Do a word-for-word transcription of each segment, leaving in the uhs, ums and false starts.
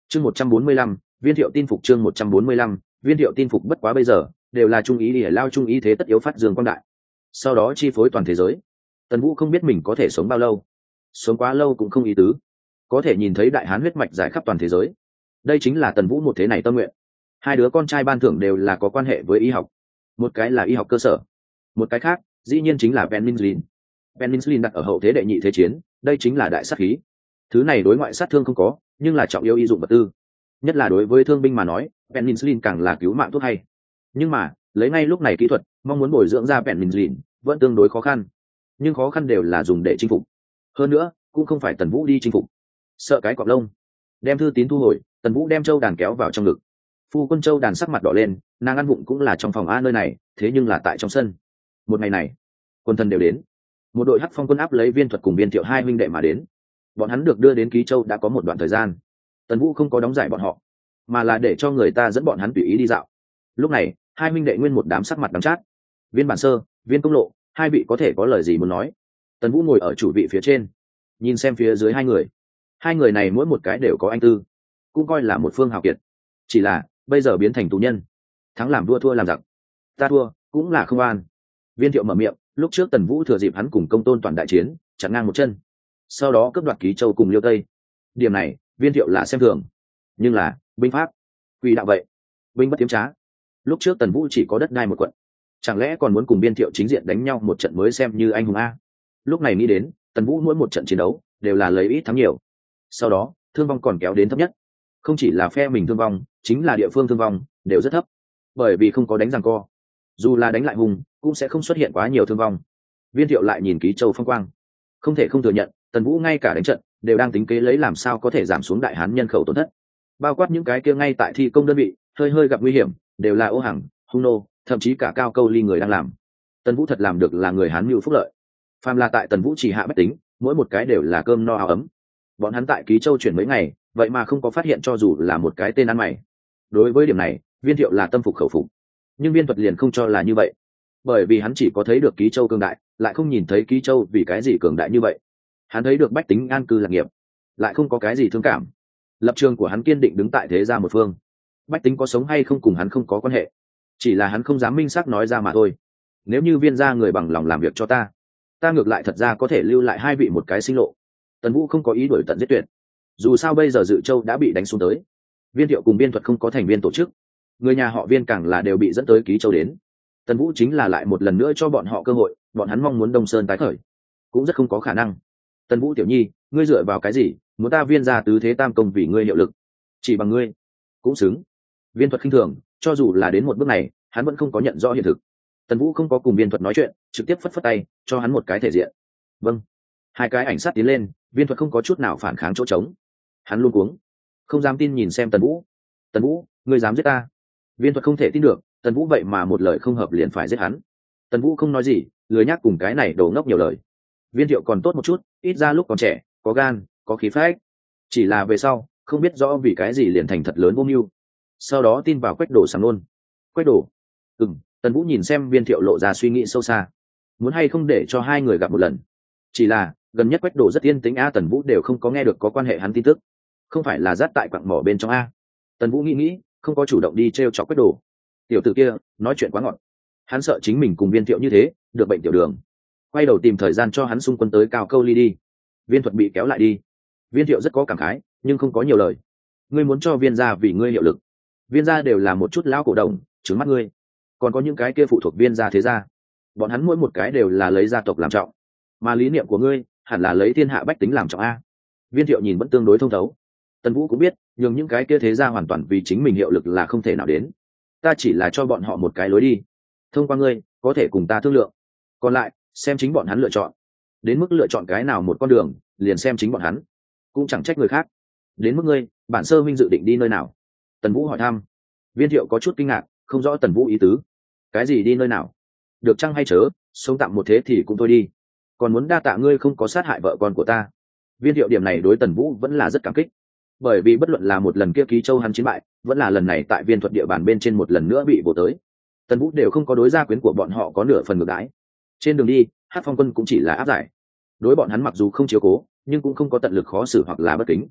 chương một trăm bốn mươi lăm viên thiệu tin phục chương một trăm bốn mươi lăm viên thiệu tin phục. Bất quá bây giờ đều là trung ý để lao trung ý thế tất yếu phát dương quang đại, sau đó chi phối toàn thế giới. Tần Vũ không biết mình có thể sống bao lâu, sống quá lâu cũng không ý tứ, có thể nhìn thấy đại hán huyết mạch giải khắp toàn thế giới, đây chính là Tần Vũ một thế này tâm nguyện. Hai đứa con trai ban thưởng đều là có quan hệ với y học, một cái là y học cơ sở, một cái khác dĩ nhiên chính là penicillin. Penicillin đặt ở hậu thế đệ nhị thế chiến, đây chính là đại sát khí. Thứ này đối ngoại sát thương không có, nhưng là trọng yếu y dụng vật tư, nhất là đối với thương binh mà nói, penicillin càng là cứu mạng thuốc hay. Nhưng mà lấy ngay lúc này kỹ thuật mong muốn bồi dưỡng ra penicillin vẫn tương đối khó khăn, nhưng khó khăn đều là dùng để chinh phục. Hơn nữa cũng không phải Tần Vũ đi chinh phục, sợ cái cọp lông. Đem thư tín thu hồi, Tần Vũ đem châu đàn kéo vào trong ngực. Phu quân châu đàn sắc mặt đỏ lên, nàng ăn vụng cũng là trong phòng a nơi này, thế nhưng là tại trong sân. Một ngày này quân thần đều đến, một đội hắc phong quân áp lấy Viên Thuật cùng Viên Thiệu hai huynh đệ mà đến. Bọn hắn được đưa đến Ký Châu đã có một đoạn thời gian. Tần Vũ không có đóng giải bọn họ, mà là để cho người ta dẫn bọn hắn tùy ý đi dạo. Lúc này hai huynh đệ nguyên một đám sắc mặt đắng chát. Viên Bản Sơ, Viên Công Lộ, hai vị có thể có lời gì muốn nói? Tần Vũ ngồi ở chủ vị phía trên, nhìn xem phía dưới hai người. Hai người này mỗi một cái đều có anh tư, cũng coi là một phương hào kiệt, chỉ là bây giờ biến thành tù nhân, thắng làm vua thua làm giặc. Ta thua cũng là không an. Viên Thiệu mở miệng, lúc trước Tần Vũ thừa dịp hắn cùng Công Tôn toàn đại chiến, chặn ngang một chân, sau đó cướp đoạt Ký Châu cùng Liêu Tây. Điểm này Viên Thiệu là xem thường, nhưng là binh pháp quỷ đạo vậy, binh bất tiếm trá. Lúc trước Tần Vũ chỉ có đất đai một quận, chẳng lẽ còn muốn cùng Viên Thiệu chính diện đánh nhau một trận mới xem như anh hùng a? Lúc này nghĩ đến Tần Vũ mỗi một trận chiến đấu đều là lấy ít thắng nhiều, sau đó thương vong còn kéo đến thấp nhất. Không chỉ là phe mình thương vong, chính là địa phương thương vong đều rất thấp, bởi vì không có đánh giằng co, dù là đánh lại hùng cũng sẽ không xuất hiện quá nhiều thương vong. Viên Thiệu lại nhìn Ký Châu phong quang, không thể không thừa nhận Tần Vũ ngay cả đánh trận đều đang tính kế lấy làm sao có thể giảm xuống đại hán nhân khẩu tổn thất, bao quát những cái kia ngay tại thi công đơn vị hơi hơi gặp nguy hiểm đều là ô hàng hung nô, thậm chí cả cao câu ly người đang làm. Tần Vũ thật làm được là người hán mưu phúc lợi, phàm là tại Tần Vũ chỉ hạ bách tính mỗi một cái đều là cơm no áo ấm. Bọn hắn tại Ký Châu chuyển mấy ngày vậy mà không có phát hiện cho dù là một cái tên ăn mày. Đối với điểm này Viên Thiệu là tâm phục khẩu phục, nhưng Viên Thuật liền không cho là như vậy, bởi vì hắn chỉ có thấy được Ký Châu cường đại, lại không nhìn thấy Ký Châu vì cái gì cường đại như vậy. Hắn thấy được bách tính an cư lạc nghiệp, lại không có cái gì thương cảm. Lập trường của hắn kiên định đứng tại thế gia một phương, bách tính có sống hay không cùng hắn không có quan hệ, chỉ là hắn không dám minh xác nói ra mà thôi. Nếu như Viên gia người bằng lòng làm việc cho ta, ta ngược lại thật ra có thể lưu lại hai vị một cái sinh lộ. Tần Vũ không có ý đuổi tận giết tuyệt, dù sao bây giờ Dự Châu đã bị đánh xuống tới, Viên Thiệu cùng Viên Thuật không có thành viên tổ chức, người nhà họ Viên càng là đều bị dẫn tới Ký Châu đến. Tần Vũ chính là lại một lần nữa cho bọn họ cơ hội, bọn hắn mong muốn Đông Sơn tái khởi cũng rất không có khả năng. Tần Vũ tiểu nhi, ngươi dựa vào cái gì muốn ta Viên gia tứ thế tam công vì ngươi hiệu lực? Chỉ bằng ngươi cũng xứng. Viên Thuật khinh thường, cho dù là đến một bước này hắn vẫn không có nhận rõ hiện thực. Tần Vũ không có cùng Viên Thuật nói chuyện, trực tiếp phất phất tay cho hắn một cái thể diện. Vâng. Hai cái ảnh sát tiến lên, Viên Thuật không có chút nào phản kháng chỗ trống, hắn luôn cuống, không dám tin nhìn xem Tần Vũ. Tần Vũ, ngươi dám giết ta? Viên Thuật không thể tin được, Tần Vũ vậy mà một lời không hợp liền phải giết hắn. Tần Vũ không nói gì, lười nhác cùng cái này đồ ngốc nhiều lời. Viên Thiệu còn tốt một chút, ít ra lúc còn trẻ có gan có khí phách, chỉ là về sau không biết rõ vì cái gì liền thành thật lớn vô mưu, sau đó tin vào Quách Đổ sảng luôn. Quách Đổ? Ừm. Tần Vũ nhìn xem Viên Thiệu lộ ra suy nghĩ sâu xa, muốn hay không để cho hai người gặp một lần. Chỉ là gần nhất Quách Đổ rất yên tĩnh a, Tần Vũ đều không có nghe được có quan hệ hắn tin tức, không phải là dắt tại quặng mỏ bên trong a. Tần Vũ nghĩ nghĩ, không có chủ động đi t r e o chọc Quách Đổ. Tiểu tử kia nói chuyện quá ngọt, hắn sợ chính mình cùng Viên Thiệu như thế được bệnh tiểu đường, quay đầu tìm thời gian cho hắn xung quân tới Cao Câu Ly đi. Viên Thuật bị kéo lại đi. Viên Thiệu rất có cảm khái nhưng không có nhiều lời. Ngươi muốn cho Viên gia vì ngươi hiệu lực, Viên gia đều là một chút lão cổ đồng trứng mắt ngươi, còn có những cái kia phụ thuộc Viên gia thế gia, bọn hắn mỗi một cái đều là lấy gia tộc làm trọng, mà lý niệm của ngươi hẳn là lấy thiên hạ bách tính làm trọng a. Viên Thiệu nhìn vẫn tương đối thông thấu. Tần Vũ cũng biết nhường những cái kia thế gia hoàn toàn vì chính mình hiệu lực là không thể nào đến, ta chỉ là cho bọn họ một cái lối đi, thông qua ngươi có thể cùng ta thương lượng, còn lại xem chính bọn hắn lựa chọn. Đến mức lựa chọn cái nào một con đường liền xem chính bọn hắn, cũng chẳng trách người khác. Đến mức ngươi, Bản Sơ minh dự định đi nơi nào? Tần Vũ hỏi thăm. Viên Thiệu có chút kinh ngạc, không rõ Tần Vũ ý tứ. Cái gì đi nơi nào? Được chăng hay chớ, sống tạm một thế thì cũng thôi đi, còn muốn đa tạ ngươi không có sát hại vợ con của ta. Viên Thiệu điểm này đối Tần Vũ vẫn là rất cảm kích, bởi vì bất luận là một lần kia Ký Châu hắn chiến bại, vẫn là lần này tại Viên Thuật địa bàn bên trên một lần nữa bị vồ tới, Tần Vũ đều không có đối gia quyến của bọn họ có nửa phần ngược đãi. Trên đường đi Hắc Phong quân cũng chỉ là áp giải, đối bọn hắn mặc dù không chiếu cố nhưng cũng không có tận lực khó xử hoặc là bất kính.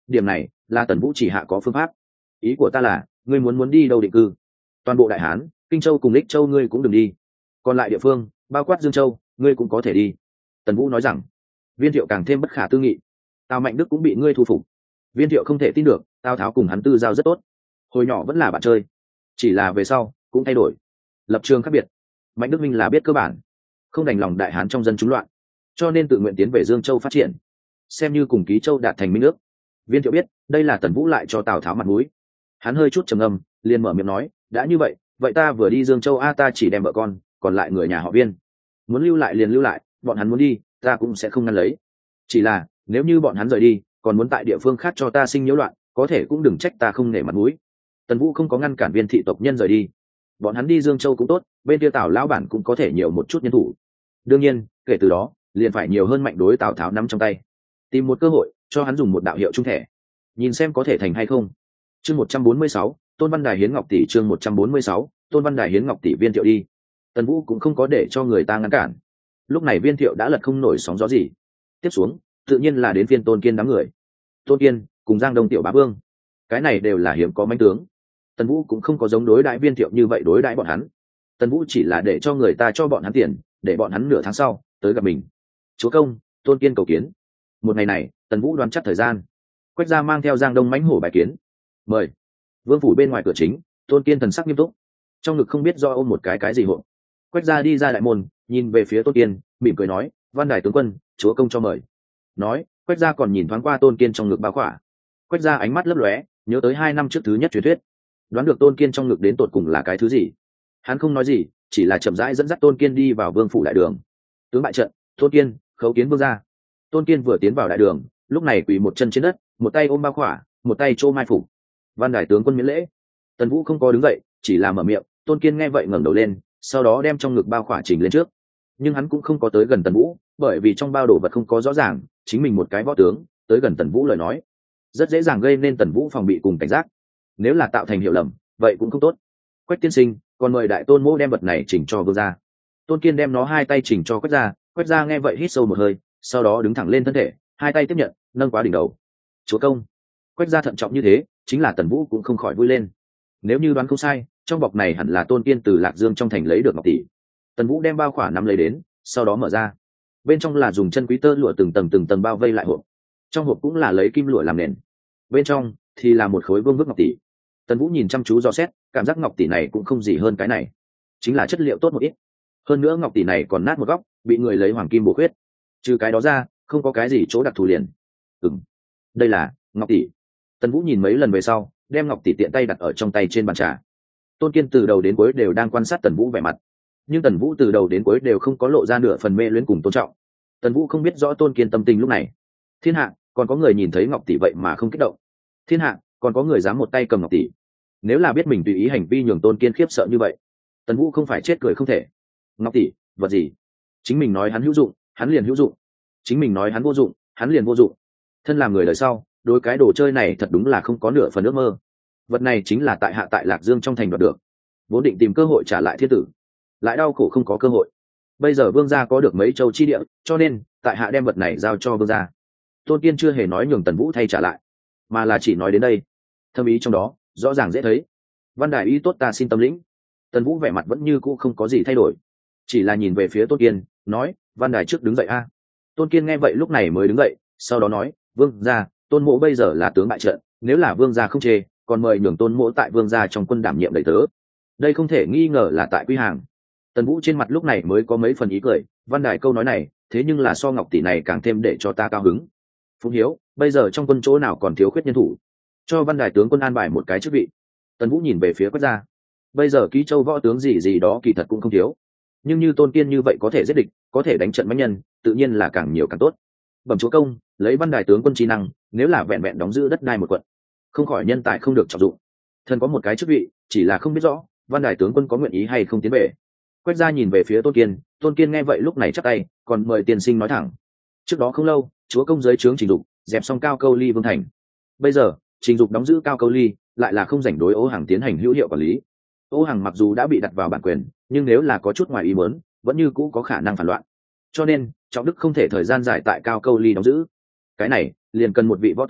điểm này là Tần Vũ chỉ hạ có phương pháp. Ý của ta là ngươi muốn muốn đi đâu định cư? Toàn bộ Đại Hán, Kinh Châu cùng Lích Châu ngươi cũng đừng đi, còn lại địa phương bao quát Dương Châu ngươi cũng có thể đi. Tần Vũ nói rằng. Viên Thiệu càng thêm bất khả tư nghị. Tào Mạnh Đức cũng bị ngươi thu phục. Viên Thiệu không thể tin được, Tào Tháo cùng hắn tư giao rất tốt, hồi nhỏ vẫn là bạn chơi, chỉ là về sau cũng thay đổi, lập trường khác biệt. Mạnh Đức minh là biết cơ bản, không đành lòng Đại Hán trong dân chúng loạn, cho nên tự nguyện tiến về Dương Châu phát triển, xem như cùng Ký Châu đạt thành minh nước. Viên Thiệu biết đây là Tần Vũ lại cho Tào Tháo mặt mũi, hắn hơi chút trầm ngâm, liền mở miệng nói, đã như vậy vậy ta vừa đi Dương Châu a, ta chỉ đem vợ con, còn lại người nhà họ Viên muốn lưu lại liền lưu lại, bọn hắn muốn đi ta cũng sẽ không ngăn lấy, chỉ là nếu như bọn hắn rời đi còn muốn tại địa phương khác cho ta sinh nhiễu loạn, có thể cũng đừng trách ta không nể mặt mũi. Tần Vũ không có ngăn cản Viên thị tộc nhân rời đi, bọn hắn đi Dương Châu cũng tốt, bên kia Tào lão bản cũng có thể nhiều một chút nhân thủ. Đương nhiên kể từ đó liền phải nhiều hơn mạnh đối Tào Tháo nắm trong tay, tìm một cơ hội cho hắn dùng một đạo hiệu trung thẻ, nhìn xem có thể thành hay không. Chương một trăm bốn mươi sáu, Tôn Văn Đài hiến ngọc tỷ. Chương một trăm bốn mươi sáu, Tôn Văn Đài hiến ngọc tỷ. Viên Thiệu đi, Tần Vũ cũng không có để cho người ta ngăn cản. Lúc này Viên Thiệu đã lật không nổi sóng gió gì, tiếp xuống tự nhiên là đến phiên Tôn Kiên đám người. Tôn Kiên cùng Giang Đông Tiểu Bá Vương, cái này đều là hiếm có mãnh tướng. Tần Vũ cũng không có giống đối đãi Viên Thiệu như vậy đối đãi bọn hắn. Tần Vũ chỉ là để cho người ta cho bọn hắn tiền, để bọn hắn nửa tháng sau tới gặp mình. Chúa công, Tôn Kiên cầu kiến. Một ngày này Tần Vũ đoán chắc thời gian, Quách gia mang theo Giang Đông mãnh hổ bài kiến. Mời. Vương phủ bên ngoài cửa chính, Tôn Kiên thần sắc nghiêm túc, trong ngực không biết do ôm một cái cái gì hộ. Quách gia đi ra đại môn, nhìn về phía Tôn Kiên, mỉm cười nói, Văn Đài tướng quân, chúa công cho mời. Nói, Quách gia còn nhìn thoáng qua Tôn Kiên trong ngực bao khỏa. Quách gia ánh mắt lấp lóe, nhớ tới hai năm trước thứ nhất truyền thuyết, đoán được Tôn Kiên trong ngực đến tột cùng là cái thứ gì. Hắn không nói gì, chỉ là chậm rãi dẫn dắt Tôn Kiên đi vào vương phủ đại đường. Tướng bại trận, Tôn Kiên khấu kiến vương gia. Tôn Kiên vừa tiến vào đại đường, lúc này quỳ một chân trên đất, một tay ôm bao khỏa, một tay chô mai phủ. Văn Đài tướng quân miễn lễ. Tần Vũ không có đứng dậy, chỉ là mở miệng. Tôn Kiên nghe vậy ngẩng đầu lên, sau đó đem trong ngực bao khỏa chỉnh lên trước, nhưng hắn cũng không có tới gần Tần Vũ, bởi vì trong bao đồ vật không có rõ ràng, chính mình một cái võ tướng tới gần Tần Vũ lời nói rất dễ dàng gây nên Tần Vũ phòng bị cùng cảnh giác, nếu là tạo thành hiểu lầm vậy cũng không tốt. Quách tiên sinh, còn mời đại tôn mỗ đem vật này chỉnh cho vương gia. Tôn Kiên đem nó hai tay chỉnh cho Quách gia. Quách gia nghe vậy hít sâu một hơi, sau đó đứng thẳng lên thân thể, hai tay tiếp nhận, nâng quá đỉnh đầu. Chúa công. Quách gia thận trọng như thế, chính là Tần Vũ cũng không khỏi vui lên. Nếu như đoán không sai, trong bọc này hẳn là Tôn Kiên từ Lạc Dương trong thành lấy được ngọc tỷ. Tần Vũ đem bao khỏa nắm lấy đến, sau đó mở ra, bên trong là dùng chân quý tơ lụa từng tầng từng tầng bao vây lại hộp, trong hộp cũng là lấy kim lụa làm nền, bên trong thì là một khối vương vức ngọc tỷ. Tần Vũ nhìn chăm chú dò xét, cảm giác ngọc tỷ này cũng không gì hơn cái này, chính là chất liệu tốt một ít. Hơn nữa ngọc tỷ này còn nát một góc, bị người lấy hoàng kim bổ khuyết, trừ cái đó ra không có cái gì chỗ đặc thù liền. Ừm, đây là ngọc tỷ. Tần Vũ nhìn mấy lần về sau, đem ngọc tỷ tiện tay đặt ở trong tay trên bàn trà. Tôn Kiên từ đầu đến cuối đều đang quan sát Tần Vũ vẻ mặt, nhưng Tần Vũ từ đầu đến cuối đều không có lộ ra nửa phần mê luyến cùng tôn trọng. Tần Vũ không biết rõ Tôn Kiên tâm tình lúc này. Thiên hạ còn có người nhìn thấy ngọc tỷ vậy mà không kích động, thiên hạ còn có người dám một tay cầm ngọc tỷ. Nếu là biết mình tùy ý hành vi nhường Tôn Kiên khiếp sợ như vậy, Tần Vũ không phải chết cười không thể. Ngọc tỷ vật gì? Chính mình nói hắn hữu dụng hắn liền hữu dụng, chính mình nói hắn vô dụng hắn liền vô dụng. Thân làm người đời sau, đối cái đồ chơi này thật đúng là không có nửa phần ước mơ. Vật này chính là tại hạ tại Lạc Dương trong thành đoạt được, vốn định tìm cơ hội trả lại thiên tử, lại đau khổ không có cơ hội. Bây giờ vương gia có được mấy châu chi địa, cho nên tại hạ đem vật này giao cho vương gia. Tôn Kiên chưa hề nói nhường Tần Vũ thay trả lại, mà là chỉ nói đến đây, thâm ý trong đó rõ ràng dễ thấy. Văn Đài ý tốt, ta xin tâm lĩnh. Tần Vũ vẻ mặt vẫn như cũ không có gì thay đổi, chỉ là nhìn về phía Tôn Kiên, nói, Văn Đài trước đứng dậy a. Tôn Kiên nghe vậy lúc này mới đứng dậy, sau đó nói, vương gia, Tôn mỗ bây giờ là tướng bại trận, nếu là vương gia không chê, còn mời nhường Tôn mỗ tại vương gia trong quân đảm nhiệm đầy tớ. Đây không thể nghi ngờ là tại quy hàng. Tần Vũ trên mặt lúc này mới có mấy phần ý cười. Văn Đài câu nói này thế nhưng là so ngọc tỷ này càng thêm để cho ta cao hứng. Phụng hiếu, bây giờ trong quân chỗ nào còn thiếu khuyết nhân thủ, cho Văn Đài tướng quân an bài một cái chức vị. Tần Vũ nhìn về phía Quách gia. Bây giờ Ký Châu võ tướng gì gì đó kỳ thật cũng không thiếu, nhưng như Tôn Kiên như vậy có thể giết địch, có thể đánh trận mãnh nhân, tự nhiên là càng nhiều càng tốt. Bẩm chúa công, lấy Văn Đài tướng quân trí năng, nếu là vẹn vẹn đóng giữ đất đai một quận, không khỏi nhân tài không được trọng dụng. Thần có một cái chức vị, chỉ là không biết rõ Văn Đài tướng quân có nguyện ý hay không tiến về. Quách gia nhìn về phía Tôn Kiên. Tôn Kiên nghe vậy lúc này chắp tay, còn mời tiên sinh nói thẳng. Trước đó không lâu, chúa công dưới trướng Trình Dục dẹp xong Cao Câu Ly vương thành, bây giờ Trình Dục đóng giữ Cao Câu Ly, lại là không rảnh đối Ô Hàng tiến hành hữu hiệu quản lý. Ô Hàng mặc dù đã bị đặt vào bản quyền, nhưng nếu là có chút ngoài ý muốn, vẫn như cũ có khả năng phản loạn, cho nên Trọng Đức không thể thời gian dài tại Cao Câu Ly đóng giữ. Cái này liền cần một vị võ tướng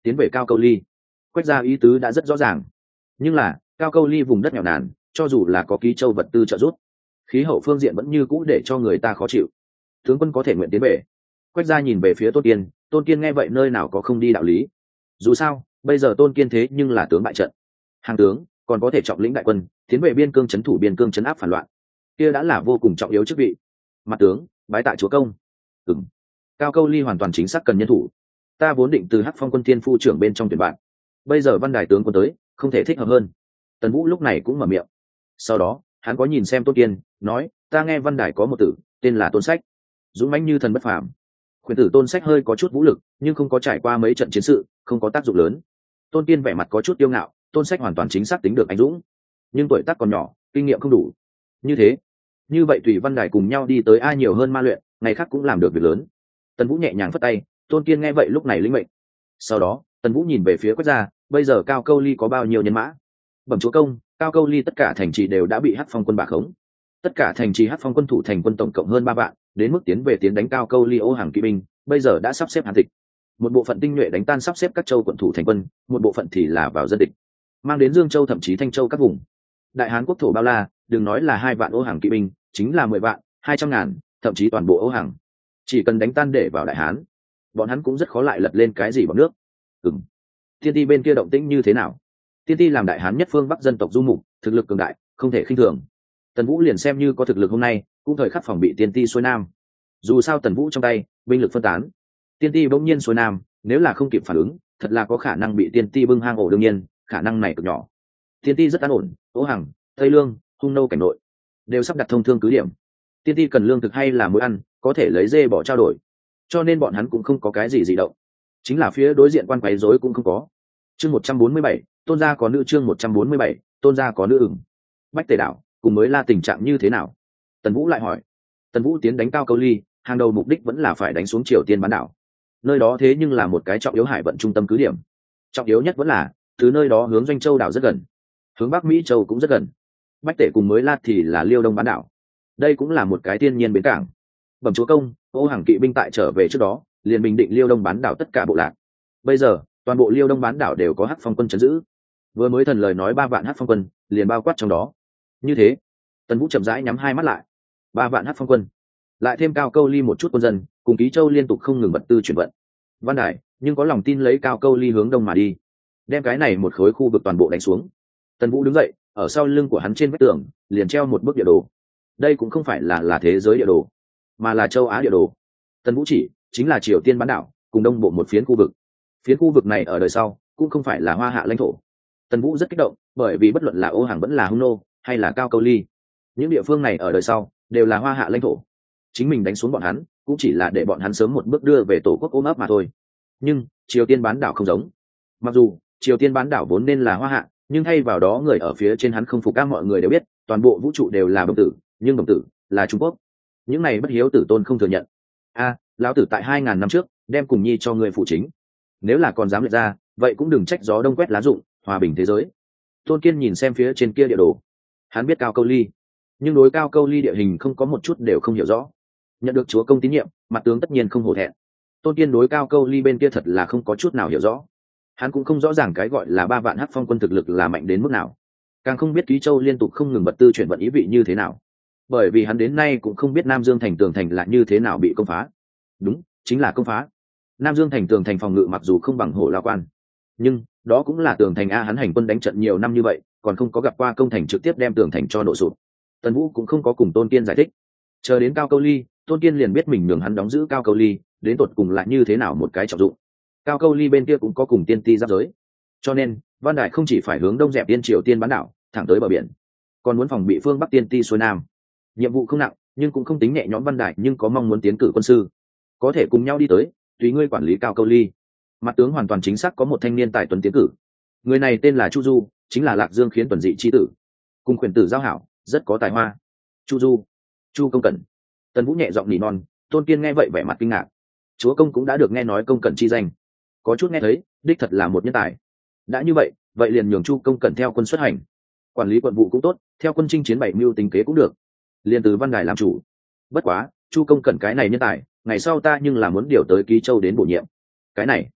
tiến về Cao Câu Ly. Quách gia ý tứ đã rất rõ ràng, nhưng là Cao Câu Ly vùng đất nghèo nàn, cho dù là có Ký Châu vật tư trợ giúp, khí hậu phương diện vẫn như cũ để cho người ta khó chịu. Tướng quân có thể nguyện tiến về. Quách gia nhìn về phía Tôn Kiên, Tôn Kiên nghe vậy nơi nào có không đi đạo lý. Dù sao bây giờ Tôn Kiên thế nhưng là tướng bại trận, hàng tướng còn có thể trọng lĩnh đại quân tiến về biên cương trấn thủ biên cương trấn áp phản loạn, kia đã là vô cùng trọng yếu chức vị. Mặt tướng bái tại chúa công. Ừm. Cao Câu Ly hoàn toàn chính xác cần nhân thủ, ta vốn định từ Hắc Phong quân Thiên phu trưởng bên trong tuyển bạn, bây giờ Văn Đài tướng quân tới, không thể thích hợp hơn. Tần Vũ lúc này cũng mở miệng. Sau đó hắn có nhìn xem Tôn Kiên, nói, ta nghe Văn Đài có một tử tên là Tôn Sách, dũng mãnh như thần bất phàm. Khuyển tử Tôn Sách hơi có chút vũ lực, nhưng không có trải qua mấy trận chiến sự, không có tác dụng lớn. Tôn Kiên vẻ mặt có chút tiêu ngạo, Tôn Sách hoàn toàn chính xác tính được anh dũng, nhưng tuổi tác còn nhỏ, kinh nghiệm không đủ. Như thế, như vậy tùy Văn Đài cùng nhau đi tới ai nhiều hơn ma luyện, ngày khác cũng làm được việc lớn. Tần Vũ nhẹ nhàng phất tay, Tôn Kiên nghe vậy lúc này lĩnh mệnh. Sau đó Tần Vũ nhìn về phía Quách gia, bây giờ Cao Câu Ly có bao nhiêu nhân mã? Bẩm chúa công, Cao Câu Ly tất cả thành trì đều đã bị Hắc Phong quân bạc khống, tất cả thành trì Hắc Phong quân thủ thành quân tổng cộng hơn ba vạn, đến mức tiến về tiến đánh Cao Câu Ly ô hàng kỵ binh bây giờ đã sắp xếp hàn tịch. Một bộ phận tinh nhuệ đánh tan sắp xếp các châu quận thủ thành quân, một bộ phận thì là vào dân địch, mang đến Dương Châu thậm chí Thanh Châu các vùng. Đại Hán quốc thổ bao la, đừng nói là hai vạn ô hàng kỵ binh, chính là mười vạn, hai trăm ngàn, thậm chí toàn bộ ô hàng, chỉ cần đánh tan để vào Đại Hán, bọn hắn cũng rất khó lại lật lên cái gì bằng nước. Ừm. Tiên Ti bên kia động tĩnh như thế nào? Tiên Ti làm Đại Hán nhất phương Bắc dân tộc du mục, thực lực cường đại, không thể khinh thường. Tần Vũ liền xem như có thực lực hôm nay, cũng thời khắc phòng bị Tiên Ti xuôi nam. Dù sao Tần Vũ trong tay binh lực phân tán, Tiên Ti bỗng nhiên xuôi nam, nếu là không kịp phản ứng, thật là có khả năng bị Tiên Ti bưng hang ổ. Đương nhiên khả năng này cực nhỏ. Tiên Ti rất an ổn, Ô Hằng, Tây Lương, Hung Nô cảnh nội đều sắp đặt thông thương cứ điểm. Tiên Ti cần lương thực hay là muối ăn, có thể lấy dê bỏ trao đổi, cho nên bọn hắn cũng không có cái gì dị động. Chính là phía đối diện quan quấy rối cũng không có. Chương một trăm bốn mươi bảy, Tôn gia có nữ. Chương một trăm bốn mươi bảy, Tôn gia có nữ. Ửng. Bách Tề đảo cùng mới La tình trạng như thế nào? Tần Vũ lại hỏi. Tần Vũ tiến đánh Cao Câu Ly, hàng đầu mục đích vẫn là phải đánh xuống Triều Tiên bán đảo. Nơi đó thế nhưng là một cái trọng yếu hải vận trung tâm cứ điểm. Trọng yếu nhất vẫn là từ nơi đó hướng Doanh Châu đảo rất gần, hướng Bắc Mỹ Châu cũng rất gần. Bách Tề cùng mới La thì là Liêu Đông bán đảo, đây cũng là một cái thiên nhiên bến cảng. Bẩm chúa công, Ô Hàng kỵ binh tại trở về trước đó liền bình định Liêu Đông bán đảo tất cả bộ lạc, bây giờ toàn bộ Liêu Đông bán đảo đều có Hắc Phong quân trấn giữ. Vừa mới thần lời nói ba vạn Hắc Phong quân liền bao quát trong đó. Như thế, Tần Vũ chậm rãi nhắm hai mắt lại. Ba vạn Hắc Phong quân, lại thêm Cao Câu Ly một chút quân dân, cùng Ký Châu liên tục không ngừng vật tư chuyển vận. Văn Đài nhưng có lòng tin lấy Cao Câu Ly hướng đông mà đi, đem cái này một khối khu vực toàn bộ đánh xuống. Tần Vũ đứng dậy, ở sau lưng của hắn trên vách tường liền treo một bức địa đồ. Đây cũng không phải là là thế giới địa đồ, mà là châu Á địa đồ. Tần Vũ chỉ chính là Triều Tiên bán đảo cùng đông bộ một phiến khu vực. Phiến khu vực này ở đời sau cũng không phải là Hoa Hạ lãnh thổ. Tần Vũ rất kích động, bởi vì bất luận là Ô Hàng vẫn là Hung Nô hay là Cao Câu Ly, những địa phương này ở đời sau đều là Hoa Hạ lãnh thổ. Chính mình đánh xuống bọn hắn cũng chỉ là để bọn hắn sớm một bước đưa về tổ quốc ôm ấp mà thôi. Nhưng Triều Tiên bán đảo không giống. Mặc dù Triều Tiên bán đảo vốn nên là Hoa Hạ, nhưng thay vào đó người ở phía trên hắn không phục. Các mọi người đều biết toàn bộ vũ trụ đều là đồng tử, nhưng đồng tử là Trung Quốc. Những này bất hiếu tử tôn không thừa nhận. A, lão tử tại hai ngàn năm trước đem cùng nhi cho người phụ chính, nếu là còn dám lệch ra, vậy cũng đừng trách gió đông quét lá rụng, hòa bình thế giới. Tôn Kiên nhìn xem phía trên kia địa đồ, hắn biết Cao Câu Ly, nhưng đối Cao Câu Ly địa hình không có một chút đều không hiểu rõ. Nhận được chúa công tín nhiệm, mặt tướng tất nhiên không hổ thẹn. Tôn Kiên đối Cao Câu Ly bên kia thật là không có chút nào hiểu rõ. Hắn cũng không rõ ràng cái gọi là ba vạn Hắc Phong quân thực lực là mạnh đến mức nào, càng không biết Ký Châu liên tục không ngừng vật tư chuyển vận ý vị như thế nào, bởi vì hắn đến nay cũng không biết Nam Dương thành tường thành là như thế nào bị công phá. Đúng, chính là công phá. Nam Dương thành tường thành phòng ngự mặc dù không bằng Hổ La Quan, nhưng đó cũng là tường thành a. Hắn hành quân đánh trận nhiều năm như vậy, còn không có gặp qua công thành trực tiếp đem tường thành cho nổ sụp. Tần Vũ cũng không có cùng Tôn Kiên giải thích. Chờ đến Cao Câu Ly, Tôn Kiên liền biết mình nhường hắn đóng giữ Cao Câu Ly đến tột cùng là như thế nào một cái trọng dụng. Cao Câu Ly bên kia cũng có cùng Tiên Ti giáp giới, cho nên Văn Đại không chỉ phải hướng đông dẹp Tiên Triều Tiên bán đảo thẳng tới bờ biển, còn muốn phòng bị phương Bắc Tiên Ti xuôi nam. Nhiệm vụ không nặng, nhưng cũng không tính nhẹ nhõm. Văn Đại nhưng có mong muốn tiến cử quân sư, có thể cùng nhau đi tới, tùy ngươi quản lý Cao Câu Ly. Mặt tướng hoàn toàn chính xác có một thanh niên tài tuấn tiến cử, người này tên là Chu Du, chính là Lạc Dương khiến tuần dị chi tử, cùng quyền tử giao hảo, rất có tài hoa. Chu Du, Chu Công Cẩn. Tần Vũ nhẹ giọng nỉ non. Tôn Kiên nghe vậy vẻ mặt kinh ngạc. Chúa công cũng đã được nghe nói Công Cẩn chi danh, có chút nghe thấy đích thật là một nhân tài. Đã như vậy, vậy liền nhường Chu Công Cẩn theo quân xuất hành, quản lý quận vụ cũng tốt, theo quân chinh chiến bảy mưu tính kế cũng được, liền từ Văn Đài làm chủ. Bất quá Chu Công Cẩn cái này nhân tài, ngày sau ta nhưng là muốn điều tới Ký Châu đến bổ nhiệm. Cái này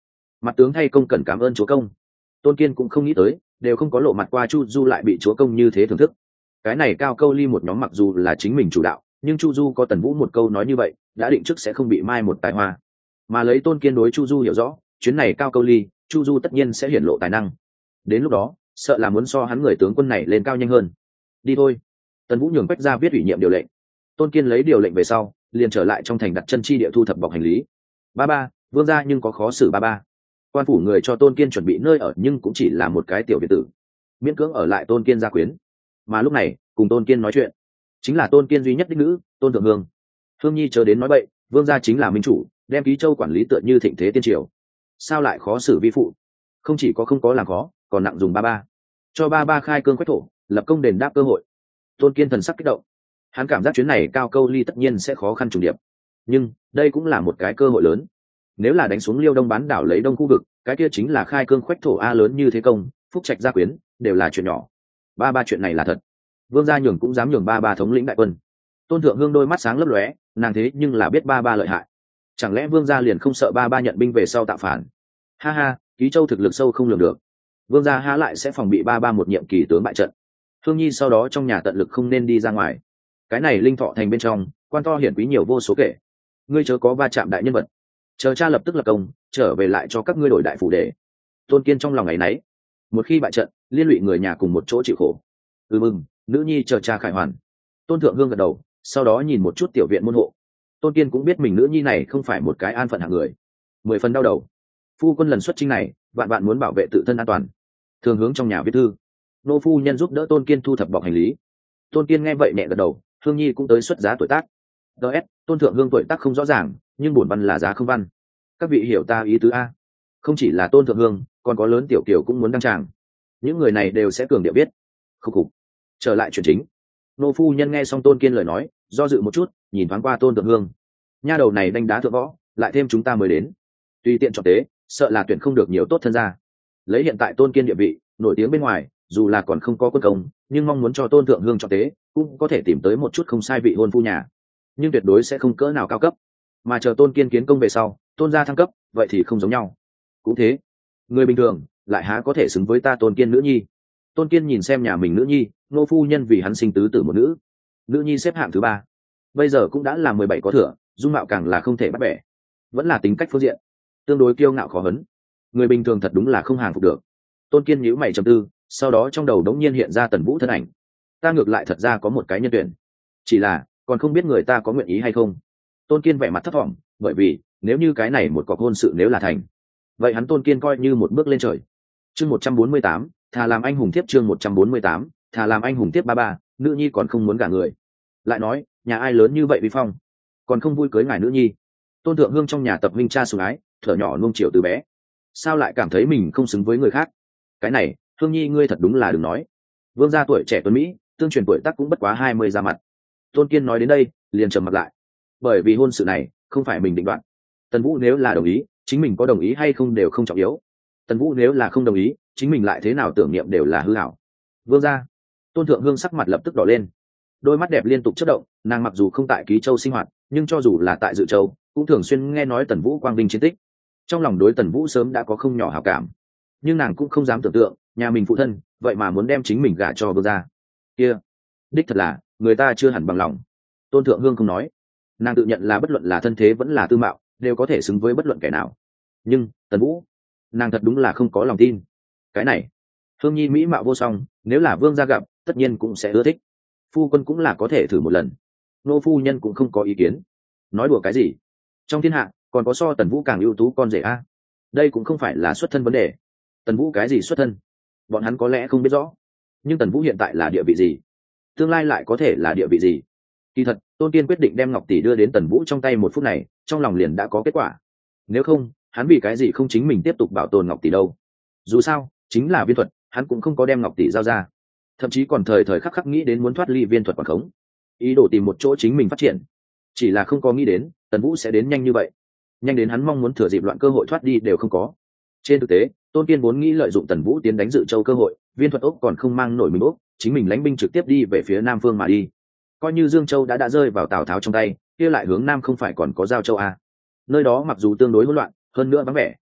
mặt tướng thay công cần cảm ơn chúa công. Tôn Kiên cũng không nghĩ tới, đều không có lộ mặt qua Chu Du lại bị chúa công như thế thưởng thức. Cái này cao câu ly một nhóm mặc dù là chính mình chủ đạo, nhưng Chu Du có Tần Vũ một câu nói như vậy, đã định trước sẽ không bị mai một tài hoa. Mà lấy Tôn Kiên đối Chu Du hiểu rõ, chuyến này cao câu ly, Chu Du tất nhiên sẽ hiển lộ tài năng. Đến lúc đó, sợ là muốn so hắn người tướng quân này lên cao nhanh hơn. Đi thôi. Tần Vũ nhường Quách ra viết ủy nhiệm điều lệnh. Tôn Kiên lấy điều lệnh về sau, liền trở lại trong thành đặt chân chi địa thu thập bọc hành lý. Ba ba, vương gia nhưng có khó xử ba ba. Quan phủ người cho Tôn Kiên chuẩn bị nơi ở nhưng cũng chỉ là một cái tiểu biệt tử, miễn cưỡng ở lại Tôn Kiên gia quyến. Mà lúc này, cùng Tôn Kiên nói chuyện, chính là Tôn Kiên duy nhất đích nữ, Tôn Thượng Hương. Hương Nhi chớ đến nói bậy, vương gia chính là minh chủ, đem Ký Châu quản lý tựa như thịnh thế tiên triều, sao lại khó xử vi phụ? Không chỉ có không có làm khó, còn nặng dùng ba ba, cho ba ba khai cương quách thổ, lập công đền đáp cơ hội. Tôn Kiên thần sắc kích động, hắn cảm giác chuyến này cao câu ly tất nhiên sẽ khó khăn trùng điệp, nhưng đây cũng là một cái cơ hội lớn. Nếu là đánh xuống Liêu Đông bán đảo lấy đông khu vực, cái kia chính là khai cương khoách thổ a lớn như thế công, phúc trạch gia quyến đều là chuyện nhỏ. Ba ba chuyện này là thật, vương gia nhường cũng dám nhường ba ba thống lĩnh đại quân. Tôn Thượng Hương đôi mắt sáng lấp lóe, nàng thế nhưng là biết ba ba lợi hại, chẳng lẽ vương gia liền không sợ ba ba nhận binh về sau tạo phản? Ha ha, Ký Châu thực lực sâu không lường được, vương gia há lại sẽ phòng bị ba ba một nhiệm kỳ tướng bại trận. Hương Nhi sau đó trong nhà tận lực không nên đi ra ngoài, cái này Linh Thọ thành bên trong quan to hiển quý nhiều vô số kể, ngươi chớ có va chạm đại nhân vật, chờ cha lập tức lập công trở về lại cho các ngươi đổi đại phủ để. Tôn Kiên trong lòng ngày nấy, một khi bại trận liên lụy người nhà cùng một chỗ chịu khổ. Ừ mừng, nữ nhi chờ cha khải hoàn. Tôn Thượng Hương gật đầu, sau đó nhìn một chút tiểu viện môn hộ. Tôn Kiên cũng biết mình nữ nhi này không phải một cái an phận hạng người, mười phần đau đầu. Phu quân lần xuất chinh này vạn vạn muốn bảo vệ tự thân an toàn, thường hướng trong nhà viết thư. Nô phu nhân giúp đỡ Tôn Kiên thu thập bọc hành lý. Tôn Kiên nghe vậy nhẹ gật đầu, Hương Nhi cũng tới xuất giá tuổi tác. ds Tôn Thượng Hương tuổi tác không rõ ràng, nhưng bổn văn là giá không văn, các vị hiểu ta ý tứ a. Không chỉ là Tôn Thượng Hương, còn có lớn tiểu kiều cũng muốn đăng tràng, những người này đều sẽ cường điệu biết. Khúc khục. Trở lại chuyện chính, nô phu nhân nghe xong Tôn Kiên lời nói, do dự một chút, nhìn thoáng qua Tôn Thượng Hương. Nha đầu này đánh đá thượng võ, lại thêm chúng ta mới đến, tùy tiện chọn tế, sợ là tuyển không được nhiều tốt thân gia. Lấy hiện tại Tôn Kiên địa vị nổi tiếng bên ngoài, dù là còn không có quân công, nhưng mong muốn cho Tôn Thượng Hương chọn tế, cũng có thể tìm tới một chút không sai vị hôn phu nhà, nhưng tuyệt đối sẽ không cỡ nào cao cấp. Mà chờ Tôn Kiên kiến công về sau, Tôn gia thăng cấp, vậy thì không giống nhau. Cũng thế, người bình thường lại há có thể xứng với ta Tôn Kiên nữ nhi. Tôn Kiên nhìn xem nhà mình nữ nhi, nô phu nhân vì hắn sinh tứ tử một nữ, nữ nhi xếp hạng thứ ba, bây giờ cũng đã là mười bảy có thừa, dung mạo càng là không thể bắt bẻ, vẫn là tính cách phương diện tương đối kiêu ngạo khó hấn, người bình thường thật đúng là không hàng phục được. Tôn Kiên nhíu mày trầm tư, sau đó trong đầu đống nhiên hiện ra Tần Vũ thân ảnh. Ta ngược lại thật ra có một cái nhân tuyển, chỉ là còn không biết người ta có nguyện ý hay không. Tôn Kiên vẻ mặt thất vọng, bởi vì nếu như cái này một cọc hôn sự nếu là thành, vậy hắn Tôn Kiên coi như một bước lên trời. Chương một trăm bốn mươi tám, thà làm anh hùng tiếp. Chương một trăm bốn mươi tám, thà làm anh hùng tiếp. Ba ba, nữ nhi còn không muốn gả người, lại nói nhà ai lớn như vậy vi phong, còn không vui cưới ngài nữ nhi. Tôn Thượng Hương trong nhà tập huynh cha sủng ái, thở nhỏ nuông chiều từ bé, sao lại cảm thấy mình không xứng với người khác? Cái này, Hương Nhi ngươi thật đúng là đừng nói. Vương gia tuổi trẻ tuấn mỹ, tương truyền tuổi tác cũng bất quá hai mươi ra mặt. Tôn Kiên nói đến đây, liền trầm mặt lại, bởi vì hôn sự này không phải mình định đoạt. Tần Vũ nếu là đồng ý, chính mình có đồng ý hay không đều không trọng yếu. Tần Vũ nếu là không đồng ý, chính mình lại thế nào tưởng niệm đều là hư ảo. Vương gia. Tôn Thượng Hương sắc mặt lập tức đỏ lên, đôi mắt đẹp liên tục chớp động. Nàng mặc dù không tại Ký Châu sinh hoạt, nhưng cho dù là tại Dự Châu, cũng thường xuyên nghe nói Tần Vũ quang vinh chiến tích, trong lòng đối Tần Vũ sớm đã có không nhỏ hảo cảm. Nhưng nàng cũng không dám tưởng tượng, nhà mình phụ thân vậy mà muốn đem chính mình gả cho Vương gia. Kia, đích thật là người ta chưa hẳn bằng lòng. Tôn Thượng Hương không nói, nàng tự nhận là bất luận là thân thế vẫn là tư mạo, đều có thể xứng với bất luận kẻ nào. Nhưng Tần Vũ, nàng thật đúng là không có lòng tin. Cái này, Hương Nhi mỹ mạo vô song, nếu là Vương gia gặp, tất nhiên cũng sẽ ưa thích. Phu quân cũng là có thể thử một lần. Nô phu nhân cũng không có ý kiến. Nói đùa cái gì? Trong thiên hạ còn có so Tần Vũ càng ưu tú con rể a? Đây cũng không phải là xuất thân vấn đề. Tần Vũ cái gì xuất thân, bọn hắn có lẽ không biết rõ, nhưng Tần Vũ hiện tại là địa vị gì, tương lai lại có thể là địa vị gì. Kỳ thật, Tôn Kiên quyết định đem Ngọc tỷ đưa đến Tần Vũ trong tay một phút này, trong lòng liền đã có kết quả. Nếu không, hắn vì cái gì không chính mình tiếp tục bảo tồn Ngọc tỷ đâu? Dù sao, chính là viên thuật, hắn cũng không có đem Ngọc tỷ giao ra, thậm chí còn thời thời khắc khắc nghĩ đến muốn thoát ly viên thuật quản khống, ý đồ tìm một chỗ chính mình phát triển. Chỉ là không có nghĩ đến Tần Vũ sẽ đến nhanh như vậy, nhanh đến hắn mong muốn thừa dịp loạn cơ hội thoát đi đều không có. Trên thực tế, Tôn Kiên vốn nghĩ lợi dụng Tần Vũ tiến đánh Dự Châu cơ hội, viên thuật ốc còn không mang nổi mình ốc, chính mình lãnh binh trực tiếp đi về phía Nam phương mà đi. Coi như Dương Châu đã đã rơi vào Tào Tháo trong tay, kia lại hướng Nam không phải còn có Giao Châu à? Nơi đó mặc dù tương đối hỗn loạn, hơn nữa vắng vẻ,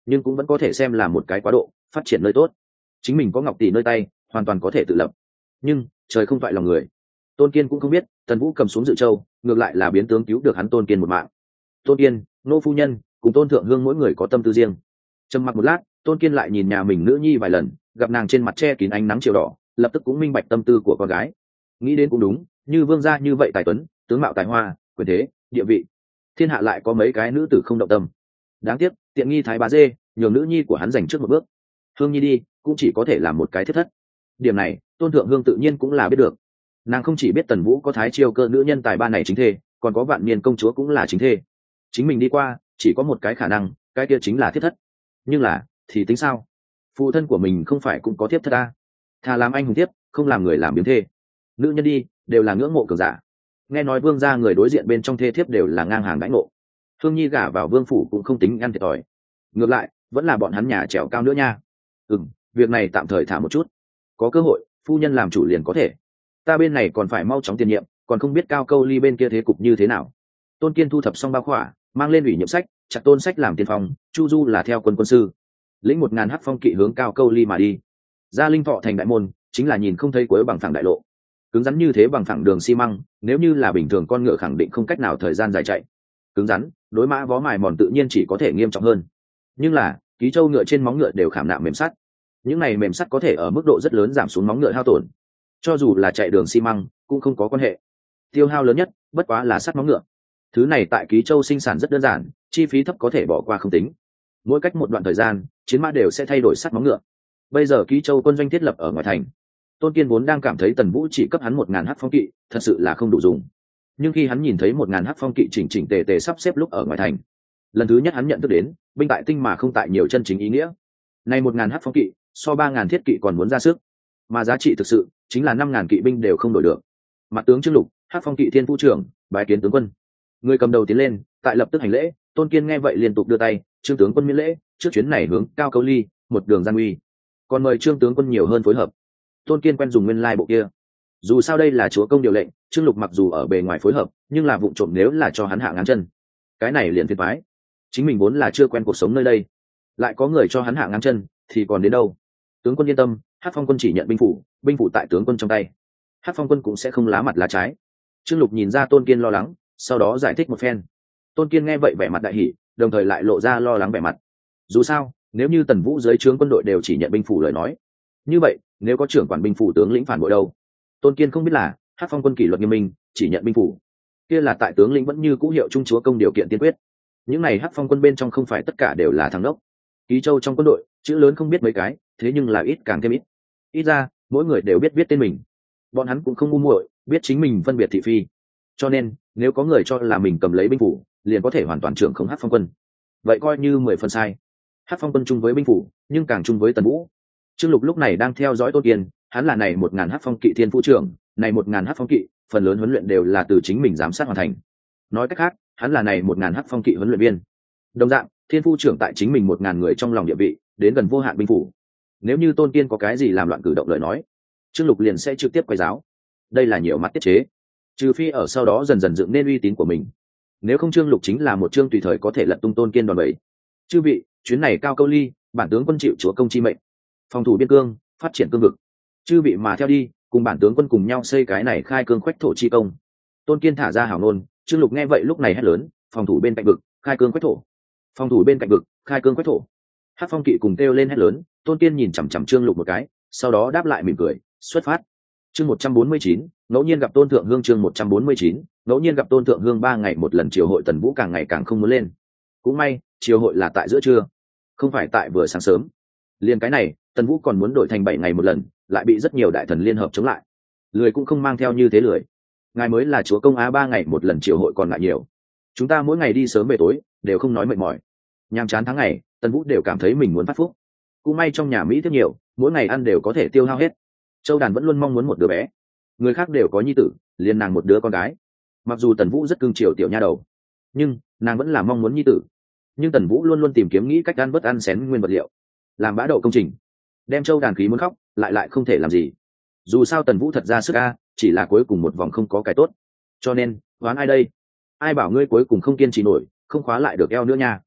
nhưng cũng vẫn có thể xem là một cái quá độ phát triển nơi tốt. Chính mình có ngọc tỷ nơi tay, hoàn toàn có thể tự lập. Nhưng trời không toại lòng người, Tôn Kiên cũng không biết Tần Vũ cầm xuống Dự Châu, ngược lại là biến tướng cứu được hắn Tôn Kiên một mạng. Tôn Kiên, Nô phu nhân cùng Tôn Thượng Hương mỗi người có tâm tư riêng. Trầm mặc một lát, Tôn Kiên lại nhìn nhà mình nữ nhi vài lần, gặp nàng trên mặt che kín ánh nắng chiều đỏ, lập tức cũng minh bạch tâm tư của con gái. Nghĩ đến cũng đúng, như vương gia như vậy tài tuấn, tướng mạo tài hoa, quyền thế, địa vị, thiên hạ lại có mấy cái nữ tử không động tâm. Đáng tiếc, tiện nghi thái bá dê, nhường nữ nhi của hắn giành trước một bước. Hương nhi đi, cũng chỉ có thể làm một cái thiết thất. Điểm này, Tôn Thượng Hương tự nhiên cũng là biết được. Nàng không chỉ biết Tần Vũ có thái chiêu cơ nữ nhân tài ba này chính thê, còn có vạn niên công chúa cũng là chính thê. Chính mình đi qua, chỉ có một cái khả năng, cái kia chính là thiết thất. Nhưng là, thì tính sao? Phụ thân của mình không phải cũng có thiếp thất à? Thà làm anh hùng tiếp, không làm người làm biếng thê. Nữ nhân đi, đều là ngưỡng mộ cường giả. Nghe nói vương gia người đối diện bên trong thê thiếp đều là ngang hàng đãi ngộ. Hương nhi gả vào vương phủ cũng không tính ăn thiệt thòi. Ngược lại, vẫn là bọn hắn nhà trèo cao nữa nha. Ừm, việc này tạm thời thả một chút. Có cơ hội, phu nhân làm chủ liền có thể. Ta bên này còn phải mau chóng tiền nhiệm, còn không biết Cao Câu Ly bên kia thế cục như thế nào. Tôn Kiên thu thập xong bao khỏa, mang lên ủy nhiệm sách, chặt Tôn Sách làm tiên phong, Chu Du là theo quân quân sư, lĩnh một ngàn hắc phong kỵ hướng Cao Câu Ly mà đi. Ra Linh Thọ thành đại môn, chính là nhìn không thấy cuối bằng phẳng đại lộ. Cứng rắn như thế bằng phẳng đường xi măng, nếu như là bình thường con ngựa khẳng định không cách nào thời gian dài chạy. Cứng rắn, đối mã vó mài mòn tự nhiên chỉ có thể nghiêm trọng hơn. Nhưng là, ký châu ngựa trên móng ngựa đều khảm nạm mềm sắt. Những này mềm sắt có thể ở mức độ rất lớn giảm xuống móng ngựa hao tổn. Cho dù là chạy đường xi măng, cũng không có quan hệ. Tiêu hao lớn nhất, bất quá là sắt móng ngựa. Thứ này tại ký châu sinh sản rất đơn giản, chi phí thấp có thể bỏ qua không tính. Mỗi cách một đoạn thời gian, chiến mã đều sẽ thay đổi sắt móng ngựa. Bây giờ ký châu quân doanh thiết lập ở ngoài thành. Tôn Kiên vốn đang cảm thấy Tần Vũ chỉ cấp hắn một ngàn hắc phong kỵ, thật sự là không đủ dùng. Nhưng khi hắn nhìn thấy một ngàn hắc phong kỵ chỉnh chỉnh tề tề sắp xếp lúc ở ngoài thành, lần thứ nhất hắn nhận thức đến, binh tại tinh mà không tại nhiều chân chính ý nghĩa. Nay một ngàn hắc phong kỵ, so ba ngàn thiết kỵ còn muốn ra sức, mà giá trị thực sự chính là năm ngàn kỵ binh đều không đổi được. Mặt tướng Trương Lục, hắc phong kỵ thiên phu trưởng, bái kiến tướng quân. Người cầm đầu tiến lên, tại lập tức hành lễ. Tôn Kiên nghe vậy liên tục đưa tay, Trương tướng quân miễn lễ, trước chuyến này hướng Cao Câu Ly, một đường gian uy, còn mời Trương tướng quân nhiều hơn phối hợp. Tôn Kiên quen dùng nguyên lai bộ kia. Dù sao đây là chúa công điều lệnh, Trương Lục mặc dù ở bề ngoài phối hợp, nhưng là vụng trộm nếu là cho hắn hạ ngáng chân, cái này liền phiền toái. Chính mình vốn là chưa quen cuộc sống nơi đây, lại có người cho hắn hạ ngáng chân, thì còn đến đâu? Tướng quân yên tâm, Hắc Phong quân chỉ nhận binh phủ, binh phủ tại tướng quân trong tay. Hắc Phong quân cũng sẽ không lá mặt lá trái. Trương Lục nhìn ra Tôn Kiên lo lắng, sau đó giải thích một phen. Tôn Kiên nghe vậy vẻ mặt đại hỉ, đồng thời lại lộ ra lo lắng vẻ mặt. Dù sao, nếu như Tần Vũ dưới trướng quân đội đều chỉ nhận binh phủ lời nói, như vậy nếu có trưởng quản binh phủ tướng lĩnh phản bội đâu? Tôn Kiên không biết là Hắc Phong quân kỷ luật nghiêm minh, chỉ nhận binh phủ, kia là tại tướng lĩnh vẫn như cũ hiệu trung chúa công điều kiện tiên quyết. Những này Hắc Phong quân bên trong không phải tất cả đều là thằng đốc. Ký châu trong quân đội chữ lớn không biết mấy cái, thế nhưng là ít càng thêm ít. Ít ra mỗi người đều biết biết tên mình, bọn hắn cũng không ngu muội, biết chính mình phân biệt thị phi. Cho nên nếu có người cho là mình cầm lấy binh phủ liền có thể hoàn toàn trưởng không Hắc Phong quân, vậy coi như mười phần sai. Hắc Phong quân chung với binh phủ, nhưng càng chung với Tần Vũ. Trương Lục lúc này đang theo dõi Tôn Kiên, hắn là này một ngàn Hắc Phong kỵ thiên phu trưởng, này một ngàn Hắc Phong kỵ, phần lớn huấn luyện đều là từ chính mình giám sát hoàn thành. Nói cách khác, hắn là này một ngàn Hắc Phong kỵ huấn luyện viên. Đồng dạng, thiên phu trưởng tại chính mình một ngàn người trong lòng địa vị, đến gần vô hạn binh phủ. Nếu như Tôn Kiên có cái gì làm loạn cử động lời nói, Trương Lục liền sẽ trực tiếp quay giáo. Đây là nhiều mặt tiết chế, trừ phi ở sau đó dần dần dựng nên uy tín của mình. Nếu không Trương Lục chính là một trương tùy thời có thể lật tung Tôn Kiên đòn bẩy. Chư vị, chuyến này Cao Câu Ly, bản tướng quân chịu chúa công chi mệnh, phòng thủ biên cương, phát triển cương vực. Chư vị mà theo đi, cùng bản tướng quân cùng nhau xây cái này khai cương khoách thổ chi công. Tôn Kiên thả ra hào nôn, Trương Lục nghe vậy lúc này hét lớn, phòng thủ bên cạnh vực, khai cương khoách thổ. Phòng thủ bên cạnh vực, khai cương khoách thổ. Hắc Phong kỵ cùng kêu lên hét lớn. Tôn Kiên nhìn chằm chằm Trương Lục một cái, sau đó đáp lại mỉm cười, xuất phát. Chương một trăm bốn mươi chín, ngẫu nhiên gặp Tôn Thượng Hương. Chương một trăm bốn mươi chín, ngẫu nhiên gặp Tôn Thượng Hương. Ba ngày một lần triều hội Tần Vũ càng ngày càng không muốn lên. Cũng may, triều hội là tại giữa trưa, không phải tại vừa sáng sớm. Liên cái này, Tần Vũ còn muốn đổi thành bảy ngày một lần, lại bị rất nhiều đại thần liên hợp chống lại. Lười cũng không mang theo như thế lười. Ngài mới là chúa công á, ba ngày một lần triều hội còn lại nhiều. Chúng ta mỗi ngày đi sớm về tối, đều không nói mệt mỏi. Nhàm chán tháng ngày, Tần Vũ đều cảm thấy mình muốn phát phúc. Cũng may trong nhà Mỹ rất nhiều, mỗi ngày ăn đều có thể tiêu hao hết. Châu Đàn vẫn luôn mong muốn một đứa bé, người khác đều có nhi tử, liền nàng một đứa con gái. Mặc dù Tần Vũ rất cưng chiều tiểu nha đầu, nhưng nàng vẫn là mong muốn nhi tử. Nhưng Tần Vũ luôn luôn tìm kiếm nghĩ cách ăn bớt ăn xén nguyên vật liệu, làm bã đậu công trình, đem Châu Đàn khí muốn khóc, lại lại không thể làm gì. Dù sao Tần Vũ thật ra sức a, chỉ là cuối cùng một vòng không có cái tốt. Cho nên, đoán ai đây? Ai bảo ngươi cuối cùng không kiên trì nổi, không khóa lại được eo nữa nha.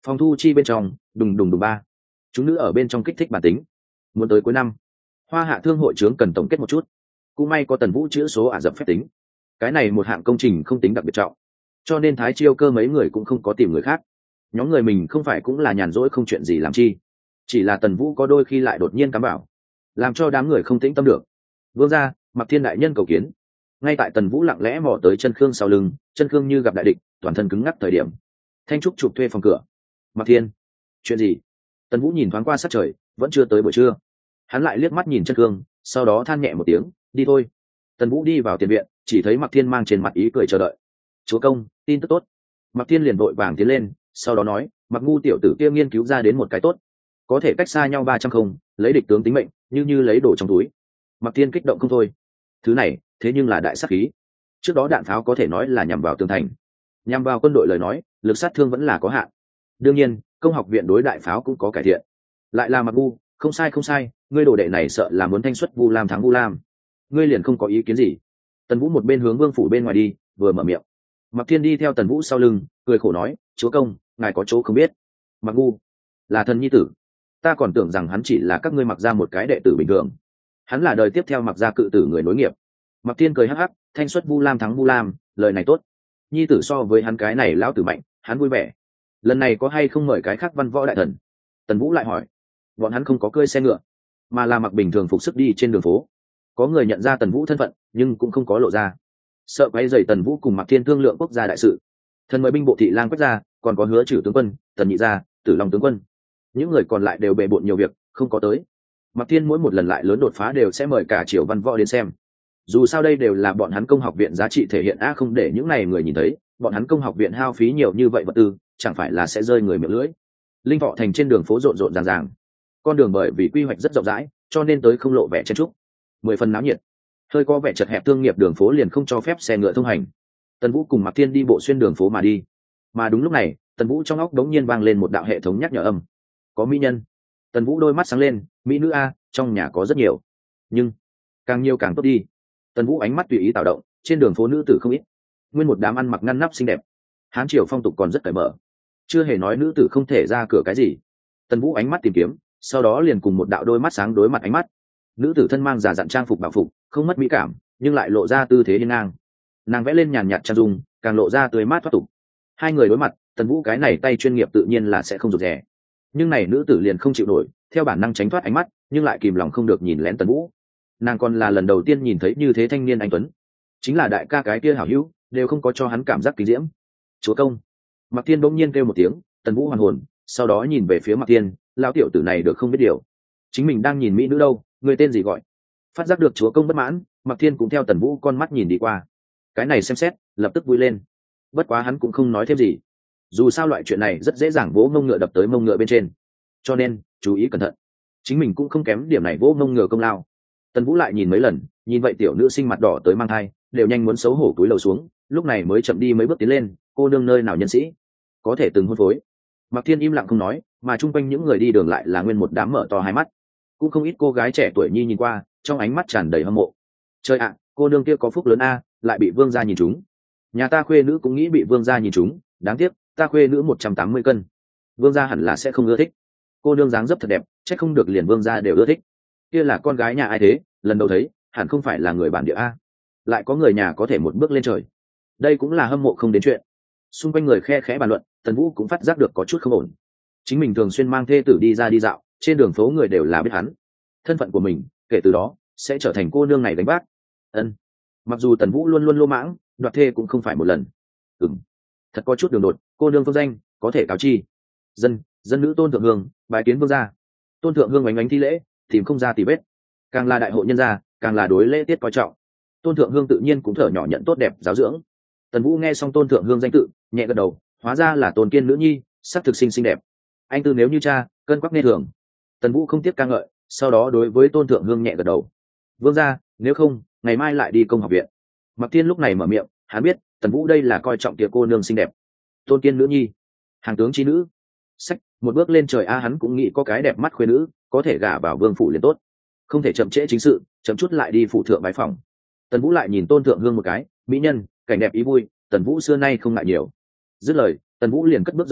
Phòng thu chi bên trong đùng đùng đùng ba, chúng nữ ở bên trong kích thích bản tính. Muốn tới cuối năm, hoa hạ thương hội trưởng cần tổng kết một chút. Cũng may có Tần Vũ chữ số ả dập phép tính, cái này một hạng công trình không tính đặc biệt trọng, cho nên Thái Chiêu Cơ mấy người cũng không có tìm người khác. Nhóm người mình không phải cũng là nhàn rỗi không chuyện gì làm chi, chỉ là Tần Vũ có đôi khi lại đột nhiên cắm bảo, làm cho đám người không tĩnh tâm được. Vương gia, Mặc Thiên đại nhân cầu kiến. Ngay tại Tần Vũ lặng lẽ mò tới chân Khương sau lưng, chân Khương như gặp đại địch, toàn thân cứng ngắc thời điểm, Thanh Trúc chụp thuê phòng cửa. Mặc Thiên, chuyện gì? Tần Vũ nhìn thoáng qua sát trời, vẫn chưa tới buổi trưa. Hắn lại liếc mắt nhìn chân Khương, sau đó than nhẹ một tiếng, đi thôi. Tần Vũ đi vào tiền viện, chỉ thấy Mặc Thiên mang trên mặt ý cười chờ đợi. Chúa công, tin tức tốt. Mặc Thiên liền vội vàng tiến lên, sau đó nói, Mặc ngu tiểu tử kia nghiên cứu ra đến một cái tốt, có thể cách xa nhau ba trăm không, lấy địch tướng tính mệnh, như như lấy đồ trong túi. Mặc Thiên kích động không thôi. Thứ này, thế nhưng là đại sát khí. Trước đó đạn pháo có thể nói là nhằm vào tường thành, nhằm vào quân đội lời nói, lực sát thương vẫn là có hạn. Đương nhiên, công học viện đối đại pháo cũng có cải thiện. Lại là Mặc ngu, không sai không sai, ngươi đồ đệ này sợ là muốn thanh xuất Vu Lam thắng Vu Lam. Ngươi liền không có ý kiến gì? Tần Vũ một bên hướng vương phủ bên ngoài đi, vừa mở miệng. Mặc Thiên đi theo Tần Vũ sau lưng, cười khổ nói, chúa công, ngài có chỗ không biết. Mặc ngu là thần nhi tử, ta còn tưởng rằng hắn chỉ là các ngươi Mặc ra một cái đệ tử bình thường. Hắn là đời tiếp theo Mặc ra cự tử người nối nghiệp. Mặc Thiên cười hắc hắc, thanh xuất Vu Lam thắng Vu Lam, lời này tốt. Nhi tử so với hắn cái này lão tử mạnh, hắn vui vẻ. Lần này có hay không mời cái khác văn võ đại thần? Tần Vũ lại hỏi. Bọn hắn không có cơi xe ngựa, mà là mặc bình thường phục sức đi trên đường phố. Có người nhận ra Tần Vũ thân phận, nhưng cũng không có lộ ra, sợ quay dày Tần Vũ cùng Mặc Thiên thương lượng quốc gia đại sự. Thần mời binh bộ thị lang quét ra, còn có Hứa Trử tướng quân, Tần nhị gia, Tử Long tướng quân. Những người còn lại đều bề bộn nhiều việc, không có tới. Mặc Thiên mỗi một lần lại lớn đột phá đều sẽ mời cả triều văn võ đến xem. Dù sao đây đều là bọn hắn công học viện giá trị thể hiện, a không để những này người nhìn thấy, bọn hắn công học viện hao phí nhiều như vậy vật tư, chẳng phải là sẽ rơi người miệng lưỡi. Linh Thọ thành trên đường phố rộn rộn ràng ràng, con đường bởi vì quy hoạch rất rộng rãi, cho nên tới không lộ vẻ chen trúc, mười phần náo nhiệt. Hơi có vẻ chật hẹp thương nghiệp đường phố liền không cho phép xe ngựa thông hành. Tần Vũ cùng Mặc Thiên đi bộ xuyên đường phố mà đi, mà đúng lúc này, Tần Vũ trong óc đống nhiên vang lên một đạo hệ thống nhắc nhở âm. Có mỹ nhân. Tần Vũ đôi mắt sáng lên, mỹ nữ a, trong nhà có rất nhiều, nhưng càng nhiều càng tốt đi. Tần Vũ ánh mắt tùy ý tạo động, trên đường phố nữ tử không ít, nguyên một đám ăn mặc ngăn nắp xinh đẹp. Hán triều phong tục còn rất cởi mở, chưa hề nói nữ tử không thể ra cửa cái gì. Tần Vũ ánh mắt tìm kiếm, sau đó liền cùng một đạo đôi mắt sáng đối mặt ánh mắt. Nữ tử thân mang giả dặn trang phục bảo phục, không mất mỹ cảm, nhưng lại lộ ra tư thế hiên ngang. Nàng vẽ lên nhàn nhạt trang dung, càng lộ ra tươi mát thoát tục. Hai người đối mặt, Tần Vũ cái này tay chuyên nghiệp tự nhiên là sẽ không rụt rè. Nhưng này nữ tử liền không chịu nổi, theo bản năng tránh thoát ánh mắt, nhưng lại kìm lòng không được nhìn lén Tần Vũ. Nàng còn là lần đầu tiên nhìn thấy như thế thanh niên anh tuấn, chính là đại ca cái kia hảo hữu, đều không có cho hắn cảm giác kỳ diễm. Chúa công. Mặc Thiên bỗng nhiên kêu một tiếng, Tần Vũ hoàn hồn, sau đó nhìn về phía Mặc Thiên, lão tiểu tử này được không biết điều, chính mình đang nhìn mỹ nữ đâu, người tên gì gọi? Phát giác được chúa công bất mãn, Mặc Thiên cũng theo Tần Vũ con mắt nhìn đi qua. Cái này xem xét, lập tức vui lên. Bất quá hắn cũng không nói thêm gì, dù sao loại chuyện này rất dễ dàng vỗ mông ngựa đập tới mông ngựa bên trên, cho nên chú ý cẩn thận. Chính mình cũng không kém điểm này vỗ mông ngựa công lao. Tần Vũ lại nhìn mấy lần, nhìn vậy tiểu nữ sinh mặt đỏ tới mang thai, đều nhanh muốn xấu hổ cúi lầu xuống, lúc này mới chậm đi mấy bước tiến lên. Cô nương nơi nào nhân sĩ, có thể từng hôn phối? Mặc Thiên im lặng không nói, mà chung quanh những người đi đường lại là nguyên một đám mở to hai mắt. Cũng không ít cô gái trẻ tuổi nhi nhìn qua, trong ánh mắt tràn đầy hâm mộ. Trời ạ, cô nương kia có phúc lớn a, lại bị vương gia nhìn trúng. Nhà ta khuê nữ cũng nghĩ bị vương gia nhìn trúng, đáng tiếc, ta khuê nữ một trăm tám mươi cân. Vương gia hẳn là sẽ không ưa thích. Cô nương dáng dấp thật đẹp, chắc không được liền vương gia đều ưa thích. Kia là con gái nhà ai thế, lần đầu thấy, hẳn không phải là người bản địa a. Lại có người nhà có thể một bước lên trời. Đây cũng là hâm mộ không đến chuyện. Xung quanh người khe khẽ bàn luận, Tần Vũ cũng phát giác được có chút không ổn. Chính mình thường xuyên mang thê tử đi ra đi dạo, trên đường phố người đều là biết hắn, thân phận của mình, kể từ đó sẽ trở thành cô nương này đánh bác. Ân. Mặc dù Tần Vũ luôn luôn lô mãng, đoạt thê cũng không phải một lần. Ừm, thật có chút đường đột, cô nương phương danh có thể cáo chi. Dân, dân nữ Tôn Thượng Hương, bái kiến vương gia. Tôn Thượng Hương oánh oánh thi lễ, tìm không ra tì vết. Càng là đại hội nhân gia, càng là đối lễ tiết coi trọng. Tôn Thượng Hương tự nhiên cũng thở nhỏ nhận tốt đẹp giáo dưỡng. Tần Vũ nghe xong Tôn Thượng Hương danh tự, nhẹ gật đầu, hóa ra là Tôn Kiên nữ nhi, sắc thực sinh xinh đẹp. Anh tư nếu như cha, cân quắc nghe thường. Tần Vũ không tiếc ca ngợi, sau đó đối với Tôn Thượng Hương nhẹ gật đầu. Vương gia, nếu không, ngày mai lại đi công học viện. Mặc Thiên lúc này mở miệng, hắn biết Tần Vũ đây là coi trọng tiệc cô nương xinh đẹp. Tôn Kiên nữ nhi, hàng tướng chi nữ. Sách, một bước lên trời a, hắn cũng nghĩ có cái đẹp mắt khuê nữ, có thể gả vào vương phủ liền tốt. Không thể chậm trễ chính sự, chậm chút lại đi phụ thượng bái phòng. Tần Vũ lại nhìn Tôn Thượng Hương một cái, mỹ nhân, cảnh đẹp ý vui, Tần Vũ xưa nay không ngại nhiều. Dứt lời, Tần Vũ liền cất bước rời đi,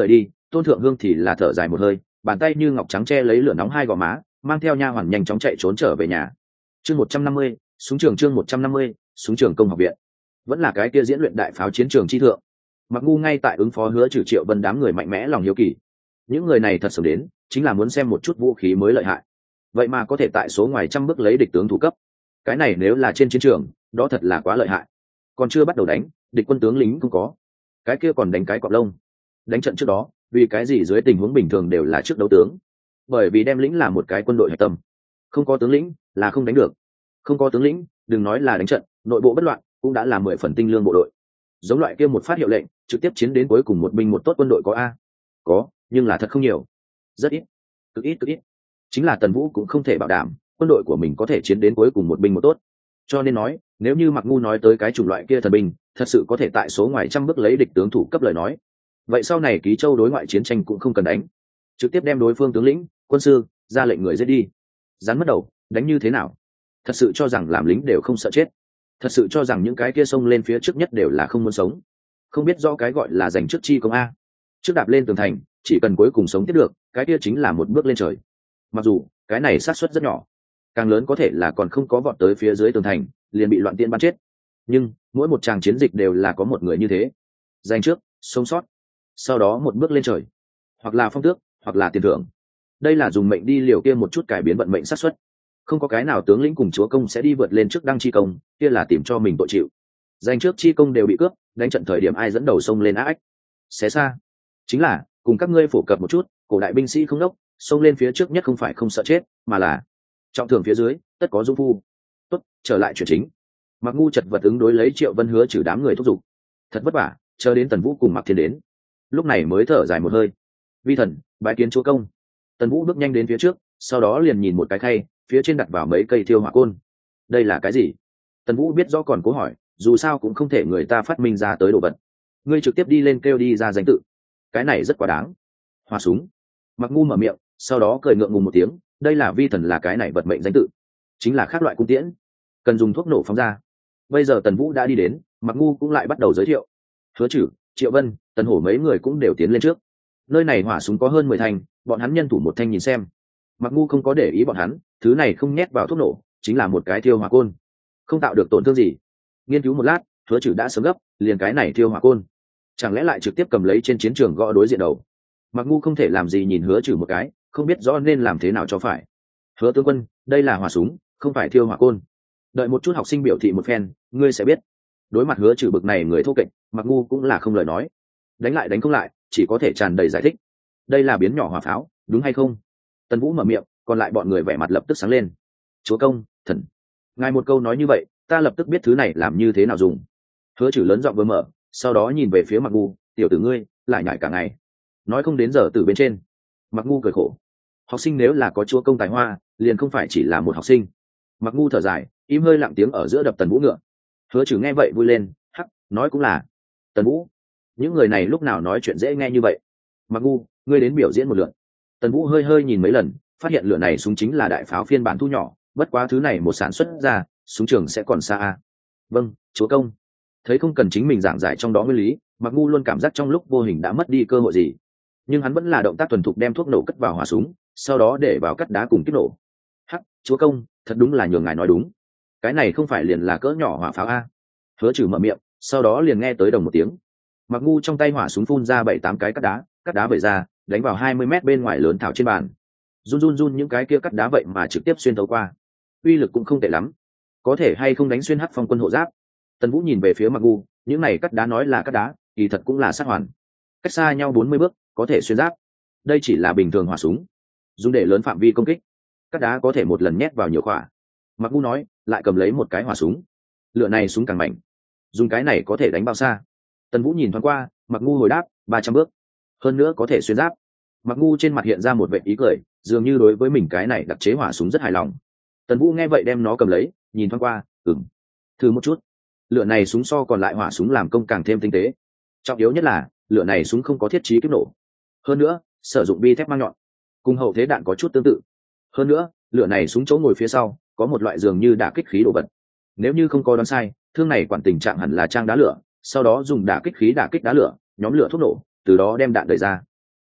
Tôn Thượng Hương thì là thở dài một hơi, bàn tay như ngọc trắng che lấy lửa nóng hai gò má, mang theo nha hoàn nhanh chóng chạy trốn trở về nhà. Chương một trăm năm mươi, súng trường chương một trăm năm mươi, súng trường công học viện. Vẫn là cái kia diễn luyện đại pháo chiến trường chi thượng. Mặc ngu ngay tại ứng phó Hứa Trừ Triệu Vân đám người mạnh mẽ lòng hiếu kỳ. Những người này thật sự đến, chính là muốn xem một chút vũ khí mới lợi hại. Vậy mà có thể tại số ngoài trăm bước lấy địch tướng thủ cấp. Cái này nếu là trên chiến trường, đó thật là quá lợi hại. Còn chưa bắt đầu đánh, địch quân tướng lính không có. Cái kia còn đánh cái cọp lông. Đánh trận trước đó, vì cái gì dưới tình huống bình thường đều là trước đấu tướng. Bởi vì đem lĩnh là một cái quân đội hạch tâm. Không có tướng lĩnh là không đánh được. Không có tướng lĩnh, đừng nói là đánh trận, nội bộ bất loạn cũng đã là mười phần tinh lương bộ đội. Giống loại kia một phát hiệu lệnh, trực tiếp chiến đến cuối cùng một binh một tốt quân đội có a? Có, nhưng là thật không nhiều. Rất ít. Cực ít cực ít. Chính là Tần Vũ cũng không thể bảo đảm quân đội của mình có thể chiến đến cuối cùng một binh một tốt. Cho nên nói, nếu như Mặc Ngu nói tới cái chủng loại kia thần binh, thật sự có thể tại số ngoài trăm bước lấy địch tướng thủ cấp lời nói, vậy sau này Ký Châu đối ngoại chiến tranh cũng không cần đánh, trực tiếp đem đối phương tướng lĩnh, quân sư ra lệnh người giết đi. Rắn mất đầu, đánh như thế nào? Thật sự cho rằng làm lính đều không sợ chết? Thật sự cho rằng những cái kia xông lên phía trước nhất đều là không muốn sống? Không biết rõ cái gọi là giành trước chi công a? Trước đạp lên tường thành, chỉ cần cuối cùng sống tiếp được, cái kia chính là một bước lên trời. Mặc dù cái này xác suất rất nhỏ, càng lớn có thể là còn không có vọt tới phía dưới tường thành liền bị loạn tiễn bắn chết, nhưng mỗi một tràng chiến dịch đều là có một người như thế, giành trước sống sót, sau đó một bước lên trời, hoặc là phong tước hoặc là tiền thưởng. Đây là dùng mệnh đi liều kia một chút cải biến vận mệnh xác suất. Không có cái nào tướng lĩnh cùng chúa công sẽ đi vượt lên trước đăng chi công, kia là tìm cho mình tội chịu. Giành trước chi công đều bị cướp, đánh trận thời điểm ai dẫn đầu sông lên ác xé xa. Chính là cùng các ngươi phổ cập một chút, cổ đại binh sĩ không đốc, xông lên phía trước nhất không phải không sợ chết, mà là trọng thưởng phía dưới tất có dũng phu. Tốt, trở lại chuyện chính. Mặc Ngu chật vật ứng đối lấy Triệu Vân Hứa Trừ đám người thúc giục. Thật vất vả, chờ đến Tần Vũ cùng Mạc Thiên đến, lúc này mới thở dài một hơi. Vi thần bái kiến chúa công. Tần Vũ bước nhanh đến phía trước, sau đó liền nhìn một cái khay, phía trên đặt vào mấy cây thiêu hỏa côn. Đây là cái gì? Tần Vũ biết rõ còn cố hỏi, dù sao cũng không thể người ta phát minh ra tới đồ vật. Ngươi trực tiếp đi lên kêu đi ra danh tự, cái này rất quá đáng. Hỏa súng. Mặc Ngu mở miệng, sau đó cười ngượng ngùng một tiếng. Đây là vi thần là cái này vật mệnh danh tự, chính là khác loại cung tiễn, cần dùng thuốc nổ phóng ra. Bây giờ Tần Vũ đã đi đến, Mặc Ngu cũng lại bắt đầu giới thiệu. Hứa Trừ, Triệu Vân, Tần Hổ mấy người cũng đều tiến lên trước. Nơi này hỏa súng có hơn mười thanh, bọn hắn nhân thủ một thanh nhìn xem. Mặc Ngu không có để ý bọn hắn, thứ này không nhét vào thuốc nổ, chính là một cái thiêu hỏa côn, không tạo được tổn thương gì. Nghiên cứu một lát, Hứa Trừ đã sớm gấp, liền cái này thiêu hỏa côn, chẳng lẽ lại trực tiếp cầm lấy trên chiến trường gõ đối diện đầu. Mặc Ngu không thể làm gì nhìn Hứa Trừ một cái, không biết rõ nên làm thế nào cho phải. Hứa tướng quân, đây là hỏa súng, không phải thiêu hỏa côn. Đợi một chút học sinh biểu thị một phen, ngươi sẽ biết. Đối mặt Hứa Trừ bực này người thô kệch, Mặc Ngu cũng là không lời nói. Đánh lại đánh không lại, chỉ có thể tràn đầy giải thích. Đây là biến nhỏ hỏa pháo, đúng hay không? Tần Vũ mở miệng, còn lại bọn người vẻ mặt lập tức sáng lên. Chúa công, thần, ngài một câu nói như vậy, ta lập tức biết thứ này làm như thế nào dùng. Hứa Trừ lớn giọng vừa mở, sau đó nhìn về phía Mặc Ngu, tiểu tử ngươi, lại nhảy cả ngày, nói không đến giờ từ bên trên. Mặc Ngu cười khổ. Học sinh nếu là có chúa công tài hoa, liền không phải chỉ là một học sinh. Mặc Ngu thở dài, im hơi lặng tiếng ở giữa đập Tần Vũ ngựa. Hứa Trừ nghe vậy vui lên, hắc, nói cũng là. Tần Vũ, những người này lúc nào nói chuyện dễ nghe như vậy. Mặc Ngu, ngươi đến biểu diễn một lượt. Tần Vũ hơi hơi nhìn mấy lần, phát hiện lửa này súng chính là đại pháo phiên bản thu nhỏ, bất quá thứ này một sản xuất ra, súng trường sẽ còn xa a. Vâng, chúa công. Thấy không cần chính mình giảng giải trong đó nguyên lý, Mặc Ngu luôn cảm giác trong lúc vô hình đã mất đi cơ hội gì, nhưng hắn vẫn là động tác thuần thục đem thuốc nổ cất vào hỏa súng, sau đó để vào cắt đá cùng kích nổ. Hắc, chúa công, thật đúng là nhường ngài nói đúng. Cái này không phải liền là cỡ nhỏ hỏa pháo a? Hứa Trừ mở miệng, sau đó liền nghe tới đồng một tiếng. Mặc Ngu trong tay hỏa súng phun ra bảy tám cái cắt đá, cắt đá vẩy ra, đánh vào hai mươi mét bên ngoài lớn thảo trên bàn. Run run run những cái kia cắt đá vậy mà trực tiếp xuyên thấu qua. Uy lực cũng không tệ lắm. Có thể hay không đánh xuyên hắc phong quân hộ giáp? Tần Vũ nhìn về phía Mặc Ngu, những này cắt đá nói là cắt đá, kỳ thật cũng là sát hoàn. Cách xa nhau bốn mươi bước, có thể xuyên giáp. Đây chỉ là bình thường hỏa súng, dùng để lớn phạm vi công kích. Cắt đá có thể một lần nhét vào nhiều quả. Mặc Ngu nói, lại cầm lấy một cái hỏa súng. Lửa này súng càng mạnh, dùng cái này có thể đánh bao xa? Tần Vũ nhìn thoáng qua, Mặc Ngu hồi đáp, ba trăm bước. Hơn nữa có thể xuyên giáp. Mặc Ngu trên mặt hiện ra một vẻ ý cười, dường như đối với mình cái này đặc chế hỏa súng rất hài lòng. Tần Vũ nghe vậy đem nó cầm lấy, nhìn thoáng qua, ừm, thử một chút. Lửa này súng so còn lại hỏa súng làm công càng thêm tinh tế. Trọng yếu nhất là, lửa này súng không có thiết trí kích nổ. Hơn nữa, sử dụng bi thép mang nhọn, cùng hậu thế đạn có chút tương tự. Hơn nữa, lửa này súng chỗ ngồi phía sau có một loại dường như đả kích khí đồ vật. Nếu như không có đoán sai, thương này quản tình trạng hẳn là trang đá lửa, sau đó dùng đả kích khí đả kích đá lửa, nhóm lửa thuốc nổ, từ đó đem đạn đẩy ra.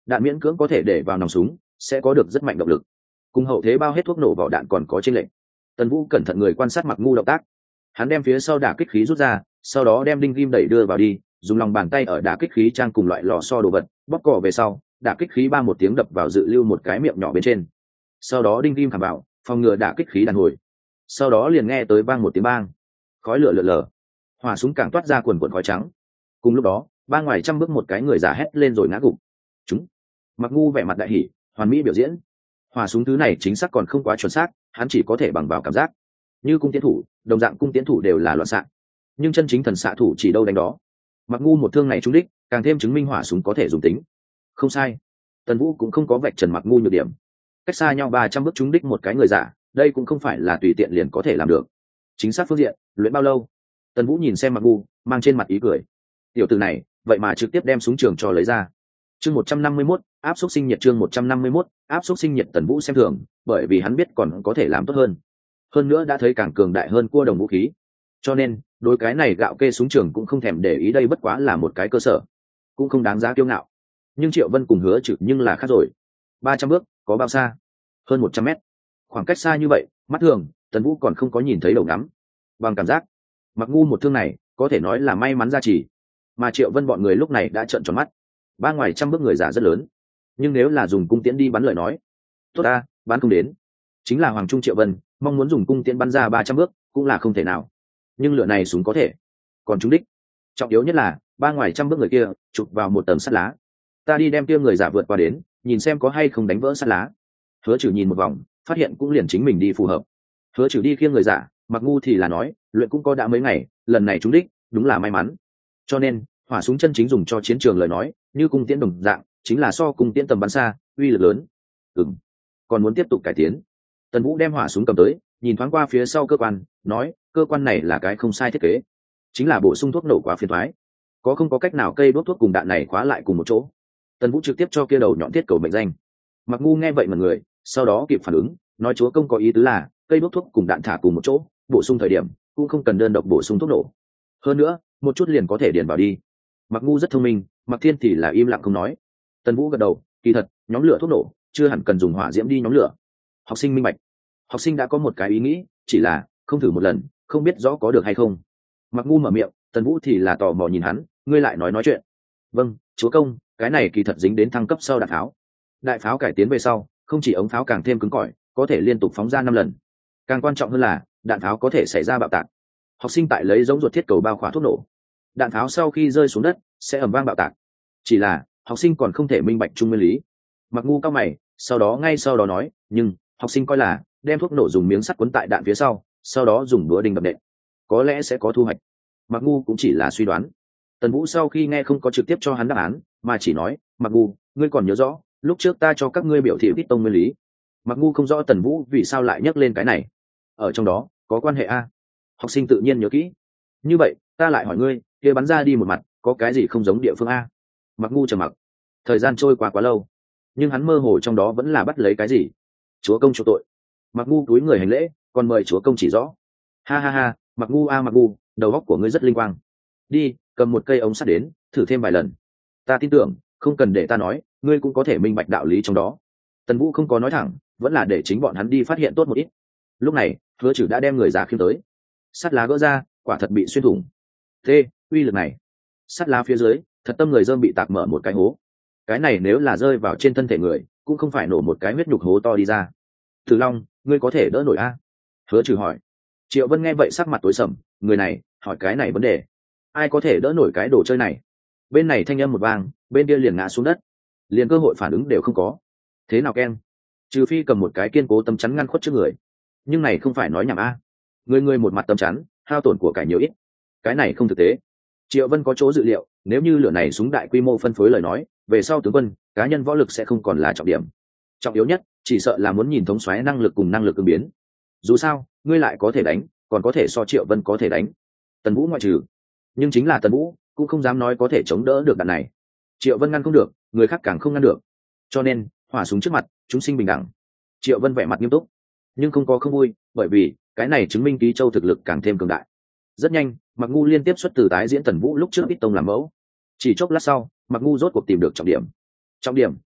đạn miễn cưỡng có thể để vào nòng súng, sẽ có được rất mạnh động lực. Cùng hậu thế bao hết thuốc nổ vỏ đạn còn có chênh lệch. Tần Vũ cẩn thận người quan sát Mặc Ngu động tác, hắn đem phía sau đả kích khí rút ra, sau đó đem đinh ghim đẩy đưa vào đi, dùng lòng bàn tay ở đả kích khí trang cùng loại lò xo đồ vật bóp cò về sau, đả kích khí ba một tiếng đập vào dự lưu một cái miệng nhỏ bên trên, sau đó đinh ghim khảm vào, phòng ngừa đả kích khí đàn hồi. Sau đó liền nghe tới vang một tiếng bang, khói lửa lượn lờ, hỏa súng càng toát ra quần quần khói trắng. Cùng lúc đó, ba ngoài trăm bước một cái người giả hét lên rồi ngã gục. Chúng. Mặc Ngu vẻ mặt đại hỉ, hoàn mỹ biểu diễn. Hỏa súng thứ này chính xác còn không quá chuẩn xác, hắn chỉ có thể bằng vào cảm giác. Như cung tiến thủ, đồng dạng cung tiến thủ đều là loạn xạ, nhưng chân chính thần xạ thủ chỉ đâu đánh đó. Mặc Ngu một thương này trúng đích, càng thêm chứng minh hỏa súng có thể dùng tính. Không sai, Tần Vũ cũng không có vạch trần Mặc Ngu nhược điểm. Cách xa nhau ba trăm bước trúng đích một cái người giả, đây cũng không phải là tùy tiện liền có thể làm được. Chính xác phương diện, luyện bao lâu? Tần Vũ nhìn xem Mặc Ngu, mang trên mặt ý cười. Tiểu tử này, vậy mà trực tiếp đem súng trường cho lấy ra. Chương một trăm năm mươi mốt, áp suất sinh nhiệt chương một trăm năm mươi mốt, áp suất sinh nhiệt. Tần Vũ xem thường, bởi vì hắn biết còn có thể làm tốt hơn. Hơn nữa đã thấy càng cường đại hơn cua đồng vũ khí. Cho nên, đối cái này gạo kê súng trường cũng không thèm để ý, đây bất quá là một cái cơ sở, cũng không đáng giá kiêu ngạo. Nhưng Triệu Vân cùng Hứa Trực nhưng là khác rồi. ba trăm bước, có bao xa? Hơn một trăm mét. Khoảng cách xa như vậy, mắt thường, Tần Vũ còn không có nhìn thấy đầu ngắm. Bằng cảm giác, Mặc Ngu một thương này, có thể nói là may mắn ra chỉ. Mà Triệu Vân bọn người lúc này đã trợn tròn mắt. Ba ngoài trăm bước người giả rất lớn, nhưng nếu là dùng cung tiễn đi bắn lời nói, tốt ta, bắn không đến. Chính là Hoàng Trung Triệu Vân mong muốn dùng cung tiễn bắn ra ba trăm bước cũng là không thể nào. Nhưng lửa này súng có thể, còn trúng đích. Trọng yếu nhất là ba ngoài trăm bước người kia chụp vào một tấm sắt lá. Ta đi đem kia người giả vượt qua đến, nhìn xem có hay không đánh vỡ sắt lá. Hứa Trừ nhìn một vòng, phát hiện cũng liền chính mình đi phù hợp. Hứa Trừ đi khiêng người giả, Mặc Ngu thì là nói, luyện cũng có đã mấy ngày, lần này trúng đích, đúng là may mắn. Cho nên, hỏa súng chân chính dùng cho chiến trường lời nói, như cung tiễn đồng dạng, chính là so cung tiễn tầm bắn xa, uy lực lớn. Ừm, còn muốn tiếp tục cải tiến. Tần Vũ đem hỏa súng cầm tới, nhìn thoáng qua phía sau cơ quan, nói, cơ quan này là cái không sai thiết kế, chính là bổ sung thuốc nổ quá phiền toái, có không có cách nào cây đốt thuốc cùng đạn này khóa lại cùng một chỗ. Tần Vũ trực tiếp cho kia đầu nhọn thiết cầu mệnh danh. Mặc Ngu nghe vậy mà người, sau đó kịp phản ứng, nói chúa công có ý tứ là cây đốt thuốc cùng đạn thả cùng một chỗ, bổ sung thời điểm cũng không cần đơn độc bổ sung thuốc nổ, hơn nữa một chút liền có thể điền vào đi. Mặc Ngu rất thông minh, Mặc Thiên thì là im lặng không nói. Tần Vũ gật đầu, kỳ thật nhóm lửa thuốc nổ chưa hẳn cần dùng hỏa diễm đi nhóm lửa. Học sinh minh bạch. Học sinh đã có một cái ý nghĩ, chỉ là không thử một lần không biết rõ có được hay không. Mặc Ngu mở miệng, Tần Vũ thì là tò mò nhìn hắn, ngươi lại nói nói chuyện. Vâng chúa công, cái này kỳ thật dính đến thăng cấp sau đạn pháo. Đại pháo cải tiến về sau, không chỉ ống pháo càng thêm cứng cỏi, có thể liên tục phóng ra năm lần. Càng quan trọng hơn là đạn pháo có thể xảy ra bạo tạc. Học sinh tại lấy giống ruột thiết cầu bao khóa thuốc nổ, đạn pháo sau khi rơi xuống đất sẽ ầm vang bạo tạc. Chỉ là học sinh còn không thể minh bạch chung nguyên lý. Mặc Ngu cao mày, sau đó ngay sau đó nói, nhưng học sinh coi là đem thuốc nổ dùng miếng sắt quấn tại đạn phía sau, sau đó dùng búa đinh đập nện, có lẽ sẽ có thu hoạch. Mặc Ngu cũng chỉ là suy đoán. Tần Vũ sau khi nghe không có trực tiếp cho hắn đáp án, mà chỉ nói, Mặc Ngu, ngươi còn nhớ rõ lúc trước ta cho các ngươi biểu thị ít tông nguyên lý. Mặc Ngu không rõ Tần Vũ vì sao lại nhắc lên cái này, ở trong đó có quan hệ a. Học sinh tự nhiên nhớ kỹ. Như vậy ta lại hỏi ngươi, kia bắn ra đi một mặt có cái gì không giống địa phương a? Mặc Ngu trầm mặc. Thời gian trôi qua quá lâu, nhưng hắn mơ hồ trong đó vẫn là bắt lấy cái gì. Chúa công chủ tội. Mặc Ngu cúi người hành lễ, còn mời chúa công chỉ rõ. Ha ha ha, Mặc Ngu a Mặc Ngu, đầu óc của ngươi rất linh quang. Đi, cầm một cây ống sắt đến, thử thêm vài lần. Ta tin tưởng, không cần để ta nói, ngươi cũng có thể minh bạch đạo lý trong đó. Tần Vũ không có nói thẳng, vẫn là để chính bọn hắn đi phát hiện tốt một ít. Lúc này, Hứa Trừ đã đem người giả khiêng tới. Sắt lá gỡ ra, quả thật bị xuyên thủng. Thế, uy lực này. Sắt lá phía dưới, thật tâm người dơm bị tạc mở một cái hố. Cái này nếu là rơi vào trên thân thể người, cũng không phải nổ một cái huyết nhục hố to đi ra. Tử Long, ngươi có thể đỡ nổi a? Hứa Trừ hỏi. Triệu Vân nghe vậy sắc mặt tối sầm, người này hỏi cái này vấn đề, ai có thể đỡ nổi cái đồ chơi này? Bên này thanh âm một vang, bên kia liền ngã xuống đất, liền cơ hội phản ứng đều không có. Thế nào Ken? Trừ phi cầm một cái kiên cố tấm chắn ngăn khuất trước người, nhưng này không phải nói nhảm a. Người người một mặt tấm chắn, hao tổn của cải nhiều ít, cái này không thực tế. Triệu Vân có chỗ dự liệu, nếu như lửa này súng đại quy mô phân phối lời nói, về sau tướng quân cá nhân võ lực sẽ không còn là trọng điểm. Trọng yếu nhất chỉ sợ là muốn nhìn thống soái năng lực cùng năng lực ứng biến. Dù sao ngươi lại có thể đánh, còn có thể so Triệu Vân có thể đánh, Tần Vũ ngoại trừ. Nhưng chính là Tần Vũ cũng không dám nói có thể chống đỡ được đạn này. Triệu Vân ngăn không được, người khác càng không ngăn được, cho nên hỏa súng trước mặt chúng sinh bình đẳng. Triệu Vân vẻ mặt nghiêm túc, nhưng không có không vui, bởi vì cái này chứng minh Ký Châu thực lực càng thêm cường đại. Rất nhanh, Mặc Ngu liên tiếp xuất từ tái diễn Tần Vũ lúc trước ít tông làm mẫu. Chỉ chốc lát sau, Mặc Ngu rốt cuộc tìm được trọng điểm. Trọng điểm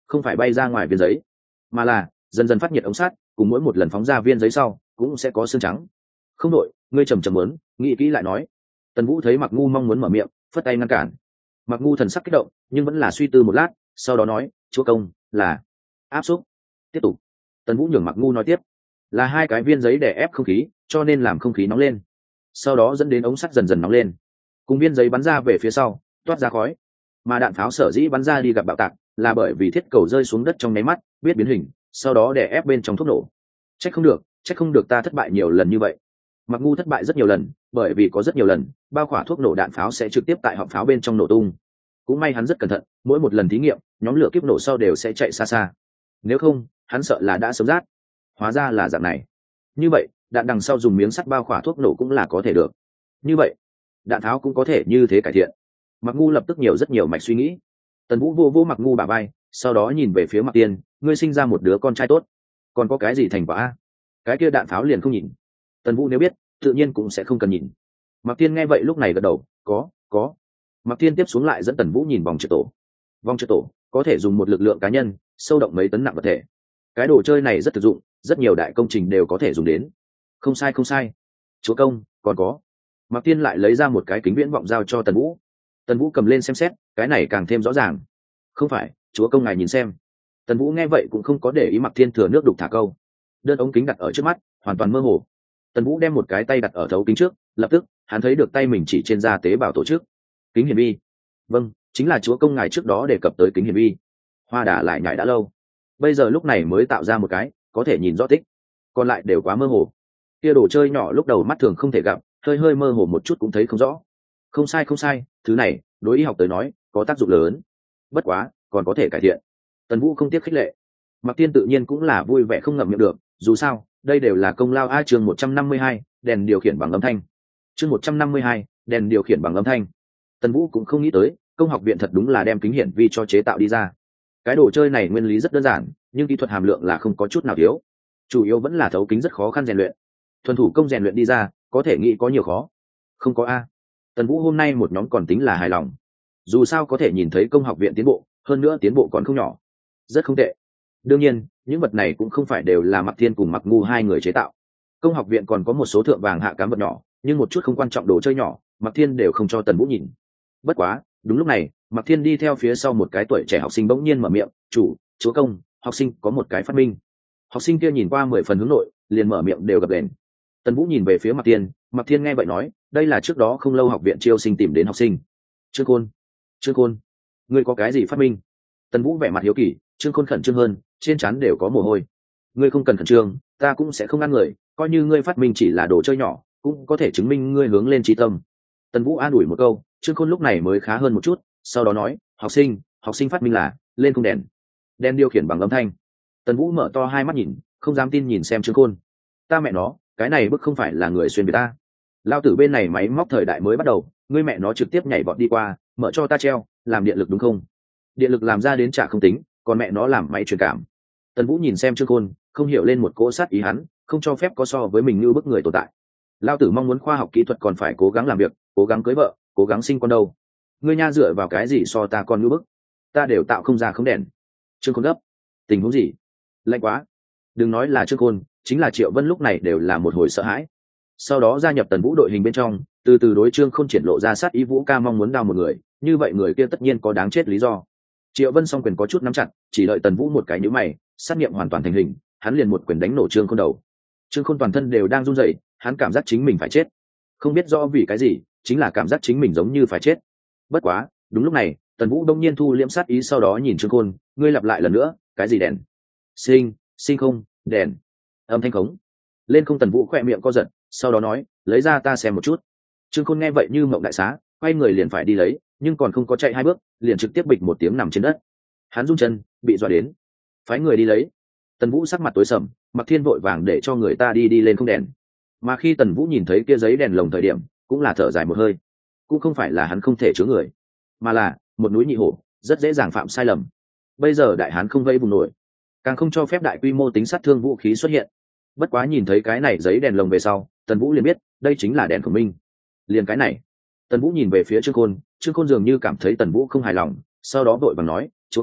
không phải bay ra ngoài viên giấy, mà là dần dần phát nhiệt ống sắt, cùng mỗi một lần phóng ra viên giấy sau cũng sẽ có xương trắng. Không đội, ngươi trầm trầm muốn nghĩ kỹ lại nói. Tần Vũ thấy Mặc Ngu mong muốn mở miệng, phất tay ngăn cản. Mặc Ngu thần sắc kích động, nhưng vẫn là suy tư một lát, sau đó nói, chúa công là áp xúc. Tiếp tục. Tần Vũ nhường Mặc Ngu nói tiếp, là hai cái viên giấy để ép không khí, cho nên làm không khí nóng lên, sau đó dẫn đến ống sắt dần dần nóng lên, cùng viên giấy bắn ra về phía sau, toát ra khói. Mà đạn pháo sở dĩ bắn ra đi gặp bạo tạc, là bởi vì thiết cầu rơi xuống đất trong nháy mắt, biết biến hình, sau đó để ép bên trong thuốc nổ. Trách không được, trách không được ta thất bại nhiều lần như vậy. Mặc Ngu thất bại rất nhiều lần, bởi vì có rất nhiều lần bao khỏa thuốc nổ đạn pháo sẽ trực tiếp tại họng pháo bên trong nổ tung. Cũng may hắn rất cẩn thận, mỗi một lần thí nghiệm, nhóm lửa kiếp nổ sau đều sẽ chạy xa xa. Nếu không, hắn sợ là đã sớm rát. Hóa ra là dạng này. Như vậy, đạn đằng sau dùng miếng sắt bao khỏa thuốc nổ cũng là có thể được. Như vậy, đạn tháo cũng có thể như thế cải thiện. Mặc Ngu lập tức nhiều rất nhiều mạch suy nghĩ. Tần Vũ vô vô Mặc Ngu bả vai, sau đó nhìn về phía Mặc Tiên, ngươi sinh ra một đứa con trai tốt, còn có cái gì thành quả a? Cái kia đạn pháo liền không nhìn. Tần Vũ nếu biết, tự nhiên cũng sẽ không cần nhìn. Mặc Tiên nghe vậy lúc này gật đầu, có, có. Mặc Tiên tiếp xuống lại dẫn Tần Vũ nhìn vòng trượt tổ. Vòng trượt tổ có thể dùng một lực lượng cá nhân sâu động mấy tấn nặng vật thể. Cái đồ chơi này rất thực dụng, rất nhiều đại công trình đều có thể dùng đến. Không sai không sai. Chúa công, còn có. Mặc Tiên lại lấy ra một cái kính viễn vọng giao cho Tần Vũ. Tần Vũ cầm lên xem xét, cái này càng thêm rõ ràng. Không phải, chúa công ngài nhìn xem. Tần Vũ nghe vậy cũng không có để ý Mặc Tiên thừa nước đục thả câu. Đơn ống kính đặt ở trước mắt, hoàn toàn mơ hồ. Tần Vũ đem một cái tay đặt ở thấu kính trước, lập tức hắn thấy được tay mình chỉ trên da tế bào tổ chức. Kính hiển vi. Vâng, chính là chúa công ngài trước đó đề cập tới kính hiển vi. Hoa đà lại nhảy đã lâu, bây giờ lúc này mới tạo ra một cái có thể nhìn rõ tích, còn lại đều quá mơ hồ. Kia đồ chơi nhỏ lúc đầu mắt thường không thể gặp, hơi hơi mơ hồ một chút cũng thấy không rõ. Không sai không sai, thứ này đối y học tới nói có tác dụng lớn, bất quá còn có thể cải thiện. Tần Vũ không tiếc khích lệ. Mặc Tiên tự nhiên cũng là vui vẻ không ngậm miệng được, dù sao đây đều là công lao. A chương một trăm năm mươi hai, đèn điều khiển bằng âm thanh. Chương một trăm năm mươi hai, đèn điều khiển bằng âm thanh. Tần Vũ cũng không nghĩ tới, công học viện thật đúng là đem kính hiển vi cho chế tạo đi ra. Cái đồ chơi này nguyên lý rất đơn giản, nhưng kỹ thuật hàm lượng là không có chút nào thiếu. Chủ yếu vẫn là thấu kính rất khó khăn rèn luyện. Thuần thủ công rèn luyện đi ra, có thể nghĩ có nhiều khó. Không có a. Tần Vũ hôm nay một nhóm còn tính là hài lòng. Dù sao có thể nhìn thấy công học viện tiến bộ, hơn nữa tiến bộ còn không nhỏ. Rất không tệ. Đương nhiên, những vật này cũng không phải đều là Mặc Thiên cùng Mặc Ngu hai người chế tạo. Công học viện còn có một số thượng vàng hạ cám vật nhỏ, nhưng một chút không quan trọng đồ chơi nhỏ, Mặc Thiên đều không cho Tần Vũ nhìn. Bất quá, đúng lúc này, Mặc Thiên đi theo phía sau một cái tuổi trẻ học sinh bỗng nhiên mở miệng, "Chủ, chúa công, học sinh có một cái phát minh." Học sinh kia nhìn qua mười phần hướng nội, liền mở miệng đều gập ghềnh. Tần Vũ nhìn về phía Mặc Thiên, Mặc Thiên nghe vậy nói, "Đây là trước đó không lâu học viện chiêu sinh tìm đến học sinh." "Trương Khôn, Trương Khôn, ngươi có cái gì phát minh?" Tần Vũ vẻ mặt hiếu kỳ, Trương Khôn khẩn trương hơn, trên trán đều có mồ hôi. "Ngươi không cần khẩn trương, ta cũng sẽ không ngăn người, coi như ngươi phát minh chỉ là đồ chơi nhỏ, cũng có thể chứng minh ngươi hướng lên trí tâm." Tần Vũ an ủi một câu, Trương Khôn lúc này mới khá hơn một chút, sau đó nói, "Học sinh, học sinh phát minh là lên không đèn, đèn điều khiển bằng âm thanh." Tần Vũ mở to hai mắt nhìn, không dám tin nhìn xem Trương Khôn. "Ta mẹ nó, cái này bức không phải là người xuyên việt ta. Lao tử bên này máy móc thời đại mới bắt đầu, ngươi mẹ nó trực tiếp nhảy vọt đi qua, mở cho ta treo, làm điện lực đúng không? Điện lực làm ra đến trả không tính, còn mẹ nó làm máy truyền cảm." Tần Vũ nhìn xem Trương Khôn, không hiểu lên một cỗ sát ý hắn, không cho phép có so với mình như bức người tồn tại. Lao tử mong muốn khoa học kỹ thuật còn phải cố gắng làm việc, cố gắng cưới vợ, cố gắng sinh con đâu. Ngươi nha dựa vào cái gì so ta còn như bức? Ta đều tạo không ra không đèn. Trương Khôn gấp. Tình huống gì? Lạnh quá. Đừng nói là Trương Khôn, chính là Triệu Vân lúc này đều là một hồi sợ hãi. Sau đó gia nhập Tần Vũ đội hình bên trong, từ từ đối Trương Khôn triển lộ ra sát ý. Vũ ca mong muốn đào một người, như vậy người kia tất nhiên có đáng chết lý do. Triệu Vân song quyền có chút nắm chặt, chỉ đợi Tần Vũ một cái nhíu mày, sát nghiệm hoàn toàn thành hình, hắn liền một quyền đánh nổ Trương Khôn đầu. Trương Khôn toàn thân đều đang run rẩy, hắn cảm giác chính mình phải chết. Không biết rõ vì cái gì, chính là cảm giác chính mình giống như phải chết. Bất quá, đúng lúc này, Tần Vũ đông nhiên thu liễm sát ý, sau đó nhìn Trương Khôn, ngươi lặp lại lần nữa, cái gì đèn? Sinh, sinh không, đèn. Âm thanh khống. Lên không. Tần Vũ khẽ miệng co giật, sau đó nói, lấy ra ta xem một chút. Trương Khôn nghe vậy như mộng đại xá, quay người liền phải đi lấy, nhưng còn không có chạy hai bước, liền trực tiếp bịch một tiếng nằm trên đất. Hắn run chân, bị dọa đến. Phái người đi lấy. Tần Vũ sắc mặt tối sầm, Mặc Thiên vội vàng để cho người ta đi đi lên không đèn. Mà khi Tần Vũ nhìn thấy kia giấy đèn lồng thời điểm, cũng là thở dài một hơi. Cũng không phải là hắn không thể chứa người, mà là một núi nhị hổ rất dễ dàng phạm sai lầm. Bây giờ đại hán không vây vùng nổi, càng không cho phép đại quy mô tính sát thương vũ khí xuất hiện. Bất quá nhìn thấy cái này giấy đèn lồng về sau, Tần Vũ liền biết đây chính là đèn của mình. Liền cái này, Tần Vũ nhìn về phía Trương Khôn, Trương Khôn dường như cảm thấy Tần Vũ không hài lòng, sau đó vội vàng nói, chúa công,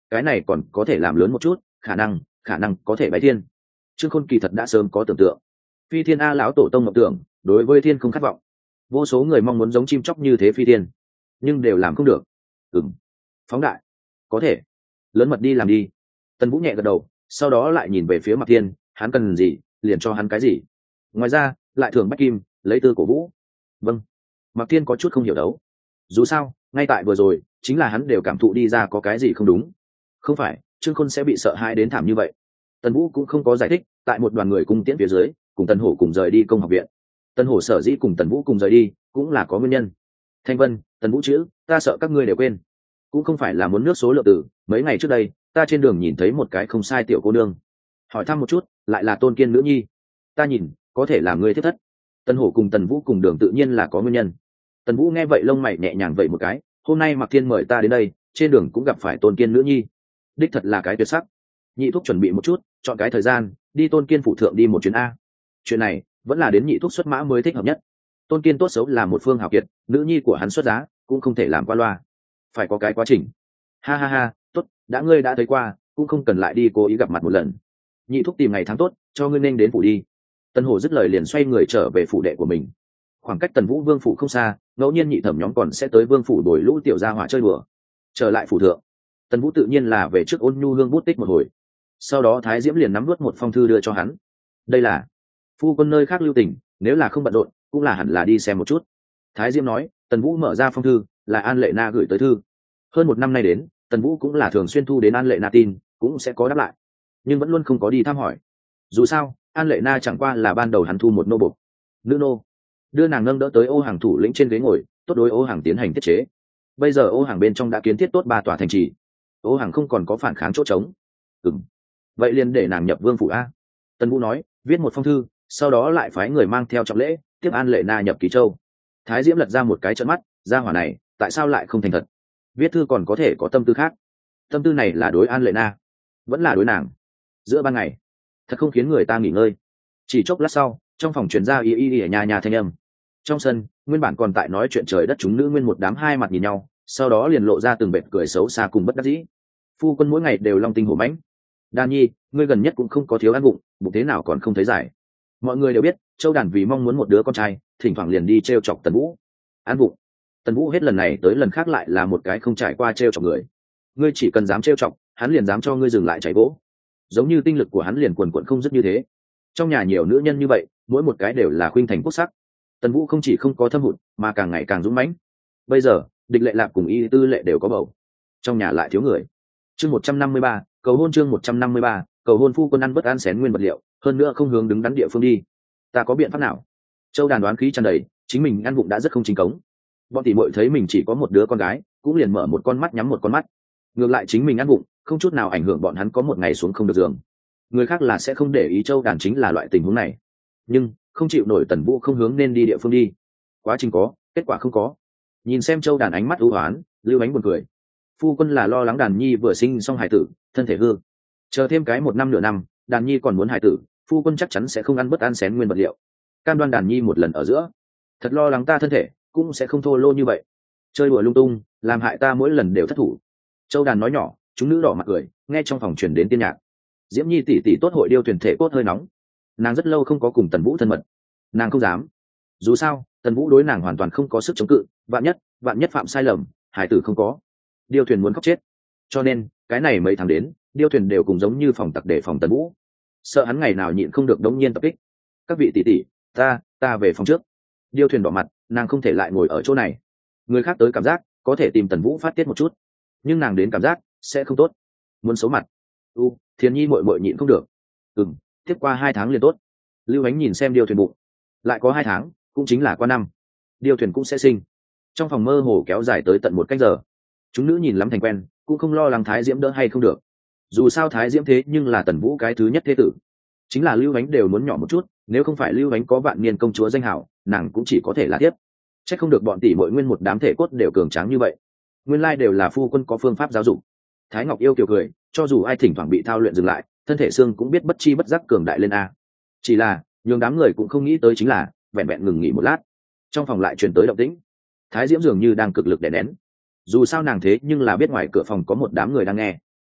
cái này còn có thể làm lớn một chút, khả năng khả năng có thể bái thiên. Trương Khôn kỳ thật đã sớm có tưởng tượng, phi thiên a lão tổ tông mộng tưởng, đối với thiên không khát vọng. Vô số người mong muốn giống chim chóc như thế phi thiên, nhưng đều làm không được. Ừm, phóng đại, có thể, lớn mật đi làm đi. Tần Vũ nhẹ gật đầu, sau đó lại nhìn về phía Mạc Thiên, hắn cần gì, liền cho hắn cái gì. Ngoài ra, lại thường bách kim, lấy tư cổ vũ. Vâng. Mạc Thiên có chút không hiểu đấu. Dù sao, ngay tại vừa rồi, chính là hắn đều cảm thụ đi ra có cái gì không đúng. Không phải, Trương Khôn sẽ bị sợ hãi đến thảm như vậy. Tần Vũ cũng không có giải thích, tại một đoàn người cung tiễn phía dưới, cùng Tần Hổ cùng rời đi công học viện. Tần Hổ sở dĩ cùng Tần Vũ cùng rời đi, cũng là có nguyên nhân. Thanh Vân, Tần Vũ chữ, ta sợ các ngươi đều quên. Cũng không phải là muốn nước số lượng tử, mấy ngày trước đây, ta trên đường nhìn thấy một cái không sai tiểu cô nương. Hỏi thăm một chút, lại là Tôn Kiên nữ nhi. Ta nhìn, có thể là ngươi thiết thất. Tần Hổ cùng Tần Vũ cùng đường tự nhiên là có nguyên nhân. Tần Vũ nghe vậy lông mày nhẹ nhàng vậy một cái, hôm nay Mạc Thiên mời ta đến đây, trên đường cũng gặp phải Tôn Kiên nữ nhi. Đích thật là cái tuyệt sắc. Nhị thúc chuẩn bị một chút, chọn cái thời gian, đi Tôn Kiên phủ thượng đi một chuyến a. Chuyện này, vẫn là đến nhị thúc xuất mã mới thích hợp nhất. Tôn Kiên tốt xấu là một phương hào kiệt, nữ nhi của hắn xuất giá, cũng không thể làm qua loa. Phải có cái quá trình. Ha ha ha, tốt, đã ngươi đã thấy qua, cũng không cần lại đi cố ý gặp mặt một lần. Nhị thúc tìm ngày tháng tốt, cho ngươi nên đến phủ đi. Tần Hổ dứt lời liền xoay người trở về phủ đệ của mình. Khoảng cách Tần Vũ vương phủ không xa, ngẫu nhiên nhị thẩm nhóm còn sẽ tới vương phủ đổi lũ tiểu gia hỏa chơi đùa. Trở lại phủ thượng, Tần Vũ tự nhiên là về trước Ôn Nhu Hương bút tích một hồi. Sau đó Thái Diễm liền nắm nuốt một phong thư đưa cho hắn. Đây là phu quân nơi khác lưu tình, nếu là không bận rộn, cũng là hẳn là đi xem một chút. Thái Diễm nói. Tần Vũ mở ra phong thư, là An Lệ Na gửi tới thư. Hơn một năm nay đến, Tần Vũ cũng là thường xuyên thu đến An Lệ Na tin, cũng sẽ có đáp lại, nhưng vẫn luôn không có đi thăm hỏi. Dù sao, An Lệ Na chẳng qua là ban đầu hắn thu một nô bộc, nữ nô, đưa nàng nâng đỡ tới Ô Hàng thủ lĩnh trên ghế ngồi, tốt đối Ô Hàng tiến hành tiết chế. Bây giờ Ô Hàng bên trong đã kiến thiết tốt ba tòa thành trì, Ô Hàng không còn có phản kháng chỗ trống. Ừm, vậy liền để nàng nhập vương phủ a. Tần Vũ nói, viết một phong thư, sau đó lại phái người mang theo trọng lễ tiếp An Lệ Na nhập Ký Châu. Thái Diễm lật ra một cái trợn mắt, gia hỏa này tại sao lại không thành thật? Viết thư còn có thể có tâm tư khác, tâm tư này là đối An Lệ Na, vẫn là đối nàng? Giữa ban ngày, thật không khiến người ta nghỉ ngơi. Chỉ chốc lát sau, trong phòng truyền ra y y y nhà nhà thanh âm. Trong sân, nguyên bản còn tại nói chuyện trời đất chúng nữ nguyên một đám hai mặt nhìn nhau, sau đó liền lộ ra từng vệt cười xấu xa cùng bất đắc dĩ. Phu quân mỗi ngày đều long tinh hổ mãnh. Đan Nhi, ngươi gần nhất cũng không có thiếu ăn bụng, bụng thế nào còn không thấy giải. Mọi người đều biết, Châu Đàn vì mong muốn một đứa con trai, thỉnh thoảng liền đi trêu chọc Tần Vũ. Ăn bụng. Tần Vũ hết lần này tới lần khác lại là một cái không trải qua trêu chọc người. Ngươi chỉ cần dám trêu chọc, hắn liền dám cho ngươi dừng lại chảy gỗ. Giống như tinh lực của hắn liền quần quần không dứt như thế. Trong nhà nhiều nữ nhân như vậy, mỗi một cái đều là khuynh thành quốc sắc. Tần Vũ không chỉ không có thâm hụt, mà càng ngày càng dũng mãnh. Bây giờ, Địch Lệ Lạp cùng Y Tư Lệ đều có bầu, trong nhà lại thiếu người. Chương một trăm năm mươi ba, cầu hôn chương một trăm năm mươi ba, cầu hôn. Phu quân ăn bất an xén nguyên vật liệu, hơn nữa không hướng đứng đắn địa phương đi. Ta có biện pháp nào? Châu Đàn đoán khí tràn đầy, chính mình ăn bụng đã rất không chính cống. Bọn tỷ muội thấy mình chỉ có một đứa con gái, cũng liền mở một con mắt nhắm một con mắt. Ngược lại chính mình ăn bụng, không chút nào ảnh hưởng bọn hắn có một ngày xuống không được giường. Người khác là sẽ không để ý Châu Đàn chính là loại tình huống này, nhưng không chịu nổi Tần Vũ không hướng nên đi địa phương đi. Quá trình có, kết quả không có. Nhìn xem Châu Đàn ánh mắt ưu hoán, Lưu Ánh buồn cười. Phu quân là lo lắng Đàn Nhi vừa sinh xong hài tử, thân thể hư, chờ thêm cái một năm nửa năm, Đàn Nhi còn muốn hài tử, phu quân chắc chắn sẽ không ăn bất ăn xén nguyên vật liệu. Cam đoan Đàn Nhi một lần ở giữa, thật lo lắng ta thân thể cũng sẽ không thô lô như vậy, chơi đùa lung tung, làm hại ta mỗi lần đều thất thủ. Châu Đàn nói nhỏ, chúng nữ đỏ mặt cười, nghe trong phòng truyền đến tiên nhạc. Diễm Nhi tỷ tỷ tốt hội điêu thuyền thể cốt hơi nóng, nàng rất lâu không có cùng Tần Vũ thân mật, nàng không dám. Dù sao, Tần Vũ đối nàng hoàn toàn không có sức chống cự, vạn nhất, vạn nhất phạm sai lầm, hải tử không có, điêu thuyền muốn khóc chết. Cho nên, cái này mấy tháng đến, điêu thuyền đều cùng giống như phòng tặc để phòng Tần Vũ, sợ hắn ngày nào nhịn không được đống nhiên tập kích. Các vị tỷ tỷ, ta, ta về phòng trước. Điêu thuyền đỏ mặt, nàng không thể lại ngồi ở chỗ này. Người khác tới cảm giác có thể tìm Tần Vũ phát tiết một chút, nhưng nàng đến cảm giác sẽ không tốt, muốn xấu mặt. U, Thiền Nhi muội muội nhịn không được. Ừm, tiếp qua hai tháng liền tốt. Lưu Ánh nhìn xem điêu thuyền bụng, lại có hai tháng, cũng chính là qua năm, điêu thuyền cũng sẽ sinh. Trong phòng mơ hồ kéo dài tới tận một canh giờ. Chúng nữ nhìn lắm thành quen, cũng không lo lắng Thái Diễm đỡ hay không được. Dù sao Thái Diễm thế nhưng là Tần Vũ cái thứ nhất thế tử, chính là Lưu Ánh đều muốn nhỏ một chút, nếu không phải Lưu Ánh có vạn niên công chúa danh hảo, nàng cũng chỉ có thể là tiếp. Chắc không được bọn tỷ muội nguyên một đám thể cốt đều cường tráng như vậy, nguyên lai đều là phu quân có phương pháp giáo dục. Thái Ngọc yêu kiều cười, cho dù ai thỉnh thoảng bị thao luyện dừng lại, thân thể xương cũng biết bất chi bất giác cường đại lên a. Chỉ là nhường đám người cũng không nghĩ tới chính là vẹn vẹn ngừng nghỉ một lát, trong phòng lại truyền tới động tĩnh. Thái Diễm dường như đang cực lực đè nén, dù sao nàng thế nhưng là biết ngoài cửa phòng có một đám người đang nghe.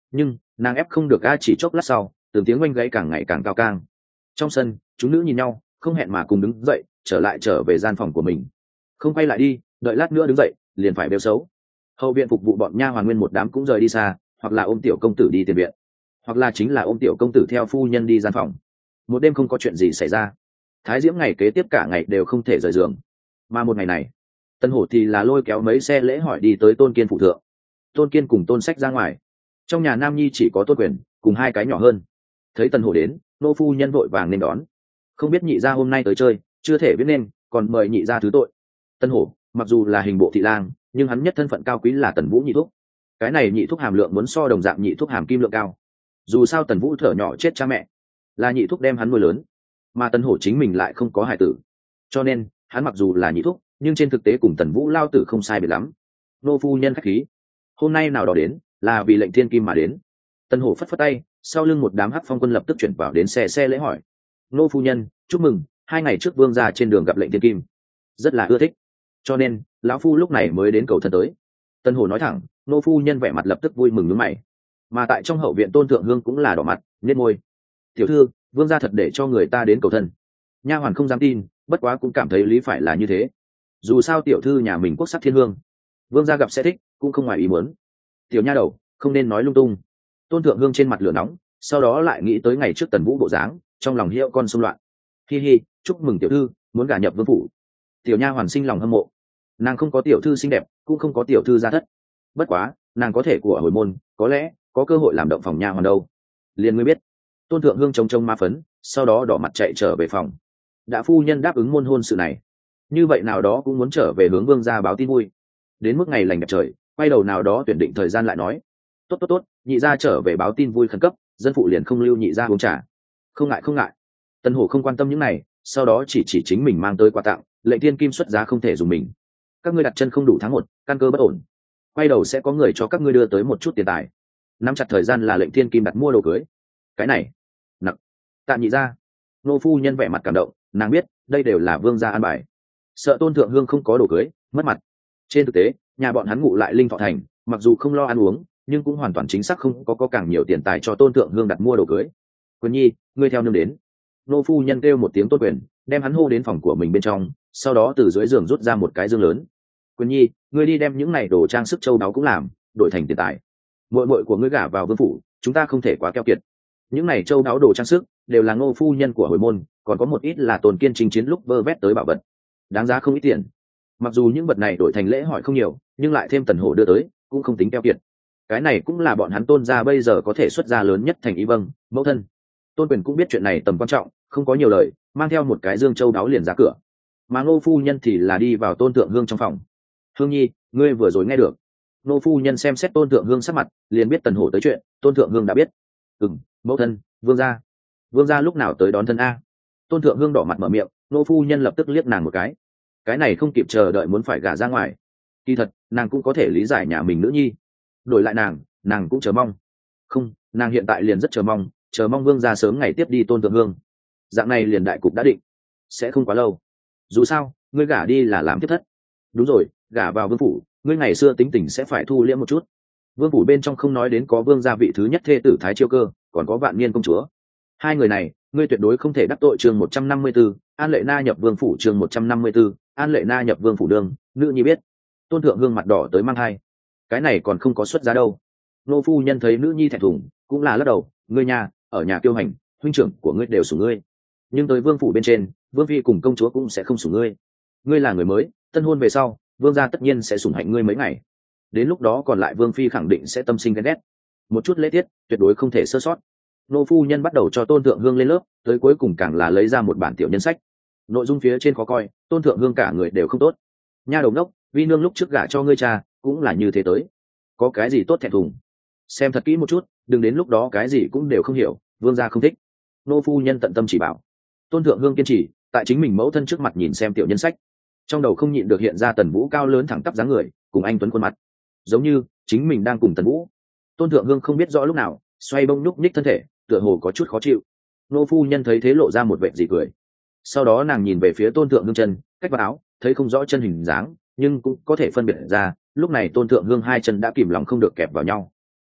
nhưng nàng ép không được a. Chỉ chốc lát sau từng tiếng oanh gáy càng ngày càng cao càng. Trong sân chúng nữ nhìn nhau không hẹn mà cùng đứng dậy trở lại trở về gian phòng của mình, không quay lại đi, đợi lát nữa đứng dậy liền phải bêu xấu. Hậu viện phục vụ bọn nha hoàn nguyên một đám cũng rời đi xa, hoặc là ôm tiểu công tử đi tiền viện, hoặc là chính là ôm tiểu công tử theo phu nhân đi gian phòng. Một đêm không có chuyện gì xảy ra, thái diễm ngày kế tiếp cả ngày đều không thể rời giường. Mà một ngày này Tân Hổ thì là lôi kéo mấy xe lễ hỏi đi tới Tôn Kiên phụ thượng. Tôn Kiên cùng Tôn Sách ra ngoài, trong nhà nam nhi chỉ có Tôn Quyền cùng hai cái nhỏ hơn. Thấy Tân Hổ đến, nô phu nhân vội vàng nên đón. Không biết nhị gia hôm nay tới chơi, chưa thể biết nên, còn mời nhị gia thứ tội. Tân Hổ mặc dù là hình bộ thị lang, nhưng hắn nhất thân phận cao quý là Tần Vũ nhị thúc. Cái này nhị thúc hàm lượng muốn so đồng dạng nhị thúc hàm kim lượng cao. Dù sao Tần Vũ thở nhỏ chết cha mẹ, là nhị thúc đem hắn nuôi lớn, mà Tân Hổ chính mình lại không có hài tử, cho nên hắn mặc dù là nhị thúc, nhưng trên thực tế cùng Tần Vũ lao tử không sai biệt lắm. Nô phu nhân khách khí, hôm nay nào đó đến là vì lệnh thiên kim mà đến. Tân Hổ phất phất tay, sau lưng một đám hắc phong quân lập tức chuyển vào đến xe xe lễ hỏi. Nô phu nhân chúc mừng, hai ngày trước vương gia trên đường gặp lệnh thiên kim, rất là ưa thích, cho nên lão phu lúc này mới đến cầu thân tới. Tân Hổ nói thẳng, nô phu nhân vẻ mặt lập tức vui mừng nhướng mày. Mà tại trong hậu viện Tôn Thượng Hương cũng là đỏ mặt nhếch môi. Tiểu thư, vương gia thật để cho người ta đến cầu thân. Nha hoàn không dám tin, bất quá cũng cảm thấy lý phải là như thế. Dù sao tiểu thư nhà mình quốc sắc thiên hương, vương gia gặp sẽ thích, cũng không ngoài ý muốn. Tiểu nha đầu, không nên nói lung tung. Tôn Thượng Hương trên mặt lửa nóng, sau đó lại nghĩ tới ngày trước Tần Vũ bộ dáng, trong lòng hiệu con xung loạn. Hi hi, chúc mừng tiểu thư muốn gả nhập vương phủ. Tiểu nha hoàn sinh lòng hâm mộ. Nàng không có tiểu thư xinh đẹp, cũng không có tiểu thư gia thất, bất quá nàng có thể của hồi môn, có lẽ có cơ hội làm động phòng nha hoàn đâu. Liền ngươi biết. Tôn Thượng Hương trông trông ma phấn, sau đó đỏ mặt chạy trở về phòng. Đã phu nhân đáp ứng môn hôn sự này, như vậy nào đó cũng muốn trở về hướng vương gia báo tin vui. Đến mức ngày lành đẹp trời, quay đầu nào đó tuyển định thời gian lại nói. Tốt tốt tốt, nhị gia trở về báo tin vui khẩn cấp, dân phụ liền không lưu nhị gia uống trà. Không ngại không ngại. Tân Hổ không quan tâm những này, sau đó chỉ chỉ chính mình mang tới quà tặng, lệnh thiên kim xuất giá không thể dùng mình. Các ngươi đặt chân không đủ tháng một, căn cơ bất ổn, quay đầu sẽ có người cho các ngươi đưa tới một chút tiền tài. Nắm chặt thời gian là lệnh thiên kim đặt mua đồ cưới. Cái này nặng. Tạm nhị gia. Nô phu nhân vẻ mặt cảm động, nàng biết đây đều là vương gia an bài, sợ Tôn Thượng Hương không có đồ cưới mất mặt. Trên thực tế nhà bọn hắn ngụ lại Linh Thọ thành, mặc dù không lo ăn uống, nhưng cũng hoàn toàn chính xác không có, có càng nhiều tiền tài cho Tôn Thượng Hương đặt mua đồ cưới. Quyền nhi, ngươi theo nương đến. Nô phu nhân kêu một tiếng Tôn Quyền, đem hắn hô đến phòng của mình bên trong, sau đó từ dưới giường rút ra một cái dương lớn. Quyền nhi, ngươi đi đem những này đồ trang sức châu báu cũng làm, đổi thành tiền tài. Muội muội của ngươi gả vào vương phủ, chúng ta không thể quá keo kiệt. Những này châu báu đồ trang sức đều là Ngô phu nhân của hồi môn, còn có một ít là Tôn Kiên chinh chiến lúc vơ vét tới bảo vật, đáng giá không ít tiền. Mặc dù những vật này đổi thành lễ hỏi không nhiều, nhưng lại thêm Tần Hổ đưa tới, cũng không tính keo kiệt. Cái này cũng là bọn hắn Tôn gia bây giờ có thể xuất ra lớn nhất thành ý. Vâng, mẫu thân. Tôn Quyền cũng biết chuyện này tầm quan trọng, không có nhiều lời, mang theo một cái dương châu đáo liền ra cửa. Mà Ngô phu nhân thì là đi vào Tôn Thượng Hương trong phòng. Hương nhi, ngươi vừa rồi nghe được. Ngô phu nhân xem xét Tôn Thượng Hương sắc mặt, liền biết Tần Hổ tới chuyện. Tôn Thượng Hương đã biết. Ừm, mẫu thân, vương gia. Vương gia lúc nào tới đón thân a? Tôn Thượng Hương đỏ mặt mở miệng, Ngô phu nhân lập tức liếc nàng một cái. Cái này không kịp chờ đợi muốn phải gả ra ngoài. Kỳ thật nàng cũng có thể lý giải nhà mình nữ nhi, đổi lại nàng nàng cũng chờ mong. Không, nàng hiện tại liền rất chờ mong, chờ mong vương gia sớm ngày tiếp đi Tôn Thượng Hương. Dạng này liền đại cục đã định, sẽ không quá lâu. Dù sao ngươi gả đi là làm tiếp thất. Đúng rồi, gả vào vương phủ, ngươi ngày xưa tính tình sẽ phải thu liễm một chút. Vương phủ bên trong không nói đến có vương gia vị thứ nhất thê tử Thái Chiêu Cơ, còn có Vạn Niên công chúa. Hai người này ngươi tuyệt đối không thể đắc tội. Chương một trăm năm mươi 154, An Lệ Na nhập vương phủ. Chương một trăm năm mươi 154, An Lệ Na nhập vương phủ đường, nữ nhi biết. Tôn Thượng Hương mặt đỏ tới mang hai. Cái này còn không có xuất giá đâu. Nô phu nhân thấy nữ nhi thẹn thùng, cũng là lắc đầu, ngươi nhà ở nhà kiêu hành, huynh trưởng của ngươi đều sủng ngươi, nhưng tới vương phủ bên trên, vương phi cùng công chúa cũng sẽ không sủng ngươi. Ngươi là người mới, tân hôn về sau, vương gia tất nhiên sẽ sủng hạnh ngươi mấy ngày. Đến lúc đó còn lại vương phi khẳng định sẽ tâm sinh ghen ghét. Một chút lễ tiết tuyệt đối không thể sơ sót. Nô phu nhân bắt đầu cho Tôn Thượng Hương lên lớp, tới cuối cùng càng là lấy ra một bản tiểu nhân sách. Nội dung phía trên khó coi, Tôn Thượng Hương cả người đều không tốt. Nha đầu ngốc, vi nương lúc trước gả cho ngươi cha cũng là như thế tới, có cái gì tốt thẹn thùng? Xem thật kỹ một chút, đừng đến lúc đó cái gì cũng đều không hiểu, vương gia không thích. Nô phu nhân tận tâm chỉ bảo. Tôn Thượng Hương kiên trì, tại chính mình mẫu thân trước mặt nhìn xem tiểu nhân sách, trong đầu không nhịn được hiện ra Tần Vũ cao lớn thẳng tắp dáng người, cùng anh tuấn khuôn mặt, giống như chính mình đang cùng Tần Vũ. Tôn Thượng Hương không biết rõ lúc nào xoay bông nhúc nhích thân thể, tựa hồ có chút khó chịu. Nô phu nhân thấy thế lộ ra một vẻ dị cười. Sau đó nàng nhìn về phía Tôn Thượng Hương chân, cách vào áo, thấy không rõ chân hình dáng, nhưng cũng có thể phân biệt ra, lúc này Tôn Thượng Hương hai chân đã kìm lòng không được kẹp vào nhau.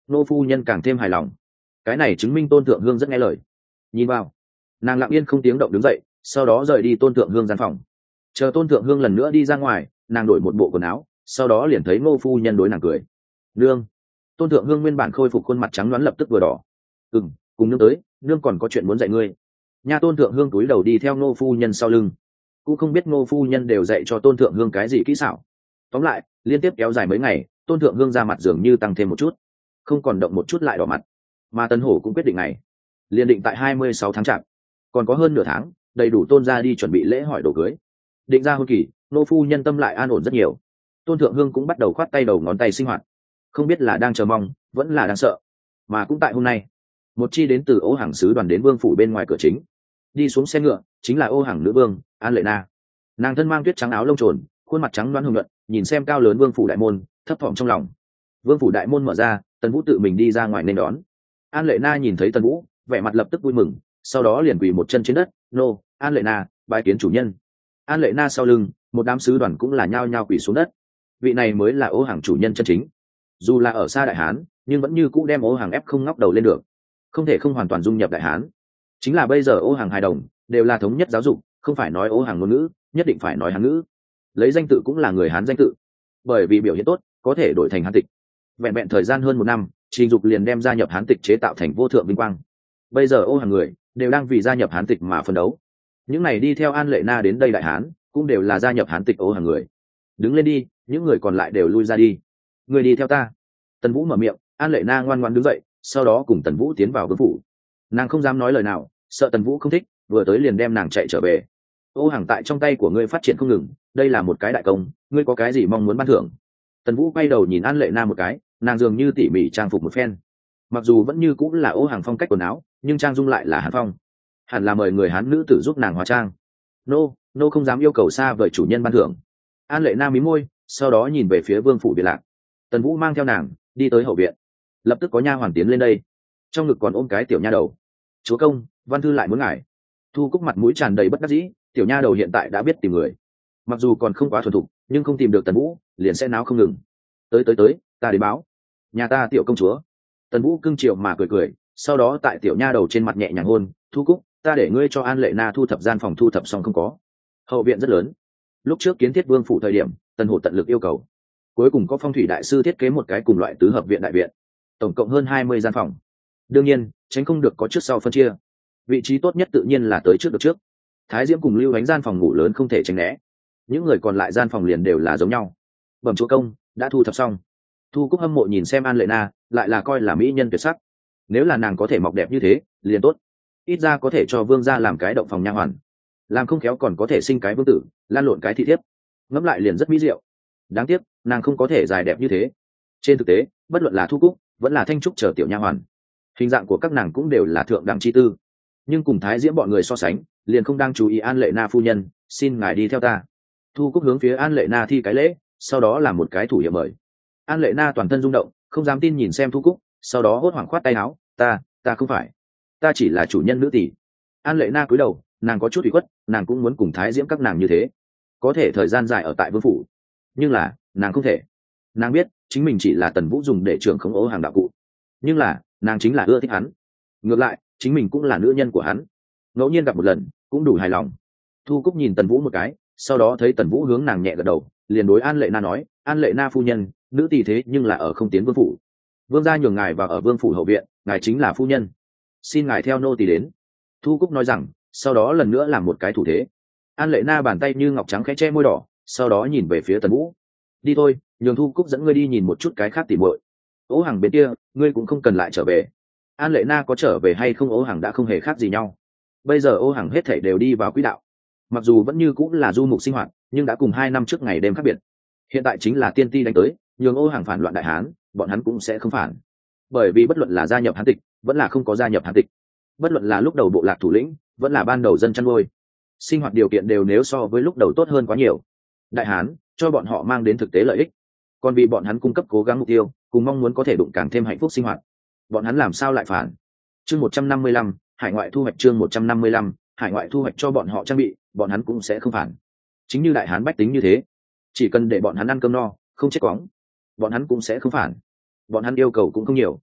nô phu nhân càng thêm hài lòng. Cái này chứng minh tôn thượng hương rất nghe lời. Nhìn vào, nàng lặng yên không tiếng động đứng dậy, sau đó rời đi tôn thượng hương gian phòng. Chờ tôn thượng hương lần nữa đi ra ngoài, nàng đổi một bộ quần áo, sau đó liền thấy ngô phu nhân đối nàng cười. Nương. Tôn thượng hương nguyên bản khôi phục khuôn mặt trắng đoán lập tức vừa đỏ. Ừm, cùng nương tới, nương còn có chuyện muốn dạy ngươi. Nha. Tôn thượng hương túi đầu đi theo ngô phu nhân sau lưng, cũng không biết ngô phu nhân đều dạy cho tôn thượng hương cái gì kỹ xảo. Tóm lại, liên tiếp kéo dài mấy ngày, tôn thượng hương ra mặt dường như tăng thêm một chút, không còn động một chút lại đỏ mặt. Mà Tân Hổ cũng quyết định ngày, liền định tại hai mươi sáu tháng chạp, còn có hơn nửa tháng, đầy đủ tôn ra đi chuẩn bị lễ hỏi đồ cưới. Định ra hôn kỳ, nô phu nhân tâm lại an ổn rất nhiều. Tôn thượng hương cũng bắt đầu khoát tay đầu ngón tay sinh hoạt, không biết là đang chờ mong vẫn là đang sợ. Mà cũng tại hôm nay, một chi đến từ Ô Hàng sứ đoàn đến vương phủ bên ngoài cửa chính, đi xuống xe ngựa chính là Ô Hàng nữ vương An Lệ Na. Nàng thân mang tuyết trắng áo lông trồn, khuôn mặt trắng đoán hồng nhuận, nhìn xem cao lớn vương phủ đại môn, thấp thỏm trong lòng. Vương phủ đại môn mở ra, Tần Vũ tự mình đi ra ngoài nên đón. An Lệ Na nhìn thấy Tần Vũ, vẻ mặt lập tức vui mừng, sau đó liền quỳ một chân trên đất. Nô, An Lệ Na, bái kiến chủ nhân. An Lệ Na sau lưng, một đám sứ đoàn cũng là nhao nhao quỳ xuống đất. Vị này mới là Ô Hàng chủ nhân chân chính. Dù là ở xa Đại Hán, nhưng vẫn như cũ đem Ô Hàng ép không ngóc đầu lên được, không thể không hoàn toàn dung nhập Đại Hán. Chính là bây giờ Ô Hàng hài đồng đều là thống nhất giáo dục, không phải nói Ô Hàng ngôn ngữ, nhất định phải nói Hán ngữ. Lấy danh tự cũng là người Hán danh tự, bởi vì biểu hiện tốt có thể đổi thành Hán tịch. Vẹn vẹn thời gian hơn một năm, Trình Dục liền đem gia nhập Hán tịch chế tạo thành vô thượng vinh quang. Bây giờ Ô Hàng người đều đang vì gia nhập Hán tịch mà phấn đấu. Những này đi theo An Lệ Na đến đây Đại Hán, cũng đều là gia nhập Hán tịch Ô Hàng người. Đứng lên đi, những người còn lại đều lui ra đi. Người đi theo ta. Tần Vũ mở miệng, An Lệ Na ngoan ngoãn đứng dậy, sau đó cùng Tần Vũ tiến vào vương phủ. Nàng không dám nói lời nào, sợ Tần Vũ không thích, vừa tới liền đem nàng chạy trở về. Ô Hàng tại trong tay của ngươi phát triển không ngừng, đây là một cái đại công, ngươi có cái gì mong muốn ban thưởng? Tần Vũ quay đầu nhìn An Lệ Na một cái, nàng dường như tỉ mỉ trang phục một phen. Mặc dù vẫn như cũng là Ô Hàng phong cách quần áo, nhưng trang dung lại là Hán phong. Hẳn là mời người Hán nữ tử giúp nàng hóa trang. Nô, nô không dám yêu cầu xa vời chủ nhân ban thưởng. An Lệ Na mí môi, sau đó nhìn về phía vương phủ biệt lạc. Tần Vũ mang theo nàng đi tới hậu viện, lập tức có nha hoàn tiến lên đây, trong ngực còn ôm cái tiểu nha đầu. Chúa công, văn thư lại muốn ngài. Thu Cúc mặt mũi tràn đầy bất đắc dĩ, tiểu nha đầu hiện tại đã biết tìm người, mặc dù còn không quá thuần thục, nhưng không tìm được Tần Vũ liền sẽ náo không ngừng. Tới tới tới, ta đến báo, nhà ta tiểu công chúa. Tần Vũ cưng chiều mà cười cười, sau đó tại tiểu nha đầu trên mặt nhẹ nhàng hôn. Thu Cúc, ta để ngươi cho An Lệ Na thu thập gian phòng, thu thập xong không có. Hậu viện rất lớn, lúc trước kiến thiết vương phủ thời điểm, Tần Hổ tận lực yêu cầu, cuối cùng có phong thủy đại sư thiết kế một cái cùng loại tứ hợp viện đại viện, tổng cộng hơn hai mươi gian phòng. Đương nhiên tránh không được có trước sau phân chia, vị trí tốt nhất tự nhiên là tới trước được trước. Thái Diễm cùng Lưu Ánh gian phòng ngủ lớn không thể tránh né, những người còn lại gian phòng liền đều là giống nhau. Bẩm chúa công, đã thu thập xong. Thu Cúc hâm mộ nhìn xem An Lệ Na, lại là coi là mỹ nhân tuyệt sắc. Nếu là nàng có thể mọc đẹp như thế liền tốt, ít ra có thể cho vương gia làm cái động phòng nha hoàn, làm không khéo còn có thể sinh cái vương tử, lan lộn cái thị thiếp, ngẫm lại liền rất mỹ diệu. Đáng tiếc nàng không có thể dài đẹp như thế. Trên thực tế, bất luận là Thu Cúc vẫn là Thanh Trúc chờ tiểu nha hoàn, hình dạng của các nàng cũng đều là thượng đẳng chi tư, nhưng cùng Thái Diễm bọn người so sánh liền không đang chú ý. An Lệ Na phu nhân, xin ngài đi theo ta. Thu Cúc hướng phía An Lệ Na thi cái lễ, sau đó làm một cái thủ hiệu mời. An Lệ Na toàn thân rung động, không dám tin nhìn xem Thu Cúc, sau đó hốt hoảng khoát tay áo. Ta, ta không phải, ta chỉ là chủ nhân nữ tỷ. An Lệ Na cúi đầu, nàng có chút ủy khuất, nàng cũng muốn cùng Thái Diễm các nàng như thế, có thể thời gian dài ở tại vương phủ, nhưng là nàng không thể. Nàng biết chính mình chỉ là Tần Vũ dùng để trưởng khống Ô Hàng đạo cụ, nhưng là nàng chính là ưa thích hắn, ngược lại chính mình cũng là nữ nhân của hắn, ngẫu nhiên gặp một lần cũng đủ hài lòng. Thu Cúc nhìn Tần Vũ một cái, sau đó thấy Tần Vũ hướng nàng nhẹ gật đầu, liền đối An Lệ Na nói, An Lệ Na phu nhân, nữ tỷ thế nhưng là ở không tiến vương phủ, vương gia nhường ngài vào ở vương phủ hậu viện, ngài chính là phu nhân, xin ngài theo nô tỳ đến. Thu Cúc nói rằng, sau đó lần nữa làm một cái thủ thế. An Lệ Na bàn tay như ngọc trắng khẽ che môi đỏ, sau đó nhìn về phía Tần Vũ. Đi thôi, nhường Thu Cúc dẫn ngươi đi nhìn một chút cái khác tỉ muội. Ô Hàng bên kia ngươi cũng không cần lại trở về. An Lệ Na có trở về hay không Ô Hàng đã không hề khác gì nhau. Bây giờ Ô Hàng hết thảy đều đi vào quỹ đạo, mặc dù vẫn như cũng là du mục sinh hoạt, nhưng đã cùng hai năm trước ngày đêm khác biệt. Hiện tại chính là tiên ti đánh tới, nhường Ô Hàng phản loạn Đại Hán, bọn hắn cũng sẽ không phản, bởi vì bất luận là gia nhập Hán tịch vẫn là không có gia nhập Hán tịch, bất luận là lúc đầu bộ lạc thủ lĩnh vẫn là ban đầu dân chăn nuôi, sinh hoạt điều kiện đều nếu so với lúc đầu tốt hơn quá nhiều. Đại Hán cho bọn họ mang đến thực tế lợi ích, còn vì bọn hắn cung cấp cố gắng mục tiêu cùng mong muốn có thể đụng càng thêm hạnh phúc sinh hoạt, bọn hắn làm sao lại phản. Chương một trăm năm mươi lăm, hải ngoại thu hoạch. Chương một trăm năm mươi lăm, hải ngoại thu hoạch cho bọn họ trang bị, bọn hắn cũng sẽ không phản. Chính như Đại Hán bách tính như thế, chỉ cần để bọn hắn ăn cơm no, không chết quóng, bọn hắn cũng sẽ không phản. Bọn hắn yêu cầu cũng không nhiều,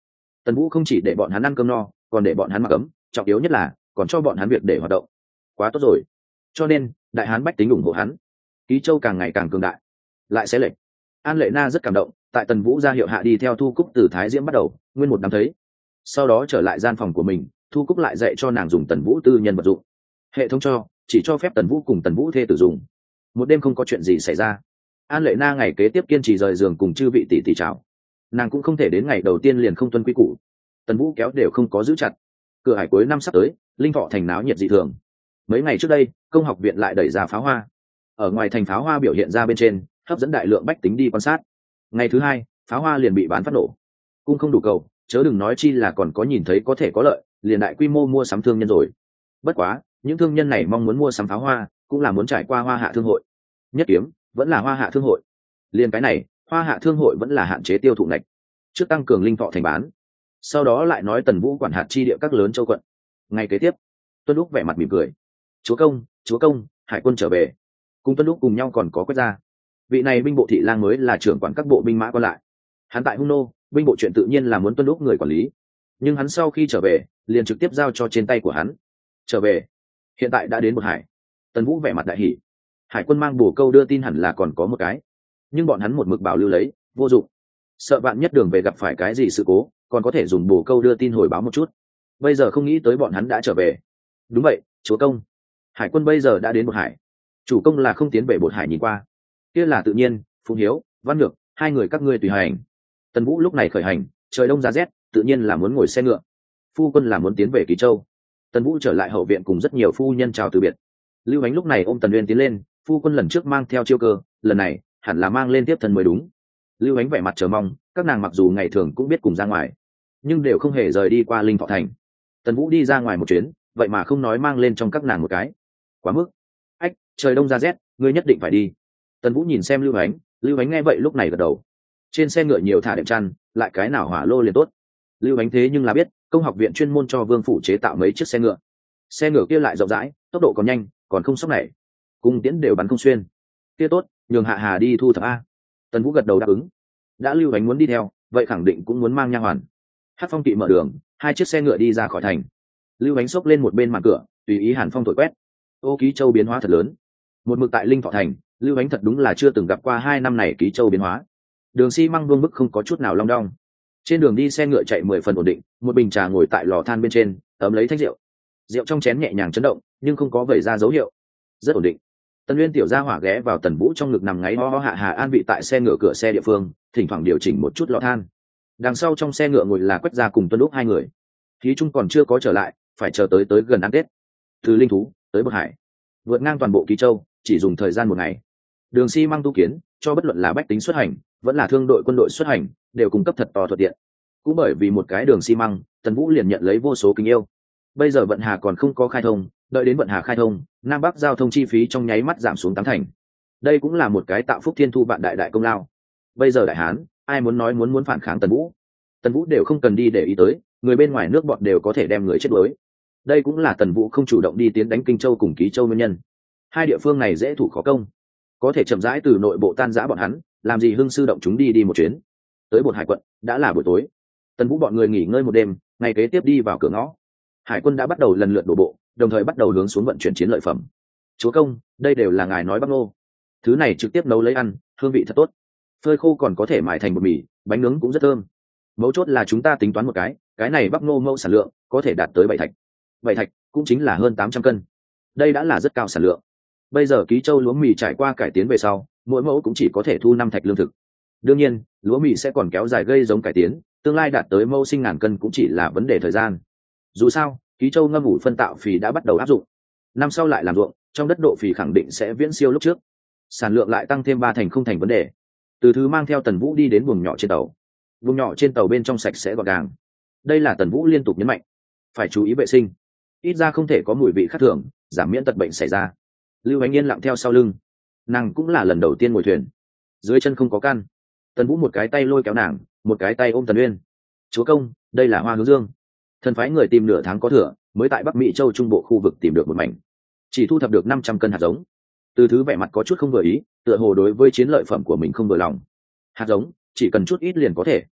Tần Vũ không chỉ để bọn hắn ăn cơm no, còn để bọn hắn mặc ấm, trọng yếu nhất là còn cho bọn hắn việc để hoạt động. Quá tốt rồi. Cho nên đại hán bách tính ủng hộ hắn, Ký Châu càng ngày càng cường đại. Lại sẽ lệnh An Lệ Na rất cảm động, tại Tần Vũ ra hiệu hạ đi theo Thu Cúc từ Thái Diễm bắt đầu, nguyên một đám thấy. Sau đó trở lại gian phòng của mình, Thu Cúc lại dạy cho nàng dùng Tần Vũ tư nhân vật dụng. Hệ thống cho chỉ cho phép Tần Vũ cùng Tần Vũ thê tử dùng. Một đêm không có chuyện gì xảy ra. An Lệ Na ngày kế tiếp kiên trì rời giường cùng chư vị tỷ tỷ chào. Nàng cũng không thể đến ngày đầu tiên liền không tuân quy củ. Tần Vũ kéo đều không có giữ chặt. Cửa hải cuối năm sắp tới, Linh Thọ thành náo nhiệt dị thường. Mấy ngày trước đây, công học viện lại đẩy ra pháo hoa. Ở ngoài thành pháo hoa biểu hiện ra bên trên, hấp dẫn đại lượng bách tính đi quan sát. Ngày thứ hai, pháo hoa liền bị bán phát nổ. Cung không đủ cầu, chớ đừng nói chi là còn có nhìn thấy có thể có lợi, liền đại quy mô mua sắm thương nhân rồi. Bất quá, những thương nhân này mong muốn mua sắm pháo hoa, cũng là muốn trải qua Hoa Hạ thương hội. Nhất kiếm, vẫn là Hoa Hạ thương hội. Liên cái này, Hoa Hạ thương hội vẫn là hạn chế tiêu thụ ngạch. Trước tăng cường Linh Thọ thành bán, sau đó lại nói Tần Vũ quản hạt chi địa các lớn châu quận. Ngày kế tiếp, Tuân Lúc vẻ mặt mỉm cười. Chúa công, chúa công, hải quân trở về. Cùng Tuân Lúc cùng nhau còn có Quách gia. Vị này binh bộ thị lang mới là trưởng quản các bộ binh mã còn lại. Hắn tại Hung Nô, binh bộ chuyện tự nhiên là muốn Tuân Lúc người quản lý. Nhưng hắn sau khi trở về, liền trực tiếp giao cho trên tay của hắn. Trở về, hiện tại đã đến Bột Hải. Tần Vũ vẻ mặt đại hỉ. Hải quân mang bổ câu đưa tin hẳn là còn có một cái, nhưng bọn hắn một mực bảo lưu lấy, vô dụng. Sợ bạn nhất đường về gặp phải cái gì sự cố, còn có thể dùng bổ câu đưa tin hồi báo một chút. Bây giờ không nghĩ tới bọn hắn đã trở về. Đúng vậy, chúa công. Hải quân bây giờ đã đến Bột Hải. Chủ công là không tiến về Bột Hải nhìn qua. Kia là tự nhiên, Phùng Hiếu, Văn Nhược, hai người các ngươi tùy hành. Tần Vũ lúc này khởi hành, trời đông giá rét, tự nhiên là muốn ngồi xe ngựa. Phu quân là muốn tiến về Ký Châu. Tần Vũ trở lại hậu viện cùng rất nhiều phu nhân chào từ biệt. Lưu Ánh lúc này ôm Tần Uyên tiến lên, phu quân lần trước mang theo chiêu cơ, lần này hẳn là mang lên tiếp thần mới đúng. Lưu Ánh vẻ mặt chờ mong, các nàng mặc dù ngày thường cũng biết cùng ra ngoài, nhưng đều không hề rời đi qua Linh Thọ thành. Tần Vũ đi ra ngoài một chuyến, vậy mà không nói mang lên trong các nàng một cái, quá mức. Ách, trời đông ra rét, ngươi nhất định phải đi. Tần Vũ nhìn xem Lưu Ánh, Lưu Ánh nghe vậy lúc này gật đầu. Trên xe ngựa nhiều thả đệm chăn, lại cái nào hỏa lô liền tốt. Lưu Ánh thế nhưng là biết, công học viện chuyên môn cho Vương phủ chế tạo mấy chiếc xe ngựa. Xe ngựa kia lại rộng rãi, tốc độ còn nhanh, còn không sốc này, cung tiễn đều bắn không xuyên. Kia tốt, nhường Hạ Hà đi thu thập a. Tần Vũ gật đầu đáp ứng. Đã Lưu Ánh muốn đi theo, vậy khẳng định cũng muốn mang nha hoàn. Hát Phong kỵ mở đường, hai chiếc xe ngựa đi ra khỏi thành. Lưu Ánh xốc lên một bên màn cửa, tùy ý Hàn Phong thổi quét. Ô Ký Châu biến hóa thật lớn. Một mực tại Linh Thọ thành, Lưu Ánh thật đúng là chưa từng gặp qua hai năm này Ký Châu biến hóa. Đường xi măng vương bức không có chút nào long đong. Trên đường đi xe ngựa chạy mười phần ổn định, một bình trà ngồi tại lò than bên trên, ấm lấy thanh rượu. Rượu trong chén nhẹ nhàng chấn động, nhưng không có vẩy ra dấu hiệu, rất ổn định. Tần Nguyên tiểu gia hỏa ghé vào Tần Vũ trong ngực nằm ngáy ho ho. Hạ Hà an vị tại xe ngựa cửa xe địa phương, thỉnh thoảng điều chỉnh một chút lò than. Đằng sau trong xe ngựa ngồi là Quách gia cùng Tuân Lúc hai người. Khí Trung còn chưa có trở lại, phải chờ tới tới gần ăn Tết. Từ Linh Thú tới Bột Hải, vượt ngang toàn bộ Ký Châu, chỉ dùng thời gian một ngày. Đường xi măng tu kiến, cho bất luận là bách tính xuất hành, vẫn là thương đội quân đội xuất hành, đều cung cấp thật to thuận tiện. Cũng bởi vì một cái đường xi măng, Tần Vũ liền nhận lấy vô số kính yêu. Bây giờ vận hà còn không có khai thông, đợi đến vận hà khai thông, Nam Bắc giao thông chi phí trong nháy mắt giảm xuống tám thành. Đây cũng là một cái tạo phúc thiên thu vạn đại đại công lao. Bây giờ đại hán, ai muốn nói muốn muốn phản kháng Tần Vũ, Tần Vũ đều không cần đi để ý tới, người bên ngoài nước bọn đều có thể đem người chết đuối. Đây cũng là Tần Vũ không chủ động đi tiến đánh Kinh Châu cùng Ký Châu nguyên nhân. Hai địa phương này dễ thủ khó công, có thể chậm rãi từ nội bộ tan rã bọn hắn, làm gì hưng sư động chúng đi đi một chuyến. Tới Bột Hải quận, đã là buổi tối. Tần Vũ bọn người nghỉ ngơi một đêm, ngày kế tiếp đi vào cửa ngõ. Hải quân đã bắt đầu lần lượt đổ bộ, đồng thời bắt đầu hướng xuống vận chuyển chiến lợi phẩm. Chúa công, đây đều là ngài nói bắp nô. Thứ này trực tiếp nấu lấy ăn, hương vị thật tốt. Phơi khô còn có thể mài thành bột mì, bánh nướng cũng rất thơm. Mấu chốt là chúng ta tính toán một cái, cái này bắp nô mẫu sản lượng có thể đạt tới bảy thạch. Bảy thạch cũng chính là hơn tám trăm cân. Đây đã là rất cao sản lượng. Bây giờ Ký Châu lúa mì trải qua cải tiến về sau, mỗi mẫu cũng chỉ có thể thu năm thạch lương thực. Đương nhiên, lúa mì sẽ còn kéo dài gây giống cải tiến, tương lai đạt tới mẫu sinh ngàn cân cũng chỉ là vấn đề thời gian. Dù sao, Ký Châu ngâm ủ phân tạo phì đã bắt đầu áp dụng. Năm sau lại làm ruộng, trong đất độ phì khẳng định sẽ viễn siêu lúc trước. Sản lượng lại tăng thêm ba thành không thành vấn đề. Từ thứ mang theo Tần Vũ đi đến buồng nhỏ trên tàu. Buồng nhỏ trên tàu bên trong sạch sẽ gọn gàng. Đây là Tần Vũ liên tục nhấn mạnh. Phải chú ý vệ sinh. Ít ra không thể có mùi vị khác thường, giảm miễn tật bệnh xảy ra. Lưu Ánh Yên lặng theo sau lưng. Nàng cũng là lần đầu tiên ngồi thuyền. Dưới chân không có căn. Tần Vũ một cái tay lôi kéo nàng, một cái tay ôm Tần Uyên. Chúa công, đây là hoa hướng dương. Thần phái người tìm nửa tháng có thừa, mới tại Bắc Mỹ Châu trung bộ khu vực tìm được một mảnh. Chỉ thu thập được năm trăm cân hạt giống. Từ thứ vẻ mặt có chút không vừa ý, tựa hồ đối với chiến lợi phẩm của mình không vừa lòng. Hạt giống, chỉ cần chút ít liền có thể.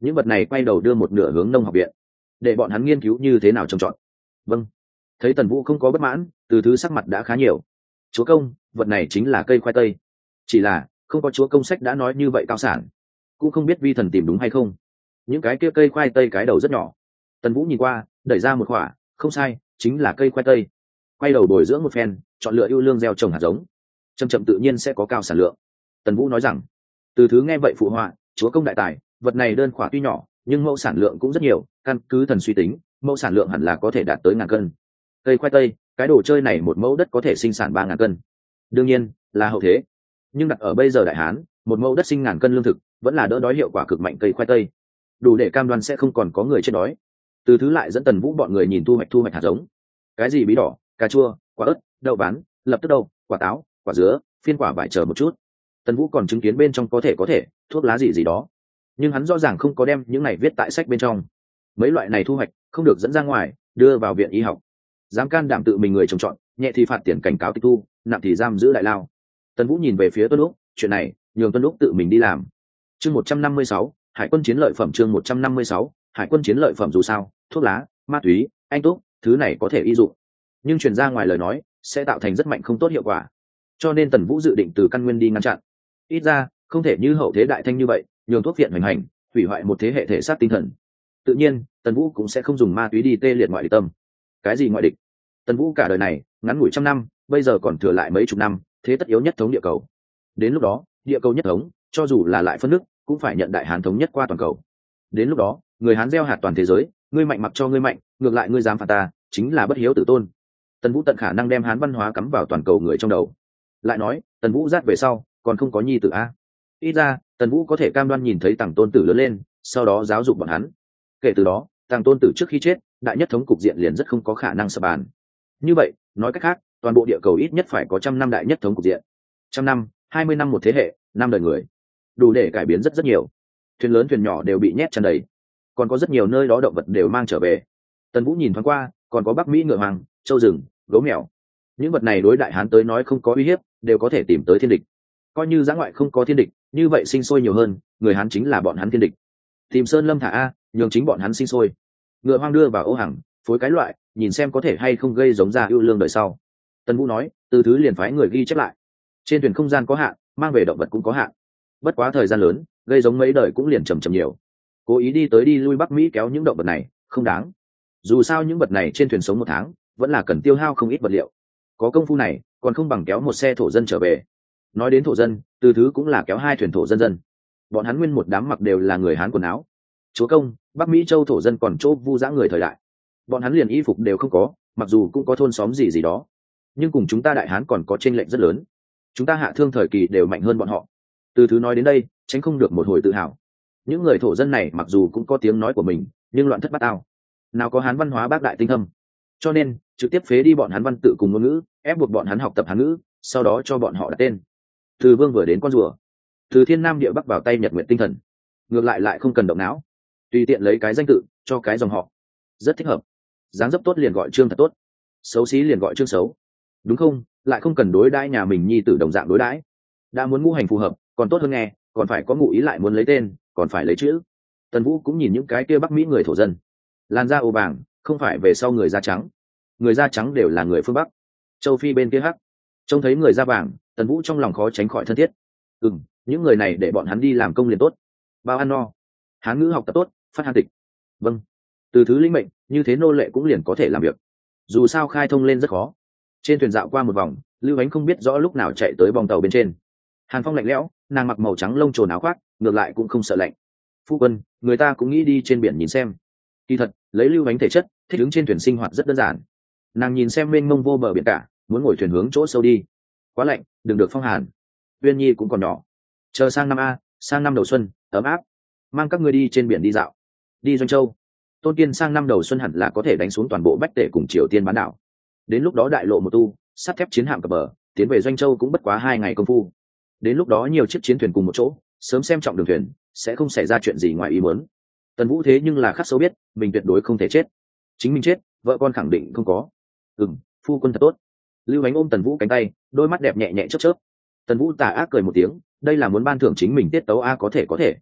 những vật này quay đầu đưa một nửa hướng nông học viện, để bọn hắn nghiên cứu như thế nào trồng trọt. Vâng. Thấy Tần Vũ không có bất mãn, Từ Thứ sắc mặt đã khá nhiều. Chúa công, vật này chính là cây khoai tây. Chỉ là không có chúa công sách đã nói như vậy cao sản, cũng không biết vi thần tìm đúng hay không. Những cái kia cây khoai tây cái đầu rất nhỏ. Tần Vũ nhìn qua, đẩy ra một quả, không sai, chính là cây khoai tây. Quay đầu bồi dưỡng một phen, chọn lựa ưu lương gieo trồng hạt giống, chậm chậm tự nhiên sẽ có cao sản lượng. Tần Vũ nói rằng. Từ Thứ nghe vậy phụ họa, chúa công đại tài, vật này đơn khỏa tuy nhỏ, nhưng mẫu sản lượng cũng rất nhiều, căn cứ thần suy tính, mẫu sản lượng hẳn là có thể đạt tới ngàn cân. Cây khoai tây, cái đồ chơi này một mẫu đất có thể sinh sản ba ngàn cân. Đương nhiên là hậu thế, nhưng đặt ở bây giờ đại hán, một mẫu đất sinh ngàn cân lương thực vẫn là đỡ đói hiệu quả cực mạnh. Cây khoai tây đủ để cam đoan sẽ không còn có người chết đói. Từ Thứ lại dẫn Tần Vũ bọn người nhìn thu hoạch thu hoạch hạt giống. Cái gì bí đỏ, cà chua, quả ớt, đậu bán, lập tức đâu, quả táo, quả dứa, phiên quả vải, chờ một chút. Tần Vũ còn chứng kiến bên trong có thể có thể thuốc lá gì gì đó, nhưng hắn rõ ràng không có đem những này viết tại sách bên trong. Mấy loại này thu hoạch không được dẫn ra ngoài, đưa vào viện y học. Dám can đảm tự mình người trồng trọt, nhẹ thì phạt tiền cảnh cáo tịch thu, nặng thì giam giữ đại lao. Tần Vũ nhìn về phía Tuân Lúc, chuyện này nhường Tuân Lúc tự mình đi làm. Chương một trăm năm mươi sáu, Hải quân chiến lợi phẩm. Chương một trăm năm mươi sáu, Hải quân chiến lợi phẩm. Dù sao, thuốc lá, ma túy, anh túc, thứ này có thể y dụng, nhưng truyền ra ngoài lời nói sẽ tạo thành rất mạnh không tốt hiệu quả, cho nên Tần Vũ dự định từ căn nguyên đi ngăn chặn. Ít ra không thể như hậu thế Đại Thanh như vậy nhường thuốc viện hoành hành, hủy hoại một thế hệ thể xác tinh thần. Tự nhiên Tần Vũ cũng sẽ không dùng ma túy đi tê liệt ngoại địch tâm. Cái gì ngoại địch? Tần Vũ cả đời này ngắn ngủi trăm năm, bây giờ còn thừa lại mấy chục năm, thế tất yếu nhất thống địa cầu. Đến lúc đó địa cầu nhất thống, cho dù là lại phân nước cũng phải nhận đại hán thống nhất qua toàn cầu. Đến lúc đó người hán gieo hạt toàn thế giới, ngươi mạnh mặc cho ngươi mạnh, ngược lại ngươi dám phạt ta, chính là bất hiếu tử tôn. Tần Vũ tận khả năng đem hán văn hóa cắm vào toàn cầu người trong đầu. Lại nói Tần Vũ rát về sau còn không có nhi tử a, ít ra Tần Vũ có thể cam đoan nhìn thấy Tằng tôn tử lớn lên, sau đó giáo dục bọn hắn. Kể từ đó Tằng tôn tử trước khi chết, đại nhất thống cục diện liền rất không có khả năng sập bàn. Như vậy nói cách khác, toàn bộ địa cầu ít nhất phải có trăm năm đại nhất thống cục diện. Trăm năm, hai mươi năm một thế hệ, năm đời người, đủ để cải biến rất rất nhiều. Thuyền lớn thuyền nhỏ đều bị nhét tràn đầy, còn có rất nhiều nơi đó động vật đều mang trở về. Tần Vũ nhìn thoáng qua, còn có Bắc Mỹ ngựa hoàng, trâu rừng, gấu mèo. Những vật này đối đại hán tới nói không có uy hiếp, đều có thể tìm tới thiên địch. Coi như giã ngoại không có thiên địch, như vậy sinh sôi nhiều hơn, người hán chính là bọn hắn thiên địch. Tìm sơn lâm thả a, nhường chính bọn hắn sinh sôi. Ngựa hoang đưa vào ô hàng, phối cái loại, nhìn xem có thể hay không gây giống ra ưu lương đời sau. Tần Vũ nói, Từ Thứ liền phái người ghi chép lại. Trên thuyền không gian có hạn, mang về động vật cũng có hạn. Bất quá thời gian lớn, gây giống mấy đời cũng liền chầm chầm nhiều. Cố ý đi tới đi lui Bắc Mỹ kéo những động vật này không đáng. Dù sao những vật này trên thuyền sống một tháng, vẫn là cần tiêu hao không ít vật liệu. Có công phu này, còn không bằng kéo một xe thổ dân trở về. Nói đến thổ dân, Từ Thứ cũng là kéo hai thuyền thổ dân dân. Bọn hắn nguyên một đám mặc đều là người hán quần áo. Chúa công, Bắc Mỹ châu thổ dân còn chỗ vu dã người thời đại. Bọn hắn liền y phục đều không có, mặc dù cũng có thôn xóm gì gì đó, nhưng cùng chúng ta đại hán còn có chênh lệch rất lớn. Chúng ta hạ thương thời kỳ đều mạnh hơn bọn họ. Từ Thứ nói đến đây, tránh không được một hồi tự hào. Những người thổ dân này mặc dù cũng có tiếng nói của mình, nhưng loạn thất bát ao, nào có hán văn hóa bác đại tinh thâm, cho nên trực tiếp phế đi bọn hắn văn tự cùng ngôn ngữ, ép buộc bọn hắn học tập hán ngữ, sau đó cho bọn họ đặt tên. Từ vương vừa đến con rùa, từ thiên nam địa bắc vào tay nhật nguyện tinh thần, ngược lại lại không cần động não, tùy tiện lấy cái danh tự cho cái dòng họ, rất thích hợp. Dáng dấp tốt liền gọi Trương thật tốt, xấu xí liền gọi Trương xấu, đúng không? Lại không cần đối đãi nhà mình nhi tử đồng dạng đối đãi. Đã muốn ngũ hành phù hợp, còn tốt hơn nghe, còn phải có ngụ ý, lại muốn lấy tên, còn phải lấy chữ. Tần Vũ cũng nhìn những cái kia Bắc Mỹ người thổ dân, làn da ồ vàng, không phải về sau người da trắng, người da trắng đều là người phương Bắc, châu Phi bên kia hắc. Trông thấy người da vàng, Tần Vũ trong lòng khó tránh khỏi thân thiết. Ừ, những người này để bọn hắn đi làm công liền tốt, bao ăn no, hán ngữ học tập tốt, phát hàn tịch. Vâng. Từ Thứ lĩnh mệnh, như thế nô lệ cũng liền có thể làm việc. Dù sao khai thông lên rất khó. Trên thuyền dạo qua một vòng, Lưu Ánh không biết rõ lúc nào chạy tới bong tàu bên trên. Hàn phong lạnh lẽo, nàng mặc màu trắng lông trồn áo khoác, ngược lại cũng không sợ lạnh. Phu quân, người ta cũng nghĩ đi trên biển nhìn xem. Kỳ thật, lấy Lưu Ánh thể chất, thích ứng trên thuyền sinh hoạt rất đơn giản. Nàng nhìn xem mênh mông vô bờ biển cả, muốn ngồi thuyền hướng chỗ sâu đi. Quá lạnh, đừng được phong hàn. Uyên Nhi cũng còn nhỏ, chờ sang năm a, sang năm đầu xuân ấm áp, mang các ngươi đi trên biển đi dạo, đi Doanh Châu. Tôn Kiên sang năm đầu xuân hẳn là có thể đánh xuống toàn bộ Bách Tể cùng Triều Tiên bán đảo. Đến lúc đó đại lộ một tu, sắt thép chiến hạm cập bờ, tiến về Doanh Châu cũng bất quá hai ngày công phu. Đến lúc đó nhiều chiếc chiến thuyền cùng một chỗ, sớm xem trọng đường thuyền, sẽ không xảy ra chuyện gì ngoài ý muốn. Tần Vũ thế nhưng là khắc sâu biết, mình tuyệt đối không thể chết. Chính mình chết, vợ con khẳng định không có. Ừm, phu quân thật tốt. Lưu Ánh ôm Tần Vũ cánh tay, đôi mắt đẹp nhẹ nhẹ chớp chớp. Tần Vũ tà ác cười một tiếng, đây là muốn ban thưởng chính mình tiết tấu a, có thể có thể.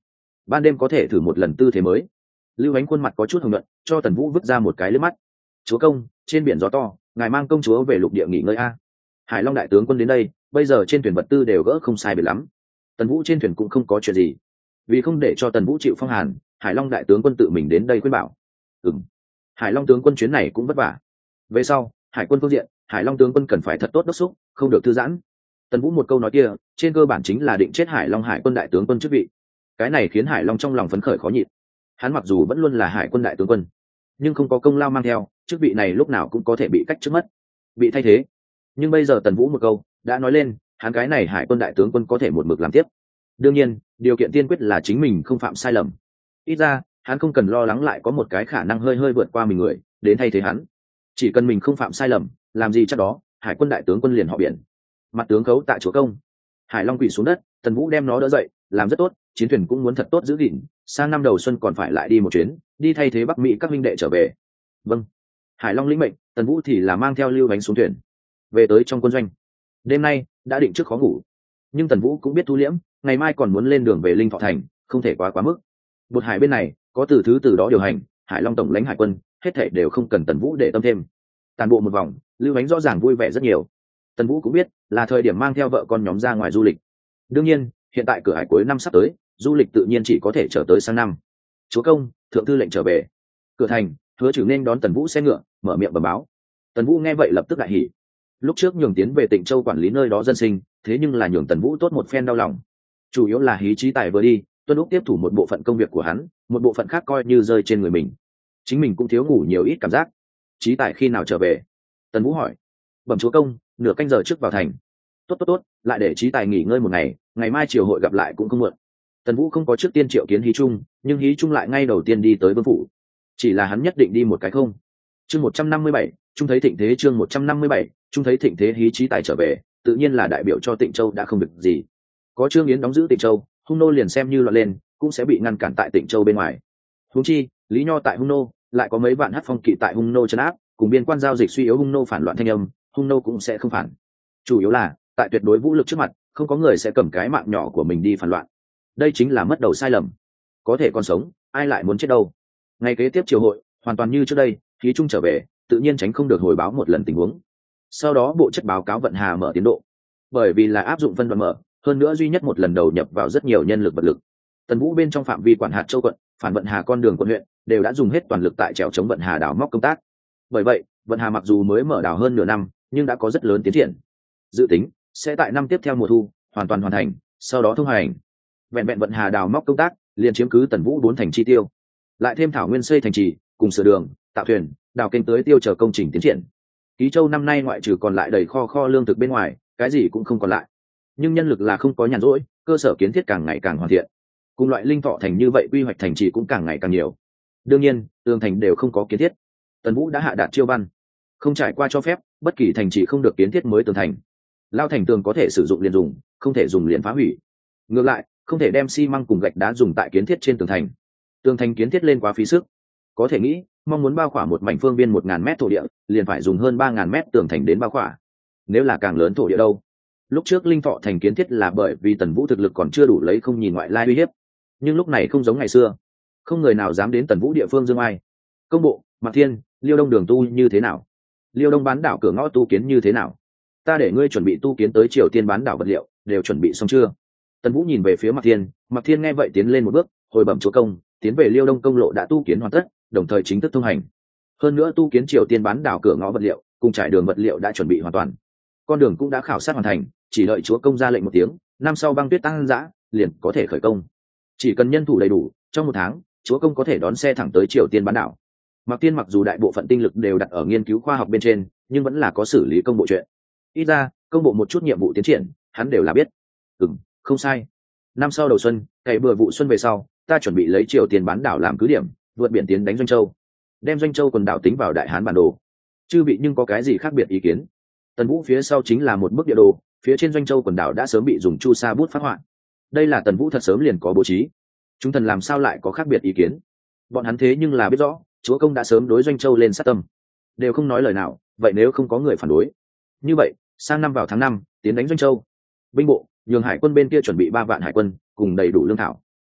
ban đêm có thể thử một lần tư thế mới. Lưu Ánh khuôn mặt có chút hồng nhuận, cho Tần Vũ vứt ra một cái liếc mắt. Chúa công, trên biển gió to, ngài mang công chúa về lục địa nghỉ ngơi a. Hải Long đại tướng quân đến đây, bây giờ trên thuyền vật tư đều gỡ không sai biệt lắm. Tần Vũ trên thuyền cũng không có chuyện gì, vì không để cho Tần Vũ chịu phong hàn, Hải Long đại tướng quân tự mình đến đây khuyên bảo. Ừm, Hải Long tướng quân chuyến này cũng vất vả. Về sau, Hải quân phương diện, Hải Long tướng quân cần phải thật tốt đốc xúc, không được thư giãn. Tần Vũ một câu nói kia, trên cơ bản chính là định chết Hải Long Hải quân đại tướng quân chức vị. Cái này khiến Hải Long trong lòng phấn khởi khó nhịn. Hắn mặc dù vẫn luôn là Hải quân đại tướng quân, nhưng không có công lao mang theo, chức vị này lúc nào cũng có thể bị cách trước mất, bị thay thế. Nhưng bây giờ Tần Vũ một câu đã nói lên, hắn cái này Hải quân đại tướng quân có thể một mực làm tiếp. Đương nhiên, điều kiện tiên quyết là chính mình không phạm sai lầm. Ít ra, hắn không cần lo lắng lại có một cái khả năng hơi hơi vượt qua mình người đến thay thế hắn. Chỉ cần mình không phạm sai lầm, làm gì chắc đó, Hải quân đại tướng quân liền họ biển. Mặt tướng khấu tại chúa công. Hải Long quỳ xuống đất, Tần Vũ đem nó đỡ dậy, làm rất tốt, chiến thuyền cũng muốn thật tốt giữ gìn, sang năm đầu xuân còn phải lại đi một chuyến, đi thay thế Bắc Mỹ các huynh đệ trở về. Vâng. Hải Long lĩnh mệnh, Tần Vũ thì là mang theo Lưu Bánh xuống thuyền, về tới trong quân doanh. Đêm nay đã định trước khó ngủ, nhưng Tần Vũ cũng biết thu liễm, ngày mai còn muốn lên đường về Linh Thọ thành, không thể quá quá mức. Bột Hải bên này có từ thứ từ đó điều hành, Hải Long tổng lãnh hải quân, hết thảy đều không cần Tần Vũ để tâm thêm. Toàn bộ một vòng, Lưu Bánh rõ ràng vui vẻ rất nhiều. Tần Vũ cũng biết là thời điểm mang theo vợ con nhóm ra ngoài du lịch. Đương nhiên, hiện tại cửa hải cuối năm sắp tới, du lịch tự nhiên chỉ có thể chờ tới sang năm. Chúa công, thượng thư lệnh trở về. Cửa thành, Hứa Trừ nên đón Tần Vũ xe ngựa, mở miệng bẩm báo. Tần Vũ nghe vậy lập tức đại hỉ. Lúc trước nhường tiến về Tịnh Châu quản lý nơi đó dân sinh, thế nhưng là nhường Tần Vũ tốt một phen đau lòng. Chủ yếu là Hí Chí Tài vừa đi, Tuân Úc tiếp thủ một bộ phận công việc của hắn, một bộ phận khác coi như rơi trên người mình. Chính mình cũng thiếu ngủ nhiều ít cảm giác. Chí Tài khi nào trở về? Tần Vũ hỏi. Bẩm chúa công, nửa canh giờ trước vào thành. Tốt tốt tốt, lại để Chí Tài nghỉ ngơi một ngày, ngày mai triều hội gặp lại cũng không muộn. Tần Vũ không có trước tiên triệu kiến Hí Trung, nhưng Hí Trung lại ngay đầu tiên đi tới vương phủ. Chỉ là hắn nhất định đi một cái không. Chương một trăm năm mươi bảy, Trung thấy thịnh thế. Chương một trăm năm mươi bảy, Trung thấy thịnh thế. Hí Chí Tài trở về, tự nhiên là đại biểu cho Tịnh Châu đã không được gì. Có Trương Yến đóng giữ Tịnh Châu, Hung nô liền xem như loạn lên, cũng sẽ bị ngăn cản tại Tịnh Châu bên ngoài. Huống chi, Lý Nho tại Hung nô, lại có mấy vạn hắc phong kỵ tại Hung nô trấn áp, cùng biên quan giao dịch suy yếu Hung nô phản loạn thanh âm, Hung nô cũng sẽ không phản. Chủ yếu là, tại tuyệt đối vũ lực trước mặt, không có người sẽ cầm cái mạng nhỏ của mình đi phản loạn. Đây chính là mất đầu sai lầm. Có thể còn sống, ai lại muốn chết đâu. Ngày kế tiếp triều hội, hoàn toàn như trước đây, Hí Trung trở về, tự nhiên tránh không được hồi báo một lần tình huống. Sau đó bộ chất báo cáo vận hà mở tiến độ. Bởi vì là áp dụng phân đoạn mở, hơn nữa duy nhất một lần đầu nhập vào rất nhiều nhân lực vật lực. Tần Vũ bên trong phạm vi quản hạt châu quận, phản vận hà con đường quận huyện, đều đã dùng hết toàn lực tại trèo chống vận hà đào móc công tác. Bởi vậy, vận hà mặc dù mới mở đào hơn nửa năm, nhưng đã có rất lớn tiến triển. Dự tính sẽ tại năm tiếp theo mùa thu hoàn toàn hoàn thành, sau đó thông hành. Vẹn vẹn vận hà đào móc công tác liền chiếm cứ Tần Vũ bốn thành chi tiêu, lại thêm thảo nguyên xây thành trì, cùng sửa đường, tạo thuyền, đào kênh tới tiêu chờ công trình tiến triển. Ký Châu năm nay ngoại trừ còn lại đầy kho kho lương thực bên ngoài, cái gì cũng không còn lại. Nhưng nhân lực là không có nhàn rỗi, cơ sở kiến thiết càng ngày càng hoàn thiện. Cùng loại Linh Thọ thành như vậy quy hoạch thành trì cũng càng ngày càng nhiều. Đương nhiên, tường thành đều không có kiến thiết. Tần Vũ đã hạ đạt chiêu văn, không trải qua cho phép, bất kỳ thành trì không được kiến thiết mới tường thành. Lao thành tường có thể sử dụng liền dùng, không thể dùng liền phá hủy. Ngược lại, không thể đem xi măng cùng gạch đá dùng tại kiến thiết trên tường thành. Tường thành kiến thiết lên quá phí sức. Có thể nghĩ, mong muốn bao khỏa một mảnh phương viên một ngàn mét thổ địa, liền phải dùng hơn ba ngàn mét tường thành đến bao khỏa. Nếu là càng lớn thổ địa đâu? Lúc trước Linh Thọ thành kiến thiết là bởi vì Tần Vũ thực lực còn chưa đủ lấy không nhìn ngoại lai uy hiếp, nhưng lúc này không giống ngày xưa, không người nào dám đến Tần Vũ địa phương dương ai. Công bộ, Mạc Thiên, Liêu Đông đường tu như thế nào? Liêu Đông bán đảo cửa ngõ tu kiến như thế nào? Ta để ngươi chuẩn bị tu kiến tới Triều Tiên bán đảo vật liệu, đều chuẩn bị xong chưa? Tần Vũ nhìn về phía Mạc Thiên, Mạc Thiên nghe vậy tiến lên một bước, hồi bẩm chúa công, tiến về Liêu Đông công lộ đã tu kiến hoàn tất, đồng thời chính thức thông hành. Hơn nữa tu kiến Triều Tiên bán đảo cửa ngõ vật liệu, cùng trải đường vật liệu đã chuẩn bị hoàn toàn. Con đường cũng đã khảo sát hoàn thành, chỉ đợi chúa công ra lệnh một tiếng, năm sau băng tuyết tăng dã, liền có thể khởi công. Chỉ cần nhân thủ đầy đủ, trong một tháng, chúa công có thể đón xe thẳng tới Triều Tiên bán đảo. Mạc Tiên mặc dù đại bộ phận tinh lực đều đặt ở nghiên cứu khoa học bên trên, nhưng vẫn là có xử lý công bộ chuyện. Ít ra, công bộ một chút nhiệm vụ tiến triển, hắn đều là biết. Ừm, không sai. Năm sau đầu xuân, cày bừa vụ xuân về sau, ta chuẩn bị lấy Triều Tiên bán đảo làm cứ điểm, vượt biển tiến đánh Doanh Châu, đem Doanh Châu quần đảo tính vào Đại Hán bản đồ. Chư vị nhưng có cái gì khác biệt ý kiến? Tần Vũ phía sau chính là một bức địa đồ, phía trên Doanh Châu quần đảo đã sớm bị dùng chu sa bút phát họa. Đây là Tần Vũ thật sớm liền có bố trí. Chúng thần làm sao lại có khác biệt ý kiến? Bọn hắn thế nhưng là biết rõ, chúa công đã sớm đối Doanh Châu lên sát tâm, đều không nói lời nào. Vậy nếu không có người phản đối, như vậy sang năm vào tháng năm tiến đánh Doanh Châu, binh bộ nhường hải quân bên kia chuẩn bị ba vạn hải quân cùng đầy đủ lương thảo.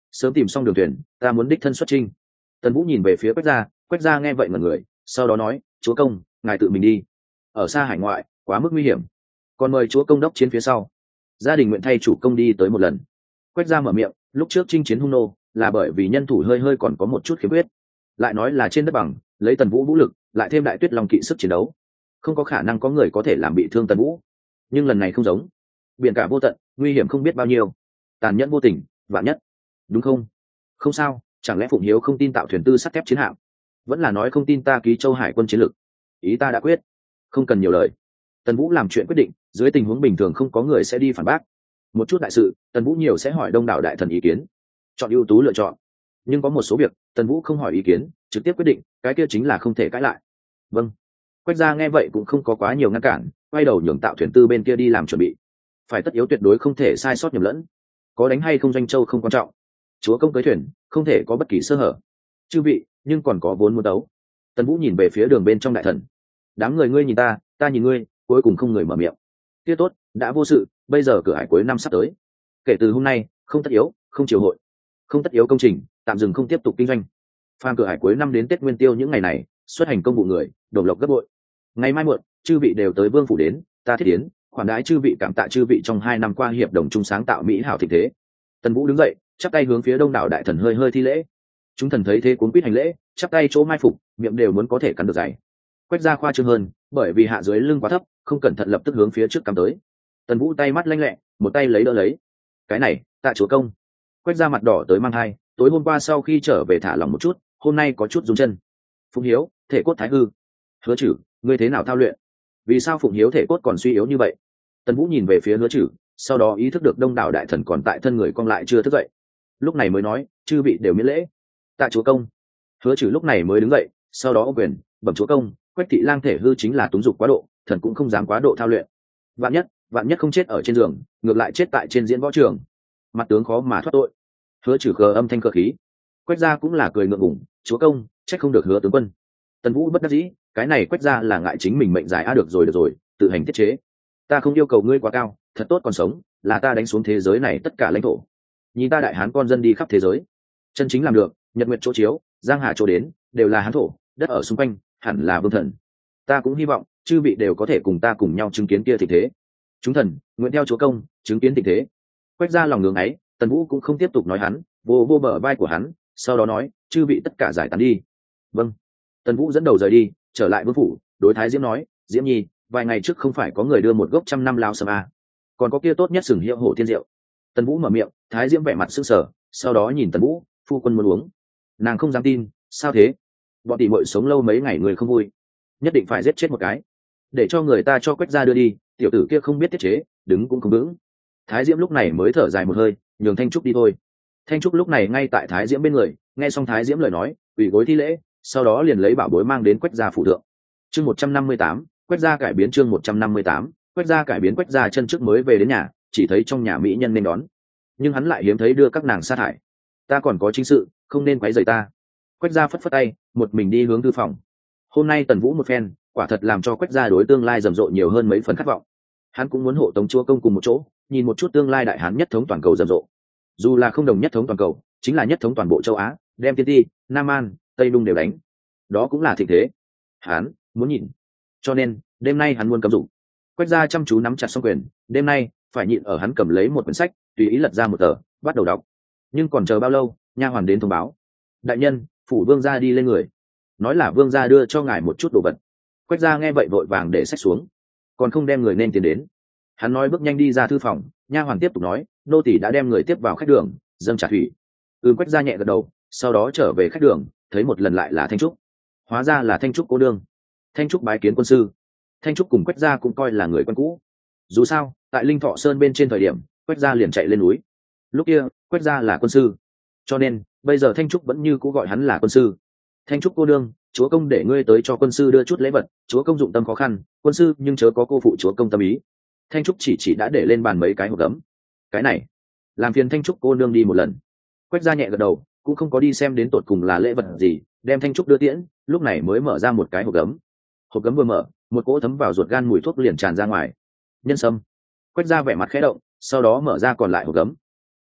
sớm tìm xong đường thuyền, ta muốn đích thân xuất chinh. Tần Vũ nhìn về phía Quách gia, Quách gia nghe vậy ngẩn người, sau đó nói, chúa công, ngài tự mình đi, ở xa hải ngoại quá mức nguy hiểm, còn mời chúa công đốc chiến phía sau, gia đình nguyện thay chủ công đi tới một lần. Quách gia mở miệng, lúc trước chinh chiến hung nô là bởi vì nhân thủ hơi hơi còn có một chút khiếm khuyết, lại nói là trên đất bằng lấy Tần Vũ vũ lực lại thêm đại tuyết long kỵ sức chiến đấu, không có khả năng có người có thể làm bị thương Tần Vũ. Nhưng lần này không giống, biển cả vô tận, nguy hiểm không biết bao nhiêu, tàn nhẫn vô tình, vạn nhất, đúng không? Không sao, chẳng lẽ Phụng Hiếu không tin tạo thuyền tư sắt thép chiến hạm, vẫn là nói không tin ta ký châu hải quân chiến lược? Ý ta đã quyết, không cần nhiều lời. Tần Vũ làm chuyện quyết định, dưới tình huống bình thường không có người sẽ đi phản bác. Một chút đại sự, Tần Vũ nhiều sẽ hỏi đông đảo đại thần ý kiến, chọn ưu tú lựa chọn. Nhưng có một số việc Tần Vũ không hỏi ý kiến, trực tiếp quyết định, cái kia chính là không thể cãi lại. Vâng. Quách gia nghe vậy cũng không có quá nhiều ngăn cản, quay đầu nhường tạo thuyền tư bên kia đi làm chuẩn bị. Phải tất yếu tuyệt đối không thể sai sót nhầm lẫn, có đánh hay không doanh châu không quan trọng, chúa công cưới thuyền không thể có bất kỳ sơ hở. Chư vị, nhưng còn có vốn muốn đấu. Tần Vũ nhìn về phía đường bên trong đại thần, đám người ngươi nhìn ta, ta nhìn ngươi, cuối cùng không người mở miệng. Kia tốt, đã vô sự, bây giờ cửa hải cuối năm sắp tới, kể từ hôm nay không tất yếu, không triều hội, không tất yếu công trình, tạm dừng không tiếp tục kinh doanh. Phàm cửa hải cuối năm đến Tết Nguyên Tiêu những ngày này, xuất hành công vụ người đồng lộc gấp bội. Ngày mai muộn, chư vị đều tới vương phủ đến, ta thiết tiến khoản đãi chư vị, cảm tạ chư vị trong hai năm qua hiệp đồng chung sáng tạo mỹ hảo thịnh thế. Tần Vũ đứng dậy, chắp tay hướng phía đông đảo đại thần hơi hơi thi lễ. Chúng thần thấy thế cuốn quýt hành lễ, chắp tay chỗ mai phục, miệng đều muốn có thể cắn được dày. Quách gia khoa trương hơn, bởi vì hạ dưới lưng quá thấp, không cẩn thận lập tức hướng phía trước cắm tới. Tần Vũ tay mắt lanh lẹ, một tay lấy đỡ lấy. Cái này, tạ chúa công. Quách gia mặt đỏ tới mang hai, tối hôm qua sau khi trở về thả lỏng một chút, hôm nay có chút rung chân. Phụng Hiếu, thể cốt thái hư. Hứa Chử, ngươi thế nào thao luyện? Vì sao Phụng Hiếu thể cốt còn suy yếu như vậy? Tần Vũ nhìn về phía Hứa Chử, sau đó ý thức được đông đảo đại thần còn tại thân người cong lại chưa thức dậy, lúc này mới nói, chư vị đều miễn lễ. Tạ chúa công. Hứa Chử lúc này mới đứng dậy, sau đó ô quyền, bẩm chúa công, Quách thị lang thể hư chính là túng dục quá độ, thần cũng không dám quá độ thao luyện. Vạn nhất, vạn nhất không chết ở trên giường, ngược lại chết tại trên diễn võ trường, mặt tướng khó mà thoát tội. Hứa Chử khờ âm thanh cơ khí. Quách gia cũng là cười ngượng ngùng, chúa công, trách không được Hứa tướng quân. Tần Vũ bất đắc dĩ, cái này Quách gia là ngại chính mình mệnh dài a, được rồi được rồi, tự hành tiết chế. Ta không yêu cầu ngươi quá cao, thật tốt còn sống, là ta đánh xuống thế giới này tất cả lãnh thổ. Nhìn ta đại hán con dân đi khắp thế giới, chân chính làm được, nhật nguyệt chỗ chiếu, giang hà chỗ đến, đều là hán thổ, đất ở xung quanh hẳn là vương thần. Ta cũng hy vọng chư vị đều có thể cùng ta cùng nhau chứng kiến kia thịnh thế. Chúng thần nguyện theo chúa công chứng kiến thịnh thế. Quách ra lòng ngưỡng ấy, Tần Vũ cũng không tiếp tục nói hắn, vô vô bờ vai của hắn, sau đó nói, chư vị tất cả giải tán đi. Vâng. Tần Vũ dẫn đầu rời đi, trở lại vương phủ, đối Thái Diễm nói, Diễm Nhi, vài ngày trước không phải có người đưa một gốc trăm năm lao sâm à? Còn có kia tốt nhất sừng hiệu hổ thiên diệu. Tần Vũ mở miệng, Thái Diễm vẻ mặt sững sờ, sau đó nhìn Tần Vũ, phu quân muốn uống. Nàng không dám tin, sao thế? Bọn tỷ muội sống lâu mấy ngày người không vui, nhất định phải giết chết một cái, để cho người ta cho Quách gia đưa đi. Tiểu tử kia không biết tiết chế, đứng cũng không vững. Thái Diễm lúc này mới thở dài một hơi, nhường Thanh Trúc đi thôi. Thanh Trúc lúc này ngay tại Thái Diễm bên người, nghe xong Thái Diễm lời nói, ủy gối thi lễ, sau đó liền lấy bảo bối mang đến Quách gia phủ thượng. Chương một trăm năm mươi tám, Quách gia cải biến. Chương một trăm năm mươi tám, Quách gia cải biến. Quách gia chân trước mới về đến nhà, chỉ thấy trong nhà mỹ nhân nên đón, nhưng hắn lại hiếm thấy đưa các nàng sa thải. Ta còn có chính sự, không nên quấy rầy ta. Quách gia phất phất tay, một mình đi hướng thư phòng. Hôm nay Tần Vũ một phen, quả thật làm cho Quách gia đối tương lai rầm rộ nhiều hơn mấy phần khát vọng. Hắn cũng muốn hộ tống chúa công cùng một chỗ, nhìn một chút tương lai đại hán nhất thống toàn cầu rầm rộ. Dù là không đồng nhất thống toàn cầu, chính là nhất thống toàn bộ châu Á, đem Tiên Ti, Nam An, Tây Đung đều đánh, đó cũng là thịnh thế. Hắn muốn nhìn, cho nên đêm nay hắn muốn cấm dụng. Quách gia chăm chú nắm chặt song quyền, đêm nay phải nhịn ở hắn cầm lấy một quyển sách, tùy ý lật ra một tờ, bắt đầu đọc. Nhưng còn chờ bao lâu, nha hoàn đến thông báo, đại nhân, phủ vương gia đi lên người, nói là vương gia đưa cho ngài một chút đồ vật. Quách gia nghe vậy vội vàng để sách xuống, còn không đem người nên tiến đến. Hắn nói bước nhanh đi ra thư phòng, nha hoàn tiếp tục nói, nô tỳ đã đem người tiếp vào khách đường, dâng trà thủy. Ừ, Quách gia nhẹ gật đầu, sau đó trở về khách đường, thấy một lần lại là Thanh Trúc. Hóa ra là Thanh Trúc cô đương. Thanh Trúc bái kiến quân sư. Thanh Trúc cùng Quách gia cũng coi là người quen cũ. Dù sao, tại Linh Thọ Sơn bên trên thời điểm, Quách gia liền chạy lên núi. Lúc kia, Quách gia là quân sư, cho nên bây giờ Thanh Trúc vẫn như cũ gọi hắn là quân sư. Thanh Trúc cô đương, chúa công để ngươi tới cho quân sư đưa chút lễ vật, chúa công dụng tâm khó khăn, quân sư nhưng chớ có cô phụ chúa công tâm ý. Thanh Trúc chỉ chỉ đã để lên bàn mấy cái hộp gấm. Cái này, làm phiền Thanh Trúc cô nương đi một lần. Quách gia nhẹ gật đầu, cũng không có đi xem đến tột cùng là lễ vật gì, đem Thanh Trúc đưa tiễn, lúc này mới mở ra một cái hộp gấm. Hộp gấm vừa mở, một cỗ thấm vào ruột gan mùi thuốc liền tràn ra ngoài. Nhân sâm. Quách gia vẻ mặt khẽ động, sau đó mở ra còn lại hộp gấm.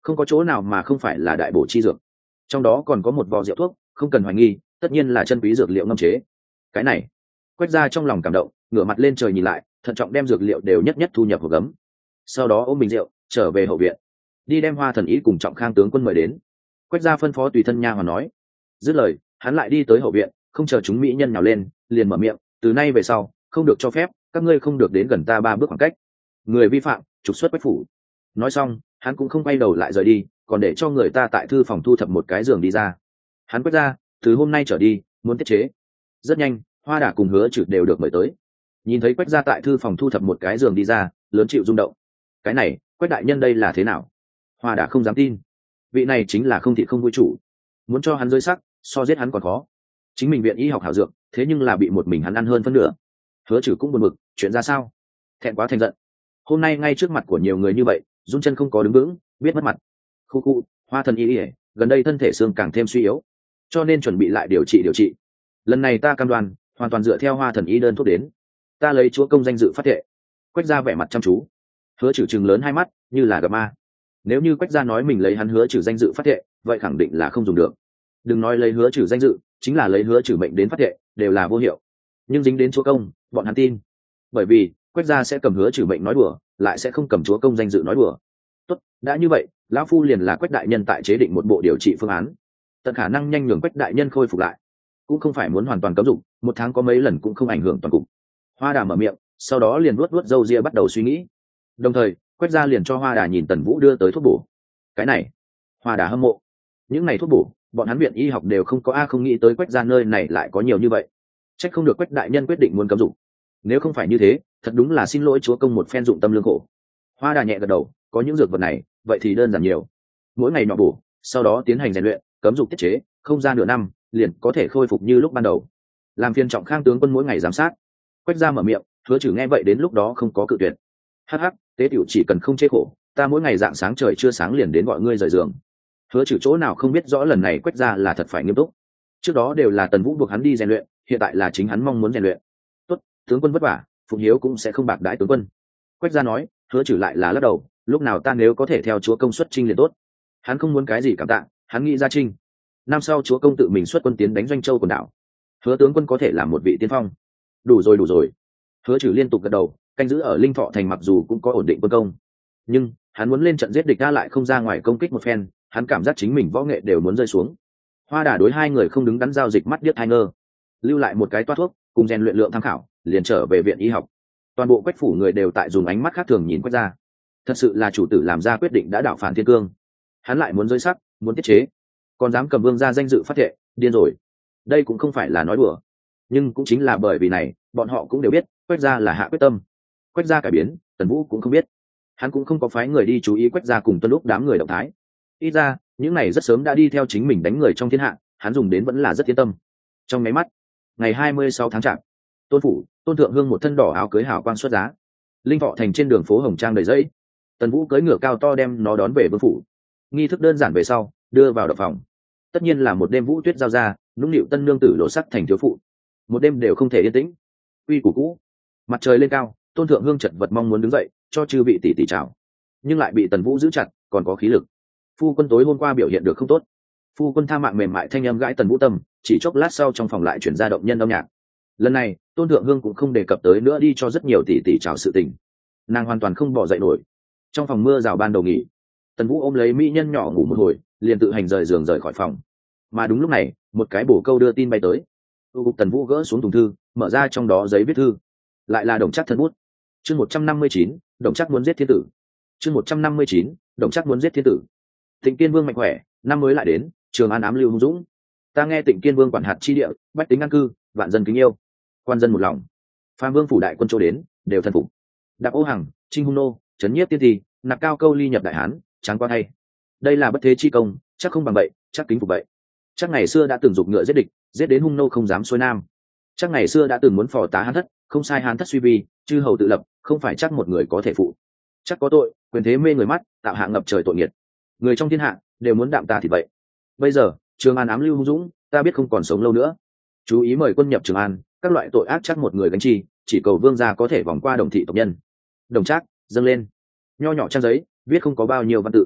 không có chỗ nào mà không phải là đại bổ chi dược, trong đó còn có một vò rượu thuốc, không cần hoài nghi, tất nhiên là chân quý dược liệu ngâm chế. Cái này, Quách Gia trong lòng cảm động, ngửa mặt lên trời nhìn lại, thận trọng đem dược liệu đều nhất nhất thu nhập vào gấm, sau đó ôm bình rượu trở về hậu viện, đi đem Hoa Thần Ý cùng Trọng Khang tướng quân mời đến. Quách Gia phân phó tùy thân nha hoàn nói. Dứt lời, hắn lại đi tới hậu viện, không chờ chúng mỹ nhân nhào lên, liền mở miệng, từ nay về sau không được cho phép các ngươi không được đến gần ta ba bước khoảng cách, người vi phạm trục xuất Quách phủ. Nói xong, hắn cũng không quay đầu lại rời đi, còn để cho người ta tại thư phòng thu thập một cái giường đi ra. Hắn Quách Gia từ hôm nay trở đi muốn tiết chế. Rất nhanh, Hoa Đà cùng Hứa Trừ đều được mời tới. Nhìn thấy Quách Gia tại thư phòng thu thập một cái giường đi ra, lớn chịu rung động. Cái này, Quách đại nhân đây là thế nào? Hoa Đà không dám tin. Vị này chính là không thị không vui chủ, muốn cho hắn rơi sắc, so giết hắn còn khó. Chính mình viện y học hảo dược, thế nhưng là bị một mình hắn ăn hơn phân nửa. Hứa Trừ cũng buồn bực, chuyện ra sao? Thẹn quá thành giận. Hôm nay ngay trước mặt của nhiều người như vậy, run chân không có đứng vững, biết mất mặt. Khu khu, Hoa Thần Y, gần đây thân thể xương càng thêm suy yếu, cho nên chuẩn bị lại điều trị điều trị. Lần này ta cam đoan, hoàn toàn dựa theo Hoa Thần Y đơn thuốc đến. Ta lấy chúa công danh dự phát thệ. Quách Gia vẻ mặt chăm chú. Hứa Trừ trừng lớn hai mắt, như là gặp ma. Nếu như Quách Gia nói mình lấy hắn Hứa Trừ danh dự phát thệ, vậy khẳng định là không dùng được. Đừng nói lấy Hứa Trừ danh dự, chính là lấy Hứa Trừ mệnh đến phát thệ, đều là vô hiệu. Nhưng dính đến chúa công, bọn hắn tin. Bởi vì Quách Gia sẽ cầm Hứa Trừ mệnh nói đùa, lại sẽ không cầm chúa công danh dự nói đùa. Tốt, đã như vậy, lão phu liền là Quách đại nhân tại chế định một bộ điều trị phương án, tận khả năng nhanh nhường Quách đại nhân khôi phục lại, cũng không phải muốn hoàn toàn cấm dụng, một tháng có mấy lần cũng không ảnh hưởng toàn cục. Hoa Đà mở miệng, sau đó liền vuốt vuốt râu ria bắt đầu suy nghĩ. Đồng thời, Quách Gia liền cho Hoa Đà nhìn Tần Vũ đưa tới thuốc bổ. Cái này, Hoa Đà hâm mộ. Những này thuốc bổ, bọn hắn viện y học đều không có, a không nghĩ tới Quách Gia nơi này lại có nhiều như vậy. Trách không được Quách đại nhân quyết định muốn cấm dụng. Nếu không phải như thế, thật đúng là xin lỗi chúa công một phen dụng tâm lương khổ. Hoa Đà nhẹ gật đầu, có những dược vật này, vậy thì đơn giản nhiều. Mỗi ngày nhỏ bổ, sau đó tiến hành rèn luyện, cấm dục tiết chế, không ra nửa năm, liền có thể khôi phục như lúc ban đầu. Làm phiên Trọng Khang tướng quân mỗi ngày giám sát. Quách Gia mở miệng, Hứa Trừ nghe vậy đến lúc đó không có cự tuyệt. Hắc hắc, tế tiểu chỉ cần không chê khổ, ta mỗi ngày dạng sáng trời chưa sáng liền đến gọi ngươi rời giường. Hứa Trừ chỗ nào không biết rõ lần này Quách Gia là thật phải nghiêm túc. Trước đó đều là Tần Vũ buộc hắn đi rèn luyện, hiện tại là chính hắn mong muốn rèn luyện. Tốt, tướng quân vất vả, Phụng Hiếu cũng sẽ không bạc đãi tướng quân. Quách Gia nói. Hứa Trừ lại là lắc đầu, lúc nào ta nếu có thể theo chúa công xuất chinh liền tốt. Hắn không muốn cái gì cảm tạ, hắn nghĩ ra chinh. Năm sau chúa công tự mình xuất quân tiến đánh Doanh Châu quần đảo, Hứa tướng quân có thể là một vị tiên phong. Đủ rồi đủ rồi. Hứa Trừ liên tục gật đầu, canh giữ ở Linh Thọ thành mặc dù cũng có ổn định quân công, nhưng hắn muốn lên trận giết địch ta lại không ra ngoài công kích một phen, hắn cảm giác chính mình võ nghệ đều muốn rơi xuống. Hoa Đà đối hai người không đứng đắn giao dịch mắt điếc hai ngơ, lưu lại một cái toát thuốc cùng rèn luyện lượng tham khảo, liền trở về viện y học. Toàn bộ Quách phủ người đều tại dùng ánh mắt khác thường nhìn Quách Gia. Thật sự là chủ tử làm ra quyết định đã đảo phản thiên cương, hắn lại muốn rơi sắc, muốn tiết chế, còn dám cầm vương gia danh dự phát thệ, điên rồi. Đây cũng không phải là nói đùa, nhưng cũng chính là bởi vì này, bọn họ cũng đều biết Quách Gia là hạ quyết tâm. Quách Gia cải biến, Tần Vũ cũng không biết, hắn cũng không có phái người đi chú ý Quách Gia cùng tuân lúc đám người động thái. Ít ra những này rất sớm đã đi theo chính mình đánh người trong thiên hạ, hắn dùng đến vẫn là rất yên tâm. Trong máy mắt, ngày hai mươi sáu tháng chạp, Tôn phủ, Tôn Thượng Hương một thân đỏ áo cưới hào quang xuất giá. Linh Thọ thành trên đường phố hồng trang đầy dẫy. Tần Vũ cưỡi ngựa cao to đem nó đón về vương phủ. Nghi thức đơn giản về sau, đưa vào động phòng. Tất nhiên là một đêm vũ tuyết giao ra, nũng nịu tân nương tử lộ sắc thành thiếu phụ. Một đêm đều không thể yên tĩnh. Quy củ cũ. Mặt trời lên cao, Tôn Thượng Hương chật vật mong muốn đứng dậy, cho chư vị tỷ tỷ chào, nhưng lại bị Tần Vũ giữ chặt, còn có khí lực. Phu quân tối hôm qua biểu hiện được không tốt. Phu quân tha mạng mềm mại thanh âm gãi Tần Vũ tâm, chỉ chốc lát sau trong phòng lại chuyển ra động nhân âm nhạc. Lần này, Tôn Thượng Hương cũng không đề cập tới nữa đi cho rất nhiều tỷ tỷ chào sự tình. Nàng hoàn toàn không bỏ dậy nổi. Trong phòng mưa rào ban đầu nghỉ, Tần Vũ ôm lấy mỹ nhân nhỏ ngủ một hồi, liền tự hành rời giường rời khỏi phòng. Mà đúng lúc này, một cái bổ câu đưa tin bay tới. Tu cục Tần Vũ gỡ xuống thùng thư, mở ra trong đó giấy viết thư, lại là Đồng Trác thân bút. Chương một trăm năm mươi chín, Đồng Trác muốn giết thiên tử. Chương một trăm năm mươi chín, Đồng Trác muốn giết thiên tử. Tịnh Kiên Vương mạnh khỏe, năm mới lại đến, Trường An ám lưu hung dũng. Ta nghe Tịnh Kiên Vương quản hạt chi địa, bách tính an cư, vạn dân kính yêu, quan dân một lòng. Phàm Vương phủ đại quân chỗ đến, đều thân phục. Đạp Ô Hằng, Trinh Hung nô, trấn nhiếp tiên thì, nạp cao câu ly nhập đại hán, tráng quan hay. Đây là bất thế chi công, chắc không bằng vậy, chắc kính phục vậy. Chắc ngày xưa đã từng giục ngựa giết địch, giết đến hung nô không dám xuôi nam. Chắc ngày xưa đã từng muốn phò tá hán thất, không sai hán thất suy vi, chư hầu tự lập, không phải chắc một người có thể phụ. Chắc có tội, quyền thế mê người mắt, tạo hạ ngập trời tội nghiệt. Người trong thiên hạ đều muốn đạm ta thì vậy. Bây giờ Trường An ám lưu hung dũng, ta biết không còn sống lâu nữa. Chú ý mời quân nhập Trường An, các loại tội ác chắc một người gánh chi, chỉ cầu vương gia có thể vòng qua Đồng thị tộc nhân. Đồng Trác dâng lên. Nho nhỏ trang giấy, viết không có bao nhiêu văn tự.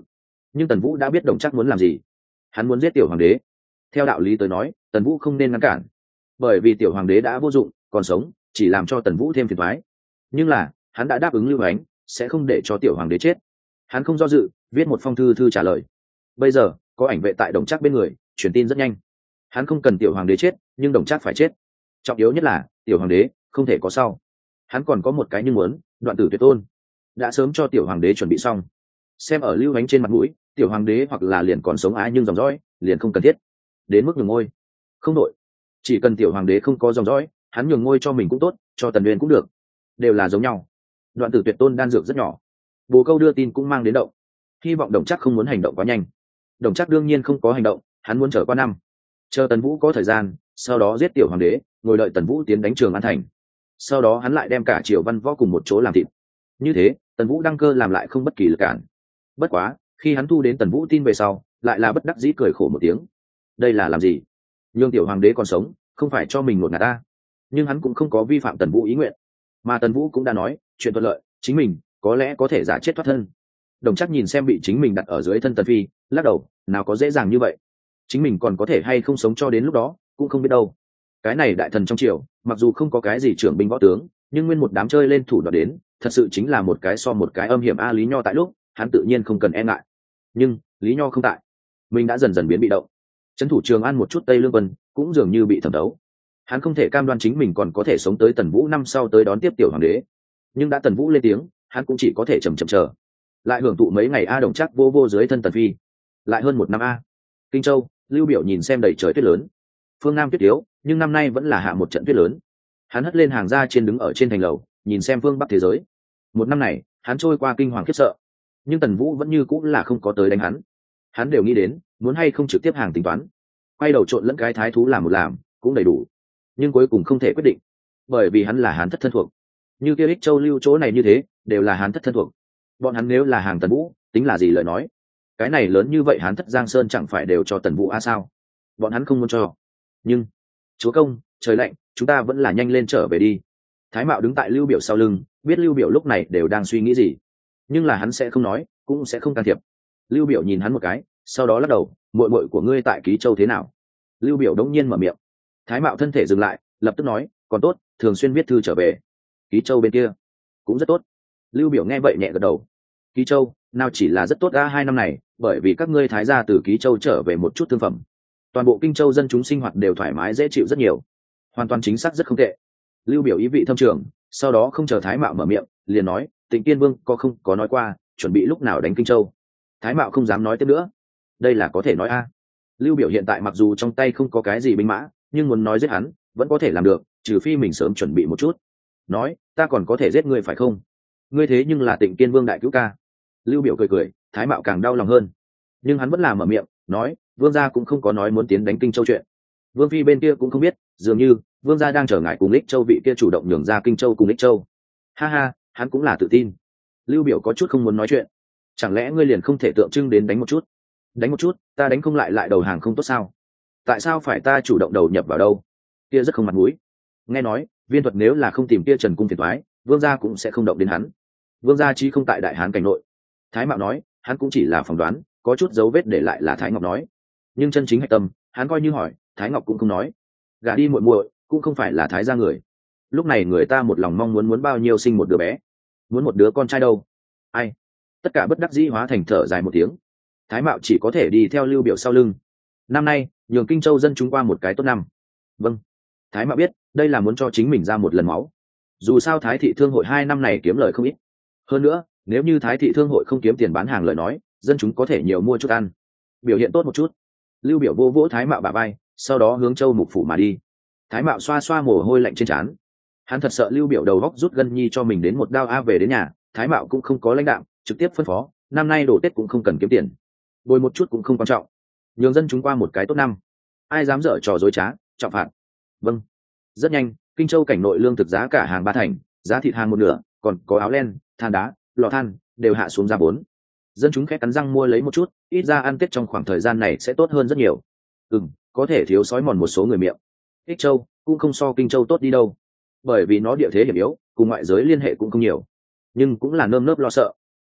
nhưng Tần Vũ đã biết Đồng Trác muốn làm gì. Hắn muốn giết tiểu hoàng đế. Theo đạo lý tới nói, Tần Vũ không nên ngăn cản, bởi vì tiểu hoàng đế đã vô dụng, còn sống chỉ làm cho Tần Vũ thêm phiền toái. Nhưng là hắn đã đáp ứng Lưu Ánh sẽ không để cho tiểu hoàng đế chết. Hắn không do dự, viết một phong thư thư trả lời. Bây giờ có ảnh vệ tại Đồng Trác bên người, truyền tin rất nhanh. Hắn không cần tiểu hoàng đế chết, nhưng Đồng Trác phải chết. Trọng yếu nhất là tiểu hoàng đế không thể có sau. Hắn còn có một cái nhưng muốn, Đoạn Tử Tuyệt Tôn đã sớm cho tiểu hoàng đế chuẩn bị xong. Xem ở Lưu Ánh trên mặt mũi, tiểu hoàng đế hoặc là liền còn sống ái nhưng dòng dõi liền không cần thiết. Đến mức nhường ngôi không đội, chỉ cần tiểu hoàng đế không có dòng dõi, hắn nhường ngôi cho mình cũng tốt, cho Tần Uyên cũng được, đều là giống nhau. Đoạn Tử Tuyệt Tôn đan dược rất nhỏ, bồ câu đưa tin cũng mang đến động, hy vọng Đồng Trác không muốn hành động quá nhanh. Đồng Trác đương nhiên không có hành động, hắn muốn chờ qua năm, chờ Tần Vũ có thời gian, sau đó giết tiểu hoàng đế, ngồi đợi Tần Vũ tiến đánh Trường An thành, sau đó hắn lại đem cả Triều Văn Võ cùng một chỗ làm thịt. Như thế Tần Vũ đăng cơ làm lại không bất kỳ lực cản. Bất quá khi hắn thu đến Tần Vũ tin về sau, lại là bất đắc dĩ cười khổ một tiếng. Đây là làm gì? Nhưng tiểu hoàng đế còn sống, không phải cho mình một ngạt ta. Nhưng hắn cũng không có vi phạm Tần Vũ ý nguyện, mà Tần Vũ cũng đã nói chuyện thuận lợi, chính mình có lẽ có thể giả chết thoát thân. Đồng Trác nhìn xem bị chính mình đặt ở dưới thân Tần Phi, lắc đầu, nào có dễ dàng như vậy. Chính mình còn có thể hay không sống cho đến lúc đó cũng không biết đâu. Cái này đại thần trong triều, mặc dù không có cái gì trưởng binh võ tướng, nhưng nguyên một đám chơi lên thủ đoạn đến, thật sự chính là một cái so một cái âm hiểm. A Lý Nho tại lúc, hắn tự nhiên không cần e ngại, nhưng Lý Nho không tại, mình đã dần dần biến bị động. Trấn thủ Trường An một chút Tây Lương Quân cũng dường như bị thẩm thấu. Hắn không thể cam đoan chính mình còn có thể sống tới Tần Vũ năm sau tới đón tiếp tiểu hoàng đế, nhưng đã Tần Vũ lên tiếng, hắn cũng chỉ có thể chầm chậm chờ, lại hưởng thụ mấy ngày. A Đồng Trác vô vô dưới thân Tần Phi, lại hơn một năm. A Kinh Châu, Lưu Biểu nhìn xem đầy trời tuyết lớn, phương Nam tuyết yếu, nhưng năm nay vẫn là hạ một trận tuyết lớn. Hắn hất lên hàng ra trên, đứng ở trên thành lầu, nhìn xem phương Bắc thế giới. Một năm này hắn trôi qua kinh hoàng khiếp sợ, nhưng Tần Vũ vẫn như cũng là không có tới đánh hắn. Hắn đều nghĩ đến muốn hay không trực tiếp hàng tính toán, quay đầu trộn lẫn cái thái thú làm một làm cũng đầy đủ, nhưng cuối cùng không thể quyết định, bởi vì hắn là Hán thất thân thuộc. Như kia Ích Châu Lưu chỗ này như thế, đều là Hán thất thân thuộc. Bọn hắn nếu là hàng Tần Vũ, tính là gì lời nói? Cái này lớn như vậy Hán thất Giang Sơn chẳng phải đều cho Tần Vũ a sao? Bọn hắn không muốn cho. Nhưng chúa công, trời lạnh, chúng ta vẫn là nhanh lên trở về đi. Thái Mạo đứng tại Lưu Biểu sau lưng, biết Lưu Biểu lúc này đều đang suy nghĩ gì, nhưng là hắn sẽ không nói, cũng sẽ không can thiệp. Lưu Biểu nhìn hắn một cái, sau đó lắc đầu, muội muội của ngươi tại Ký Châu thế nào? Lưu Biểu đống nhiên mở miệng. Thái Mạo thân thể dừng lại, lập tức nói, còn tốt, thường xuyên viết thư trở về. Ký Châu bên kia cũng rất tốt. Lưu Biểu nghe vậy nhẹ gật đầu. Ký Châu nào chỉ là rất tốt đã hai năm này, bởi vì các ngươi thái gia từ Ký Châu trở về một chút thương phẩm, toàn bộ Kinh Châu dân chúng sinh hoạt đều thoải mái dễ chịu rất nhiều, hoàn toàn chính xác rất không tệ. Lưu Biểu ý vị thâm trường, sau đó không chờ Thái Mạo mở miệng, liền nói, Tịnh Tiên Vương có không có nói qua chuẩn bị lúc nào đánh Kinh Châu? Thái Mạo không dám nói tiếp nữa. Đây là có thể nói a. Lưu Biểu hiện tại mặc dù trong tay không có cái gì binh mã, nhưng muốn nói giết hắn vẫn có thể làm được, trừ phi mình sớm chuẩn bị một chút. Nói, ta còn có thể giết ngươi phải không? Ngươi thế nhưng là Tịnh Tiên Vương đại cứu ca. Lưu Biểu cười cười, Thái Mạo càng đau lòng hơn, nhưng hắn vẫn là mở miệng, nói, Vương gia cũng không có nói muốn tiến đánh Kinh Châu chuyện. Vương phi bên kia cũng không biết, dường như Vương gia đang chờ ngại cùng Ích Châu vị kia chủ động nhường ra Kinh Châu cùng Ích Châu. Ha ha, hắn cũng là tự tin. Lưu Biểu có chút không muốn nói chuyện. Chẳng lẽ ngươi liền không thể tượng trưng đến đánh một chút? Đánh một chút, ta đánh không lại lại đầu hàng không tốt sao? Tại sao phải ta chủ động đầu nhập vào đâu? Kia rất không mặt mũi. Nghe nói Viên Thuật nếu là không tìm kia Trần cung phiền toái, Vương gia cũng sẽ không động đến hắn. Vương gia chí không tại Đại Hán cảnh nội. Thái Mạo nói, hắn cũng chỉ là phỏng đoán, có chút dấu vết để lại là Thái Ngọc nói, nhưng chân chính hạch tâm, hắn coi như hỏi, Thái Ngọc cũng không nói. Gả đi muội muội, cũng không phải là Thái gia người. Lúc này người ta một lòng mong muốn muốn bao nhiêu sinh một đứa bé, muốn một đứa con trai đâu? Ai? Tất cả bất đắc dĩ hóa thành thở dài một tiếng. Thái Mạo chỉ có thể đi theo Lưu Biểu sau lưng. Năm nay nhường Kinh Châu dân chúng qua một cái tốt năm. Vâng. Thái Mạo biết đây là muốn cho chính mình ra một lần máu. Dù sao Thái thị thương hội hai năm này kiếm lời không ít. Hơn nữa, nếu như Thái thị thương hội không kiếm tiền bán hàng lời nói, dân chúng có thể nhiều mua chút ăn, biểu hiện tốt một chút. Lưu Biểu vô vỗ Thái Mạo bả vai, sau đó hướng Châu Mục phủ mà đi. Thái Mạo xoa xoa mồ hôi lạnh trên trán. Hắn thật sợ Lưu Biểu đầu góc rút gân nhi cho mình đến một đao a. Về đến nhà, Thái Mạo cũng không có lãnh đạm, trực tiếp phân phó, năm nay đồ Tết cũng không cần kiếm tiền, bồi một chút cũng không quan trọng, nhường dân chúng qua một cái tốt năm. Ai dám dở trò dối trá, trọng phạt. Vâng. Rất nhanh, Kinh Châu cảnh nội lương thực giá cả hàng ba thành, giá thịt hàng một nửa, còn có áo len, than đá, lò than đều hạ xuống giá bốn. Dân chúng khét cắn răng mua lấy một chút, ít ra ăn Tết trong khoảng thời gian này sẽ tốt hơn rất nhiều. Ừm, có thể thiếu sói mòn một số người miệng. Ích Châu cũng không so Kinh Châu tốt đi đâu, bởi vì nó địa thế hiểm yếu, cùng ngoại giới liên hệ cũng không nhiều, nhưng cũng là nơm nớp lo sợ.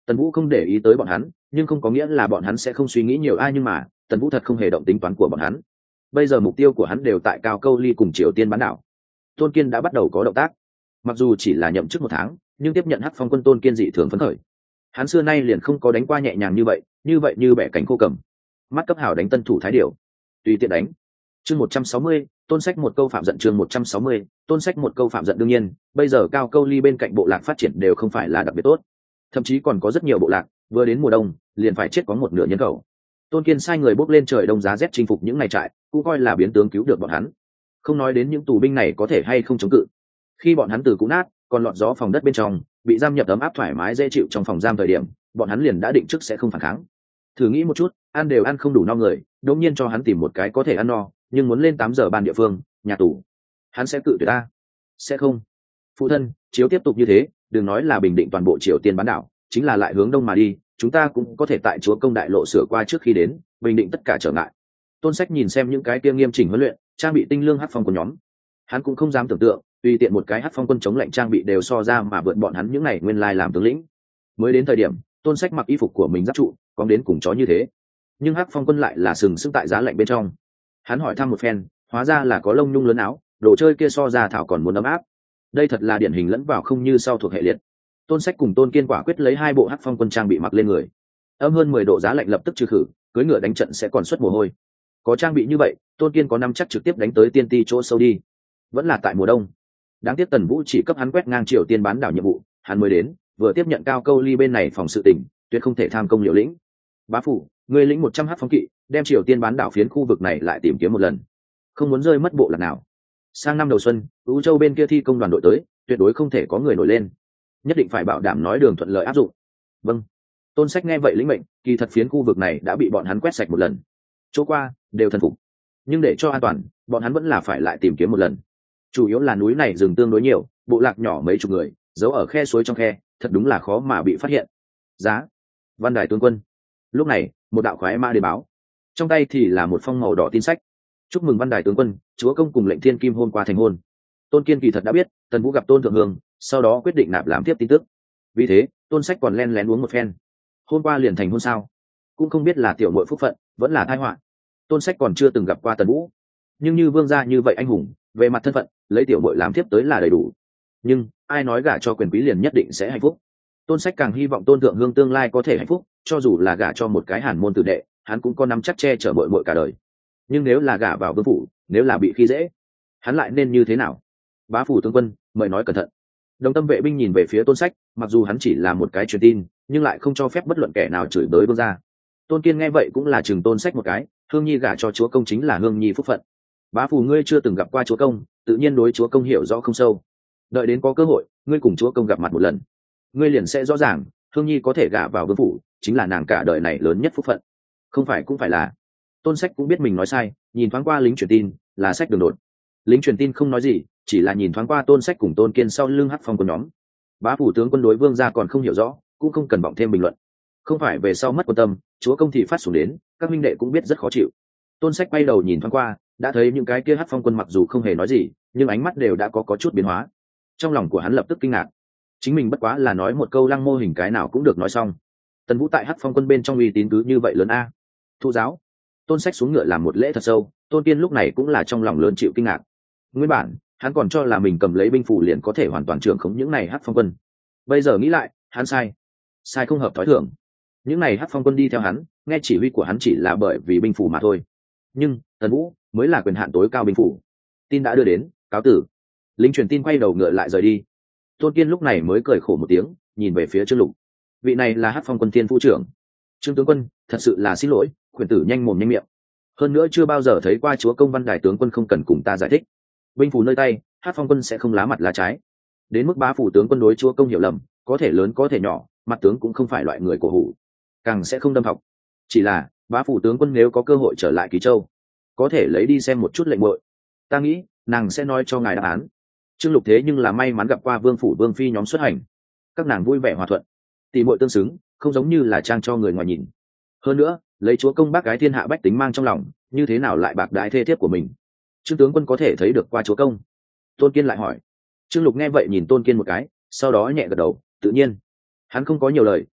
Tần Vũ không để ý tới bọn hắn, nhưng không có nghĩa là bọn hắn sẽ không suy nghĩ nhiều ai, nhưng mà Tần Vũ thật không hề động tính toán của bọn hắn. Bây giờ mục tiêu của hắn đều tại Cao Câu Ly cùng Triều Tiên bán đảo. Tôn Kiên đã bắt đầu có động tác, mặc dù chỉ là nhậm chức một tháng, nhưng tiếp nhận Hắc Phong quân Tôn Kiên dị thường phấn khởi. Hắn xưa nay liền không có đánh qua nhẹ nhàng như vậy, như vậy như bẻ cánh khô cầm. Mắt cấp hảo đánh tân thủ thái điểu, tùy tiện đánh. Chương một trăm sáu mươi, Tôn Sách một câu phạm giận. Chương một trăm sáu mươi, Tôn Sách một câu phạm giận. Đương nhiên, bây giờ Cao Câu Ly bên cạnh bộ lạc phát triển đều không phải là đặc biệt tốt, thậm chí còn có rất nhiều bộ lạc vừa đến mùa đông liền phải chết có một nửa nhân khẩu. Tôn Kiên sai người bốc lên trời đông giá rét chinh phục những ngày trại, cũng coi là biến tướng cứu được bọn hắn. Không nói đến những tù binh này có thể hay không chống cự, khi bọn hắn từ cũ nát còn lọt gió phòng đất bên trong bị giam nhập ấm áp thoải mái dễ chịu trong phòng giam thời điểm, bọn hắn liền đã định trước sẽ không phản kháng. Thử nghĩ một chút, ăn đều ăn không đủ no người, đột nhiên cho hắn tìm một cái có thể ăn no nhưng muốn lên tám giờ ban địa phương, nhà tù, hắn sẽ cự tuyệt ta? Sẽ không. Phụ thân, chiếu tiếp tục như thế, đừng nói là bình định toàn bộ Triều Tiên bán đảo, chính là lại hướng đông mà đi, chúng ta cũng có thể tại Chúa Công đại lộ sửa qua trước khi đến, bình định tất cả trở ngại. Tôn Sách nhìn xem những cái kia nghiêm chỉnh huấn luyện, trang bị tinh lương Hắc Phong của nhóm, hắn cũng không dám tưởng tượng, tùy tiện một cái Hắc Phong quân chống lạnh trang bị đều so ra mà vượt bọn hắn những này nguyên lai làm tướng lĩnh. Mới đến thời điểm, Tôn Sách mặc y phục của mình giáp trụ, có đến cùng chó như thế, nhưng Hắc Phong quân lại là sừng sững tại giá lạnh bên trong. Hắn hỏi thăm một phen, hóa ra là có lông nhung lớn áo, đồ chơi kia so ra thảo còn muốn ấm áp. Đây thật là điển hình lẫn vào không như sau thuộc hệ liệt. Tôn Sách cùng Tôn Kiên quả quyết lấy hai bộ Hắc Phong quân trang bị mặc lên người. Âm hơn mười độ giá lạnh lập tức trừ khử, cưỡi ngựa đánh trận sẽ còn xuất mồ hôi. Có trang bị như vậy, Tôn Kiên có năm chắc trực tiếp đánh tới tiên ti chỗ sâu đi. Vẫn là tại mùa đông. Đáng tiếc Tần Vũ chỉ cấp hắn quét ngang Triều Tiên bán đảo nhiệm vụ, hắn mới đến, vừa tiếp nhận Cao Câu Ly bên này phòng sự tình, tuyệt không thể tham công liều lĩnh. Bá phụ, ngươi lĩnh một trăm Hắc Phong kỵ, đem Triều Tiên bán đảo phiến khu vực này lại tìm kiếm một lần, không muốn rơi mất bộ lạc nào. Sang năm đầu xuân, U Châu bên kia thi công đoàn đội tới, tuyệt đối không thể có người nổi lên, nhất định phải bảo đảm nói đường thuận lợi áp dụng. Vâng. Tôn Sách nghe vậy lĩnh mệnh, kỳ thật phiến khu vực này đã bị bọn hắn quét sạch một lần, chỗ qua đều thần phục, nhưng để cho an toàn, bọn hắn vẫn là phải lại tìm kiếm một lần. Chủ yếu là núi này rừng tương đối nhiều, bộ lạc nhỏ mấy chục người giấu ở khe suối trong khe, thật đúng là khó mà bị phát hiện. Giá, Văn Đài tướng quân. Lúc này, một đạo khoái mã đến báo, trong tay thì là một phong màu đỏ tin sách. Chúc mừng Văn Đài tướng quân, chúa công cùng lệnh thiên kim hôm qua thành hôn. Tôn Kiên kỳ thật đã biết Tần Vũ gặp Tôn Thượng Hương, sau đó quyết định nạp làm tiếp tin tức, vì thế Tôn Sách còn len lén uống một phen. Hôm qua liền thành hôn sao? Cũng không biết là tiểu muội phúc phận vẫn là tai họa. Tôn Sách còn chưa từng gặp qua Tần Vũ, nhưng như vương gia như vậy anh hùng, về mặt thân phận lấy tiểu muội làm tiếp tới là đầy đủ. Nhưng ai nói gả cho quyền quý liền nhất định sẽ hạnh phúc? Tôn Sách càng hy vọng Tôn Thượng Hương tương lai có thể hạnh phúc, cho dù là gả cho một cái hàn môn tử đệ, hắn cũng có nắm chắc che chở muội muội cả đời. Nhưng nếu là gả vào vương phủ, nếu là bị khi dễ, hắn lại nên như thế nào? Bá phủ tướng quân, mời nói cẩn thận. Đồng Tâm vệ binh nhìn về phía Tôn Sách, mặc dù hắn chỉ là một cái truyền tin, nhưng lại không cho phép bất luận kẻ nào chửi bới vương gia. Tôn Kiên nghe vậy cũng là chừng Tôn Sách một cái, Hương Nhi gả cho chúa công chính là Hương Nhi phúc phận. Bá phủ ngươi chưa từng gặp qua chúa công, tự nhiên đối chúa công hiểu rõ không sâu. Đợi đến có cơ hội, ngươi cùng chúa công gặp mặt một lần, ngươi liền sẽ rõ ràng, Hương Nhi có thể gả vào vương phủ, chính là nàng cả đời này lớn nhất phúc phận. Không phải cũng phải là. Tôn Sách cũng biết mình nói sai, nhìn thoáng qua lính truyền tin, là Sách Đường Đột. Lính truyền tin không nói gì, chỉ là nhìn thoáng qua Tôn Sách cùng Tôn Kiên sau lưng Hắc Phong của nhóm. Bá phủ tướng quân đối vương gia còn không hiểu rõ, cũng không cần vọng thêm bình luận. Không phải về sau mất quan tâm, chúa công thì phát xuống đến, các minh đệ cũng biết rất khó chịu. Tôn Sách quay đầu nhìn thoáng qua, đã thấy những cái kia Hắc Phong quân mặc dù không hề nói gì, nhưng ánh mắt đều đã có có chút biến hóa. Trong lòng của hắn lập tức kinh ngạc, chính mình bất quá là nói một câu lăng mô hình cái nào cũng được nói xong. Tần Vũ tại Hắc Phong quân bên trong uy tín cứ như vậy lớn a. Thụ giáo. Tôn Sách xuống ngựa làm một lễ thật sâu, Tôn Kiên lúc này cũng là trong lòng lớn chịu kinh ngạc. Nguyên bản, hắn còn cho là mình cầm lấy binh phủ liền có thể hoàn toàn trưởng khống những này Hắc Phong quân. Bây giờ nghĩ lại, hắn sai. Sai không hợp thói thường. Những này Hắc Phong quân đi theo hắn, nghe chỉ huy của hắn chỉ là bởi vì binh phủ mà thôi. Nhưng, Tần Vũ mới là quyền hạn tối cao binh phủ. Tin đã đưa đến, cáo tử. Lính truyền tin quay đầu ngựa lại rời đi. Tôn Kiên lúc này mới cười khổ một tiếng, nhìn về phía Trương Lục. Vị này là Hắc Phong quân thiên phu trưởng. Trương tướng quân, thật sự là xin lỗi, khuyển tử nhanh mồm nhanh miệng. Hơn nữa chưa bao giờ thấy qua chúa công Văn Đài tướng quân không cần cùng ta giải thích. Binh phủ nơi tay, Hắc Phong quân sẽ không lá mặt lá trái. Đến mức bá phủ tướng quân đối chúa công hiểu lầm, có thể lớn có thể nhỏ, mặt tướng cũng không phải loại người cổ hủ, càng sẽ không đâm học. Chỉ là bá phủ tướng quân nếu có cơ hội trở lại Kỳ Châu, có thể lấy đi xem một chút lệnh muội, ta nghĩ nàng sẽ nói cho ngài đáp án. Trương Lục thế nhưng là may mắn gặp qua vương phủ vương phi nhóm xuất hành, các nàng vui vẻ hòa thuận, tỷ muội tương xứng, không giống như là trang cho người ngoài nhìn. Hơn nữa, lấy chúa công bác gái thiên hạ bách tính mang trong lòng, như thế nào lại bạc đái thê thiếp của mình? Trương tướng quân có thể thấy được qua chúa công? Tôn Kiên lại hỏi. Trương Lục nghe vậy nhìn Tôn Kiên một cái, sau đó nhẹ gật đầu, tự nhiên. Hắn không có nhiều lời,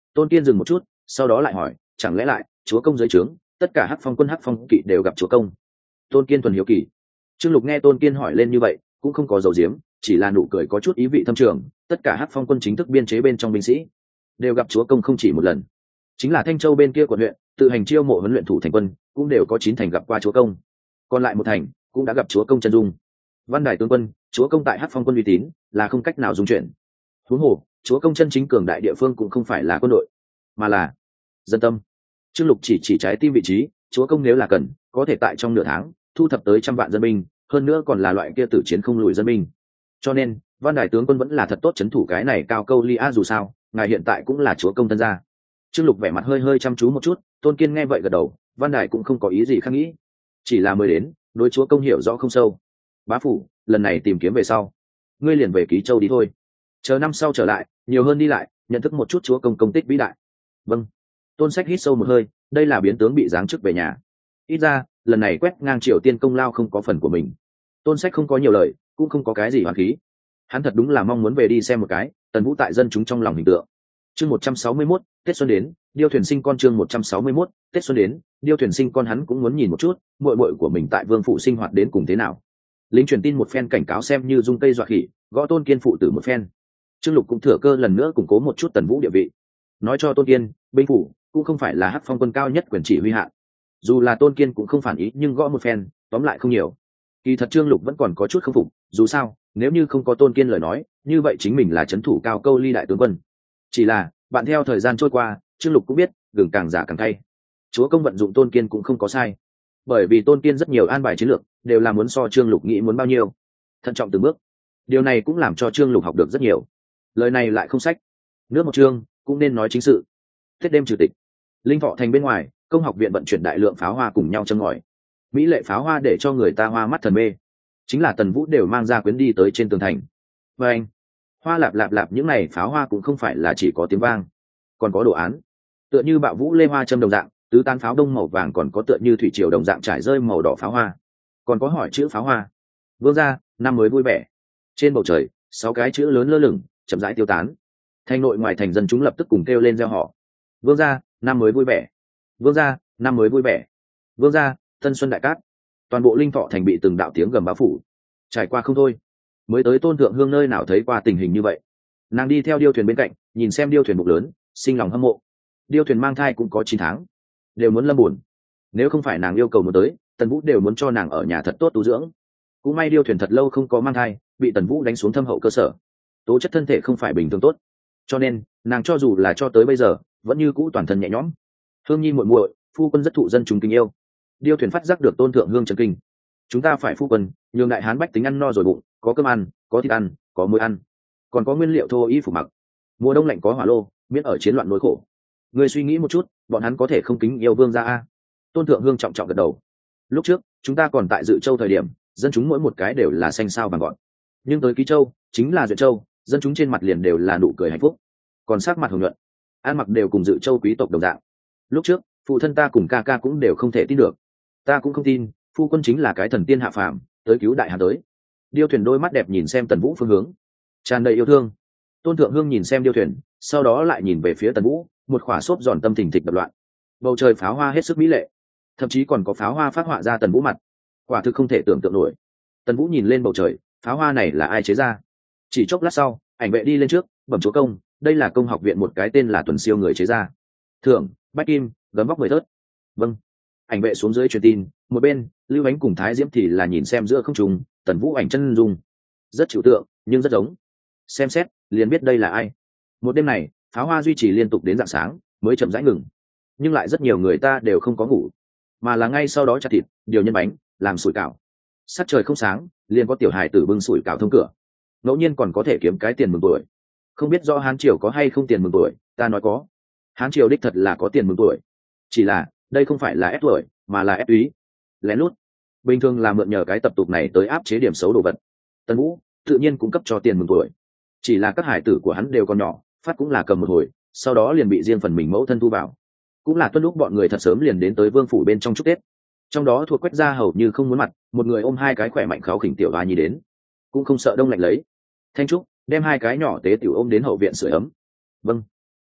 Tôn Kiên dừng một chút, sau đó lại hỏi, chẳng lẽ lại chúa công dưới trướng tất cả hắc phong quân hắc phong kỵ đều gặp chúa công? Tôn Kiên thuần hiếu kỳ. Trương Lục nghe Tôn Kiên hỏi lên như vậy cũng không có dầu diếm, chỉ là nụ cười có chút ý vị thâm trường. Tất cả hắc phong quân chính thức biên chế bên trong binh sĩ đều gặp chúa công không chỉ một lần. Chính là Thanh Châu bên kia quận huyện tự hành chiêu mộ huấn luyện thủ thành quân cũng đều có chín thành gặp qua chúa công, còn lại một thành cũng đã gặp chúa công chân dung. Văn Đài tướng quân, chúa công tại hắc phong quân uy tín là không cách nào dung chuyển. Huống hồ chúa công chân chính cường đại địa phương cũng không phải là quân đội mà là dân tâm. Trương Lục chỉ chỉ trái tim vị trí, chúa công nếu là cần có thể tại trong nửa tháng thu thập tới trăm vạn dân binh, hơn nữa còn là loại kia tử chiến không lùi dân binh. Cho nên Văn Đài tướng quân vẫn là thật tốt chấn thủ cái này cao câu ly a, dù sao ngài hiện tại cũng là chúa công thân gia. Trương Lục vẻ mặt hơi hơi chăm chú một chút. Tôn Kiên nghe vậy gật đầu. Văn Đài cũng không có ý gì khác nghĩ, chỉ là mới đến, đối chúa công hiểu rõ không sâu. Bá phủ lần này tìm kiếm về sau, ngươi liền về Ký Châu đi thôi, chờ năm sau trở lại nhiều hơn đi lại, nhận thức một chút chúa công công tích vĩ đại. Vâng. Tôn Sách hít sâu một hơi, đây là biến tướng bị giáng chức về nhà, ít ra lần này quét ngang Triều Tiên công lao không có phần của mình. Tôn Sách không có nhiều lời, cũng không có cái gì hoàn khí, hắn thật đúng là mong muốn về đi xem một cái Tần Vũ tại dân chúng trong lòng hình tượng. Chương một trăm sáu mươi mốt, Tết xuân đến, Điêu thuyền sinh con. Chương một trăm sáu mươi mốt, Tết xuân đến, Điêu thuyền sinh con. Hắn cũng muốn nhìn một chút muội muội của mình tại Vương phủ sinh hoạt đến cùng thế nào. Lính truyền tin một phen cảnh cáo xem như dung cây dọa khỉ, gõ Tôn Kiên phụ tử một phen. Trương Lục cũng thừa cơ lần nữa củng cố một chút Tần Vũ địa vị, nói cho Tôn Kiên, binh phủ cũng không phải là hắc phong quân cao nhất quyền chỉ huy hạn. Dù là Tôn Kiên cũng không phản ý, nhưng gõ một phen tóm lại không nhiều. Kỳ thật Trương Lục vẫn còn có chút không phục, dù sao nếu như không có Tôn Kiên lời nói, như vậy chính mình là trấn thủ cao câu ly đại tướng quân. Chỉ là bạn theo thời gian trôi qua, Trương Lục cũng biết gừng càng giả càng cay. Chúa công vận dụng Tôn Kiên cũng không có sai, bởi vì Tôn Kiên rất nhiều an bài chiến lược đều là muốn so Trương Lục nghĩ muốn bao nhiêu, thận trọng từng bước. Điều này cũng làm cho Trương Lục học được rất nhiều. Lời này lại không sách, nước một chương cũng nên nói chính sự. Tết đêm trừ tịch, Linh Thọ thành bên ngoài, công học viện vận chuyển đại lượng pháo hoa cùng nhau châm ngòi. Mỹ lệ pháo hoa để cho người ta hoa mắt thần mê, chính là Tần Vũ đều mang ra quyến đi tới trên tường thành. Và anh, hoa lạp lạp lạp, những này pháo hoa cũng không phải là chỉ có tiếng vang, còn có đồ án, tựa như bạo vũ lê hoa châm đồng dạng, tứ tán pháo đông màu vàng, còn có tựa như thủy triều đồng dạng trải rơi màu đỏ pháo hoa, còn có hỏi chữ pháo hoa. Vương gia, năm mới vui vẻ. Trên bầu trời, sáu cái chữ lớn lơ lửng, chậm rãi tiêu tán. Thành nội ngoài thành dân chúng lập tức cùng kêu lên reo họ. Vương gia, năm mới vui vẻ. Vương gia, năm mới vui vẻ. Vương gia, tân xuân đại cát. Toàn bộ Linh Thọ thành bị từng đạo tiếng gầm bao phủ, trải qua không thôi. Mới tới Tôn Thượng Hương nơi nào thấy qua tình hình như vậy, nàng đi theo điêu thuyền bên cạnh, nhìn xem điêu thuyền bục lớn, sinh lòng hâm mộ. Điêu thuyền mang thai cũng có chín tháng, đều muốn lâm buồn. Nếu không phải nàng yêu cầu muốn tới, Tần Vũ đều muốn cho nàng ở nhà thật tốt tu dưỡng. Cũng may điêu thuyền thật lâu không có mang thai, bị Tần Vũ đánh xuống thâm hậu cơ sở, tố chất thân thể không phải bình thường tốt, cho nên nàng cho dù là cho tới bây giờ vẫn như cũ toàn thân nhẹ nhõm. Hương nhi muội muội, phu quân rất thụ dân chúng kính yêu. Điêu thuyền phát giác được Tôn Thượng Hương trần kinh. Chúng ta phải phu quân nhường đại hán bách tính ăn no rồi bụng, có cơm ăn, có thịt ăn, có muối ăn, còn có nguyên liệu thô y phục mặc. Mùa đông lạnh có hỏa lô, miễn ở chiến loạn nỗi khổ. Người suy nghĩ một chút, bọn hắn có thể không kính yêu vương gia a? Tôn Thượng Hương trọng trọng gật đầu. Lúc trước chúng ta còn tại Dự Châu thời điểm, dân chúng mỗi một cái đều là xanh sao vàng gọn, nhưng tới Ký Châu, chính là Duyệt Châu, dân chúng trên mặt liền đều là nụ cười hạnh phúc, còn sắc mặt hồng nhuận, ăn mặc đều cùng Dự Châu quý tộc đồng dạng. Lúc trước phụ thân ta cùng ca ca cũng đều không thể tin được, ta cũng không tin phu quân chính là cái thần tiên hạ phàm tới cứu đại hà tới. Điêu thuyền đôi mắt đẹp nhìn xem Tần Vũ phương hướng, tràn đầy yêu thương. Tôn Thượng Hương nhìn xem điêu thuyền, sau đó lại nhìn về phía Tần Vũ, một khỏa xốp giòn tâm thình thịch đập loạn. Bầu trời pháo hoa hết sức mỹ lệ, thậm chí còn có pháo hoa phát họa ra Tần Vũ mặt, quả thực không thể tưởng tượng nổi. Tần Vũ nhìn lên bầu trời, pháo hoa này là ai chế ra? Chỉ chốc lát sau, ảnh vệ đi lên trước, bẩm chúa công, đây là công học viện một cái tên là Tuần Siêu người chế ra. Thưởng bách kim, gấm vóc mười thớt. Vâng. Ảnh vệ xuống dưới truyền tin. Một bên Lưu Ánh cùng Thái Diễm thì là nhìn xem giữa không trung Tần Vũ ảnh chân dung, rất trừu tượng nhưng rất giống, xem xét liền biết đây là ai. Một đêm này pháo hoa duy trì liên tục đến rạng sáng mới chậm rãi ngừng, nhưng lại rất nhiều người ta đều không có ngủ, mà là ngay sau đó chặt thịt, điều nhân bánh, làm sủi cảo. Sắc trời không sáng liền có tiểu hài tử bưng sủi cảo thông cửa, ngẫu nhiên còn có thể kiếm cái tiền mừng tuổi. Không biết do Hán Triều có hay không tiền mừng tuổi, ta nói có. Hán Triều đích thật là có tiền mừng tuổi, chỉ là đây không phải là ép tuổi mà là ép túy, lén lút, bình thường là mượn nhờ cái tập tục này tới áp chế điểm xấu đồ vật. Tần Vũ tự nhiên cung cấp cho tiền mừng tuổi, chỉ là các hải tử của hắn đều còn nhỏ, phát cũng là cầm một hồi, sau đó liền bị riêng phần mình mẫu thân thu vào. Cũng là tuân lúc bọn người thật sớm liền đến tới vương phủ bên trong chúc Tết. Trong đó thuộc Quách gia hầu như không muốn mặt, một người ôm hai cái khỏe mạnh kháu khỉnh tiểu hoa nhi đến, cũng không sợ đông lạnh lấy. Thanh Trúc đem hai cái nhỏ tế tiểu ôm đến hậu viện sưởi ấm. Vâng.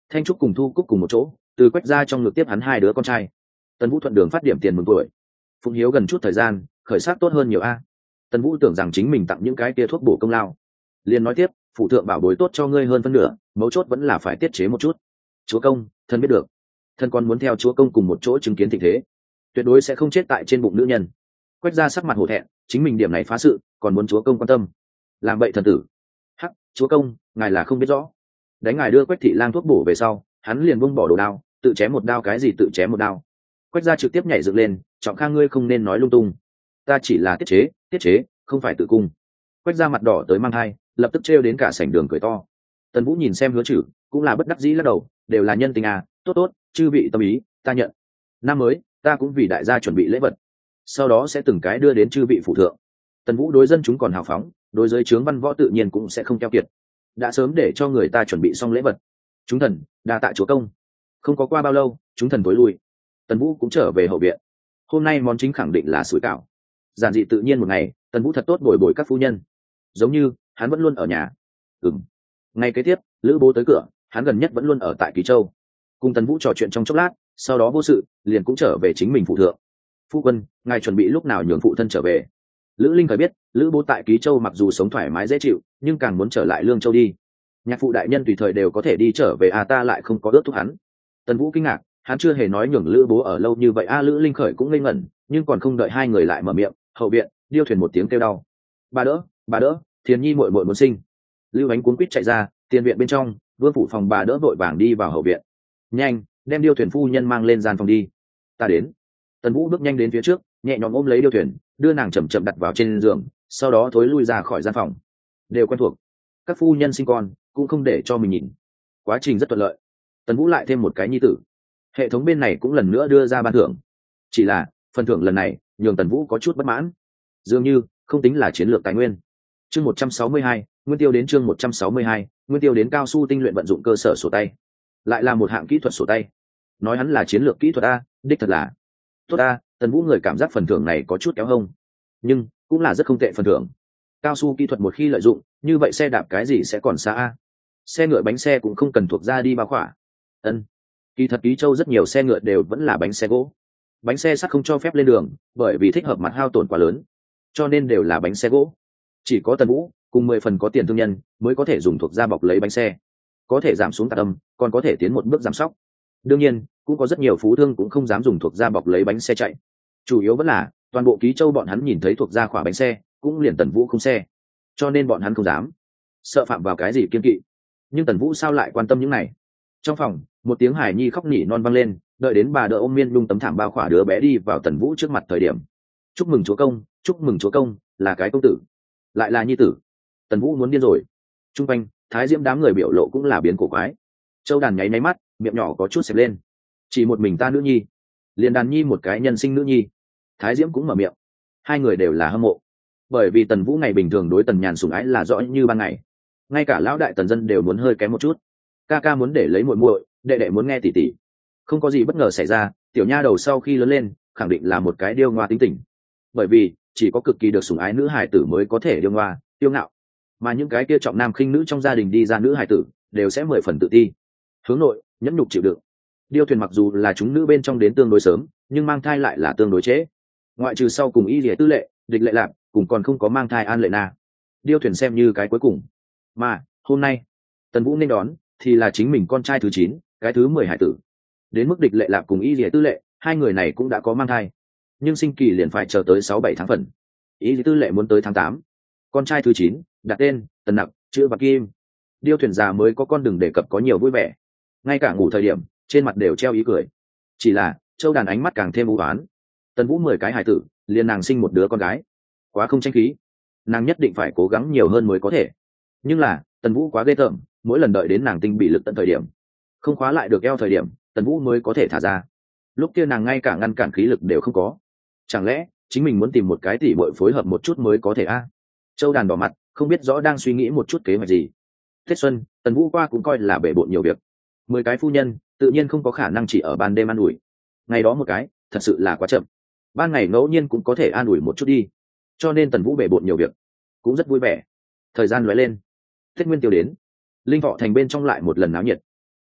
Thanh Trúc cùng Thu Cúc cùng một chỗ từ Quách gia trong ngực tiếp hắn hai đứa con trai. Tần Vũ thuận đường phát điểm tiền mừng tuổi. Phụng Hiếu gần chút thời gian khởi sắc tốt hơn nhiều a. Tần Vũ tưởng rằng chính mình tặng những cái kia thuốc bổ công lao, liền nói tiếp, phụ thượng bảo bối tốt cho ngươi hơn phân nửa, mấu chốt vẫn là phải tiết chế một chút. Chúa công, thân biết được, thân còn muốn theo chúa công cùng một chỗ chứng kiến tình thế, tuyệt đối sẽ không chết tại trên bụng nữ nhân. Quách gia sắc mặt hổ thẹn, chính mình điểm này phá sự còn muốn chúa công quan tâm, làm vậy thần tử. Hắc, chúa công, ngài là không biết rõ, đánh ngài đưa Quách thị lang thuốc bổ về sau, hắn liền buông bỏ đồ đao, tự chém một đao. Cái gì tự chém một đao? Quách gia trực tiếp nhảy dựng lên, Trọng Khang ngươi không nên nói lung tung, ta chỉ là tiết chế tiết chế không phải tự cung. Quách gia mặt đỏ tới mang hai, lập tức trêu đến cả sảnh đường cười to. Tần Vũ nhìn xem Hứa Trử, cũng là bất đắc dĩ lắc đầu, đều là nhân tình à, tốt tốt, chư vị tâm ý, ta nhận. Năm mới, ta cũng vì đại gia chuẩn bị lễ vật, sau đó sẽ từng cái đưa đến chư vị phụ thượng. Tần Vũ đối dân chúng còn hào phóng, đối giới trướng văn võ tự nhiên cũng sẽ không keo kiệt, đã sớm để cho người ta chuẩn bị xong lễ vật. Chúng thần, đa tạ chúa công. Không có qua bao lâu, chúng thần tối lui, Tần Vũ cũng trở về hậu viện. Hôm nay món chính khẳng định là sủi cảo. Giản dị tự nhiên một ngày, Tần Vũ thật tốt bồi bồi các phu nhân, giống như hắn vẫn luôn ở nhà. Ừm. Ngày kế tiếp, Lữ Bố tới cửa, hắn gần nhất vẫn luôn ở tại Ký Châu. Cùng Tần Vũ trò chuyện trong chốc lát, sau đó vô sự, liền cũng trở về chính mình phụ thượng. Phu quân, ngài chuẩn bị lúc nào nhường phụ thân trở về? Lữ Linh phải biết, Lữ Bố tại Ký Châu mặc dù sống thoải mái dễ chịu, nhưng càng muốn trở lại Lương Châu đi. Nhạc phụ đại nhân tùy thời đều có thể đi trở về, à ta lại không có ước thúc hắn. Tần Vũ kinh ngạc, hắn chưa hề nói nhường Lữ Bố ở lâu như vậy. A Lữ Linh khởi cũng ngây ngẩn, nhưng còn không đợi hai người lại mở miệng, hậu viện điêu thuyền một tiếng kêu đau. Bà đỡ, bà đỡ, Thiền Nhi muội muội muốn sinh. Lưu Ánh cuống quýt chạy ra, tiền viện bên trong, Vương phủ phòng bà đỡ vội vàng đi vào hậu viện. Nhanh, đem điêu thuyền phu nhân mang lên gian phòng đi. Ta đến. Tần Vũ bước nhanh đến phía trước, nhẹ nhõm ôm lấy điêu thuyền, đưa nàng chậm chậm đặt vào trên giường, sau đó thối lui ra khỏi gian phòng. Đều quen thuộc, các phu nhân sinh con cũng không để cho mình nhìn, quá trình rất thuận lợi. Tần Vũ lại thêm một cái nhi tử, hệ thống bên này cũng lần nữa đưa ra ban thưởng, chỉ là phần thưởng lần này nhường Tần Vũ có chút bất mãn, dường như không tính là chiến lược tài nguyên. Chương một trăm sáu mươi hai, nguyên tiêu đến chương một trăm sáu mươi hai, nguyên tiêu đến cao su tinh luyện vận dụng cơ sở sổ tay, lại là một hạng kỹ thuật sổ tay. Nói hắn là chiến lược kỹ thuật a, đích thật là tốt a. Tần Vũ người cảm giác phần thưởng này có chút kéo hông, nhưng cũng là rất không tệ phần thưởng. Cao su kỹ thuật một khi lợi dụng, như vậy xe đạp cái gì sẽ còn xa a. Xe ngựa bánh xe cũng không cần thuộc ra đi bao khỏa. Ân, kỳ thật Ký Châu rất nhiều xe ngựa đều vẫn là bánh xe gỗ, bánh xe sắt không cho phép lên đường, bởi vì thích hợp mặt hao tổn quá lớn, cho nên đều là bánh xe gỗ. Chỉ có Tần Vũ cùng mười phần có tiền thương nhân mới có thể dùng thuộc da bọc lấy bánh xe, có thể giảm xuống tạc âm, còn có thể tiến một bước giảm sóc. Đương nhiên cũng có rất nhiều phú thương cũng không dám dùng thuộc da bọc lấy bánh xe chạy, chủ yếu vẫn là toàn bộ Ký Châu bọn hắn nhìn thấy thuộc da khỏa bánh xe cũng liền Tần Vũ không xe, cho nên bọn hắn không dám, sợ phạm vào cái gì kiên kỵ. Nhưng Tần Vũ sao lại quan tâm những này? Trong phòng một tiếng hài nhi khóc nỉ non vang lên, đợi đến bà đỡ ôm miên nhung tấm thảm bao khỏa đứa bé đi vào Tần Vũ trước mặt thời điểm, chúc mừng chúa công, chúc mừng chúa công, là cái công tử, lại là nhi tử. Tần Vũ muốn điên rồi. Trung quanh Thái Diễm đám người biểu lộ cũng là biến cổ quái. Châu Đàn nháy nháy mắt, miệng nhỏ có chút xẹp lên, chỉ một mình ta nữ nhi, liền Đàn nhi một cái nhân sinh nữ nhi. Thái Diễm cũng mở miệng, hai người đều là hâm mộ, bởi vì Tần Vũ ngày bình thường đối Tần Nhàn sủng ái là rõ như ban ngày, ngay cả lão đại Tần Dân đều muốn hơi kém một chút. Ca ca muốn để lấy muội muội, đệ đệ muốn nghe tỷ tỷ. Không có gì bất ngờ xảy ra, tiểu nha đầu sau khi lớn lên khẳng định là một cái điêu ngoa tính tình, bởi vì chỉ có cực kỳ được sủng ái nữ hải tử mới có thể điêu ngoa tiêu ngạo, mà những cái kia trọng nam khinh nữ trong gia đình đi ra nữ hải tử đều sẽ mười phần tự ti, hướng nội, nhẫn nhục chịu đựng. Điêu thuyền mặc dù là chúng nữ bên trong đến tương đối sớm, nhưng mang thai lại là tương đối trễ, ngoại trừ sau cùng Y Lìa Tư Lệ, Địch Lệ Lạp cùng còn không có mang thai An Lệ Na, điêu thuyền xem như cái cuối cùng. Mà hôm nay Tần Vũ nên đón thì là chính mình con trai thứ chín, cái thứ mười hải tử. Đến mức Địch Lệ Lạp cùng Y Lìa Tư Lệ, hai người này cũng đã có mang thai, nhưng sinh kỳ liền phải chờ tới sáu bảy tháng phần. Y Lìa Tư Lệ muốn tới tháng tám. Con trai thứ chín đặt tên Tần Nặc, chữ Bạc Kim. Điêu thuyền già mới có con đừng đề cập có nhiều vui vẻ, ngay cả ngủ thời điểm trên mặt đều treo ý cười. Chỉ là Châu Đàn ánh mắt càng thêm u ám. Tần Vũ mười cái hải tử, liền nàng sinh một đứa con gái, quá không tranh khí, nàng nhất định phải cố gắng nhiều hơn mới có thể. Nhưng là Tần Vũ quá ghê tởm, mỗi lần đợi đến nàng tinh bị lực tận thời điểm, không khóa lại được eo thời điểm, Tần Vũ mới có thể thả ra. Lúc kia nàng ngay cả ngăn cản khí lực đều không có, chẳng lẽ chính mình muốn tìm một cái tỷ muội phối hợp một chút mới có thể a? À? Châu Đàn đỏ mặt, không biết rõ đang suy nghĩ một chút kế hoạch gì. Tết xuân, Tần Vũ qua cũng coi là bể bộn nhiều việc, mười cái phu nhân tự nhiên không có khả năng chỉ ở ban đêm an ủi, ngày đó một cái thật sự là quá chậm, ban ngày ngẫu nhiên cũng có thể an ủi một chút đi, cho nên Tần Vũ bể bộn nhiều việc, cũng rất vui vẻ. Thời gian lóe lên, Tết Nguyên Tiêu đến, Linh Thọ thành bên trong lại một lần náo nhiệt.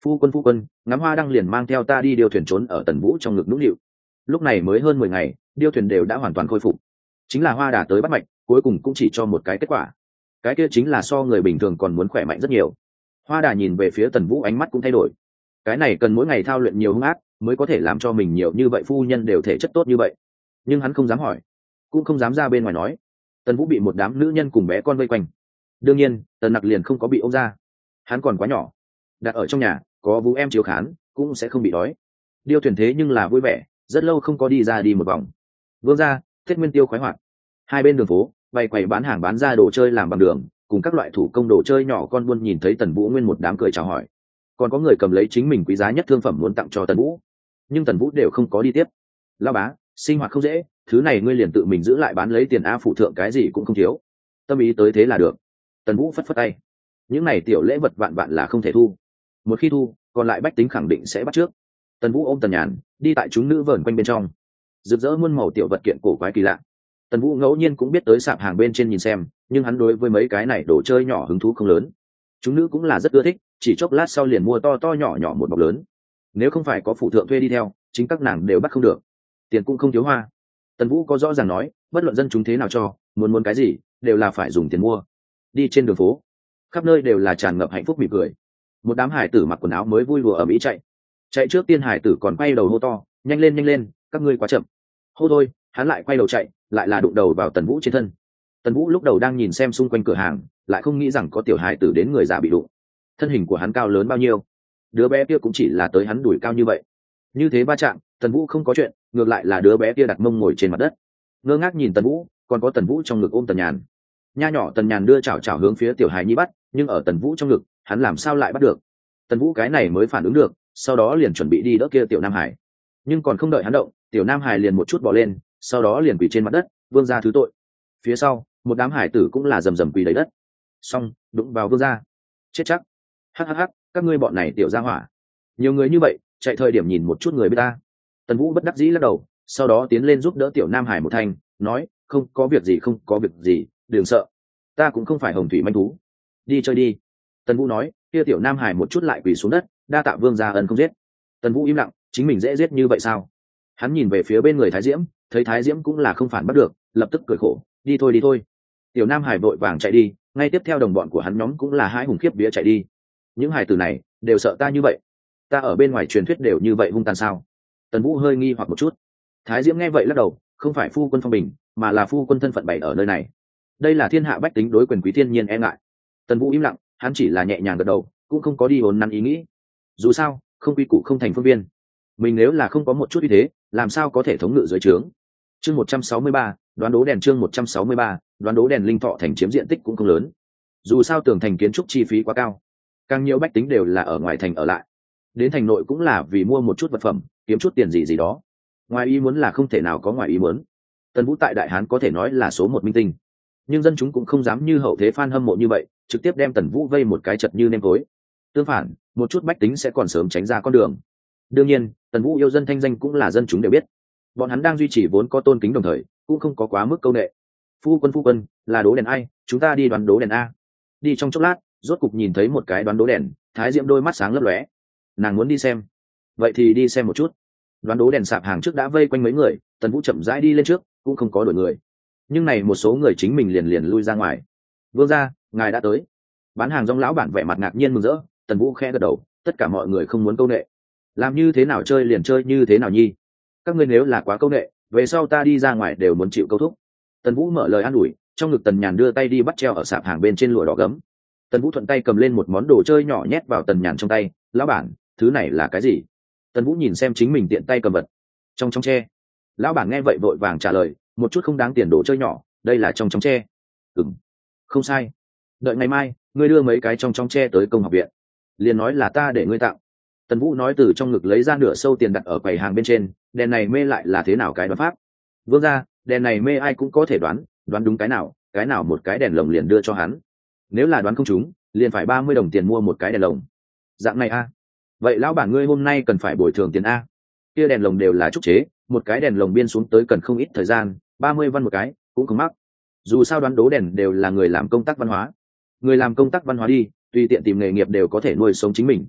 Phu quân phu quân, ngắm hoa đăng liền mang theo ta đi điêu thuyền trốn ở Tần Vũ trong ngực nũng nịu. Lúc này mới hơn mười ngày, điêu thuyền đều đã hoàn toàn khôi phục. Chính là Hoa Đà tới bắt mạch, cuối cùng cũng chỉ cho một cái kết quả. Cái kia chính là so người bình thường còn muốn khỏe mạnh rất nhiều. Hoa Đà nhìn về phía Tần Vũ, ánh mắt cũng thay đổi. Cái này cần mỗi ngày thao luyện nhiều hung ác mới có thể làm cho mình nhiều như vậy phu nhân đều thể chất tốt như vậy. Nhưng hắn không dám hỏi, cũng không dám ra bên ngoài nói. Tần Vũ bị một đám nữ nhân cùng bé con vây quanh. Đương nhiên, Tần Nặc liền không có bị ôm ra. Hắn còn quá nhỏ, đặt ở trong nhà có vũ em chiếu khán cũng sẽ không bị đói. Điêu thuyền thế nhưng là vui vẻ, rất lâu không có đi ra đi một vòng. Vương gia, Tết Nguyên Tiêu khoái hoạt. Hai bên đường phố bày quầy bán hàng bán ra đồ chơi làm bằng đường, cùng các loại thủ công đồ chơi nhỏ con buôn nhìn thấy Tần Vũ nguyên một đám cười chào hỏi. Còn có người cầm lấy chính mình quý giá nhất thương phẩm muốn tặng cho Tần Vũ, nhưng Tần Vũ đều không có đi tiếp. Lão bá, sinh hoạt không dễ, thứ này ngươi liền tự mình giữ lại bán lấy tiền a, phụ thượng cái gì cũng không thiếu. Tâm ý tới thế là được. Tần Vũ phất phất tay. Những này tiểu lễ vật vạn vạn là không thể thu. Một khi thu, còn lại bách tính khẳng định sẽ bắt trước. Tần Vũ ôm Tần Nhàn đi tại chúng nữ vờn quanh bên trong, rực rỡ muôn màu tiểu vật kiện cổ quái kỳ lạ. Tần Vũ ngẫu nhiên cũng biết tới sạp hàng bên trên nhìn xem, nhưng hắn đối với mấy cái này đồ chơi nhỏ hứng thú không lớn. Chúng nữ cũng là rất ưa thích, chỉ chốc lát sau liền mua to to nhỏ nhỏ một bọc lớn. Nếu không phải có phụ thượng thuê đi theo, chính các nàng đều bắt không được. Tiền cũng không thiếu hoa. Tần Vũ có rõ ràng nói, bất luận dân chúng thế nào cho, muốn muốn cái gì, đều là phải dùng tiền mua. Đi trên đường phố, khắp nơi đều là tràn ngập hạnh phúc mỉm cười. Một đám hải tử mặc quần áo mới vui đùa ở mỹ chạy. Chạy trước tiên hải tử còn quay đầu hô to, nhanh lên nhanh lên, các ngươi quá chậm. Hô thôi, hắn lại quay đầu chạy, lại là đụng đầu vào Tần Vũ trên thân. Tần Vũ lúc đầu đang nhìn xem xung quanh cửa hàng, lại không nghĩ rằng có tiểu hải tử đến người già bị đụng. Thân hình của hắn cao lớn bao nhiêu, đứa bé kia cũng chỉ là tới hắn đuổi cao như vậy. Như thế ba chạm, Tần Vũ không có chuyện, ngược lại là đứa bé kia đặt mông ngồi trên mặt đất, ngơ ngác nhìn Tần Vũ, còn có Tần Vũ trong ngực ôm Tần Nhàn. Nha nhỏ Tần Nhàn đưa chảo chảo hướng phía tiểu hài nhi bắt, nhưng ở Tần Vũ trong ngực, hắn làm sao lại bắt được? Tần Vũ cái này mới phản ứng được, sau đó liền chuẩn bị đi đỡ kia tiểu Nam Hải, nhưng còn không đợi hắn động, tiểu Nam Hải liền một chút bò lên, sau đó liền quỳ trên mặt đất, vương gia thứ tội. Phía sau, một đám hải tử cũng là rầm rầm quỳ đầy đất. Xong, đụng vào vương gia, chết chắc. Hắc hắc hắc, các ngươi bọn này tiểu gia hỏa, nhiều người như vậy, chạy thời điểm nhìn một chút người bên ta. Tần Vũ bất đắc dĩ lắc đầu, sau đó tiến lên giúp đỡ tiểu Nam Hải một thanh, nói, không có việc gì không có việc gì, đừng sợ, ta cũng không phải hồng thủy manh thú, đi chơi đi. Tần Vũ nói, kia tiểu Nam Hải một chút lại quỳ xuống đất, đa tạ vương gia ân không giết. Tần Vũ im lặng, chính mình dễ giết như vậy sao? Hắn nhìn về phía bên người Thái Diễm, thấy Thái Diễm cũng là không phản bắt được, lập tức cười khổ, đi thôi đi thôi. Tiểu Nam Hải vội vàng chạy đi, ngay tiếp theo đồng bọn của hắn nhóm cũng là hai hùng khiếp vía chạy đi. Những hải tử này đều sợ ta như vậy, ta ở bên ngoài truyền thuyết đều như vậy hung tàn sao? Tần Vũ hơi nghi hoặc một chút. Thái Diễm nghe vậy lắc đầu, không phải phu quân phong bình, mà là phu quân thân phận bày ở nơi này. Đây là thiên hạ bách tính đối quyền quý thiên nhiên e ngại. Tần Vũ im lặng, hắn chỉ là nhẹ nhàng gật đầu, cũng không có đi hồn nắn ý nghĩ. Dù sao, không quy củ không thành phương viên. Mình nếu là không có một chút uy thế, làm sao có thể thống ngự dưới trướng? Chương một trăm sáu mươi ba, đoán đố đèn chương một trăm sáu mươi ba, đoán đố đèn Linh Thọ thành chiếm diện tích cũng không lớn. Dù sao tường thành kiến trúc chi phí quá cao, càng nhiều bách tính đều là ở ngoài thành ở lại. Đến thành nội cũng là vì mua một chút vật phẩm, kiếm chút tiền gì gì đó. Ngoài ý muốn là không thể nào có ngoài ý muốn. Tần Vũ tại Đại Hán có thể nói là số một minh tinh, nhưng dân chúng cũng không dám như hậu thế fan hâm mộ như vậy, trực tiếp đem Tần Vũ vây một cái chật như nêm tối. Tương phản, một chút bách tính sẽ còn sớm tránh ra con đường. Đương nhiên, Tần Vũ yêu dân thanh danh cũng là dân chúng đều biết. Bọn hắn đang duy trì vốn có tôn kính đồng thời, cũng không có quá mức câu nệ. Phu quân phu quân, là đố đèn ai, chúng ta đi đoán đố đèn a. Đi trong chốc lát, rốt cục nhìn thấy một cái đoán đố đèn, Thái Diễm đôi mắt sáng lấp lóe. Nàng muốn đi xem, vậy thì đi xem một chút. Đoán đố đèn sạp hàng trước đã vây quanh mấy người, Tần Vũ chậm rãi đi lên trước, cũng không có đuổi người. Nhưng này một số người chính mình liền liền lui ra ngoài. Vương gia, ngài đã tới. Bán hàng rong lão bản vẻ mặt ngạc nhiên mừng rỡ. Tần Vũ khẽ gật đầu, tất cả mọi người không muốn câu nệ. Làm như thế nào chơi liền chơi như thế nào nhi. Các ngươi nếu là quá câu nệ, về sau ta đi ra ngoài đều muốn chịu câu thúc. Tần Vũ mở lời an ủi, trong ngực Tần Nhàn đưa tay đi bắt treo ở sạp hàng bên trên lụa đỏ gấm. Tần Vũ thuận tay cầm lên một món đồ chơi nhỏ nhét vào Tần Nhàn trong tay. Lão bản, thứ này là cái gì? Tần Vũ nhìn xem chính mình tiện tay cầm vật. Trong trong tre. Lão bản nghe vậy vội vàng trả lời, một chút không đáng tiền đồ chơi nhỏ, đây là trong trong tre. Ừm, không sai. Đợi ngày mai, ngươi đưa mấy cái trong trong tre tới công học viện, liền nói là ta để ngươi tặng. Tần Vũ nói từ trong ngực lấy ra nửa sâu tiền đặt ở quầy hàng bên trên, đèn này mê lại là thế nào cái đoán pháp? Vương gia, đèn này mê ai cũng có thể đoán, đoán đúng cái nào, cái nào một cái đèn lồng liền đưa cho hắn. Nếu là đoán không trúng, liền phải ba mươi đồng tiền mua một cái đèn lồng. Dạng này a. Vậy lão bản ngươi hôm nay cần phải bồi thường tiền a. Kia đèn lồng đều là trúc chế, một cái đèn lồng biên xuống tới cần không ít thời gian, ba mươi văn một cái, cũng không mắc. Dù sao đoán đố đèn đều là người làm công tác văn hóa. Người làm công tác văn hóa đi, tùy tiện tìm nghề nghiệp đều có thể nuôi sống chính mình.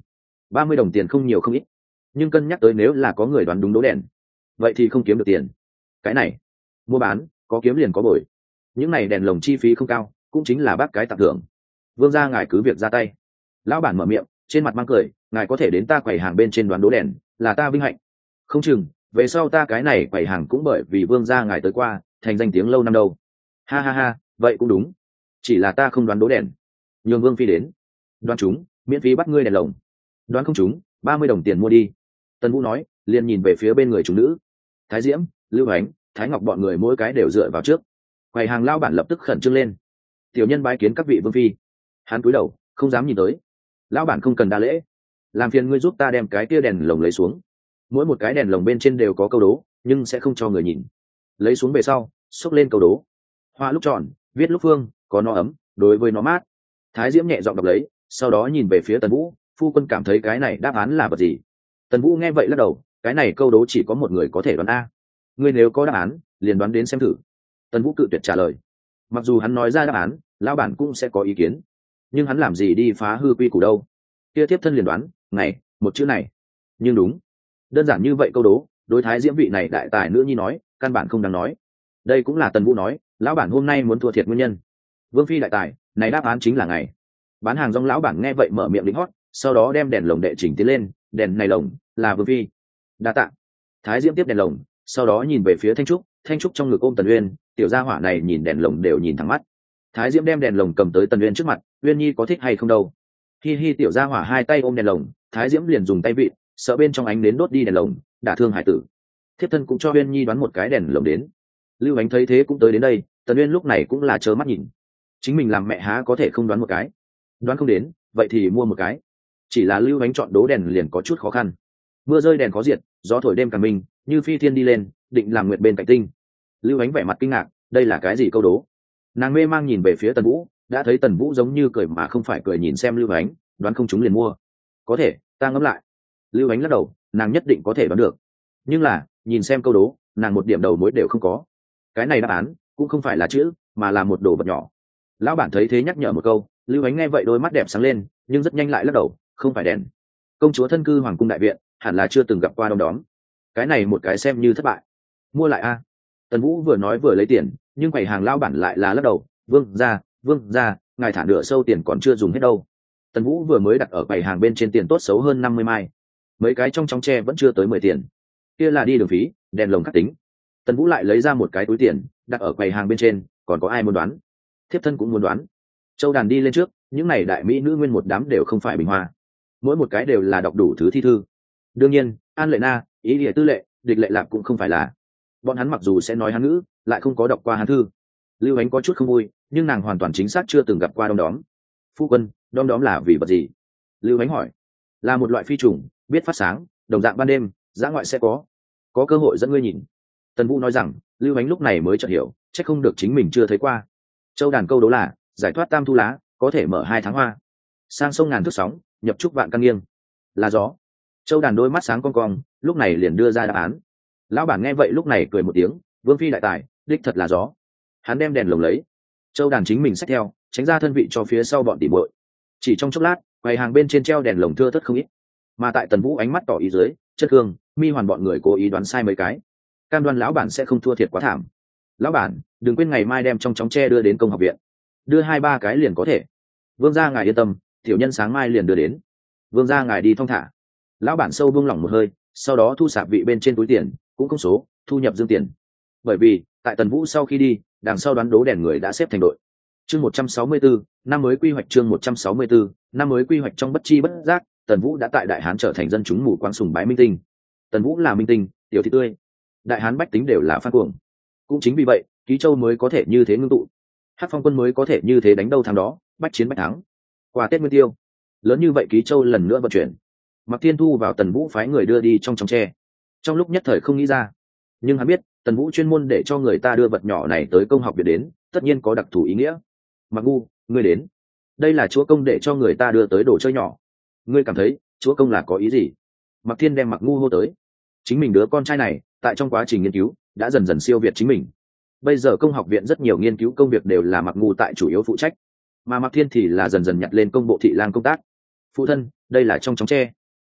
ba mươi đồng tiền không nhiều không ít, nhưng cân nhắc tới nếu là có người đoán đúng đố đèn vậy thì không kiếm được tiền. Cái này mua bán có kiếm liền có bồi, những này đèn lồng chi phí không cao, cũng chính là bác cái tặng thưởng. Vương gia ngài cứ việc ra tay. Lão bản mở miệng, trên mặt mang cười, ngài có thể đến ta quầy hàng bên trên đoán đố đèn là ta vinh hạnh, không chừng về sau ta cái này quầy hàng cũng bởi vì vương gia ngài tới qua thành danh tiếng lâu năm đâu. Ha ha ha, vậy cũng đúng, chỉ là ta không đoán đố đèn, nhường Vương phi đến đoán chúng miễn phí bắt ngươi đèn lồng, đoán không chúng ba mươi đồng tiền mua đi. Tần Vũ nói, liền nhìn về phía bên người chúng nữ. Thái Diễm, Lưu Ánh, Thái Ngọc bọn người mỗi cái đều dựa vào trước. Quầy hàng lao bản lập tức khẩn trương lên. Tiểu nhân bái kiến các vị vương phi. Hắn cúi đầu không dám nhìn tới. Lão bản không cần đa lễ, làm phiền ngươi giúp ta đem cái tia đèn lồng lấy xuống. Mỗi một cái đèn lồng bên trên đều có câu đố, nhưng sẽ không cho người nhìn. Lấy xuống về sau, xốc lên câu đố. Hoa lúc tròn, viết lúc phương, có nó ấm, đối với nó mát. Thái Diễm nhẹ giọng đọc lấy, sau đó nhìn về phía Tần Vũ, phu quân cảm thấy cái này đáp án là vật gì? Tần Vũ nghe vậy lắc đầu, cái này câu đố chỉ có một người có thể đoán a. Ngươi nếu có đáp án, liền đoán đến xem thử. Tần Vũ cự tuyệt trả lời. Mặc dù hắn nói ra đáp án, lão bản cũng sẽ có ý kiến, nhưng hắn làm gì đi phá hư quy củ đâu? Kia tiếp thân liền đoán, này, một chữ này. Nhưng đúng, đơn giản như vậy câu đố, đối Thái Diễm vị này đại tài nữ nhi nói, căn bản không đáng nói. Đây cũng là Tần Vũ nói, lão bản hôm nay muốn thua thiệt nguyên nhân. Vương phi đại tài, này đáp án chính là ngày. Bán hàng rong lão bản nghe vậy mở miệng lính hót, sau đó đem đèn lồng đệ chỉnh tiến lên, đèn này lồng là Vương phi. Đa tạ. Thái Diễm tiếp đèn lồng, sau đó nhìn về phía Thanh Trúc, Thanh Trúc trong ngực ôm Tần Uyên, tiểu gia hỏa này nhìn đèn lồng đều nhìn thẳng mắt. Thái Diễm đem đèn lồng cầm tới Tần Uyên trước mặt, Uyên nhi có thích hay không đâu? Hi hi, tiểu gia hỏa hai tay ôm đèn lồng, Thái Diễm liền dùng tay vịn, sợ bên trong ánh nến đốt đi đèn lồng, đả thương hải tử. Thiếp thân cũng cho Uyên nhi đoán một cái đèn lồng đến. Lưu Ánh thấy thế cũng tới đến đây, Tần Uyên lúc này cũng là trơ mắt nhìn. Chính mình làm mẹ há có thể không đoán một cái? Đoán không đến, vậy thì mua một cái. Chỉ là Lưu Ánh chọn đố đèn liền có chút khó khăn. Mưa rơi đèn khó diệt, gió thổi đêm càng minh, như phi thiên đi lên, định làm nguyệt bên cạnh tinh. Lưu Ánh vẻ mặt kinh ngạc, đây là cái gì câu đố? Nàng mê mang nhìn về phía Tần Vũ, đã thấy Tần Vũ giống như cười mà không phải cười nhìn xem Lưu Ánh, đoán không chúng liền mua. Có thể, ta ngẫm lại. Lưu Ánh lắc đầu, nàng nhất định có thể đoán được. Nhưng là, nhìn xem câu đố, nàng một điểm đầu mối đều không có. Cái này đáp án cũng không phải là chữ, mà là một đồ vật nhỏ. Lão bản thấy thế nhắc nhở một câu, Lưu Ánh nghe vậy đôi mắt đẹp sáng lên, nhưng rất nhanh lại lắc đầu, không phải đèn. Công chúa thân cư hoàng cung đại viện, hẳn là chưa từng gặp qua đom đóm. Cái này một cái xem như thất bại. Mua lại a. Tần Vũ vừa nói vừa lấy tiền, nhưng quầy hàng lão bản lại là lắc đầu, vương ra, vương ra, ngài thả nửa sâu tiền còn chưa dùng hết đâu. Tần Vũ vừa mới đặt ở quầy hàng bên trên tiền tốt xấu hơn năm mươi mai, mấy cái trong trong tre vẫn chưa tới mười tiền, kia là đi đường phí, đèn lồng khắc tính. Tần Vũ lại lấy ra một cái túi tiền đặt ở quầy hàng bên trên, còn có ai muốn đoán? Thiếp thân cũng muốn đoán. Châu Đàn đi lên trước, những này đại mỹ nữ nguyên một đám đều không phải bình hoa, mỗi một cái đều là đọc đủ thứ thi thư. Đương nhiên, An Lệ Na, Ý Địa Tư Lệ, Địch Lệ Lạp cũng không phải là. Bọn hắn mặc dù sẽ nói Hán ngữ, lại không có đọc qua Hán thư. Lưu Ánh có chút không vui, nhưng nàng hoàn toàn chính xác chưa từng gặp qua đom đóm. Phu quân, đom đóm là vì vật gì? Lưu Ánh hỏi. Là một loại phi trùng, biết phát sáng, đồng dạng ban đêm, dã ngoại sẽ có. Có cơ hội dẫn ngươi nhìn. Tần Vũ nói rằng, Lưu Ánh lúc này mới chợt hiểu, chắc không được chính mình chưa thấy qua. Châu Đàn câu đố là, giải thoát tam thu lá, có thể mở hai tháng hoa. Sang sông ngàn thước sóng, nhập trúc vạn căn nghiêng. Là gió. Châu Đàn đôi mắt sáng cong cong, lúc này liền đưa ra đáp án. Lão bản nghe vậy lúc này cười một tiếng, Vương phi đại tài, đích thật là gió. Hắn đem đèn lồng lấy. Châu Đàn chính mình xách theo, tránh ra thân vị cho phía sau bọn tỉ muội. Chỉ trong chốc lát, quầy hàng bên trên treo đèn lồng thưa thớt không ít. Mà tại Tần Vũ ánh mắt tỏ ý dưới, Chất Cương, Mi Hoàn bọn người cố ý đoán sai mấy cái. Cam đoan lão bản sẽ không thua thiệt quá thảm. Lão bản, đừng quên ngày mai đem trong chóng tre đưa đến công học viện. Đưa hai ba cái liền có thể. Vương gia ngài yên tâm, tiểu nhân sáng mai liền đưa đến. Vương gia ngài đi thong thả. Lão bản sâu buông lỏng một hơi, sau đó thu sạp vị bên trên túi tiền, cũng không số, thu nhập dương tiền. Bởi vì, tại Tần Vũ sau khi đi, đằng sau đoán đố đèn người đã xếp thành đội. Chương một trăm sáu mươi tư, năm mới quy hoạch chương một trăm sáu mươi tư, năm mới quy hoạch trong bất chi bất giác, Tần Vũ đã tại Đại Hán trở thành dân chúng mù quáng sùng bái minh tinh. Tần Vũ là minh tinh, tiểu thị tươi. Đại Hán bách tính đều là fan cuồng. Cũng chính vì vậy, Ký Châu mới có thể như thế ngưng tụ. Hắc Phong quân mới có thể như thế đánh đâu thắng đó, bách chiến bách thắng. Qua Tết Nguyên Tiêu, lớn như vậy Ký Châu lần nữa vận chuyển. Mặc Thiên Thu vào Tần Vũ phái người đưa đi trong trong tre. Trong lúc nhất thời không nghĩ ra, nhưng hắn biết, Tần Vũ chuyên môn để cho người ta đưa vật nhỏ này tới công học viện đến, tất nhiên có đặc thù ý nghĩa. Mặc Ngu, ngươi đến. Đây là chúa công để cho người ta đưa tới đồ chơi nhỏ. Ngươi cảm thấy, chúa công là có ý gì? Mặc Thiên đem Mặc Ngu hô tới. Chính mình đứa con trai này, tại trong quá trình nghiên cứu, đã dần dần siêu việt chính mình. Bây giờ công học viện rất nhiều nghiên cứu công việc đều là Mặc Ngu tại chủ yếu phụ trách, mà Mặc Thiên thì là dần dần nhặt lên công bộ thị lang công tác. Phụ thân, đây là trong chóng tre.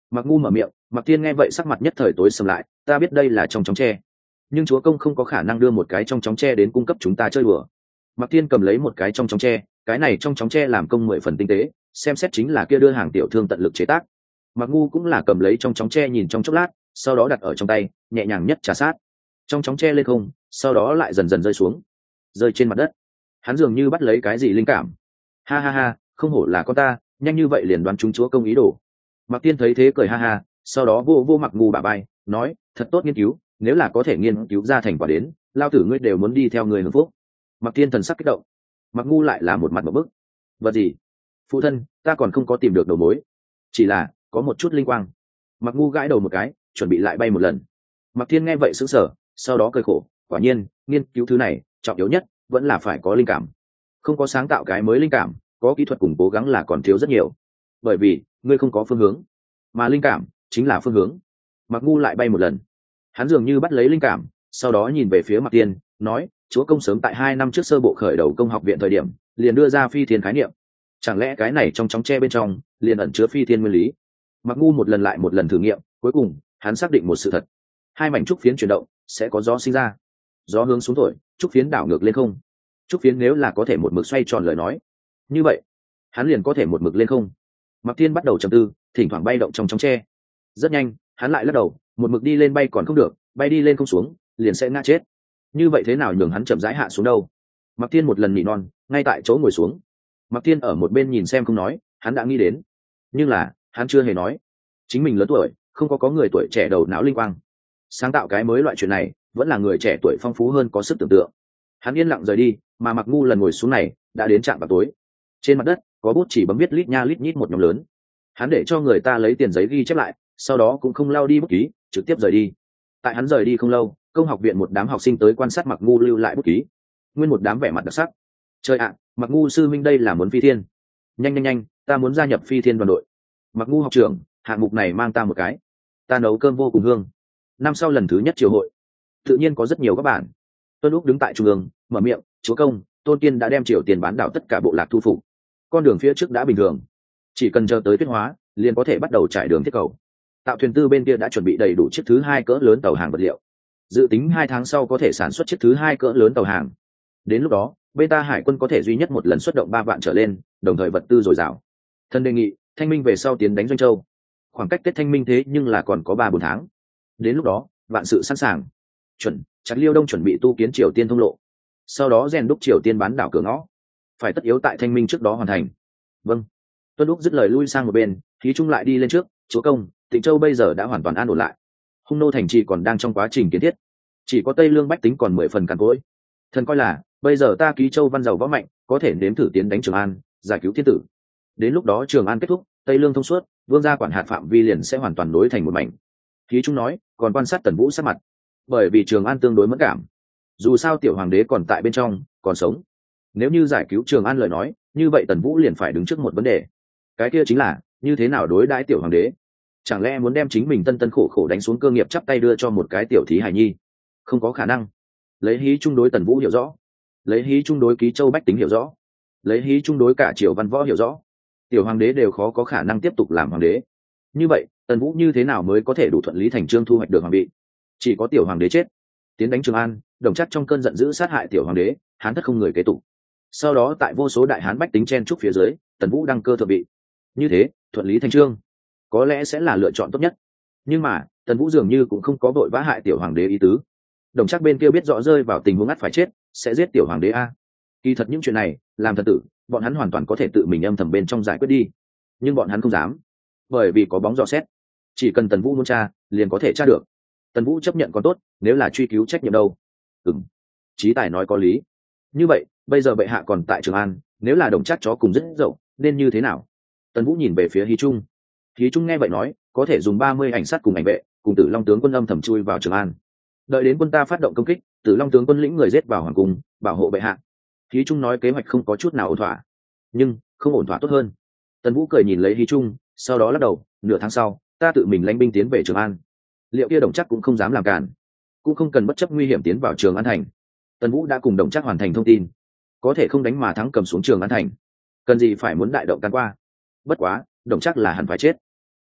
Mặc ngu mở miệng. Mặc Thiên nghe vậy sắc mặt nhất thời tối sầm lại. Ta biết đây là trong chóng tre, nhưng chúa công không có khả năng đưa một cái trong chóng tre đến cung cấp chúng ta chơi đùa. Mặc Thiên cầm lấy một cái trong chóng tre, cái này trong chóng tre làm công mười phần tinh tế, xem xét chính là kia đưa hàng tiểu thương tận lực chế tác. Mặc ngu cũng là cầm lấy trong chóng tre nhìn trong chốc lát, sau đó đặt ở trong tay, nhẹ nhàng nhất trà sát. Trong chóng tre lên không, sau đó lại dần dần rơi xuống, rơi trên mặt đất. Hắn dường như bắt lấy cái gì linh cảm. Ha ha ha, không hổ là con ta, nhanh như vậy liền đoán trúng chúa công ý đồ. Mặc Tiên thấy thế cười ha ha, sau đó vô vô Mặc ngu bả vai, nói, thật tốt nghiên cứu, nếu là có thể nghiên cứu ra thành quả đến, lao tử ngươi đều muốn đi theo người hưởng phúc. Mặc Tiên thần sắc kích động. Mặc ngu lại là một mặt một bức. Vật gì? Phụ thân, ta còn không có tìm được đầu mối, chỉ là có một chút linh quang. Mặc ngu gãi đầu một cái, chuẩn bị lại bay một lần. Mặc Thiên nghe vậy sững sờ, sau đó cười khổ, quả nhiên, nghiên cứu thứ này, trọng yếu nhất vẫn là phải có linh cảm. Không có sáng tạo cái mới linh cảm, có kỹ thuật cùng cố gắng là còn thiếu rất nhiều. Bởi vì, ngươi không có phương hướng, mà linh cảm chính là phương hướng. Mặc ngu lại bay một lần. Hắn dường như bắt lấy linh cảm, sau đó nhìn về phía Mặc Tiên, nói, chúa công sớm tại hai năm trước sơ bộ khởi đầu công học viện thời điểm, liền đưa ra phi thiên khái niệm. Chẳng lẽ cái này trong chóng tre bên trong liền ẩn chứa phi thiên nguyên lý? Mặc ngu một lần lại một lần thử nghiệm, cuối cùng hắn xác định một sự thật: hai mảnh trúc phiến chuyển động sẽ có gió sinh ra, gió hướng xuống thổi, trúc phiến đảo ngược lên không. Trúc phiến nếu là có thể một mực xoay tròn lời nói, như vậy hắn liền có thể một mực lên không. Mặc Thiên bắt đầu trầm tư, thỉnh thoảng bay động trong chóng tre. Rất nhanh hắn lại lắc đầu, một mực đi lên bay còn không được, bay đi lên không xuống liền sẽ ngã chết. Như vậy thế nào nhường hắn chậm rãi hạ xuống đâu? Mặc Thiên một lần nỉ non, ngay tại chỗ ngồi xuống. Mặc Thiên ở một bên nhìn xem không nói, hắn đã nghĩ đến, nhưng là hắn chưa hề nói. Chính mình lớn tuổi, không có có người tuổi trẻ đầu não linh quang, sáng tạo cái mới loại chuyện này vẫn là người trẻ tuổi phong phú hơn có sức tưởng tượng. Hắn yên lặng rời đi, mà Mặc ngu lần ngồi xuống này đã đến trạm vào tối. Trên mặt đất có bút chỉ bấm viết lít nha lít nhít một nhóm lớn. Hắn để cho người ta lấy tiền giấy ghi chép lại, sau đó cũng không lao đi bút ký, trực tiếp rời đi. Tại hắn rời đi không lâu, công học viện một đám học sinh tới quan sát Mặc ngu lưu lại bút ký. Nguyên một đám vẻ mặt đặc sắc. Trời ạ, Mặc ngu sư minh đây là muốn phi thiên. Nhanh nhanh nhanh, ta muốn gia nhập phi thiên đoàn đội. Mặc ngu học trưởng, hạng mục này mang ta một cái. Ta nấu cơm vô cùng hương. Năm sau lần thứ nhất triều hội, tự nhiên có rất nhiều các bạn. Tuân Úc đứng tại trung ương, mở miệng, chúa công, Tôn Kiên đã đem triều tiền bán đảo tất cả bộ lạc thu phục. Con đường phía trước đã bình thường, chỉ cần chờ tới tuyết hóa, liền có thể bắt đầu trải đường thiết cầu. Tạo thuyền tư bên kia đã chuẩn bị đầy đủ chiếc thứ hai cỡ lớn tàu hàng vật liệu, dự tính hai tháng sau có thể sản xuất chiếc thứ hai cỡ lớn tàu hàng. Đến lúc đó, bên ta hải quân có thể duy nhất một lần xuất động ba vạn trở lên, đồng thời vật tư dồi dào. Thân đề nghị thanh minh về sau tiến đánh Doanh Châu. Khoảng cách Tết thanh minh thế nhưng là còn có ba bốn tháng. Đến lúc đó vạn sự sẵn sàng, chuẩn chặt Liêu Đông chuẩn bị tu kiến Triều Tiên thông lộ, sau đó rèn đúc Triều Tiên bán đảo cửa ngõ, phải tất yếu tại thanh minh trước đó hoàn thành. Vâng. Tuân Úc dứt lời lui sang một bên, Khí Trung lại đi lên trước, chúa công, Tịnh Châu bây giờ đã hoàn toàn an ổn lại, Hung nô thành trì còn đang trong quá trình kiến thiết, chỉ có Tây Lương bách tính còn mười phần cằn cỗi. Thần coi là bây giờ ta Ký Châu văn giàu võ mạnh, có thể nếm thử tiến đánh Trường An, giải cứu thiên tử. Đến lúc đó Trường An kết thúc, Tây Lương thông suốt, vương gia quản hạt phạm vi liền sẽ hoàn toàn nối thành một mảnh. Khí Trung nói, còn quan sát Tần Vũ sát mặt, bởi vì Trường An tương đối mẫn cảm, dù sao tiểu hoàng đế còn tại bên trong, còn sống. Nếu như giải cứu Trường An lời nói, như vậy Tần Vũ liền phải đứng trước một vấn đề, cái kia chính là như thế nào đối đãi tiểu hoàng đế. Chẳng lẽ muốn đem chính mình tân tân khổ khổ đánh xuống cơ nghiệp chắp tay đưa cho một cái tiểu thí hài nhi? Không có khả năng. Lấy Hí Trung đối Tần Vũ hiểu rõ, lấy Hí Trung đối Ký Châu bách tính hiểu rõ, lấy Hí Trung đối cả triều văn võ hiểu rõ, tiểu hoàng đế đều khó có khả năng tiếp tục làm hoàng đế. Như vậy Tần Vũ như thế nào mới có thể đủ thuận lý thành chương thu hoạch được hoàng vị? Chỉ có tiểu hoàng đế chết, tiến đánh Trường An, Đồng Trác trong cơn giận dữ sát hại tiểu hoàng đế, hán thất không người kế tục. Sau đó tại vô số đại hán bách tính chen trúc phía dưới, Tần Vũ đăng cơ thượng vị. Như thế thuận lý thành chương có lẽ sẽ là lựa chọn tốt nhất. Nhưng mà Tần Vũ dường như cũng không có vội vã hại tiểu hoàng đế ý tứ. Đồng Trác bên kia biết rõ rơi vào tình huống ngắt phải chết, sẽ giết tiểu hoàng đế a. Kỳ thật những chuyện này làm thật tử, bọn hắn hoàn toàn có thể tự mình âm thầm bên trong giải quyết đi, nhưng bọn hắn không dám, bởi vì có bóng dò xét. Chỉ cần Tần Vũ muốn tra, liền có thể tra được. Tần Vũ chấp nhận còn tốt, nếu là truy cứu trách nhiệm đâu? Ừm, Chí Tài nói có lý. Như vậy bây giờ bệ hạ còn tại Trường An, nếu là Đồng Trác chó cùng rất dậu, nên như thế nào? Tần Vũ nhìn về phía Hí Trung. Hí Trung nghe vậy nói, có thể dùng ba mươi ảnh sát cùng ảnh vệ, cùng Tử Long tướng quân âm thầm chui vào Trường An. Đợi đến quân ta phát động công kích, Tử Long tướng quân lĩnh người giết vào hoàng cung, bảo hộ bệ hạ. Hí Trung nói kế hoạch không có chút nào ổn thỏa, nhưng không ổn thỏa tốt hơn. Tần Vũ cười nhìn lấy Hí Trung, sau đó lắc đầu, nửa tháng sau, ta tự mình lãnh binh tiến về Trường An. Liệu kia Đồng Trác cũng không dám làm cản, cũng không cần bất chấp nguy hiểm tiến vào Trường An thành. Tần Vũ đã cùng Đồng Trác hoàn thành thông tin, có thể không đánh mà thắng cầm xuống Trường An thành, cần gì phải muốn đại động can qua. Bất quá Đồng Trác là hẳn phải chết.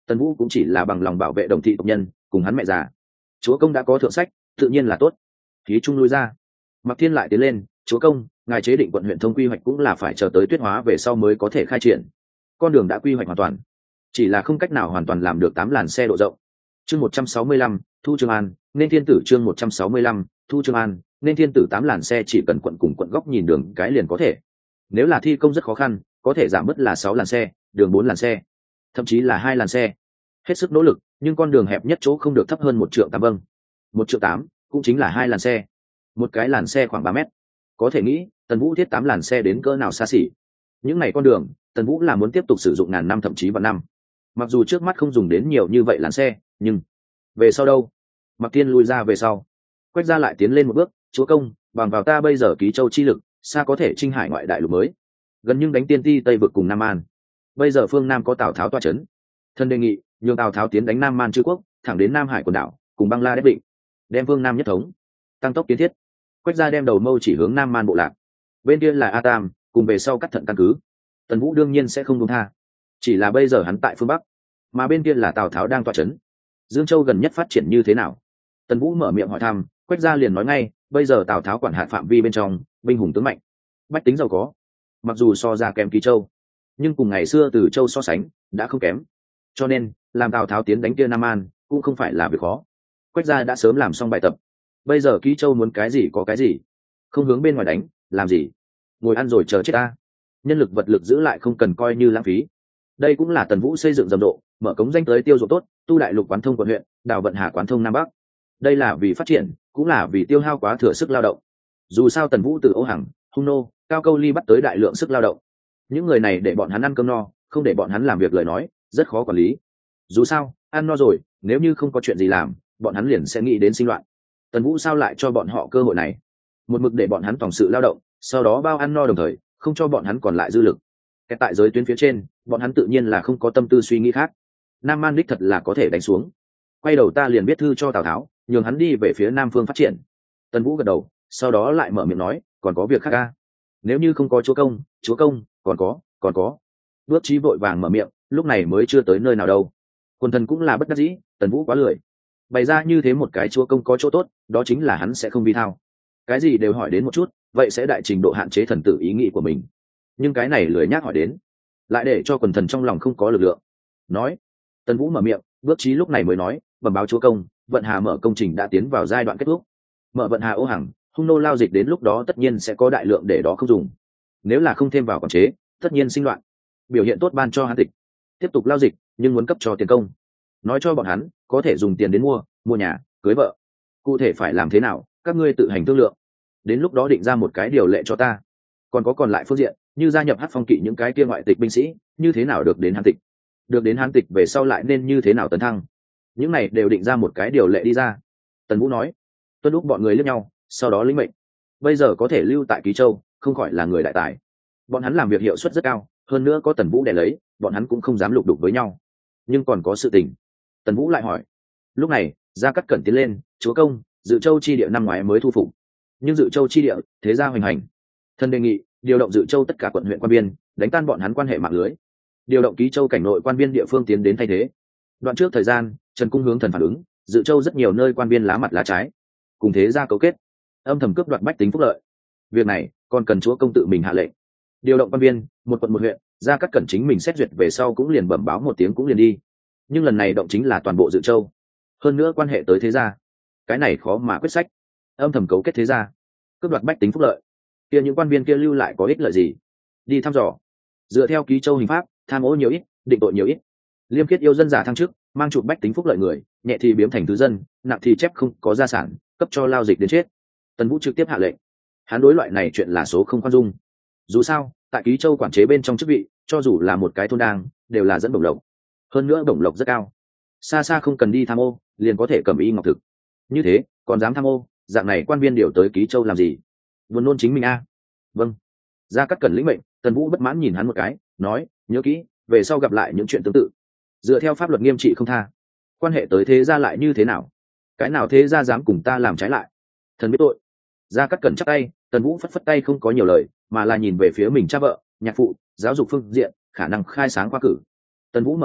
Tần Vũ cũng chỉ là bằng lòng bảo vệ đồng thị tộc nhân cùng hắn mẹ già. Chúa công đã có thượng sách, tự nhiên là tốt. Khí trung lui ra. Mặc Thiên lại tiến lên, chúa công, ngài chế định quận huyện thông quy hoạch cũng là phải chờ tới tuyết hóa về sau mới có thể khai triển. Con đường đã quy hoạch hoàn toàn, chỉ là không cách nào hoàn toàn làm được tám làn xe độ rộng. Chương một trăm sáu mươi lăm, Thu Trường An, nên thiên tử chương một trăm sáu mươi lăm, Thu Trường An, nên thiên tử tám làn xe chỉ cần quận cùng quận góc nhìn đường cái liền có thể. Nếu là thi công rất khó khăn, có thể giảm bớt là sáu làn xe, đường bốn làn xe, thậm chí là hai làn xe. Hết sức nỗ lực, nhưng con đường hẹp nhất chỗ không được thấp hơn một triệu tám vâng. Một triệu tám cũng chính là hai làn xe. Một cái làn xe khoảng ba mét. Có thể nghĩ, Tần Vũ thiết tám làn xe đến cỡ nào xa xỉ. Những ngày con đường, Tần Vũ là muốn tiếp tục sử dụng ngàn năm thậm chí vạn năm. Mặc dù trước mắt không dùng đến nhiều như vậy làn xe, nhưng về sau đâu? Mặc Thiên lui ra về sau, Quách Gia lại tiến lên một bước, chúa công, bằng vào ta bây giờ ký châu chi lực, xa có thể chinh hải ngoại đại lục mới, gần nhưng đánh tiên ti tây vực cùng Nam An. Bây giờ phương Nam có Tào Tháo toa chấn, thân đề nghị nhường Tào Tháo tiến đánh Nam Man chư quốc, thẳng đến Nam Hải quần đảo cùng băng la đếp định, đem phương Nam nhất thống, tăng tốc kiến thiết. Quách Gia đem đầu mâu chỉ hướng Nam Man bộ lạc, bên kia là A Tam, cùng về sau cắt thận căn cứ. Tần Vũ đương nhiên sẽ không buông tha, chỉ là bây giờ hắn tại phương Bắc, mà bên kia là Tào Tháo đang toa chấn. Dương Châu gần nhất phát triển như thế nào? Tần Vũ mở miệng hỏi thăm, Quách Gia liền nói ngay, bây giờ Tào Tháo quản hạt phạm vi bên trong, binh hùng tướng mạnh, bách tính giàu có, mặc dù so ra kém Ký Châu, nhưng cùng ngày xưa Từ Châu so sánh đã không kém, cho nên làm Tào Tháo tiến đánh kia Nam An cũng không phải là việc khó. Quách Gia đã sớm làm xong bài tập, bây giờ Ký Châu muốn cái gì có cái gì, không hướng bên ngoài đánh làm gì, ngồi ăn rồi chờ chết ta. Nhân lực vật lực giữ lại không cần coi như lãng phí. Đây cũng là Tần Vũ xây dựng rầm rộ, mở cống danh tới tiêu dụng tốt, tu đại lục quán thông quận huyện, đào vận hà quán thông Nam Bắc. Đây là vì phát triển, cũng là vì tiêu hao quá thừa sức lao động. Dù sao Tần Vũ từ Âu Hằng, Hung Nô, Cao Câu Ly bắt tới đại lượng sức lao động, những người này để bọn hắn ăn cơm no, không để bọn hắn làm việc lời nói rất khó quản lý. Dù sao ăn no rồi, nếu như không có chuyện gì làm, bọn hắn liền sẽ nghĩ đến sinh loạn. Tần Vũ sao lại cho bọn họ cơ hội này, một mực để bọn hắn tổng sự lao động, sau đó bao ăn no đồng thời không cho bọn hắn còn lại dư lực. Cái tại giới tuyến phía trên, bọn hắn tự nhiên là không có tâm tư suy nghĩ khác. Nam Man đích thật là có thể đánh xuống. Quay đầu ta liền viết thư cho Tào Tháo, nhường hắn đi về phía Nam phương phát triển. Tần Vũ gật đầu, sau đó lại mở miệng nói, còn có việc khác a? Nếu như không có chúa công, chúa công, còn có, còn có. Bước Chí vội vàng mở miệng, lúc này mới chưa tới nơi nào đâu. Quần thần cũng là bất đắc dĩ, Tần Vũ quá lười. Bày ra như thế một cái chúa công có chỗ tốt, đó chính là hắn sẽ không vi thao. Cái gì đều hỏi đến một chút, vậy sẽ đại trình độ hạn chế thần tử ý nghĩ của mình. Nhưng cái này lười nhác hỏi đến, lại để cho quần thần trong lòng không có lực lượng. Nói, Tần Vũ mở miệng, Bước Chí lúc này mới nói, bẩm báo chúa công, vận hà mở công trình đã tiến vào giai đoạn kết thúc. Mở vận hà Ô Hằng, Hung Nô lao dịch đến lúc đó tất nhiên sẽ có đại lượng để đó không dùng. Nếu là không thêm vào quản chế, tất nhiên sinh loạn. Biểu hiện tốt ban cho hắn tịch, tiếp tục lao dịch, nhưng muốn cấp cho tiền công. Nói cho bọn hắn, có thể dùng tiền đến mua, mua nhà, cưới vợ. Cụ thể phải làm thế nào, các ngươi tự hành thương lượng. Đến lúc đó định ra một cái điều lệ cho ta. Còn có còn lại phương diện, như gia nhập Hắc Phong kỵ những cái kia ngoại tịch binh sĩ, như thế nào được đến Hán tịch, được đến Hán tịch về sau lại nên như thế nào tấn thăng, những này đều định ra một cái điều lệ đi ra. Tần Vũ nói. Tuân lúc bọn người liếc nhau, sau đó lĩnh mệnh. Bây giờ có thể lưu tại Ký Châu, không khỏi là người đại tài. Bọn hắn làm việc hiệu suất rất cao, hơn nữa có Tần Vũ để lấy, bọn hắn cũng không dám lục đục với nhau. Nhưng còn có sự tình. Tần Vũ lại hỏi. Lúc này, Gia Cát Cẩn tiến lên, chúa công, Dự Châu chi địa năm ngoái mới thu phục, nhưng Dự Châu chi địa thế gia hoành hành, thần đề nghị điều động Dự Châu tất cả quận huyện quan biên, đánh tan bọn hắn quan hệ mạng lưới, điều động Ký Châu cảnh nội quan biên địa phương tiến đến thay thế. Đoạn trước thời gian, Trần Cung hướng thần phản ứng, Dự Châu rất nhiều nơi quan biên lá mặt lá trái, cùng thế gia cấu kết, âm thầm cướp đoạt bách tính phúc lợi. Việc này còn cần chúa công tự mình hạ lệnh điều động quan biên, một quận một huyện. Gia Cát Cẩn chính mình xét duyệt về sau cũng liền bẩm báo một tiếng cũng liền đi. Nhưng lần này động chính là toàn bộ Dự Châu, hơn nữa quan hệ tới thế gia, cái này khó mà quyết sách. Âm thầm cấu kết thế gia, cướp đoạt bách tính phúc lợi, kia những quan viên kia lưu lại có ích lợi gì? Đi thăm dò, dựa theo Ký Châu hình pháp, tham ô nhiều ít, định tội nhiều ít. Liêm khiết yêu dân giả thăng chức, mang chụp bách tính phúc lợi người, nhẹ thì biếm thành thứ dân, nặng thì chép không có gia sản, cấp cho lao dịch đến chết. Tần Vũ trực tiếp hạ lệnh, hắn đối loại này chuyện là số không khoan dung. Dù sao tại Ký Châu quản chế bên trong chức vị, cho dù là một cái thôn đang, đều là dẫn bổng lộc, hơn nữa bổng lộc rất cao, xa xa không cần đi tham ô liền có thể cầm y ngọc thực. Như thế còn dám tham ô, dạng này quan viên điều tới Ký Châu làm gì? Buồn nôn chính mình a. À. Vâng. Gia Cát Cẩn lĩnh mệnh. Tần Vũ bất mãn nhìn hắn một cái, nói, nhớ kỹ, về sau gặp lại những chuyện tương tự, dựa theo pháp luật nghiêm trị không tha. Quan hệ tới thế gia lại như thế nào? Cái nào thế gia dám cùng ta làm trái lại? Thần biết tội. Gia Cát Cẩn chắc tay. Tần Vũ phất phất tay không có nhiều lời, mà là nhìn về phía mình cha vợ, nhạc phụ, giáo dục phương diện khả năng khai sáng khoa cử. Tần Vũ mở miệng,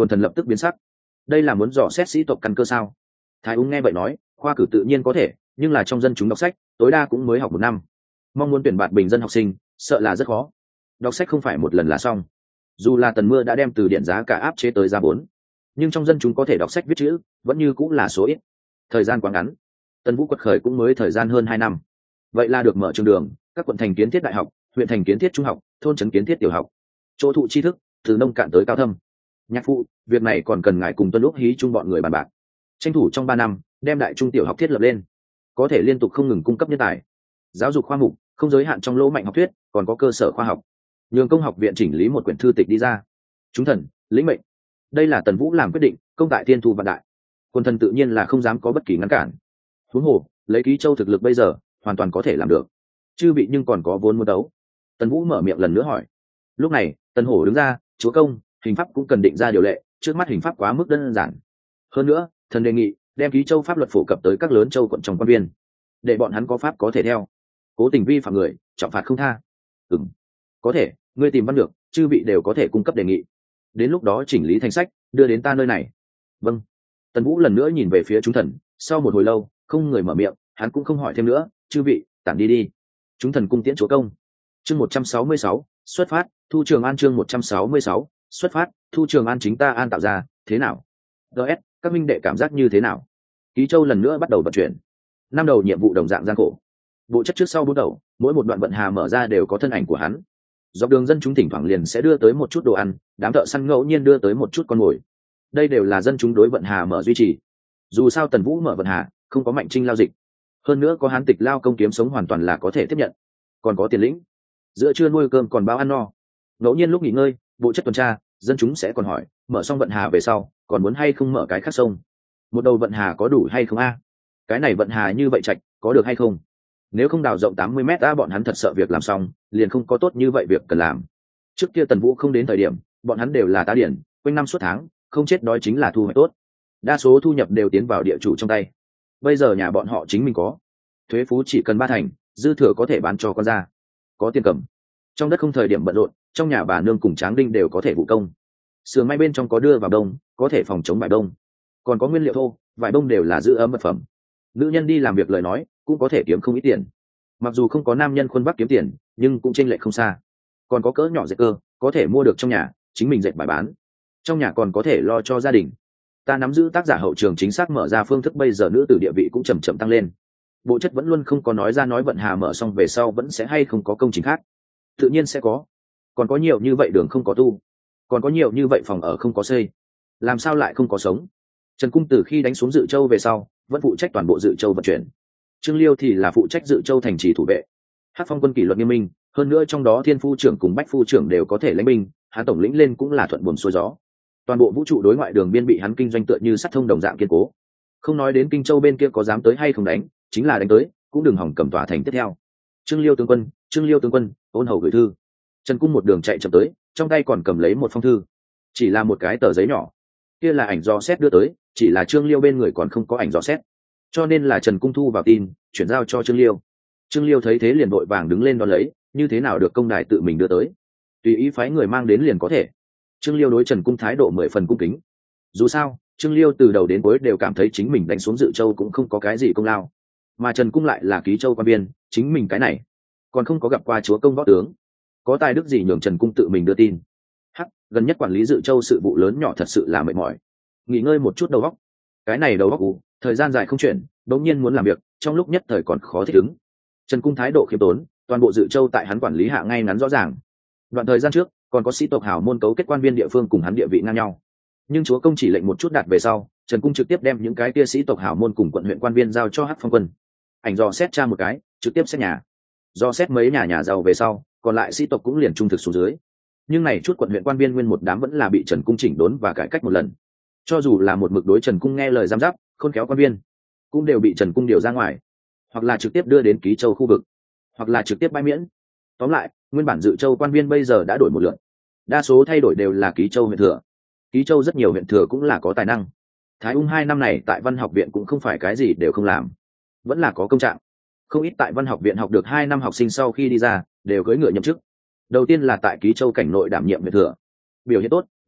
Quần thần lập tức biến sắc. Đây là muốn dò xét sĩ tộc căn cơ sao? Thái Ung nghe vậy nói, khoa cử tự nhiên có thể, nhưng là trong dân chúng đọc sách tối đa cũng mới học một năm, mong muốn tuyển bạn bình dân học sinh sợ là rất khó. Đọc sách không phải một lần là xong, dù là Tần Mưa đã đem từ điện giá cả áp chế tới giá bốn, nhưng trong dân chúng có thể đọc sách viết chữ vẫn như cũng là số ít. Thời gian quá ngắn, Tần Vũ quật khởi cũng mới thời gian hơn hai năm, vậy là được mở trường đường, các quận thành kiến thiết đại học, huyện thành kiến thiết trung học, thôn trấn kiến thiết tiểu học, chỗ thụ tri thức từ nông cạn tới cao thâm. Nhạc phụ, việc này còn cần ngài cùng Tuân Lúc Hí chung bọn người bàn bạc, tranh thủ trong ba năm đem đại trung tiểu học thiết lập lên, có thể liên tục không ngừng cung cấp nhân tài. Giáo dục khoa mục không giới hạn trong lỗ mạnh học thuyết, còn có cơ sở khoa học. Nhường công học viện chỉnh lý một quyển thư tịch đi ra. Chúng thần lĩnh mệnh. Đây là Tần Vũ làm quyết định, công tại thiên thu vạn đại. Quân thần tự nhiên là không dám có bất kỳ ngăn cản. Huống hồ lấy Ký Châu thực lực bây giờ hoàn toàn có thể làm được. Chư vị nhưng còn có vốn muốn đấu. Tần Vũ mở miệng lần nữa hỏi. Lúc này Tần Hổ đứng ra, chúa công, hình pháp cũng cần định ra điều lệ, trước mắt hình pháp quá mức đơn giản. Hơn nữa thần đề nghị đem Ký Châu pháp luật phổ cập tới các lớn châu quận trong quan viên, để bọn hắn có pháp có thể theo, cố tình vi phạm người trọng phạt không tha. Ừm, có thể, ngươi tìm văn được, chư vị đều có thể cung cấp đề nghị, đến lúc đó chỉnh lý thành sách đưa đến ta nơi này. Vâng. Tần Vũ lần nữa nhìn về phía chúng thần, sau một hồi lâu không người mở miệng, hắn cũng không hỏi thêm nữa, chư vị tản đi đi. Chúng thần cung tiễn chúa công. Chương một trăm sáu mươi sáu, xuất phát, thu Trường An. Chương một trăm sáu mươi sáu, xuất phát, thu Trường An. Chính ta an tạo ra thế nào? ds các minh đệ cảm giác như thế nào? Ký Châu lần nữa bắt đầu vận chuyển. Năm đầu nhiệm vụ đồng dạng gian khổ, bộ chất trước sau bốn đầu, mỗi một đoạn vận hà mở ra đều có thân ảnh của hắn. Dọc đường dân chúng thỉnh thoảng liền sẽ đưa tới một chút đồ ăn, đám thợ săn ngẫu nhiên đưa tới một chút con mồi. Đây đều là dân chúng đối vận hà mở duy trì. Dù sao Tần Vũ mở vận hà không có mạnh trinh lao dịch, hơn nữa có hán tịch lao công kiếm sống hoàn toàn là có thể tiếp nhận, còn có tiền lĩnh, giữa trưa nuôi cơm còn bao ăn no. Ngẫu nhiên lúc nghỉ ngơi, bộ chất tuần tra, dân chúng sẽ còn hỏi, mở xong vận hà về sau còn muốn hay không mở cái khác sông, một đầu vận hà có đủ hay không a? Cái này vận hà như vậy chạch có được hay không? Nếu không đào rộng tám mươi mét a, bọn hắn thật sợ việc làm xong liền không có tốt như vậy việc cần làm. Trước kia Tần Vũ không đến thời điểm, bọn hắn đều là tá điển, quanh năm suốt tháng không chết đói chính là thu hoạch tốt, đa số thu nhập đều tiến vào địa chủ trong tay. Bây giờ nhà bọn họ chính mình có thuế phú, chỉ cần ba thành, dư thừa có thể bán cho con ra, có tiền cầm. Trong đất không thời điểm bận rộn, trong nhà bà nương cùng Tráng Đinh đều có thể vụ công. Sườn may bên trong có đưa vào đông, có thể phòng chống vải đông, còn có nguyên liệu thô, vải đông đều là giữ ấm vật phẩm. Nữ nhân đi làm việc lời nói cũng có thể kiếm không ít tiền, mặc dù không có nam nhân khuôn vác kiếm tiền, nhưng cũng chênh lệch không xa. Còn có cỡ nhỏ dệt cơ, có thể mua được trong nhà, chính mình dệt bài bán, trong nhà còn có thể lo cho gia đình. Ta nắm giữ tác giả hậu trường chính xác mở ra phương thức, bây giờ nữ tử địa vị cũng chậm chậm tăng lên. Bộ chất vẫn luôn không có nói ra, nói vận hà mở xong về sau vẫn sẽ hay không có công trình khác. Tự nhiên sẽ có, còn có nhiều như vậy đường không có tu, còn có nhiều như vậy phòng ở không có xây, làm sao lại không có sống. Trần Cung từ khi đánh xuống Dự Châu về sau vẫn phụ trách toàn bộ Dự Châu vận chuyển, Trương Liêu thì là phụ trách Dự Châu thành trì thủ vệ. Hắc Phong quân kỷ luật nghiêm minh, hơn nữa trong đó Thiên Phu trưởng cùng Bách Phu trưởng đều có thể lãnh binh, hắn tổng lĩnh lên cũng là thuận buồm xuôi gió. Toàn bộ vũ trụ đối ngoại đường biên bị hắn kinh doanh tựa như sắt thông đồng dạng kiên cố. Không nói đến Kinh Châu bên kia có dám tới hay không đánh, chính là đánh tới cũng đừng hỏng cầm tòa thành tiếp theo. Trương Liêu tướng quân, Trương Liêu tướng quân, ôn hầu gửi thư. Trần Cung một đường chạy chậm tới, trong tay còn cầm lấy một phong thư, chỉ là một cái tờ giấy nhỏ, kia là ảnh dò xét đưa tới, chỉ là Trương Liêu bên người còn không có ảnh dò xét, cho nên là Trần Cung thu vào tin chuyển giao cho Trương Liêu. Trương Liêu thấy thế liền vội vàng đứng lên đón lấy, như thế nào được công đài tự mình đưa tới, tùy ý phái người mang đến liền có thể. Trương Liêu đối Trần Cung thái độ mười phần cung kính. Dù sao Trương Liêu từ đầu đến cuối đều cảm thấy chính mình đánh xuống Dự Châu cũng không có cái gì công lao, mà Trần Cung lại là Ký Châu quan viên, chính mình cái này còn không có gặp qua chúa công võ tướng, có tài đức gì nhường Trần Cung tự mình đưa tin. Hắc, gần nhất quản lý Dự Châu sự vụ lớn nhỏ thật sự là mệt mỏi, nghỉ ngơi một chút đầu óc. Cái này đầu óc ù, thời gian dài không chuyển, đống nhiên muốn làm việc, trong lúc nhất thời còn khó thích ứng. Trần Cung thái độ khiêm tốn, toàn bộ Dự Châu tại hắn quản lý hạ ngay ngắn rõ ràng. Đoạn thời gian trước còn có sĩ tộc hào môn cấu kết quan viên địa phương cùng hắn địa vị ngang nhau, nhưng chúa công chỉ lệnh một chút đạt về sau, Trần Cung trực tiếp đem những cái kia sĩ tộc hào môn cùng quận huyện quan viên giao cho Hắc Phong quân. Ảnh dò xét tra một cái, trực tiếp xét nhà, do xét mấy nhà nhà giàu về sau, còn lại sĩ tộc cũng liền trung thực xuống dưới. Nhưng này chút quận huyện quan viên nguyên một đám vẫn là bị Trần Cung chỉnh đốn và cải cách một lần. Cho dù là một mực đối Trần Cung nghe lời giám giáp, khôn khéo quan viên, cũng đều bị Trần Cung điều ra ngoài, hoặc là trực tiếp đưa đến Ký Châu khu vực, hoặc là trực tiếp bãi miễn. Tóm lại, nguyên bản Dự Châu quan viên bây giờ đã đổi một lượt, đa số thay đổi đều là Ký Châu huyện thừa. Ký Châu rất nhiều huyện thừa cũng là có tài năng. Thái Ung hai năm này tại Văn học viện cũng không phải cái gì đều không làm, vẫn là có công trạng. Không ít tại Văn học viện học được hai năm học sinh sau khi đi ra đều cưỡi ngựa nhậm chức. Đầu tiên là tại Ký Châu cảnh nội đảm nhiệm huyện thừa, biểu hiện tốt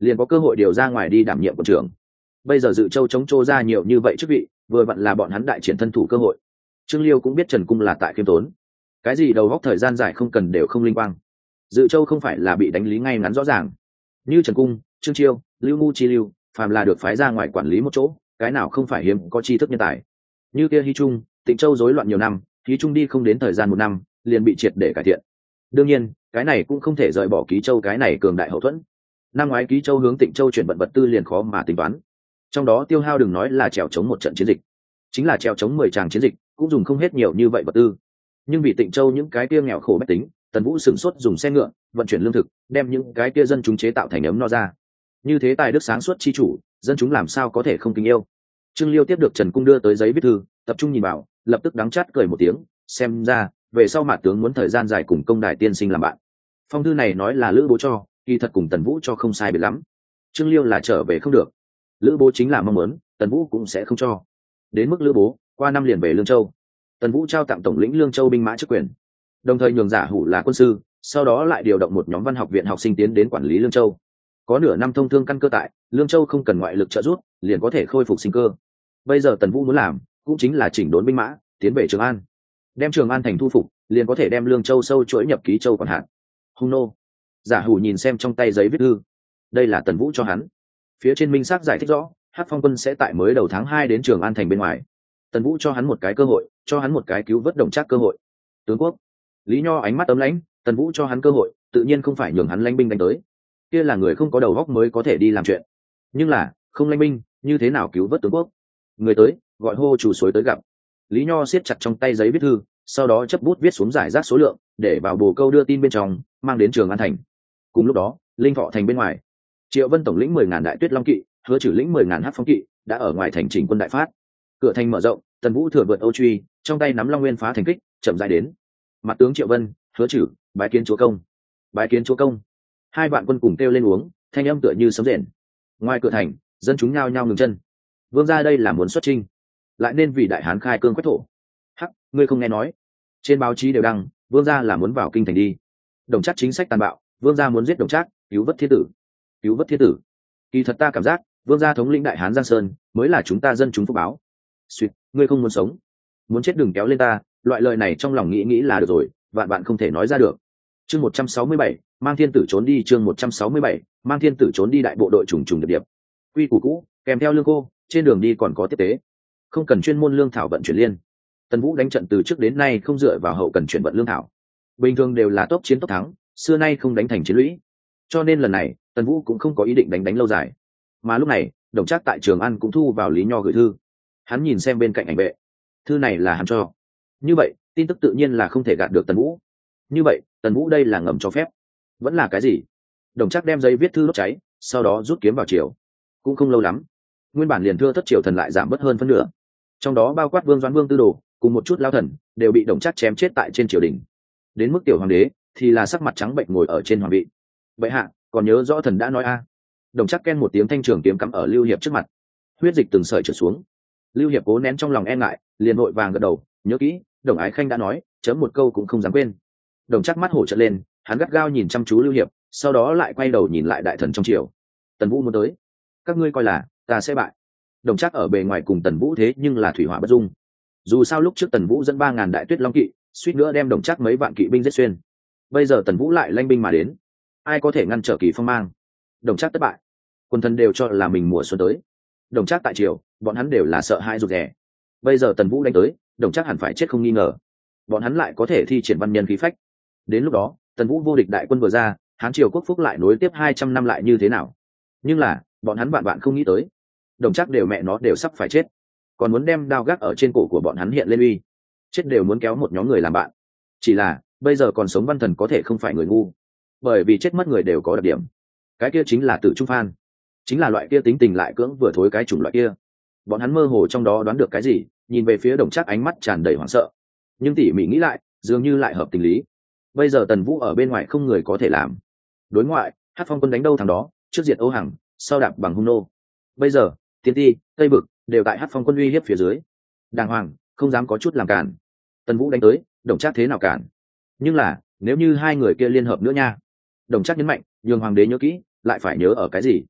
liền có cơ hội điều ra ngoài đi đảm nhiệm quận trưởng. Bây giờ Dự Châu chống Trô ra nhiều như vậy chức vị, vừa vặn là bọn hắn đại triển thân thủ cơ hội. Trương Liêu cũng biết Trần Cung là tại khiêm tốn, cái gì đầu góc thời gian dài không cần đều không linh quang. Dự Châu không phải là bị đánh lý ngay ngắn rõ ràng, như Trần Cung, Trương Chiêu, Lưu Ngu Chi Lưu, phàm là được phái ra ngoài quản lý một chỗ, cái nào không phải hiếm có tri thức nhân tài. Như kia Hy Trung, Tịnh Châu rối loạn nhiều năm, Hy Trung đi không đến thời gian một năm, liền bị triệt để cải thiện. Đương nhiên, cái này cũng không thể rời bỏ Ký Châu cái này cường đại hậu thuẫn. Năm ngoái Ký Châu hướng Tịnh Châu chuyển vận vật tư liền khó mà tính toán. Trong đó tiêu hao đừng nói là trèo chống một trận chiến dịch, chính là trèo chống mười tràng chiến dịch, cũng dùng không hết nhiều như vậy vật tư. Nhưng vì Tịnh Châu những cái kia nghèo khổ bách tính, Tần Vũ sửng sốt dùng xe ngựa vận chuyển lương thực, đem những cái kia dân chúng chế tạo thành ấm no ra. Như thế tài đức sáng suốt chi chủ, dân chúng làm sao có thể không kính yêu. Trương Liêu tiếp được Trần Cung đưa tới giấy viết thư, tập trung nhìn vào, lập tức đắng chát cười một tiếng, xem ra về sau Mạt tướng muốn thời gian dài cùng Công Đài tiên sinh làm bạn. Phong thư này nói là Lữ Bố cho, kỳ thật cùng Tần Vũ cho không sai biệt lắm. Trương Liêu là trở về không được, Lữ Bố chính là mong muốn, Tần Vũ cũng sẽ không cho. Đến mức Lữ Bố qua năm liền về Lương Châu, Tần Vũ trao tặng tổng lĩnh Lương Châu binh mã chức quyền, đồng thời nhường Giả Hủ là quân sư, sau đó lại điều động một nhóm văn học viện học sinh tiến đến quản lý Lương Châu. Có nửa năm thông thương căn cơ tại Lương Châu, không cần ngoại lực trợ giúp liền có thể khôi phục sinh cơ. Bây giờ Tần Vũ muốn làm cũng chính là chỉnh đốn binh mã tiến về Trường An, đem Trường An thành thu phục, liền có thể đem Lương Châu sâu chuỗi nhập Ký Châu quản hạt. Hung nô. Giả Hủ nhìn xem trong tay giấy viết thư, đây là Tần Vũ cho hắn, phía trên minh xác giải thích rõ Hắc Phong quân sẽ tại mới đầu tháng hai đến Trường An thành bên ngoài. Tần Vũ cho hắn một cái cơ hội, cho hắn một cái cứu vớt Đồng Trác cơ hội. Tướng quốc Lý Nho ánh mắt ấm lãnh, Tần Vũ cho hắn cơ hội tự nhiên không phải nhường hắn lãnh binh đánh tới, kia là người không có đầu óc mới có thể đi làm chuyện. Nhưng là không lãnh binh như thế nào cứu vớt tướng quốc? Người tới gọi hô chủ suối tới gặp. Lý Nho siết chặt trong tay giấy viết thư, sau đó chấp bút viết xuống giải rác số lượng, để vào bồ câu đưa tin bên trong, mang đến Trường An thành. Cùng lúc đó, Linh Thọ thành bên ngoài, Triệu Vân tổng lĩnh mười ngàn đại Tuyết Long kỵ, Hứa Trừ lĩnh mười ngàn Hắc Phong kỵ đã ở ngoài thành chỉnh quân đại phát. Cửa thành mở rộng, Tần Vũ thừa vượt Âu Truy, trong tay nắm Long Nguyên phá thành kích, chậm rãi đến. Mặt tướng Triệu Vân, Hứa Trừ, bái kiến chúa công. Bái kiến chúa công. Hai vạn quân cùng kêu lên uống, thanh âm tựa như sấm rền. Ngoài cửa thành, dân chúng nhao nhao ngừng chân. Vương gia đây là muốn xuất chinh, lại nên vì đại hán khai cương quét thổ. Hắc, ngươi không nghe nói? Trên báo chí đều đăng, vương gia là muốn vào kinh thành đi. Đồng Trác chính sách tàn bạo, vương gia muốn giết Đồng Trác, cứu vớt thiên tử. Cứu vớt thiên tử? Kỳ thật ta cảm giác, vương gia thống lĩnh đại hán Giang Sơn mới là chúng ta dân chúng phúc báo. Suýt, ngươi không muốn sống, muốn chết đừng kéo lên ta. Loại lời này trong lòng nghĩ nghĩ là được rồi, vạn bạn không thể nói ra được. Chương một trăm sáu mươi bảy, mang thiên tử trốn đi. Chương một trăm sáu mươi bảy, mang thiên tử trốn đi. Đại bộ đội trùng trùng điệp điệp, quy củ cũ, kèm theo lương cô, trên đường đi còn có tiếp tế, không cần chuyên môn lương thảo vận chuyển liên. Tần Vũ đánh trận từ trước đến nay không dựa vào hậu cần chuyển vận lương thảo, bình thường đều là tốc chiến tốc thắng, xưa nay không đánh thành chiến lũy, cho nên lần này Tần Vũ cũng không có ý định đánh đánh lâu dài. Mà lúc này Đồng Trác tại Trường An cũng thu vào Lý Nho gửi thư, hắn nhìn xem bên cạnh ảnh vệ, thư này là hắn cho, như vậy tin tức tự nhiên là không thể gạt được Tần Vũ. Như vậy Tần Vũ đây là ngầm cho phép vẫn là cái gì? Đồng Trác đem giấy viết thư đốt cháy, sau đó rút kiếm vào triều. Cũng không lâu lắm, nguyên bản liền thưa thất triều thần lại giảm bớt hơn phân nửa, trong đó bao quát Vương Doãn, Vương Tư Đồ cùng một chút lao thần đều bị Đồng Trác chém chết tại trên triều đình. Đến mức tiểu hoàng đế thì là sắc mặt trắng bệnh ngồi ở trên hoàng vị. Vậy hạ còn nhớ rõ thần đã nói a? À. Đồng Trác ken một tiếng, thanh trường kiếm cắm ở Lưu Hiệp trước mặt, huyết dịch từng sợi trượt xuống. Lưu Hiệp cố nén trong lòng e ngại, liền vội vàng gật đầu, nhớ kỹ, Đồng Ái Khanh đã nói, chấm một câu cũng không dám quên. Đồng Trác mắt hổ trợn lên, hắn gắt gao nhìn chăm chú Lưu Hiệp, sau đó lại quay đầu nhìn lại đại thần trong triều. Tần Vũ muốn tới, các ngươi coi là ta sẽ bại? Đồng Trác ở bề ngoài cùng Tần Vũ thế nhưng là thủy hỏa bất dung. Dù sao lúc trước Tần Vũ dẫn ba ngàn đại Tuyết Long kỵ, suýt nữa đem Đồng Trác mấy vạn kỵ binh giết xuyên. Bây giờ Tần Vũ lại lanh binh mà đến, ai có thể ngăn trở kỳ phong mang? Đồng Trác thất bại, quân thần đều cho là mình mùa xuân tới. Đồng Trác tại triều, bọn hắn đều là sợ hãi rụt rè. Bây giờ Tần Vũ đánh tới, Đồng Trác hẳn phải chết không nghi ngờ. Bọn hắn lại có thể thi triển văn nhân khí phách. Đến lúc đó, Tần Vũ vô địch đại quân vừa ra, Hán triều quốc phúc lại nối tiếp hai trăm năm lại như thế nào? Nhưng là, bọn hắn vạn vạn không nghĩ tới, Đồng Trác đều mẹ nó đều sắp phải chết, còn muốn đem đao gác ở trên cổ của bọn hắn hiện lên uy, chết đều muốn kéo một nhóm người làm bạn. Chỉ là bây giờ còn sống văn thần có thể không phải người ngu, bởi vì chết mất người đều có đặc điểm, cái kia chính là tử trung phan, chính là loại kia tính tình lại cưỡng vừa thối cái chủng loại kia. Bọn hắn mơ hồ trong đó đoán được cái gì, nhìn về phía Đồng Trác ánh mắt tràn đầy hoảng sợ, nhưng tỉ mỉ nghĩ lại dường như lại hợp tình lý. Bây giờ Tần Vũ ở bên ngoài không người có thể làm, đối ngoại Hát Phong quân đánh đâu thằng đó, trước diệt Ô Hằng, sau đạp bằng hung nô. Bây giờ Tiên Ti, Tây Vực đều tại Hát Phong quân uy hiếp phía dưới, đàng hoàng không dám có chút làm cản. Tần Vũ đánh tới, Đồng Trác thế nào cản? Nhưng là nếu như hai người kia liên hợp nữa nha. Đồng Trác nhấn mạnh, nhường hoàng đế nhớ kỹ, lại phải nhớ ở cái gì?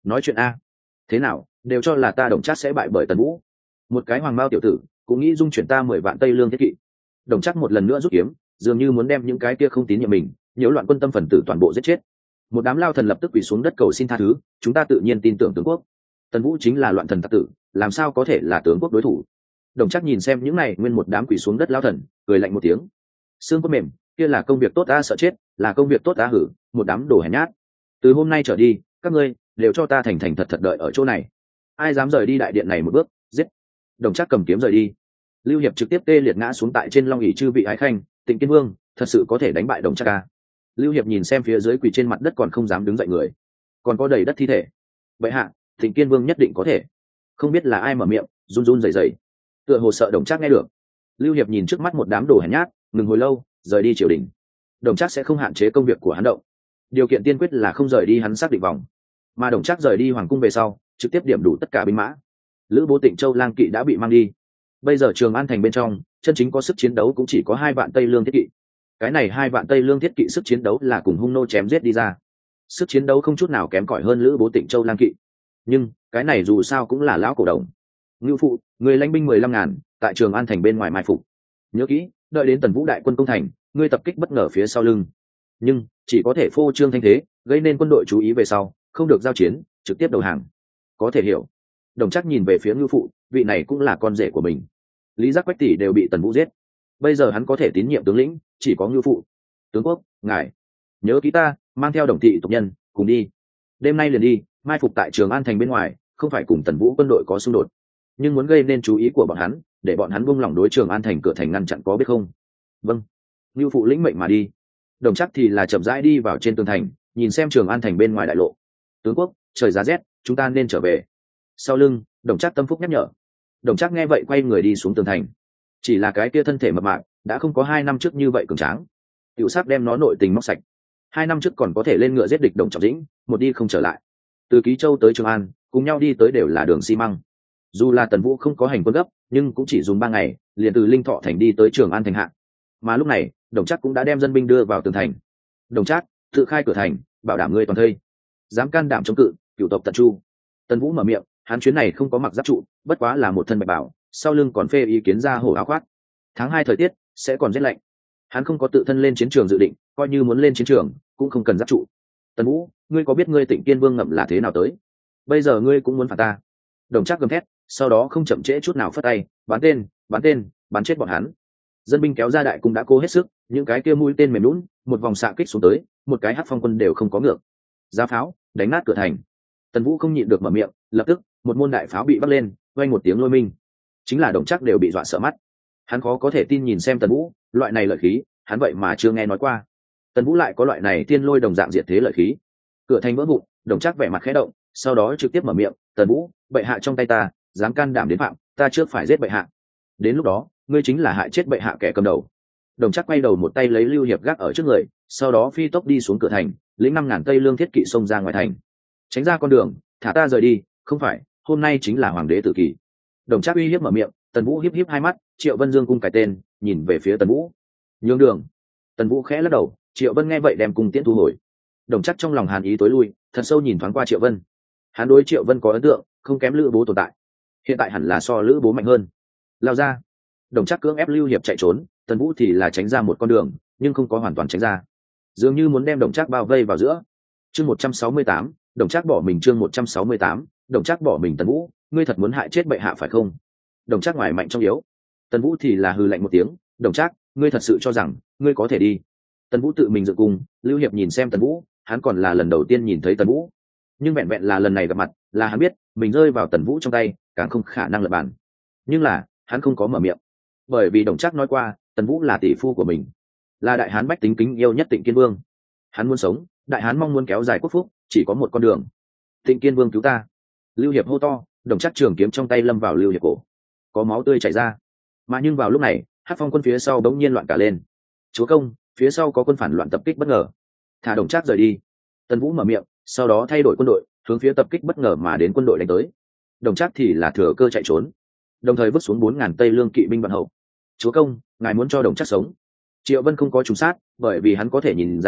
nói chuyện a. Thế nào, đều cho là ta Đồng Trác sẽ bại bởi Tần Vũ. Một cái hoàng bao tiểu tử cũng nghĩ dung chuyển ta mười vạn tây lương thiết kỵ. Đồng Trác một lần nữa rút kiếm, dường như muốn đem những cái kia không tín nhiệm mình, nhiễu loạn quân tâm phần tử toàn bộ giết chết. Một đám lao thần lập tức quỳ xuống đất cầu xin tha thứ, chúng ta tự nhiên tin tưởng tướng quốc. Tần Vũ chính là loạn thần tặc tử, làm sao có thể là tướng quốc đối thủ. Đồng Trác nhìn xem những này nguyên một đám quỳ xuống đất lao thần, cười lạnh một tiếng. Xương cốt mềm, kia là công việc tốt ta sợ chết, là công việc tốt ta hử, một đám đồ hèn nhát. Từ hôm nay trở đi, các ngươi đều cho ta thành thành thật thật đợi ở chỗ này. Ai dám rời đi đại điện này một bước, giết. Đồng Trác cầm kiếm rời đi. Lưu Hiệp trực tiếp tê liệt ngã xuống tại trên long ỷ chư vị ái khanh, Tịnh Kiên Vương thật sự có thể đánh bại Đồng Trác ca. Lưu Hiệp nhìn xem phía dưới quỳ trên mặt đất còn không dám đứng dậy người, còn có đầy đất thi thể. Vậy hạ, Tịnh Kiên Vương nhất định có thể. Không biết là ai mở miệng, run run rẩy rẩy, tựa hồ sợ Đồng Trác nghe được. Lưu Hiệp nhìn trước mắt một đám đồ hèn nhát, ngừng hồi lâu, rời đi triều đình. Đồng Trác sẽ không hạn chế công việc của hắn động, điều kiện tiên quyết là không rời đi hắn xác định vòng. Mà Đồng Trác rời đi hoàng cung về sau, trực tiếp điểm đủ tất cả binh mã. Lữ Bố Tịnh Châu lang kỵ đã bị mang đi. Bây giờ Trường An thành bên trong, chân chính có sức chiến đấu cũng chỉ có hai vạn tây lương thiết kỵ. Cái này hai vạn tây lương thiết kỵ sức chiến đấu là cùng hung nô chém giết đi ra, sức chiến đấu không chút nào kém cỏi hơn Lữ Bố Tịnh Châu lang kỵ. Nhưng cái này dù sao cũng là lão cổ đồng. Ngưu phụ, người lãnh binh mười lăm ngàn tại Trường An thành bên ngoài mai phục. Nhớ kỹ, đợi đến Tần Vũ đại quân công thành, ngươi tập kích bất ngờ phía sau lưng. Nhưng chỉ có thể phô trương thanh thế, gây nên quân đội chú ý về sau, không được giao chiến, trực tiếp đầu hàng. Có thể hiểu. Đồng Trác nhìn về phía Ngưu phụ, vị này cũng là con rể của mình. Lý Giác Quách tỷ đều bị Tần Vũ giết, bây giờ hắn có thể tín nhiệm tướng lĩnh chỉ có Ngưu phụ. Tướng quốc, ngài nhớ kỹ ta, mang theo Đồng thị tộc nhân cùng đi. Đêm nay liền đi, mai phục tại Trường An thành bên ngoài, không phải cùng Tần Vũ quân đội có xung đột, nhưng muốn gây nên chú ý của bọn hắn, để bọn hắn buông lỏng đối Trường An thành cửa thành ngăn chặn, có biết không? Vâng. Ngưu phụ lĩnh mệnh mà đi. Đồng Trác thì là chậm rãi đi vào trên tường thành, nhìn xem Trường An thành bên ngoài đại lộ. Tướng quốc, trời giá rét, chúng ta nên trở về. Sau lưng, Đồng Trác tâm phúc nhắc nhở. Đồng Trác nghe vậy quay người đi xuống tường thành. Chỉ là cái kia thân thể mập mạp đã không có hai năm trước như vậy cường tráng. Tiểu sắc đem nó nội tình móc sạch. Hai năm trước còn có thể lên ngựa giết địch Đồng Trọng Dĩnh, một đi không trở lại. Từ Ký Châu tới Trường An, cùng nhau đi tới đều là đường xi măng. Dù là Tần Vũ không có hành quân gấp, nhưng cũng chỉ dùng ba ngày, liền từ Linh Thọ thành đi tới Trường An thành hạ. Mà lúc này, Đồng Trác cũng đã đem dân binh đưa vào tường thành. Đồng Trác, tự khai cửa thành, bảo đảm ngươi toàn thây. Dám can đảm chống cự, cửu tộc tận chu. Tần Vũ mở miệng, hắn chuyến này không có mặc giáp trụ, bất quá là một thân bạch bảo, sau lưng còn phê ý kiến ra hổ áo khoác. Tháng hai thời tiết sẽ còn rét lạnh, hắn không có tự thân lên chiến trường dự định, coi như muốn lên chiến trường cũng không cần giáp trụ. Tần Vũ, ngươi có biết ngươi Tịnh Kiên Vương ngậm là thế nào tới? Bây giờ ngươi cũng muốn phản ta? Đồng Trác gầm thét, sau đó không chậm trễ chút nào phất tay, bắn tên, bắn tên, bắn chết bọn hắn. Dân binh kéo ra đại cung đã cố hết sức, những cái kia mũi tên mềm lún, một vòng xạ kích xuống tới, một cái hắc phong quân đều không có ngược. Giá pháo đánh nát cửa thành. Tần Vũ không nhịn được mở miệng, lập tức một môn đại pháo bị bắt lên, vang một tiếng lôi minh. Chính là Đồng Trác đều bị dọa sợ mắt. Hắn khó có thể tin nhìn xem Tần Vũ, loại này lợi khí, hắn vậy mà chưa nghe nói qua. Tần Vũ lại có loại này tiên lôi đồng dạng diệt thế lợi khí. Cửa thành vỡ vụn, Đồng Trác vẻ mặt khẽ động, sau đó trực tiếp mở miệng, "Tần Vũ, bệ hạ trong tay ta, dám can đảm đến phạm, ta trước phải giết bệ hạ. Đến lúc đó, ngươi chính là hại chết bệ hạ kẻ cầm đầu." Đồng Trác quay đầu một tay lấy Lưu Hiệp gác ở trước người, sau đó phi tốc đi xuống cửa thành, lĩnh năm ngàn tây lương thiết kỵ xông ra ngoài thành. "Tránh ra con đường, thả ta rời đi, không phải, hôm nay chính là hoàng đế tử kỳ." Đồng Trác uy hiếp mở miệng. Tần Vũ hiếp hiếp hai mắt, Triệu Vân dương cung cái tên, nhìn về phía Tần Vũ. "Nhường đường." Tần Vũ khẽ lắc đầu. Triệu Vân nghe vậy đem cung tiễn thu hồi. Đồng Trác trong lòng hàn ý tối lui, thật sâu nhìn thoáng qua Triệu Vân. Hắn đối Triệu Vân có ấn tượng, không kém Lữ Bố tồn tại. Hiện tại hẳn là so Lữ Bố mạnh hơn. Lao ra. Đồng Trác cưỡng ép Lưu Hiệp chạy trốn, Tần Vũ thì là tránh ra một con đường, nhưng không có hoàn toàn tránh ra, dường như muốn đem Đồng Trác bao vây vào giữa. Chương một trăm sáu mươi tám, Đồng Trác bỏ mình. Chương một trăm sáu mươi tám, Đồng Trác bỏ mình. "Tần Vũ, ngươi thật muốn hại chết bệ hạ phải không?" Đồng Trác ngoài mạnh trong yếu. Tần Vũ thì là hừ lạnh một tiếng, "Đồng Trác, ngươi thật sự cho rằng ngươi có thể đi?" Tần Vũ tự mình dựng cung. Lưu Hiệp nhìn xem Tần Vũ, hắn còn là lần đầu tiên nhìn thấy Tần Vũ, nhưng vẹn vẹn là lần này gặp mặt, là hắn biết mình rơi vào Tần Vũ trong tay, càng không khả năng lật bàn. Nhưng là hắn không có mở miệng, bởi vì Đồng Trác nói qua, Tần Vũ là tỷ phu của mình, là đại hán bách tính kính yêu nhất Tịnh Kiên Vương. Hắn muốn sống, đại hán mong muốn kéo dài quốc phúc, chỉ có một con đường. "Tịnh Kiên Vương cứu ta!" Lưu Hiệp hô to. Đồng Trác trường kiếm trong tay lâm vào Lưu Hiệp cổ, có máu tươi chảy ra. Mà nhưng vào lúc này, Hắc Phong quân phía sau bỗng nhiên loạn cả lên. "Chúa công, phía sau có quân phản loạn tập kích bất ngờ." "Thả Đồng Trác rời đi." Tần Vũ mở miệng, sau đó thay đổi quân đội, hướng phía tập kích bất ngờ mà đến quân đội đánh tới. Đồng Trác thì là thừa cơ chạy trốn, đồng thời vứt xuống bốn ngàn tây lương kỵ binh đoạn hậu. "Chúa công, ngài muốn cho Đồng Trác sống?" Triệu Vân không có trùng sát, bởi vì hắn có thể nhìn ra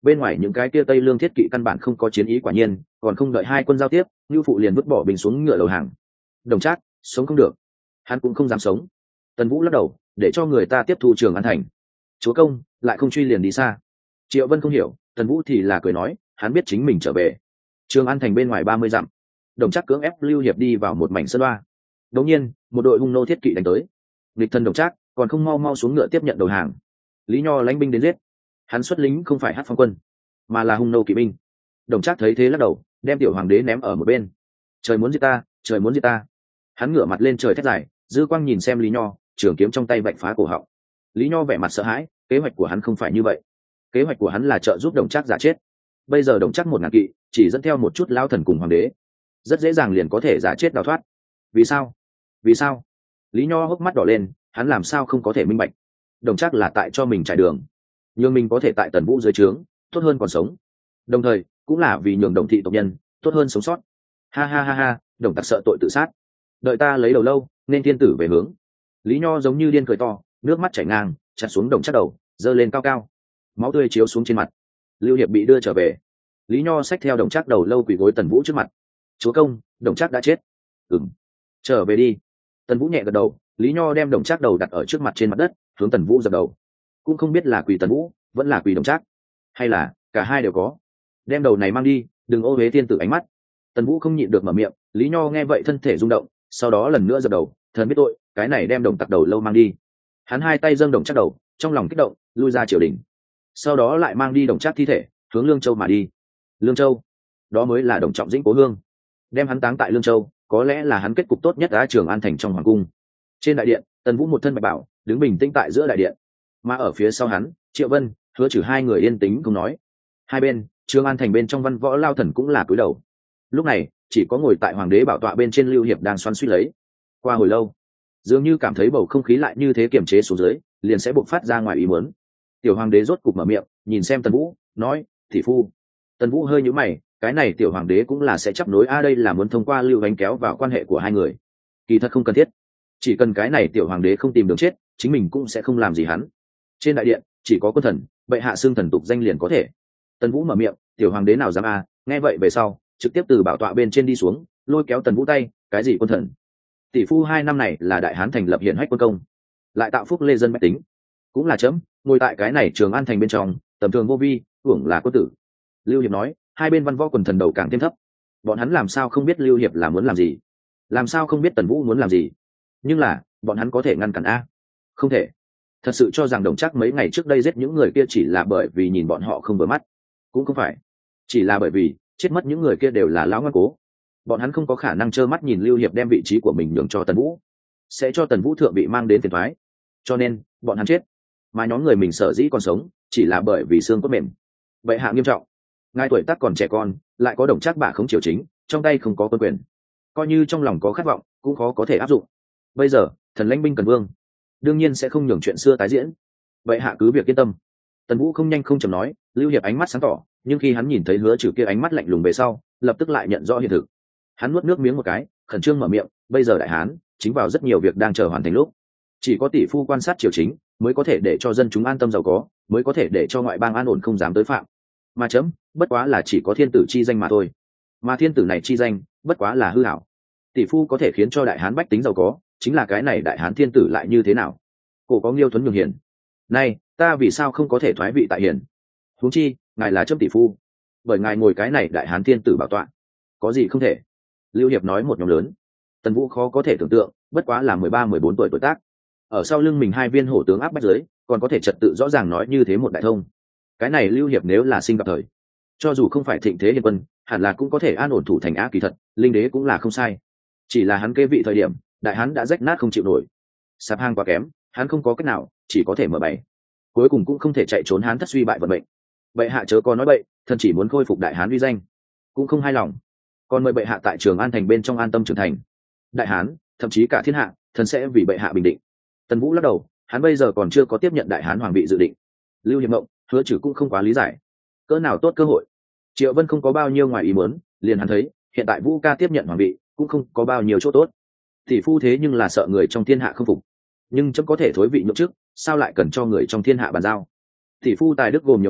bên ngoài những cái kia tây lương thiết kỵ căn bản không có chiến ý, quả nhiên còn không đợi hai quân giao tiếp, Nưu Phụ liền vứt bỏ bình xuống ngựa đầu hàng. Đồng Trác sống không được, hắn cũng không dám sống. Tần Vũ lắc đầu, để cho người ta tiếp thu Trường An thành. Chúa công lại không truy liền đi xa. Triệu Vân không hiểu, Tần Vũ thì là cười nói, hắn biết chính mình trở về. Trường An thành bên ngoài ba mươi dặm, Đồng Trác cưỡng ép Lưu Hiệp đi vào một mảnh sơn loa. Đột nhiên, một đội hung nô thiết kỵ đánh tới. Địch thân Đồng Trác còn không mau mau xuống ngựa tiếp nhận đầu hàng. Lý Nho lãnh binh đến giết. Hắn xuất lính không phải Hắc Phong quân, mà là hung nô kỵ binh. Đồng Trác thấy thế lắc đầu, đem tiểu hoàng đế ném ở một bên. Trời muốn giết ta, trời muốn giết ta. Hắn ngửa mặt lên trời thét dài, dư quang nhìn xem Lý Nho, trường kiếm trong tay vạch phá cổ họng. Lý Nho vẻ mặt sợ hãi, kế hoạch của hắn không phải như vậy. Kế hoạch của hắn là trợ giúp Đồng Trác giả chết. Bây giờ Đồng Trác một ngàn kỵ, chỉ dẫn theo một chút lao thần cùng hoàng đế, rất dễ dàng liền có thể giả chết đào thoát. Vì sao? Vì sao? Lý Nho hốc mắt đỏ lên, hắn làm sao không có thể minh bạch. Đồng Trác là tại cho mình trải đường, nhường mình có thể tại Tần Vũ dưới trướng tốt hơn còn sống, đồng thời cũng là vì nhường Đồng thị tộc nhân tốt hơn sống sót. Ha ha ha ha, Đồng tặc sợ tội tự sát, đợi ta lấy đầu lâu nên thiên tử về hướng. Lý Nho giống như điên cười to, nước mắt chảy ngang, chặt xuống Đồng Trác đầu, giơ lên cao cao, máu tươi chiếu xuống trên mặt. Lưu Hiệp bị đưa trở về. Lý Nho xách theo Đồng Trác đầu lâu quỳ gối Tần Vũ trước mặt. Chúa công, Đồng Trác đã chết. Ừm, trở về đi. Tần Vũ nhẹ gật đầu. Lý Nho đem Đồng Trác đầu đặt ở trước mặt trên mặt đất, hướng Tần Vũ dập đầu. Cũng không biết là quỳ Tần Vũ vẫn là quỳ Đồng Trác, hay là cả hai đều có. Đem đầu này mang đi, đừng ô uế thiên tử ánh mắt. Tần Vũ không nhịn được mở miệng. Lý Nho nghe vậy thân thể rung động, sau đó lần nữa dập đầu, thần biết tội, cái này đem Đồng tặc đầu lâu mang đi. Hắn hai tay dâng Đồng Trác đầu, trong lòng kích động, lui ra triều đình. Sau đó lại mang đi Đồng Trác thi thể, hướng Lương Châu mà đi. Lương Châu, đó mới là Đồng Trọng Dĩnh cố hương. Đem hắn táng tại Lương Châu, có lẽ là hắn kết cục tốt nhất đã Trường An thành trong hoàng cung. Trên đại điện, Tần Vũ một thân bạch bảo, đứng bình tĩnh tại giữa đại điện, mà ở phía sau hắn, Triệu Vân, Hứa Trừ hai người yên tĩnh không nói. Hai bên, Trường An thành bên trong văn võ lao thần cũng là cúi đầu. Lúc này, chỉ có ngồi tại hoàng đế bảo tọa bên trên Lưu Hiệp đang xoắn suýt lấy. Qua hồi lâu, dường như cảm thấy bầu không khí lại như thế kiềm chế xuống dưới, liền sẽ bộc phát ra ngoài ý muốn. Tiểu hoàng đế rốt cục mở miệng, nhìn xem Tần Vũ, nói: "Thị phu." Tần Vũ hơi nhíu mày, cái này tiểu hoàng đế cũng là sẽ chấp nối a, đây là muốn thông qua Lưu Vánh kéo vào quan hệ của hai người. Kỳ thật không cần thiết, chỉ cần cái này tiểu hoàng đế không tìm đường chết, chính mình cũng sẽ không làm gì hắn. Trên đại điện chỉ có quân thần, bệ hạ xưng thần tục danh liền có thể. Tần Vũ mở miệng, tiểu hoàng đế nào dám a? Nghe vậy về sau, trực tiếp từ bảo tọa bên trên đi xuống, lôi kéo Tần Vũ tay, cái gì quân thần? Tỷ phu hai năm này là đại hán thành lập hiển hách quân công, lại tạo phúc lê dân bách tính, cũng là chấm ngồi tại cái này Trường An thành bên trong, tầm thường vô vi, hưởng là quân tử. Lưu Hiệp nói. Hai bên văn võ quần thần đầu càng thêm thấp. Bọn hắn làm sao không biết Lưu Hiệp là muốn làm gì, làm sao không biết Tần Vũ muốn làm gì, nhưng là bọn hắn có thể ngăn cản a? Không thể. Thật sự cho rằng Đồng Trác mấy ngày trước đây giết những người kia chỉ là bởi vì nhìn bọn họ không vừa mắt? Cũng không phải, chỉ là bởi vì chết mất những người kia đều là lão ngoan cố. Bọn hắn không có khả năng trơ mắt nhìn Lưu Hiệp đem vị trí của mình nhường cho Tần Vũ, sẽ cho Tần Vũ thượng vị mang đến phiền toái. Cho nên bọn hắn chết, mà nhóm người mình sở dĩ còn sống chỉ là bởi vì xương cốt mềm. Bệ hạ nghiêm trọng, ngài tuổi tác còn trẻ con, lại có Đồng Trác bả khống triều chính, trong tay không có quân quyền, coi như trong lòng có khát vọng cũng khó có thể áp dụng. Bây giờ thần lãnh binh cần vương, đương nhiên sẽ không nhường chuyện xưa tái diễn. Bệ hạ cứ việc yên tâm. Tần Vũ không nhanh không chậm nói. Lưu Hiệp ánh mắt sáng tỏ, nhưng khi hắn nhìn thấy Hứa Trừ kia ánh mắt lạnh lùng về sau, lập tức lại nhận rõ hiện thực. Hắn nuốt nước miếng một cái, khẩn trương mở miệng. Bây giờ đại hán chính vào rất nhiều việc đang chờ hoàn thành lúc, chỉ có tỷ phu quan sát triều chính mới có thể để cho dân chúng an tâm giàu có, mới có thể để cho ngoại bang an ổn không dám tới phạm. Mà chấm bất quá là chỉ có thiên tử chi danh mà thôi, mà thiên tử này chi danh bất quá là hư hảo. Tỷ phu có thể khiến cho đại hán bách tính giàu có, chính là cái này đại hán thiên tử lại như thế nào? Cổ có Nghiêu Thuấn nhường hiền, nay ta vì sao không có thể thoái vị tại hiền? Huống chi ngài là chấm tỷ phu, bởi ngài ngồi cái này đại hán thiên tử bảo tọa, có gì không thể? Lưu Hiệp nói một nhóm lớn. Tần Vũ khó có thể tưởng tượng, bất quá là mười ba mười bốn tuổi tuổi tác, ở sau lưng mình hai viên hổ tướng áp bách dưới, còn có thể trật tự rõ ràng nói như thế một đại thông. Cái này Lưu Hiệp nếu là sinh gặp thời, cho dù không phải thịnh thế hiền quân, hẳn là cũng có thể an ổn thủ thành á. Kỳ thật linh đế cũng là không sai, chỉ là hắn kế vị thời điểm đại hán đã rách nát không chịu nổi, sạp hang quá kém, hắn không có cách nào, chỉ có thể mở bày, cuối cùng cũng không thể chạy trốn hán thất suy bại vận mệnh. Bệ hạ chớ có nói bậy, thần chỉ muốn khôi phục đại hán uy danh, cũng không hài lòng, còn mời bệ hạ tại Trường An thành bên trong an tâm trưởng thành. Đại hán, thậm chí cả thiên hạ, thần sẽ vì bệ hạ bình định. Tần Vũ lắc đầu, hắn bây giờ còn chưa có tiếp nhận đại hán hoàng vị dự định. Lưu Hiệp Mộng, Hứa Trừ cũng không quá lý giải, cỡ nào tốt cơ hội. Triệu Vân không có bao nhiêu ngoài ý muốn, liền hắn thấy hiện tại Vũ ca tiếp nhận hoàng vị cũng không có bao nhiêu chỗ tốt. Tỷ phu thế nhưng là sợ người trong thiên hạ không phục, nhưng chấm có thể thối vị nhượng chức, sao lại cần cho người trong thiên hạ bàn giao? Tỷ phu tài đức gồm nhiều mặt,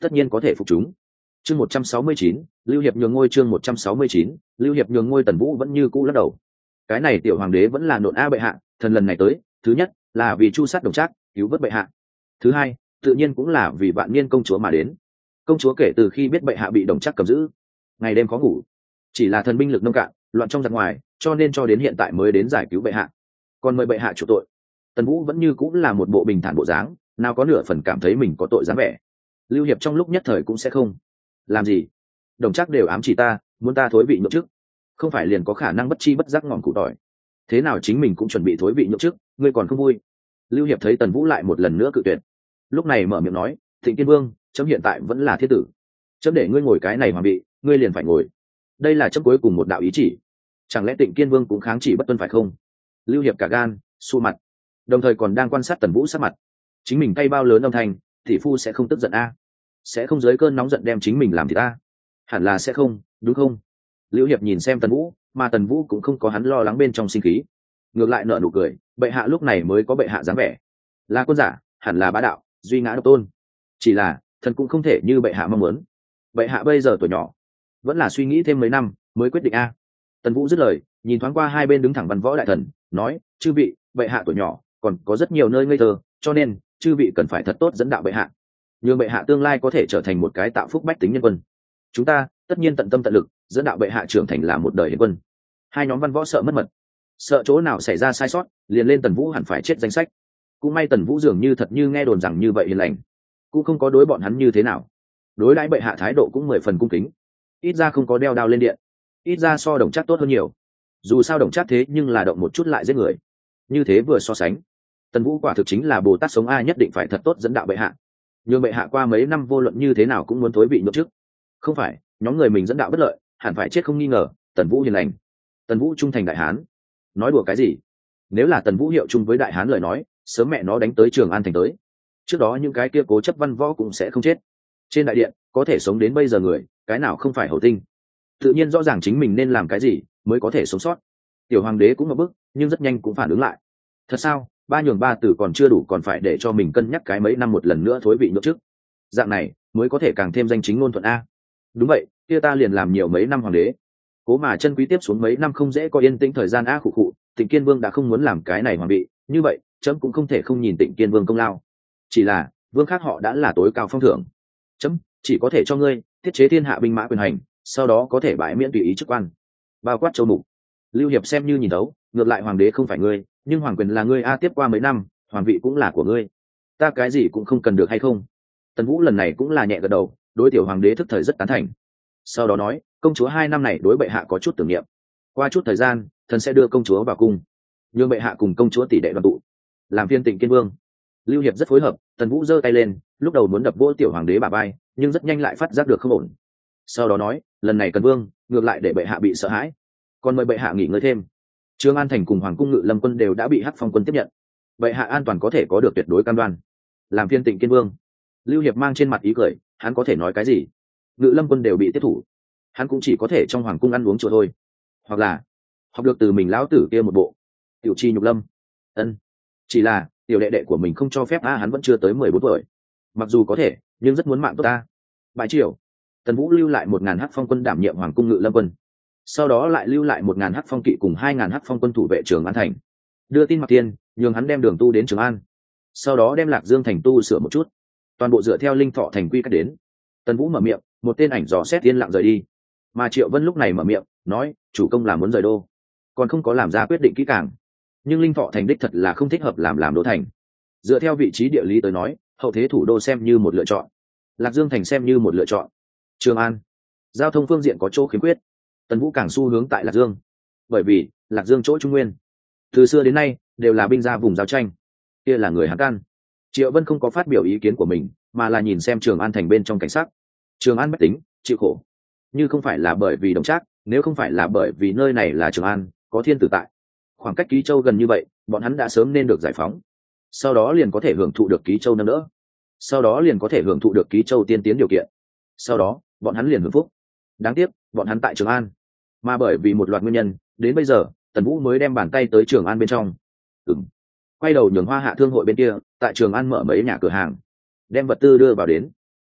tất nhiên có thể phục chúng. Chương một trăm sáu mươi chín, Lưu Hiệp nhường ngôi. Chương một trăm sáu mươi chín, Lưu Hiệp nhường ngôi. Tần Vũ vẫn như cũ lắc đầu. Cái này tiểu hoàng đế vẫn là nộn a bệ hạ, thần lần này tới, thứ nhất là vì chu sát Đồng Trác, cứu vớt bệ hạ. Thứ hai, tự nhiên cũng là vì vạn niên công chúa mà đến. Công chúa kể từ khi biết bệ hạ bị Đồng Trác cầm giữ, ngày đêm khó ngủ, chỉ là thần binh lực nông cạn, loạn trong giặc ngoài, cho nên cho đến hiện tại mới đến giải cứu bệ hạ. Còn mời bệ hạ chủ tội. Tần Vũ vẫn như cũng là một bộ bình thản bộ dáng, nào có nửa phần cảm thấy mình có tội dáng vẻ. Lưu Hiệp trong lúc nhất thời cũng sẽ không làm gì. Đồng Trác đều ám chỉ ta, muốn ta thối vị nhượng chức, không phải liền có khả năng bất chi bất giác ngọn củ tỏi. Thế nào chính mình cũng chuẩn bị thối vị nhượng chức, ngươi còn không vui. Lưu Hiệp thấy Tần Vũ lại một lần nữa cự tuyệt, lúc này mở miệng nói, Thịnh Kiên Vương, chấm hiện tại vẫn là thiết tử, chấm để ngươi ngồi cái này hoàng vị, ngươi liền phải ngồi. Đây là chấm cuối cùng một đạo ý chỉ, chẳng lẽ Tịnh Kiên Vương cũng kháng chỉ bất tuân phải không? Lưu Hiệp cả gan xu mặt, đồng thời còn đang quan sát Tần Vũ sát mặt. Chính mình tay bao lớn âm thanh, tỷ phu sẽ không tức giận a? Sẽ không dưới cơn nóng giận đem chính mình làm thì ta? Hẳn là sẽ không, đúng không? Lưu Hiệp nhìn xem Tần Vũ, mà Tần Vũ cũng không có hắn lo lắng bên trong sinh khí, ngược lại nở nụ cười, bệ hạ lúc này mới có bệ hạ dáng vẻ, là quân giả, hẳn là bá đạo, duy ngã độc tôn. Chỉ là thần cũng không thể như bệ hạ mong muốn. Bệ hạ bây giờ tuổi nhỏ, vẫn là suy nghĩ thêm mấy năm mới quyết định a. Tần Vũ dứt lời, nhìn thoáng qua hai bên đứng thẳng văn võ đại thần, nói, chư vị, bệ hạ tuổi nhỏ, còn có rất nhiều nơi ngây thơ, cho nên chư vị cần phải thật tốt dẫn đạo bệ hạ, nhường bệ hạ tương lai có thể trở thành một cái tạo phúc bách tính nhân quân. Chúng ta tất nhiên tận tâm tận lực dẫn đạo bệ hạ trưởng thành là một đời hiền quân. Hai nhóm văn võ sợ mất mật, sợ chỗ nào xảy ra sai sót liền lên Tần Vũ hẳn phải chết danh sách. Cũng may Tần Vũ dường như thật như nghe đồn rằng như vậy hiền lành, cũng không có đối bọn hắn như thế nào, đối đãi bệ hạ thái độ cũng mười phần cung kính, ít ra không có đeo đao lên điện, ít ra so Đồng Trác tốt hơn nhiều. Dù sao Đồng Trác thế nhưng là động một chút lại giết người, như thế vừa so sánh, Tần Vũ quả thực chính là Bồ Tát sống a, nhất định phải thật tốt dẫn đạo bệ hạ, nhưng bệ hạ qua mấy năm vô luận như thế nào cũng muốn thối vị nhượng chức. Không phải nhóm người mình dẫn đạo bất lợi, hẳn phải chết không nghi ngờ. Tần Vũ hiền lành, Tần Vũ trung thành đại hán, nói đùa cái gì? Nếu là Tần Vũ hiệu chung với đại hán lời nói, sớm mẹ nó đánh tới Trường An thành tới. Trước đó những cái kia cố chấp văn võ cũng sẽ không chết. Trên đại điện có thể sống đến bây giờ người, cái nào không phải hậu tinh? Tự nhiên rõ ràng chính mình nên làm cái gì mới có thể sống sót. Tiểu hoàng đế cũng ngập bức, nhưng rất nhanh cũng phản ứng lại. Thật sao? Ba nhường ba tử còn chưa đủ, còn phải để cho mình cân nhắc cái mấy năm một lần nữa thối vị nhượng chức. Dạng này mới có thể càng thêm danh chính ngôn thuận a. Đúng vậy, kia ta liền làm nhiều mấy năm hoàng đế. Cố mà chân quý tiếp xuống mấy năm không dễ có yên tĩnh thời gian a. Khụ khụ, Tịnh Kiên Vương đã không muốn làm cái này hoàng vị, như vậy chấm cũng không thể không nhìn Tịnh Kiên Vương công lao. Chỉ là vương khác họ đã là tối cao phong thưởng, chấm chỉ có thể cho ngươi thiết chế thiên hạ binh mã quyền hành, sau đó có thể bãi miễn tùy ý chức quan, bao quát châu mục. Lưu Hiệp xem như nhìn thấu, ngược lại hoàng đế không phải ngươi, nhưng hoàng quyền là ngươi a. Tiếp qua mấy năm hoàng vị cũng là của ngươi, ta cái gì cũng không cần được hay không? Tần Vũ lần này cũng là nhẹ gật đầu, đối tiểu hoàng đế thức thời rất tán thành. Sau đó nói, công chúa hai năm này đối bệ hạ có chút tưởng niệm, qua chút thời gian thần sẽ đưa công chúa vào cung, nhường bệ hạ cùng công chúa tỷ đệ đoàn tụ, làm phiên Tịnh Kiên Vương. Lưu Hiệp rất phối hợp. Tần Vũ giơ tay lên, lúc đầu muốn đập vỗ tiểu hoàng đế bả vai, nhưng rất nhanh lại phát giác được không ổn. Sau đó nói, lần này Cần Vương ngược lại để bệ hạ bị sợ hãi, còn mời bệ hạ nghỉ ngơi thêm. Trường An thành cùng hoàng cung Ngự Lâm quân đều đã bị Hắc Phong quân tiếp nhận, bệ hạ an toàn có thể có được tuyệt đối cam đoan, làm phiên Tịnh Kiên Vương. Lưu Hiệp mang trên mặt ý cười, hắn có thể nói cái gì? Ngự Lâm quân đều bị tiếp thủ, hắn cũng chỉ có thể trong hoàng cung ăn uống chùa thôi, hoặc là học được từ mình lão tử kia một bộ tiểu chi nhục lâm. Ân, chỉ là tiểu đệ đệ của mình không cho phép a, hắn vẫn chưa tới mười bốn tuổi, mặc dù có thể nhưng rất muốn mạng tốt ta. Bãi triều, Tần Vũ lưu lại một ngàn Hắc Phong quân đảm nhiệm hoàng cung Ngự Lâm quân, sau đó lại lưu lại một ngàn Hắc Phong kỵ cùng hai ngàn Hắc Phong quân thủ vệ Trường An thành, đưa tin Mạc Tiên nhường hắn đem đường tu đến Trường An, sau đó đem Lạc Dương thành tu sửa một chút, toàn bộ dựa theo Linh Thọ thành quy cách đến. Tần Vũ mở miệng, một tên ảnh dò xét yên lặng rời đi, mà Triệu Vân lúc này mở miệng nói, chủ công là muốn rời đô, còn không có làm ra quyết định kỹ càng, nhưng Linh Thọ thành đích thật là không thích hợp làm làm đô thành. Dựa theo vị trí địa lý tới nói, hậu thế thủ đô xem như một lựa chọn, Lạc Dương thành xem như một lựa chọn. Trường An giao thông phương diện có chỗ khiếm khuyết, Tần Vũ càng xu hướng tại Lạc Dương, bởi vì Lạc Dương chỗ Trung Nguyên từ xưa đến nay đều là binh ra vùng giao tranh, kia là người Hán Can. Triệu Vân không có phát biểu ý kiến của mình, mà là nhìn xem Trường An thành bên trong cảnh sắc. Trường An bách tính chịu khổ, như không phải là bởi vì Đồng Trác, nếu không phải là bởi vì nơi này là Trường An, có thiên tử tại, khoảng cách Ký Châu gần như vậy, bọn hắn đã sớm nên được giải phóng, sau đó liền có thể hưởng thụ được Ký Châu nâng đỡ, sau đó liền có thể hưởng thụ được Ký Châu tiên tiến điều kiện, sau đó bọn hắn liền hưởng phúc. Đáng tiếc bọn hắn tại Trường An, mà bởi vì một loạt nguyên nhân, đến bây giờ Tần Vũ mới đem bàn tay tới Trường An bên trong. Ừm, quay đầu nhường Hoa Hạ thương hội bên kia tại Trường An mở mấy nhà cửa hàng, đem vật tư đưa vào đến.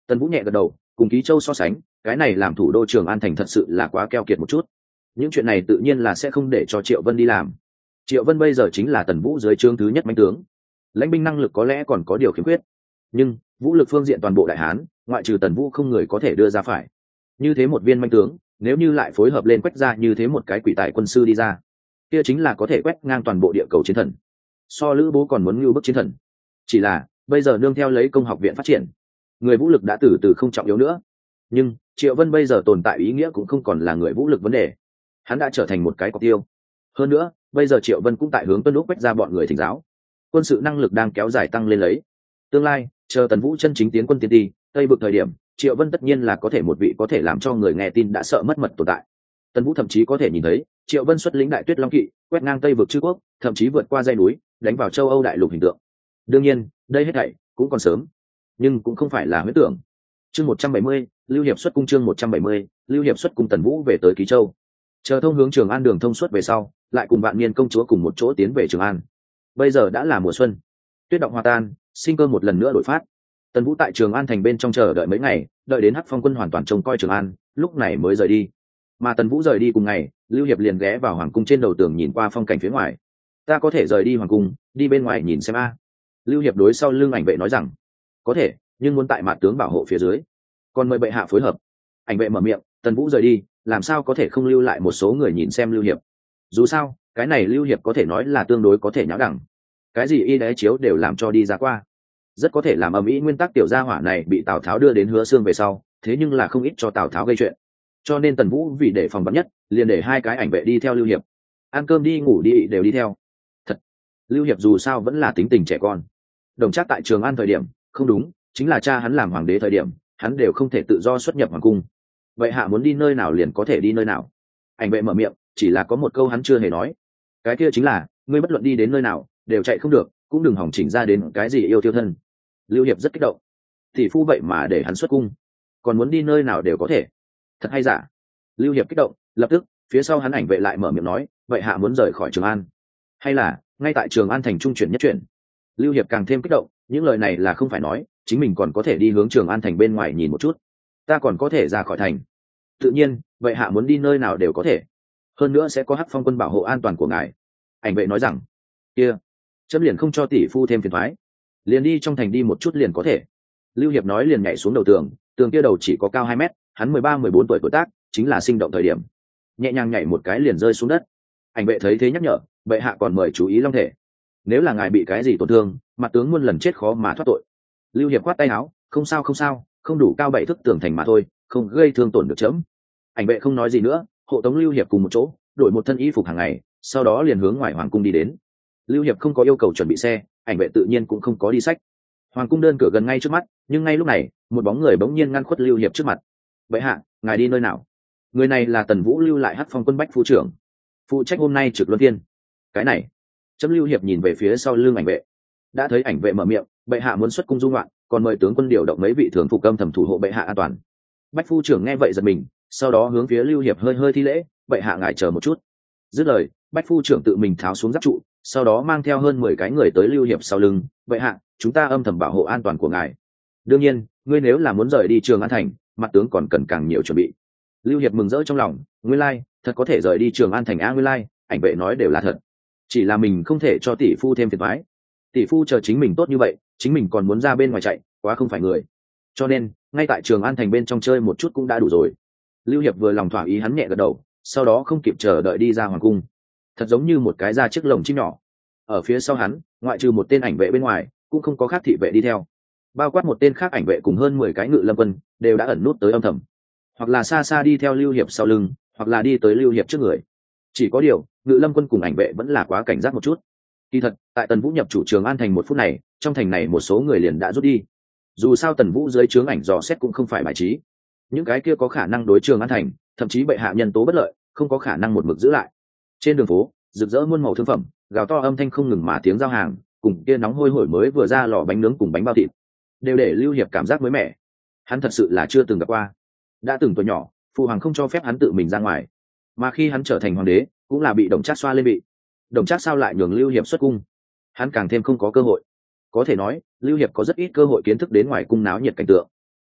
Tần Vũ nhẹ gật đầu, cùng Ký Châu so sánh, cái này làm thủ đô Trường An thành thật sự là quá keo kiệt một chút. Những chuyện này tự nhiên là sẽ không để cho Triệu Vân đi làm. Triệu Vân bây giờ chính là Tần Vũ dưới trướng thứ nhất mãnh tướng, lãnh binh năng lực có lẽ còn có điều khiếm khuyết, nhưng vũ lực phương diện toàn bộ đại hán, ngoại trừ Tần Vũ không người có thể đưa ra phải. Như thế một viên mãnh tướng, nếu như lại phối hợp lên quét ra như thế một cái quỷ tài quân sư đi ra, kia chính là có thể quét ngang toàn bộ địa cầu chiến thần. So Lữ Bố còn muốn lưu bức chiến thần. Chỉ là bây giờ nương theo lấy công học viện phát triển, người vũ lực đã từ từ không trọng yếu nữa. Nhưng Triệu Vân bây giờ tồn tại ý nghĩa cũng không còn là người vũ lực vấn đề, hắn đã trở thành một cái cọc tiêu. Hơn nữa bây giờ Triệu Vân cũng tại hướng tuân lúc quét ra bọn người thỉnh giáo, quân sự năng lực đang kéo dài tăng lên lấy. Tương lai chờ Tần Vũ chân chính tiến quân tiên ti tây vực thời điểm, Triệu Vân tất nhiên là có thể một vị có thể làm cho người nghe tin đã sợ mất mật tồn tại. Tần Vũ thậm chí có thể nhìn thấy Triệu Vân xuất lĩnh đại tuyết long kỵ quét ngang tây vực chư quốc, thậm chí vượt qua dãy núi đánh vào châu Âu đại lục hình tượng. Đương nhiên đây hết thảy cũng còn sớm, nhưng cũng không phải là huyễn tưởng. Chương một trăm bảy mươi, Lưu Hiệp xuất cung. Chương một trăm bảy mươi, Lưu Hiệp xuất cung. Tần Vũ về tới Ký Châu, chờ thông hướng Trường An đường thông suốt về sau, lại cùng Vạn Niên công chúa cùng một chỗ tiến về Trường An. Bây giờ đã là mùa xuân, tuyết động hòa tan, sinh cơ một lần nữa đổi phát. Tần Vũ tại Trường An thành bên trong chờ đợi mấy ngày, đợi đến Hắc Phong quân hoàn toàn trông coi Trường An, lúc này mới rời đi. Mà Tần Vũ rời đi cùng ngày, Lưu Hiệp liền ghé vào hoàng cung trên đầu tường nhìn qua phong cảnh phía ngoài. Ta có thể rời đi hoàng cung, đi bên ngoài nhìn xem a. Lưu Hiệp đối sau lưng ảnh vệ nói rằng, có thể, nhưng muốn tại mạn tướng bảo hộ phía dưới, còn mời bệ hạ phối hợp. Ảnh vệ mở miệng, Tần Vũ rời đi, làm sao có thể không lưu lại một số người nhìn xem Lưu Hiệp. Dù sao cái này Lưu Hiệp có thể nói là tương đối có thể nháo đẳng, cái gì y đé chiếu đều làm cho đi ra qua, rất có thể làm ầm ĩ. Nguyên tắc tiểu gia hỏa này bị Tào Tháo đưa đến Hứa Xương về sau, thế nhưng là không ít cho Tào Tháo gây chuyện, cho nên Tần Vũ vì để phòng vắn nhất, liền để hai cái ảnh vệ đi theo Lưu Hiệp, ăn cơm đi ngủ đi đều đi theo. Thật, Lưu Hiệp dù sao vẫn là tính tình trẻ con. Đồng Trác tại Trường An thời điểm, không đúng, chính là cha hắn làm hoàng đế thời điểm, hắn đều không thể tự do xuất nhập hoàng cung. Vậy hạ muốn đi nơi nào liền có thể đi nơi nào. Ảnh vệ mở miệng, chỉ là có một câu hắn chưa hề nói, cái kia chính là ngươi bất luận đi đến nơi nào đều chạy không được, cũng đừng hỏng chỉnh ra đến cái gì yêu tiêu thân. Lưu Hiệp rất kích động, tỷ phu vậy mà để hắn xuất cung, còn muốn đi nơi nào đều có thể, thật hay giả. Lưu Hiệp kích động, lập tức phía sau hắn ảnh vệ lại mở miệng nói, vậy hạ muốn rời khỏi Trường An, hay là ngay tại Trường An thành trung chuyển nhất chuyển. Lưu Hiệp càng thêm kích động, những lời này là không phải nói chính mình còn có thể đi hướng Trường An thành bên ngoài nhìn một chút, ta còn có thể ra khỏi thành. Tự nhiên vậy hạ muốn đi nơi nào đều có thể, hơn nữa sẽ có Hắc Phong quân bảo hộ an toàn của ngài. Ảnh vệ nói rằng, kia chấm liền không cho tỷ phu thêm phiền thoái, liền đi trong thành đi một chút liền có thể. Lưu Hiệp nói liền nhảy xuống đầu tường, tường kia đầu chỉ có cao hai mét, hắn mười ba mười bốn tuổi tuổi tác, chính là sinh động thời điểm, nhẹ nhàng nhảy một cái liền rơi xuống đất. Ảnh vệ thấy thế nhắc nhở, bệ hạ còn mời chú ý long thể, nếu là ngài bị cái gì tổn thương, mặt tướng muôn lần chết khó mà thoát tội. Lưu Hiệp khoát tay áo, không sao không sao, không đủ cao bảy thước tường thành mà thôi, không gây thương tổn được chấm. Ảnh vệ không nói gì nữa, hộ tống Lưu Hiệp cùng một chỗ, đổi một thân y phục hàng ngày, sau đó liền hướng ngoài hoàng cung đi đến. Lưu Hiệp không có yêu cầu chuẩn bị xe, ảnh vệ tự nhiên cũng không có đi sách. Hoàng cung đơn cửa gần ngay trước mắt, nhưng ngay lúc này một bóng người bỗng nhiên ngăn khuất Lưu Hiệp trước mặt. Bệ hạ, ngài đi nơi nào? Người này là Tần Vũ lưu lại Hắc Phong quân bách phu trưởng, phụ trách hôm nay trực luân phiên. Cái này, chấm. Lưu Hiệp nhìn về phía sau lưng ảnh vệ, đã thấy ảnh vệ mở miệng, bệ hạ muốn xuất cung dung loạn, còn mời tướng quân điều động mấy vị thường phục âm thầm thủ hộ bệ hạ an toàn. Bách phu trưởng nghe vậy giật mình, sau đó hướng phía Lưu Hiệp hơi hơi thi lễ, bệ hạ ngài chờ một chút. Dứt lời, bách phu trưởng tự mình tháo xuống giáp trụ, sau đó mang theo hơn mười cái người tới Lưu Hiệp sau lưng, bệ hạ, chúng ta âm thầm bảo hộ an toàn của ngài. Đương nhiên ngươi nếu là muốn rời đi Trường An thành, mặt tướng còn cần càng nhiều chuẩn bị. Lưu Hiệp mừng rỡ trong lòng, nguyên lai thật có thể rời đi Trường An thành a. Nguyên lai ảnh vệ nói đều là thật, chỉ là mình không thể cho tỷ phu thêm phiền toái. Tỷ phu chờ chính mình tốt như vậy, chính mình còn muốn ra bên ngoài chạy, quá không phải người. Cho nên ngay tại Trường An thành bên trong chơi một chút cũng đã đủ rồi. Lưu Hiệp vừa lòng thỏa ý, hắn nhẹ gật đầu, sau đó không kịp chờ đợi đi ra hoàng cung, thật giống như một cái ra chiếc lồng chim nhỏ. Ở phía sau hắn, ngoại trừ một tên ảnh vệ bên ngoài, cũng không có khác thị vệ đi theo, bao quát một tên khác ảnh vệ cùng hơn mười cái ngự lâm quân đều đã ẩn nút tới âm thầm, hoặc là xa xa đi theo Lưu Hiệp sau lưng, hoặc là đi tới Lưu Hiệp trước người. Chỉ có điều ngự lâm quân cùng ảnh vệ vẫn là quá cảnh giác một chút. Kỳ thật tại Tần Vũ nhập chủ Trường An thành một phút này, trong thành này một số người liền đã rút đi. Dù sao Tần Vũ dưới trướng ảnh dò xét cũng không phải bài trí, những cái kia có khả năng đối Trường An thành, thậm chí bệ hạ nhân tố bất lợi, không có khả năng một mực giữ lại. Trên đường phố rực rỡ muôn màu thương phẩm, gào to âm thanh không ngừng mà tiếng giao hàng, cùng kia nóng hôi hổi mới vừa ra lò bánh nướng cùng bánh bao thịt, đều để Lưu Hiệp cảm giác mới mẻ. Hắn thật sự là chưa từng gặp qua. Đã từng tuổi nhỏ, phụ hoàng không cho phép hắn tự mình ra ngoài, mà khi hắn trở thành hoàng đế, cũng là bị Đồng Trác xoa lên vị. Đồng Trác sao lại nhường Lưu Hiệp xuất cung, hắn càng thêm không có cơ hội. Có thể nói Lưu Hiệp có rất ít cơ hội kiến thức đến ngoài cung náo nhiệt cảnh tượng.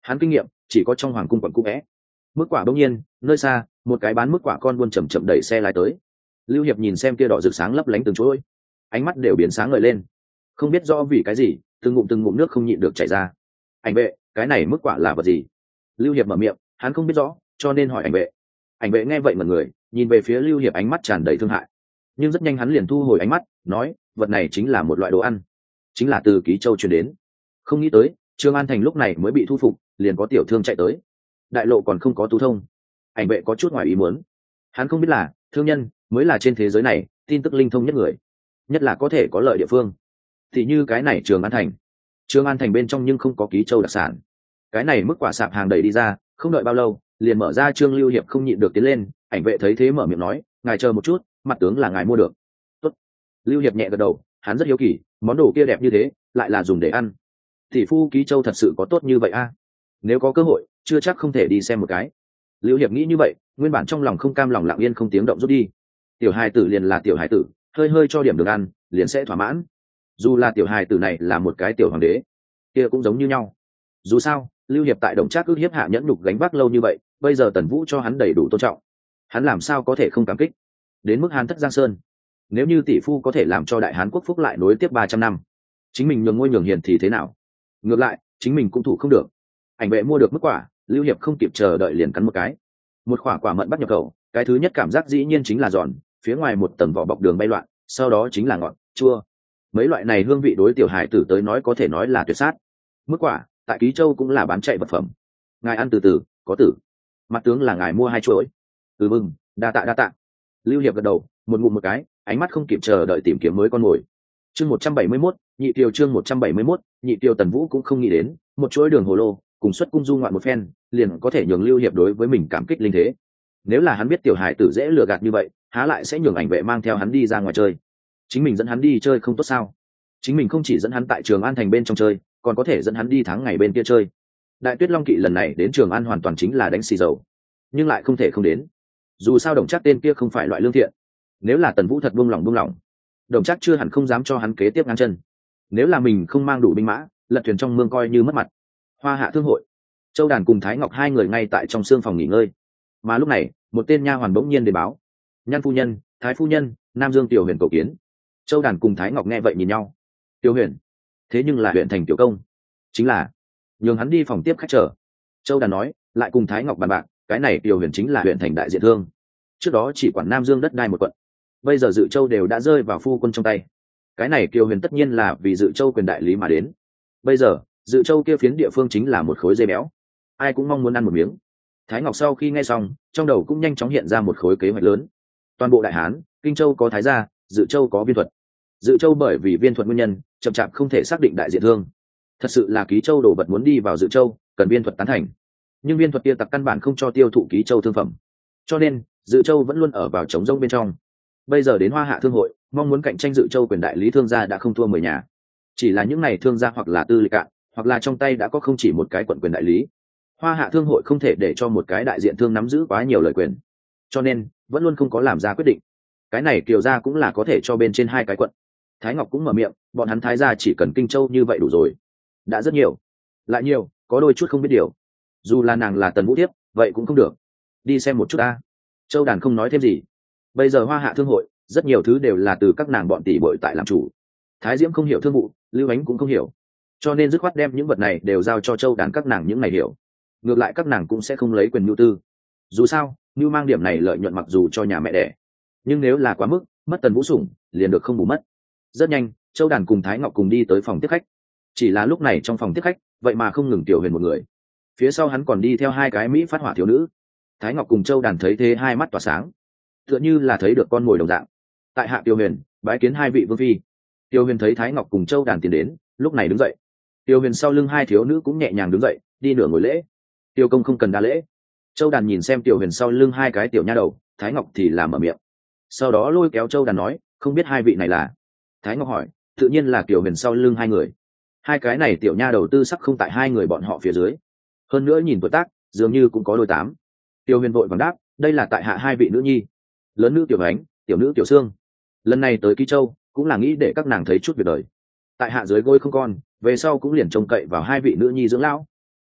hắn kinh nghiệm chỉ có trong hoàng cung quận cũ vẽ. Mức quả đông nhiên nơi xa một cái bán mức quả con buôn chậm chậm đẩy xe lái tới. Lưu Hiệp nhìn xem kia đỏ rực sáng lấp lánh từng chuỗi, ánh mắt đều biến sáng ngời lên, không biết rõ vì cái gì từng ngụm từng ngụm nước không nhịn được chảy ra. Ảnh vệ, cái này mức quả là vật gì? Lưu Hiệp mở miệng, hắn không biết rõ cho nên hỏi ảnh vệ. Ảnh vệ nghe vậy mà người nhìn về phía Lưu Hiệp, ánh mắt tràn đầy thương hại, nhưng rất nhanh hắn liền thu hồi ánh mắt, nói vật này chính là một loại đồ ăn, chính là từ Ký Châu truyền đến. Không nghĩ tới Trương An Thành lúc này mới bị thu phục, liền có tiểu thương chạy tới, đại lộ còn không có tú thông. Ảnh vệ có chút ngoài ý muốn, hắn không biết là thương nhân mới là trên thế giới này tin tức linh thông nhất người, nhất là có thể có lợi địa phương. Thì như cái này Trường An Thành, Trường An Thành bên trong nhưng không có Ký Châu đặc sản. Cái này mức quả sạp hàng đầy đi ra, không đợi bao lâu liền mở ra. Trương Lưu Hiệp không nhịn được tiến lên, ảnh vệ thấy thế mở miệng nói, ngài chờ một chút, mặt tướng là ngài mua được. Tốt. Lưu Hiệp nhẹ gật đầu, hắn rất hiếu kỳ, món đồ kia đẹp như thế lại là dùng để ăn, tỷ phu Ký Châu thật sự có tốt như vậy a? À? Nếu có cơ hội chưa chắc không thể đi xem một cái. Lưu Hiệp nghĩ như vậy, nguyên bản trong lòng không cam lòng lặng yên không tiếng động rút đi. Tiểu hài tử liền là tiểu hài tử, hơi hơi cho điểm được ăn liền sẽ thỏa mãn. Dù là tiểu hài tử này là một cái tiểu hoàng đế, kia cũng giống như nhau. Dù sao Lưu Hiệp tại Đồng Trác ước hiếp hạ nhẫn nhục gánh vác lâu như vậy, bây giờ Tần Vũ cho hắn đầy đủ tôn trọng, hắn làm sao có thể không cảm kích. Đến mức Hán thất Giang Sơn, nếu như tỷ phu có thể làm cho Đại Hán quốc phúc lại nối tiếp ba trăm năm, chính mình nhường ngôi nhường hiền thì thế nào? Ngược lại chính mình cũng thủ không được. Ảnh vệ mua được mức quả, Lưu Hiệp không kịp chờ đợi liền cắn một cái. Một quả quả mận bắt nhập khẩu, cái thứ nhất cảm giác dĩ nhiên chính là giòn, phía ngoài một tầng vỏ bọc đường bay loạn, sau đó chính là ngọt chua. Mấy loại này hương vị đối tiểu hải tử tới nói có thể nói là tuyệt sát. Mức quả tại Ký Châu cũng là bán chạy vật phẩm. Ngài ăn từ từ, có tử. Mặt tướng là ngài mua hai chuỗi. Ừ mừng, đa tạ đa tạ. Lưu Hiệp gật đầu, một ngụm một cái, ánh mắt không kịp chờ đợi tìm kiếm mới con mồi. Chương một trăm bảy mươi mốt, nhị tiêu chương một trăm bảy mươi mốt, nhị tiêu. Tần Vũ cũng không nghĩ đến, một chuỗi đường hồ lô, cùng xuất cung du ngoạn một phen, liền có thể nhường Lưu Hiệp đối với mình cảm kích linh thế. Nếu là hắn biết tiểu hải tử dễ lừa gạt như vậy, há lại sẽ nhường ảnh vệ mang theo hắn đi ra ngoài chơi. Chính mình dẫn hắn đi chơi không tốt sao? Chính mình không chỉ dẫn hắn tại Trường An Thành bên trong chơi, còn có thể dẫn hắn đi tháng ngày bên kia chơi. Đại Tuyết Long Kỵ lần này đến Trường An hoàn toàn chính là đánh xì dầu, nhưng lại không thể không đến. Dù sao Đồng Trác tên kia không phải loại lương thiện, nếu là Tần Vũ thật buông lỏng buông lỏng, Đồng Trác chưa hẳn không dám cho hắn kế tiếp ngăn chân. Nếu là mình không mang đủ binh mã, lật thuyền trong mương coi như mất mặt. Hoa Hạ Thương hội, Châu Đàn cùng Thái Ngọc hai người ngay tại trong xương phòng nghỉ ngơi, mà lúc này một tên nha hoàn bỗng nhiên đến báo, Nhan phu nhân, Thái phu nhân, Nam Dương Tiểu Huyền cầu kiến. Châu Đàn cùng Thái Ngọc nghe vậy nhìn nhau. Tiểu Huyền? Thế nhưng là huyện thành tiểu công. Chính là, nhường hắn đi phòng tiếp khách chờ. Châu Đàn nói, lại cùng Thái Ngọc bàn bạc, cái này Tiểu Huyền chính là huyện thành đại diện thương, trước đó chỉ quản Nam Dương đất đai một quận, bây giờ Dự Châu đều đã rơi vào phu quân trong tay. Cái này Tiểu Huyền tất nhiên là vì Dự Châu quyền đại lý mà đến. Bây giờ Dự Châu kia phiến địa phương chính là một khối dây béo, ai cũng mong muốn ăn một miếng. Thái Ngọc sau khi nghe xong, trong đầu cũng nhanh chóng hiện ra một khối kế hoạch lớn. Toàn bộ Đại Hán, Kinh Châu có Thái gia, Dự Châu có Viên Thuật. Dự Châu bởi vì Viên Thuật nguyên nhân chậm chạp không thể xác định đại diện thương. Thật sự là Ký Châu đồ vật muốn đi vào Dự Châu, cần Viên Thuật tán thành. Nhưng Viên Thuật kia tặc căn bản không cho tiêu thụ Ký Châu thương phẩm, cho nên Dự Châu vẫn luôn ở vào trống rỗng bên trong. Bây giờ đến Hoa Hạ Thương hội, mong muốn cạnh tranh Dự Châu quyền đại lý thương gia đã không thua mười nhà. Chỉ là những này thương gia hoặc là tư lịch cạn, hoặc là trong tay đã có không chỉ một cái quận quyền đại lý. Hoa Hạ Thương hội không thể để cho một cái đại diện thương nắm giữ quá nhiều lợi quyền, cho nên vẫn luôn không có làm ra quyết định. Cái này Kiều gia cũng là có thể cho bên trên hai cái quận. Thái Ngọc cũng mở miệng, bọn hắn Thái gia chỉ cần Kinh Châu như vậy đủ rồi, đã rất nhiều. Lại nhiều, có đôi chút không biết điều. Dù là nàng là Tần Vũ tiếp, vậy cũng không được. Đi xem một chút ta. Châu Đàn không nói thêm gì. Bây giờ Hoa Hạ Thương hội, rất nhiều thứ đều là từ các nàng bọn tỷ bội tại làm chủ. Thái Diễm không hiểu thương vụ, Lưu Ánh cũng không hiểu, cho nên dứt khoát đem những vật này đều giao cho Châu Đàn các nàng những này hiểu. Ngược lại các nàng cũng sẽ không lấy quyền nhu tư. Dù sao nhu mang điểm này lợi nhuận mặc dù cho nhà mẹ đẻ, nhưng nếu là quá mức mất Tần Vũ sủng, liền được không bù mất. Rất nhanh Châu Đàn cùng Thái Ngọc cùng đi tới phòng tiếp khách. Chỉ là lúc này trong phòng tiếp khách vậy mà không ngừng Tiểu Huyền một người, phía sau hắn còn đi theo hai cái mỹ phát hỏa thiếu nữ. Thái Ngọc cùng Châu Đàn thấy thế hai mắt tỏa sáng, tựa như là thấy được con mồi đồng dạng. Tại hạ Tiểu Huyền bái kiến hai vị vương phi. Tiểu Huyền thấy Thái Ngọc cùng Châu Đàn tiến đến, lúc này đứng dậy. Tiểu Huyền sau lưng hai thiếu nữ cũng nhẹ nhàng đứng dậy, đi nửa ngồi lễ. Tiêu công không cần đa lễ. Châu Đàn nhìn xem Tiểu Huyền sau lưng hai cái tiểu nha đầu, Thái Ngọc thì làm mở miệng, sau đó lôi kéo Châu Đàn nói, không biết hai vị này là? Thái Ngọc hỏi, tự nhiên là Tiểu Huyền sau lưng hai người. Hai cái này tiểu nha đầu tư sắc không tại hai người bọn họ phía dưới, hơn nữa nhìn tuổi tác dường như cũng có đôi tám. Tiểu Huyền vội vàng đáp, đây là tại hạ hai vị nữ nhi, lớn nữ Tiểu Ánh, tiểu nữ Tiểu Sương. Lần này tới Ký Châu cũng là nghĩ để các nàng thấy chút việc đời. Tại hạ dưới gối không con, về sau cũng liền trông cậy vào hai vị nữ nhi dưỡng lão.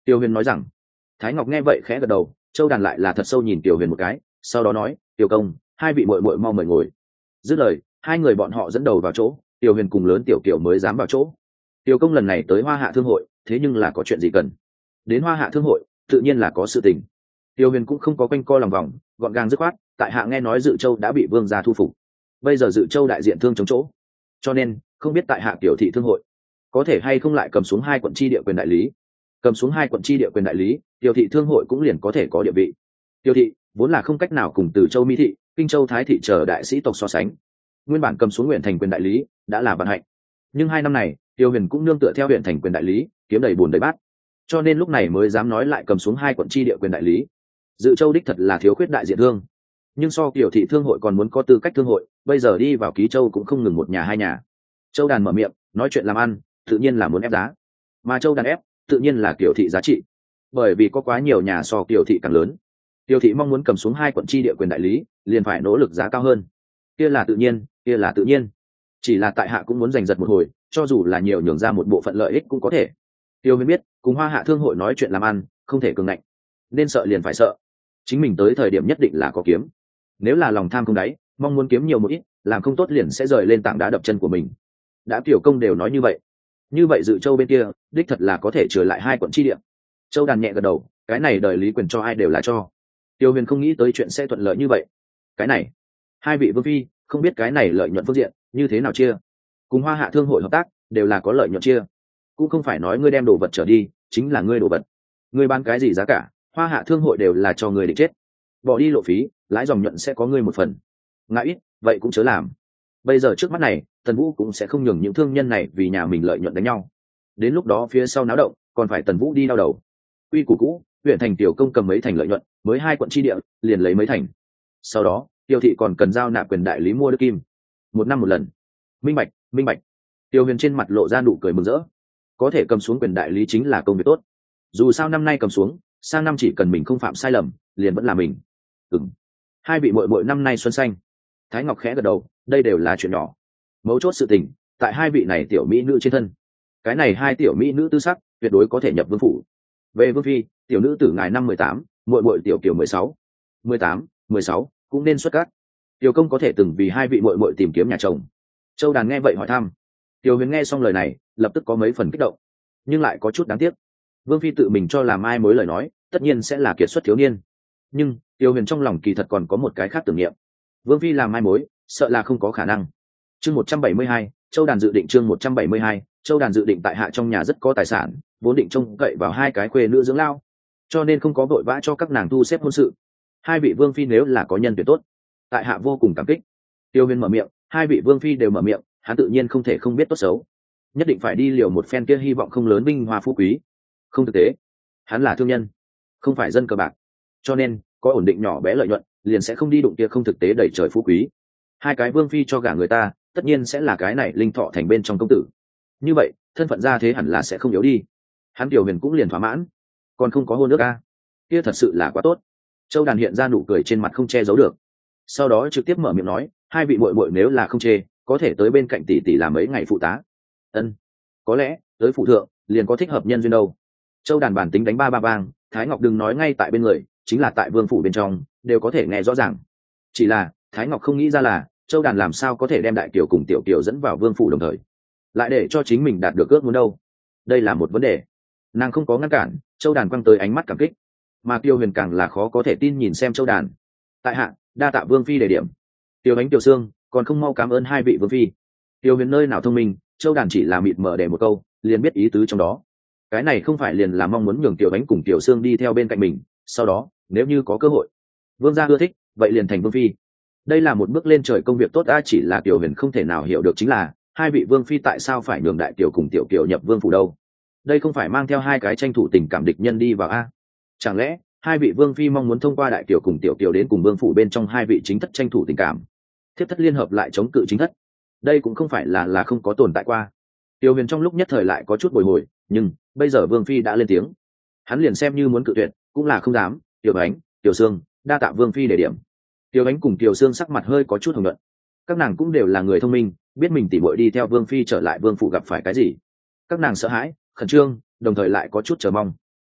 Tiêu Huyền nói rằng. Thái Ngọc nghe vậy khẽ gật đầu, Châu Đàn lại là thật sâu nhìn Tiêu Huyền một cái, sau đó nói, Tiêu công, hai vị muội muội mau mời ngồi. Dứt lời, hai người bọn họ dẫn đầu vào chỗ, Tiêu Huyền cùng lớn Tiểu Kiều mới dám vào chỗ. Tiêu công lần này tới Hoa Hạ Thương hội, thế nhưng là có chuyện gì cần? Đến Hoa Hạ Thương hội, tự nhiên là có sự tình. Tiêu Huyền cũng không có quanh co lòng vòng, gọn gàng dứt khoát, tại hạ nghe nói Dự Châu đã bị Vương gia thu phục. Bây giờ Dự Châu đại diện thương chống chỗ, cho nên không biết tại hạ Tiểu thị Thương hội có thể hay không lại cầm xuống hai quận chi địa quyền đại lý. Cầm xuống hai quận chi địa quyền đại lý, Tiểu thị Thương hội cũng liền có thể có địa vị. Tiêu thị vốn là không cách nào cùng Từ Châu Mỹ thị, Kinh Châu Thái thị chờ đại sĩ tộc so sánh. Nguyên bản cầm xuống huyện thành quyền đại lý đã là vận hạnh, nhưng hai năm này Tiêu Huyền cũng nương tựa theo huyện thành quyền đại lý kiếm đầy bùn đầy bát, cho nên lúc này mới dám nói lại cầm xuống hai quận chi địa quyền đại lý. Dự Châu đích thật là thiếu khuyết đại diện thương, nhưng so Tiểu thị Thương hội còn muốn có tư cách thương hội, bây giờ đi vào Ký Châu cũng không ngừng một nhà hai nhà. Châu Đàn mở miệng nói chuyện làm ăn, tự nhiên là muốn ép giá, mà Châu Đàn ép tự nhiên là Tiểu thị giá trị, bởi vì có quá nhiều nhà so Tiểu thị càng lớn. Tiểu thị mong muốn cầm xuống hai quận chi địa quyền đại lý, liền phải nỗ lực giá cao hơn. Kia là tự nhiên, kia là tự nhiên. Chỉ là tại hạ cũng muốn giành giật một hồi, cho dù là nhiều nhường ra một bộ phận lợi ích cũng có thể. Tiêu Huyền biết, cùng Hoa Hạ Thương hội nói chuyện làm ăn, không thể cường ngạnh, nên sợ liền phải sợ. Chính mình tới thời điểm nhất định là có kiếm. Nếu là lòng tham không đáy, mong muốn kiếm nhiều một ít, làm không tốt liền sẽ rời lên tảng đá đập chân của mình. Đã Tiểu công đều nói như vậy, như vậy Dự Châu bên kia, đích thật là có thể trở lại hai quận chi địa. Châu Đàn nhẹ gật đầu, cái này đời lý quyền cho ai đều là cho. Tiêu Huyền không nghĩ tới chuyện sẽ thuận lợi như vậy. Cái này, hai vị vương phi, không biết cái này lợi nhuận phương diện như thế nào chia? Cùng Hoa Hạ Thương hội hợp tác, đều là có lợi nhuận chia. Cũng không phải nói ngươi đem đồ vật trở đi, chính là ngươi đồ vật. Ngươi bán cái gì giá cả, Hoa Hạ Thương hội đều là cho ngươi định chết. Bỏ đi lộ phí, lãi dòng nhuận sẽ có ngươi một phần. Ngại ít, vậy cũng chớ làm. Bây giờ trước mắt này, Tần Vũ cũng sẽ không nhường những thương nhân này vì nhà mình lợi nhuận đánh nhau. Đến lúc đó phía sau náo động, còn phải Tần Vũ đi đau đầu. Quy củ cũ, huyện thành Tiểu công cầm mấy thành lợi nhuận, mới hai quận chi địa, liền lấy mấy thành. Sau đó, Tiêu thị còn cần giao nạp quyền đại lý mua đất kim, một năm một lần. Minh bạch, minh bạch. Tiêu Huyền trên mặt lộ ra nụ cười mừng rỡ. Có thể cầm xuống quyền đại lý chính là công việc tốt. Dù sao năm nay cầm xuống, sang năm chỉ cần mình không phạm sai lầm, liền vẫn là mình. Ừm. Hai vị muội muội năm nay xuân xanh. Thái Ngọc khẽ gật đầu, đây đều là chuyện nhỏ. Mấu chốt sự tình, tại hai vị này tiểu mỹ nữ trên thân. Cái này hai tiểu mỹ nữ tư sắc, tuyệt đối có thể nhập vương phủ. Về vương phi, tiểu nữ tử ngài năm mười tám, muội muội tiểu kiểu mười sáu. mười tám, mười sáu, cũng nên xuất các. Tiểu công có thể từng vì hai vị muội muội tìm kiếm nhà chồng. Châu Đàn nghe vậy hỏi thăm. Tiêu Huyền nghe xong lời này, lập tức có mấy phần kích động, nhưng lại có chút đáng tiếc. Vương phi tự mình cho làm ai mối lời nói, tất nhiên sẽ là kiệt xuất thiếu niên. Nhưng Tiêu Huyền trong lòng kỳ thật còn có một cái khác tưởng niệm. Vương phi làm mai mối, sợ là không có khả năng. Chương một trăm bảy mươi hai, Châu Đàn dự định chương một trăm bảy mươi hai, Châu Đàn dự định tại hạ trong nhà rất có tài sản, vốn định trông cậy vào hai cái khuê nữ dưỡng lao, cho nên không có vội vã cho các nàng thu xếp hôn sự. Hai vị vương phi nếu là có nhân tuyển tốt, tại hạ vô cùng cảm kích. Tiêu Huyền mở miệng, hai vị vương phi đều mở miệng, hắn tự nhiên không thể không biết tốt xấu, nhất định phải đi liều một phen kia hy vọng không lớn vinh hoa phú quý. Không thực tế, hắn là thương nhân, không phải dân cờ bạc, cho nên có ổn định nhỏ bé lợi nhuận, liền sẽ không đi đụng kia không thực tế đẩy trời phú quý. Hai cái vương phi cho gả người ta, tất nhiên sẽ là cái này linh thọ thành bên trong công tử. Như vậy, thân phận ra thế hẳn là sẽ không yếu đi. Hắn Tiểu Huyền cũng liền thỏa mãn, còn không có hôn nước a, kia thật sự là quá tốt. Châu Đàn hiện ra nụ cười trên mặt không che giấu được, sau đó trực tiếp mở miệng nói, hai vị muội muội nếu là không chê, có thể tới bên cạnh tỷ tỷ làm mấy ngày phụ tá. Ân, có lẽ tới phụ thượng liền có thích hợp nhân duyên đâu. Châu Đàn bản tính đánh ba ba bang, Thái Ngọc đừng nói ngay tại bên người, chính là tại vương phủ bên trong đều có thể nghe rõ ràng. Chỉ là Thái Ngọc không nghĩ ra là Châu Đàn làm sao có thể đem đại kiều cùng tiểu kiều dẫn vào vương phủ đồng thời, lại để cho chính mình đạt được ước muốn đâu. Đây là một vấn đề. Nàng không có ngăn cản, Châu Đàn quăng tới ánh mắt cảm kích, mà Tiêu Huyền càng là khó có thể tin nhìn xem Châu Đàn. Tại hạ đa tạ vương phi đề điểm. Tiêu Ánh Tiểu Sương còn không mau cảm ơn hai vị vương phi. Tiêu Huyền nơi nào thông minh, Châu Đàn chỉ là mịt mờ để một câu, liền biết ý tứ trong đó. Cái này không phải liền là mong muốn nhường Tiểu Ánh cùng Tiểu Sương đi theo bên cạnh mình, sau đó nếu như có cơ hội, vương gia ưa thích, vậy liền thành vương phi. Đây là một bước lên trời công việc tốt. A chỉ là Tiểu Huyền không thể nào hiểu được chính là hai vị vương phi tại sao phải nhường đại tiểu cùng tiểu kiều nhập vương phủ đâu. Đây không phải mang theo hai cái tranh thủ tình cảm địch nhân đi vào a? Chẳng lẽ hai vị vương phi mong muốn thông qua đại tiểu cùng tiểu kiều đến cùng vương phủ bên trong hai vị chính thất tranh thủ tình cảm, thiếp thất liên hợp lại chống cự chính thất? Đây cũng không phải là là không có tồn tại qua. Tiểu Huyền trong lúc nhất thời lại có chút bồi hồi, nhưng bây giờ vương phi đã lên tiếng, hắn liền xem như muốn cự tuyệt cũng là không dám. Tiểu Ánh, Tiểu Sương, đa tạ vương phi đề điểm. Tiểu Ánh cùng Tiểu Sương sắc mặt hơi có chút hồng nhuận, các nàng cũng đều là người thông minh, biết mình tỉ muội đi theo vương phi trở lại vương phủ gặp phải cái gì. Các nàng sợ hãi, khẩn trương, đồng thời lại có chút chờ mong.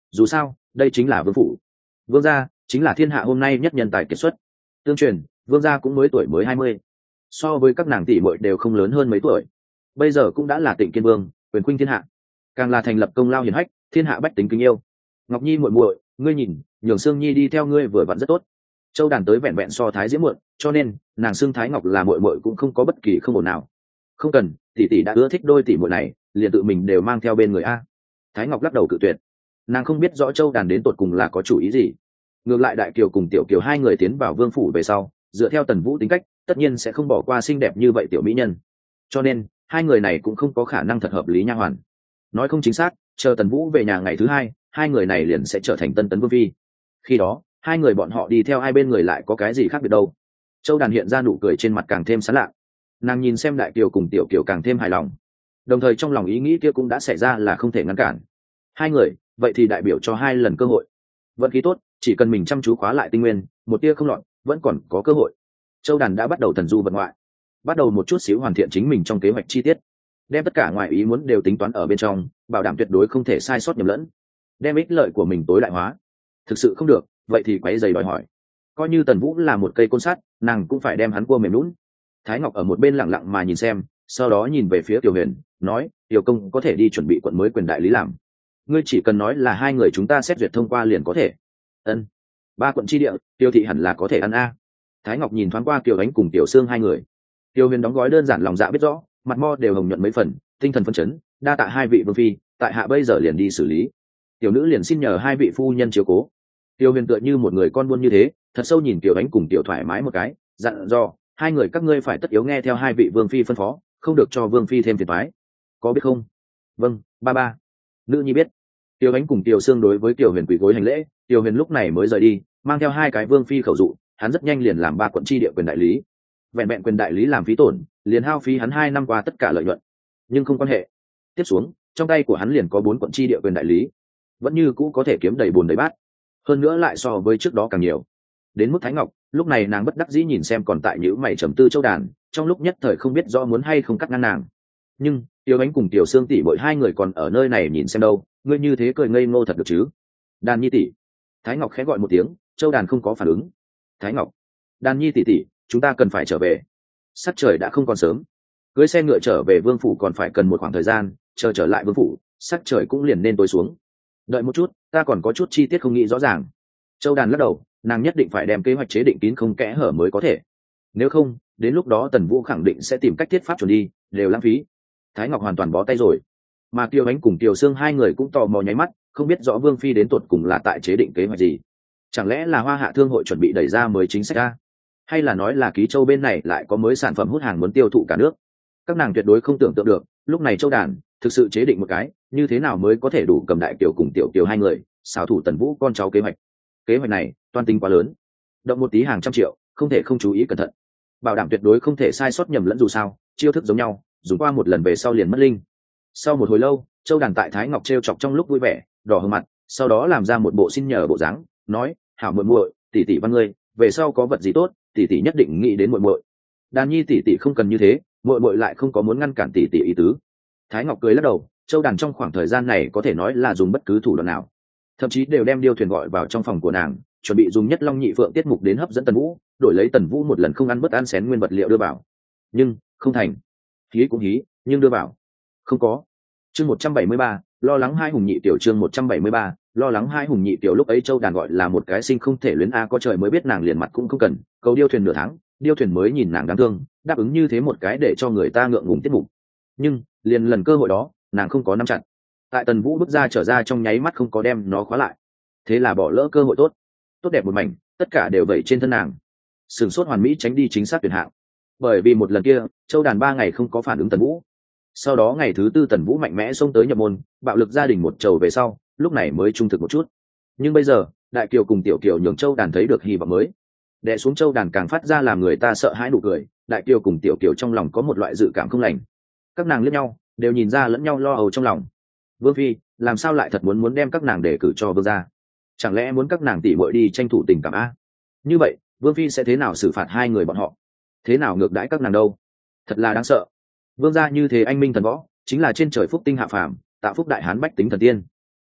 dù sao đây chính là vương phủ, vương gia chính là thiên hạ hôm nay nhất nhân tài kiệt xuất. Tương truyền vương gia cũng mới tuổi mới hai mươi, so với các nàng tỷ muội đều không lớn hơn mấy tuổi, bây giờ cũng đã là Tịnh Kiên Vương, quyền khuynh thiên hạ, càng là thành lập công lao hiển hách, thiên hạ bách tính kính yêu. Ngọc Nhi muội muội, ngươi nhìn, nhường Sương Nhi đi theo ngươi vừa vặn rất tốt. Châu Đàn tới vẹn vẹn so Thái Diễm muội, cho nên nàng xưng Thái Ngọc là muội muội cũng không có bất kỳ không ổn nào. Không cần, tỷ tỷ đã ưa thích đôi tỷ muội này, liền tự mình đều mang theo bên người a. Thái Ngọc lắc đầu cự tuyệt, nàng không biết rõ Châu Đàn đến tột cùng là có chủ ý gì. Ngược lại Đại Kiều cùng Tiểu Kiều hai người tiến vào vương phủ về sau, dựa theo Tần Vũ tính cách, tất nhiên sẽ không bỏ qua xinh đẹp như vậy tiểu mỹ nhân, cho nên hai người này cũng không có khả năng thật hợp lý nha hoàn. Nói không chính xác, chờ Tần Vũ về nhà ngày thứ hai, hai người này liền sẽ trở thành tân tấn vương phi. Khi đó hai người bọn họ đi theo hai bên người lại có cái gì khác biệt đâu. Châu Đàn hiện ra nụ cười trên mặt càng thêm sán lạ, nàng nhìn xem Đại Kiều cùng Tiểu Kiều càng thêm hài lòng, đồng thời trong lòng ý nghĩ kia cũng đã xảy ra là không thể ngăn cản. Hai người vậy thì đại biểu cho hai lần cơ hội. Vận khí tốt, chỉ cần mình chăm chú khóa lại tinh nguyên, một tia không lọt, vẫn còn có cơ hội. Châu Đàn đã bắt đầu thần du vận ngoại, bắt đầu một chút xíu hoàn thiện chính mình trong kế hoạch chi tiết, đem tất cả ngoài ý muốn đều tính toán ở bên trong, bảo đảm tuyệt đối không thể sai sót nhầm lẫn, đem ích lợi của mình tối đại hóa. Thực sự không được, vậy thì quấy giày đòi hỏi. Coi như Tần Vũ là một cây côn sắt, nàng cũng phải đem hắn cua mềm lún. Thái Ngọc ở một bên lặng lặng mà nhìn xem, sau đó nhìn về phía Tiểu Huyền, nói: "Tiểu công có thể đi chuẩn bị quận mới quyền đại lý làm. Ngươi chỉ cần nói là hai người chúng ta xét duyệt thông qua liền có thể." Ân. Ba quận chi địa, Tiêu thị hẳn là có thể ăn a. Thái Ngọc nhìn thoáng qua Kiều Ánh cùng Tiểu Sương hai người. Tiêu Huyền đóng gói đơn giản lòng dạ biết rõ, mặt mo đều hồng nhuận mấy phần, tinh thần phấn chấn, đa tạ hai vị vương phi, tại hạ bây giờ liền đi xử lý. Tiểu nữ liền xin nhờ hai vị phu nhân chiếu cố. Tiêu Huyền tựa như một người con buôn như thế, thật sâu nhìn Kiều Ánh cùng Tiểu thoải mái một cái, dặn dò: hai người các ngươi phải tất yếu nghe theo hai vị vương phi phân phó, không được cho vương phi thêm phiền toái, có biết không? Vâng, ba ba. Nữ nhi biết. Tiêu Ánh cùng Tiểu Sương đối với Tiểu Huyền quỳ gối hành lễ. Tiểu Huyền lúc này mới rời đi, mang theo hai cái vương phi khẩu dụ, hắn rất nhanh liền làm ba quận chi địa quyền đại lý. Vẹn vẹn quyền đại lý làm phí tổn, liền hao phí hắn hai năm qua tất cả lợi nhuận. Nhưng không quan hệ, tiếp xuống trong tay của hắn liền có bốn quận chi địa quyền đại lý, vẫn như cũ có thể kiếm đầy bùn đầy bát, hơn nữa lại so với trước đó càng nhiều. Đến mức Thái Ngọc, lúc này nàng bất đắc dĩ nhìn xem còn tại nhữ mày trầm tư Châu Đàn, trong lúc nhất thời không biết rõ muốn hay không cắt ngang nàng. Nhưng Tiêu Ánh cùng Tiểu Sương tỷ bội hai người còn ở nơi này nhìn xem đâu, ngươi như thế cười ngây ngô thật được chứ? Đàn Nhi tỷ. Thái Ngọc khẽ gọi một tiếng, Châu Đàn không có phản ứng. Thái Ngọc, Đàn Nhi tỷ tỷ, chúng ta cần phải trở về, sắc trời đã không còn sớm, cưới xe ngựa trở về vương phủ còn phải cần một khoảng thời gian, chờ trở lại vương phủ sắc trời cũng liền nên tối xuống. Đợi một chút, ta còn có chút chi tiết không nghĩ rõ ràng. Châu Đàn lắc đầu, nàng nhất định phải đem kế hoạch chế định kín không kẽ hở mới có thể, nếu không đến lúc đó Tần Vũ khẳng định sẽ tìm cách thiết pháp chuẩn đi, đều lãng phí. Thái Ngọc hoàn toàn bó tay rồi, mà Kiều Ánh cùng Kiều Sương hai người cũng tò mò nháy mắt, không biết rõ vương phi đến tột cùng là tại chế định kế hoạch gì. Chẳng lẽ là Hoa Hạ thương hội chuẩn bị đẩy ra mới chính sách a, hay là nói là Ký Châu bên này lại có mới sản phẩm hút hàng muốn tiêu thụ cả nước? Các nàng tuyệt đối không tưởng tượng được, lúc này Châu Đàn thực sự chế định một cái như thế nào mới có thể đủ cầm Đại Kiều cùng Tiểu Kiều hai người xảo thủ Tần Vũ con cháu kế hoạch. Kế hoạch này toan tính quá lớn, động một tí hàng trăm triệu, không thể không chú ý cẩn thận, bảo đảm tuyệt đối không thể sai sót nhầm lẫn, dù sao chiêu thức giống nhau, dùng qua một lần về sau liền mất linh. Sau một hồi lâu, Châu Đàn tại Thái Ngọc trêu chọc trong lúc vui vẻ đỏ hừng mặt, sau đó làm ra một bộ xin nhờ bộ dáng, nói: hảo muội muội, tỷ tỷ văn ngươi, về sau có vật gì tốt, tỷ tỷ nhất định nghĩ đến muội muội. Đàn Nhi tỷ tỷ không cần như thế, muội muội lại không có muốn ngăn cản tỷ tỷ ý tứ. Thái Ngọc cười lắc đầu, Châu Đàn trong khoảng thời gian này có thể nói là dùng bất cứ thủ đoạn nào, thậm chí đều đem Điêu Thuyền gọi vào trong phòng của nàng, chuẩn bị dùng nhất long nhị phượng tiết mục đến hấp dẫn Tần Vũ, đổi lấy Tần Vũ một lần không ăn bất ăn xén nguyên vật liệu đưa vào. Nhưng không thành. Hí cũng hí, nhưng đưa vào không có. Chương một trăm bảy mươi ba, lo lắng hai hùng nhị tiểu. Chương một trăm bảy mươi ba, lo lắng hai hùng nhị tiểu. Lúc ấy Châu Đàn gọi là một cái sinh không thể luyến a, có trời mới biết nàng liền mặt cũng không cần, cầu Điêu Thuyền nửa tháng, Điêu Thuyền mới nhìn nàng đáng thương, đáp ứng như thế một cái để cho người ta ngượng ngùng tiết mục. Nhưng liền lần cơ hội đó, nàng không có nắm chặt, tại Tần Vũ bước ra trở ra trong nháy mắt không có đem nó khóa lại, thế là bỏ lỡ cơ hội tốt, tốt đẹp một mảnh, tất cả đều vẩy trên thân nàng. Sừng sốt hoàn mỹ tránh đi chính xác tuyển hạng, bởi vì một lần kia Châu Đàn ba ngày không có phản ứng Tần Vũ, sau đó ngày thứ tư Tần Vũ mạnh mẽ xông tới nhập môn, bạo lực gia đình một trầu về sau, lúc này mới trung thực một chút. Nhưng bây giờ Đại Kiều cùng Tiểu Kiều nhường Châu Đàn thấy được hy vọng mới, đè xuống Châu Đàn càng phát ra làm người ta sợ hãi nụ cười. Đại Kiều cùng Tiểu Kiều trong lòng có một loại dự cảm không lành, các nàng liếc nhau đều nhìn ra lẫn nhau lo âu trong lòng. Vương phi làm sao lại thật muốn muốn đem các nàng đề cử cho vương gia? Chẳng lẽ muốn các nàng tỉ muội đi tranh thủ tình cảm a? Như vậy vương phi sẽ thế nào xử phạt hai người bọn họ, thế nào ngược đãi các nàng đâu? Thật là đáng sợ. Vương gia như thế anh minh thần võ, chính là trên trời phúc tinh hạ phàm, tạo phúc đại hán bách tính thần tiên.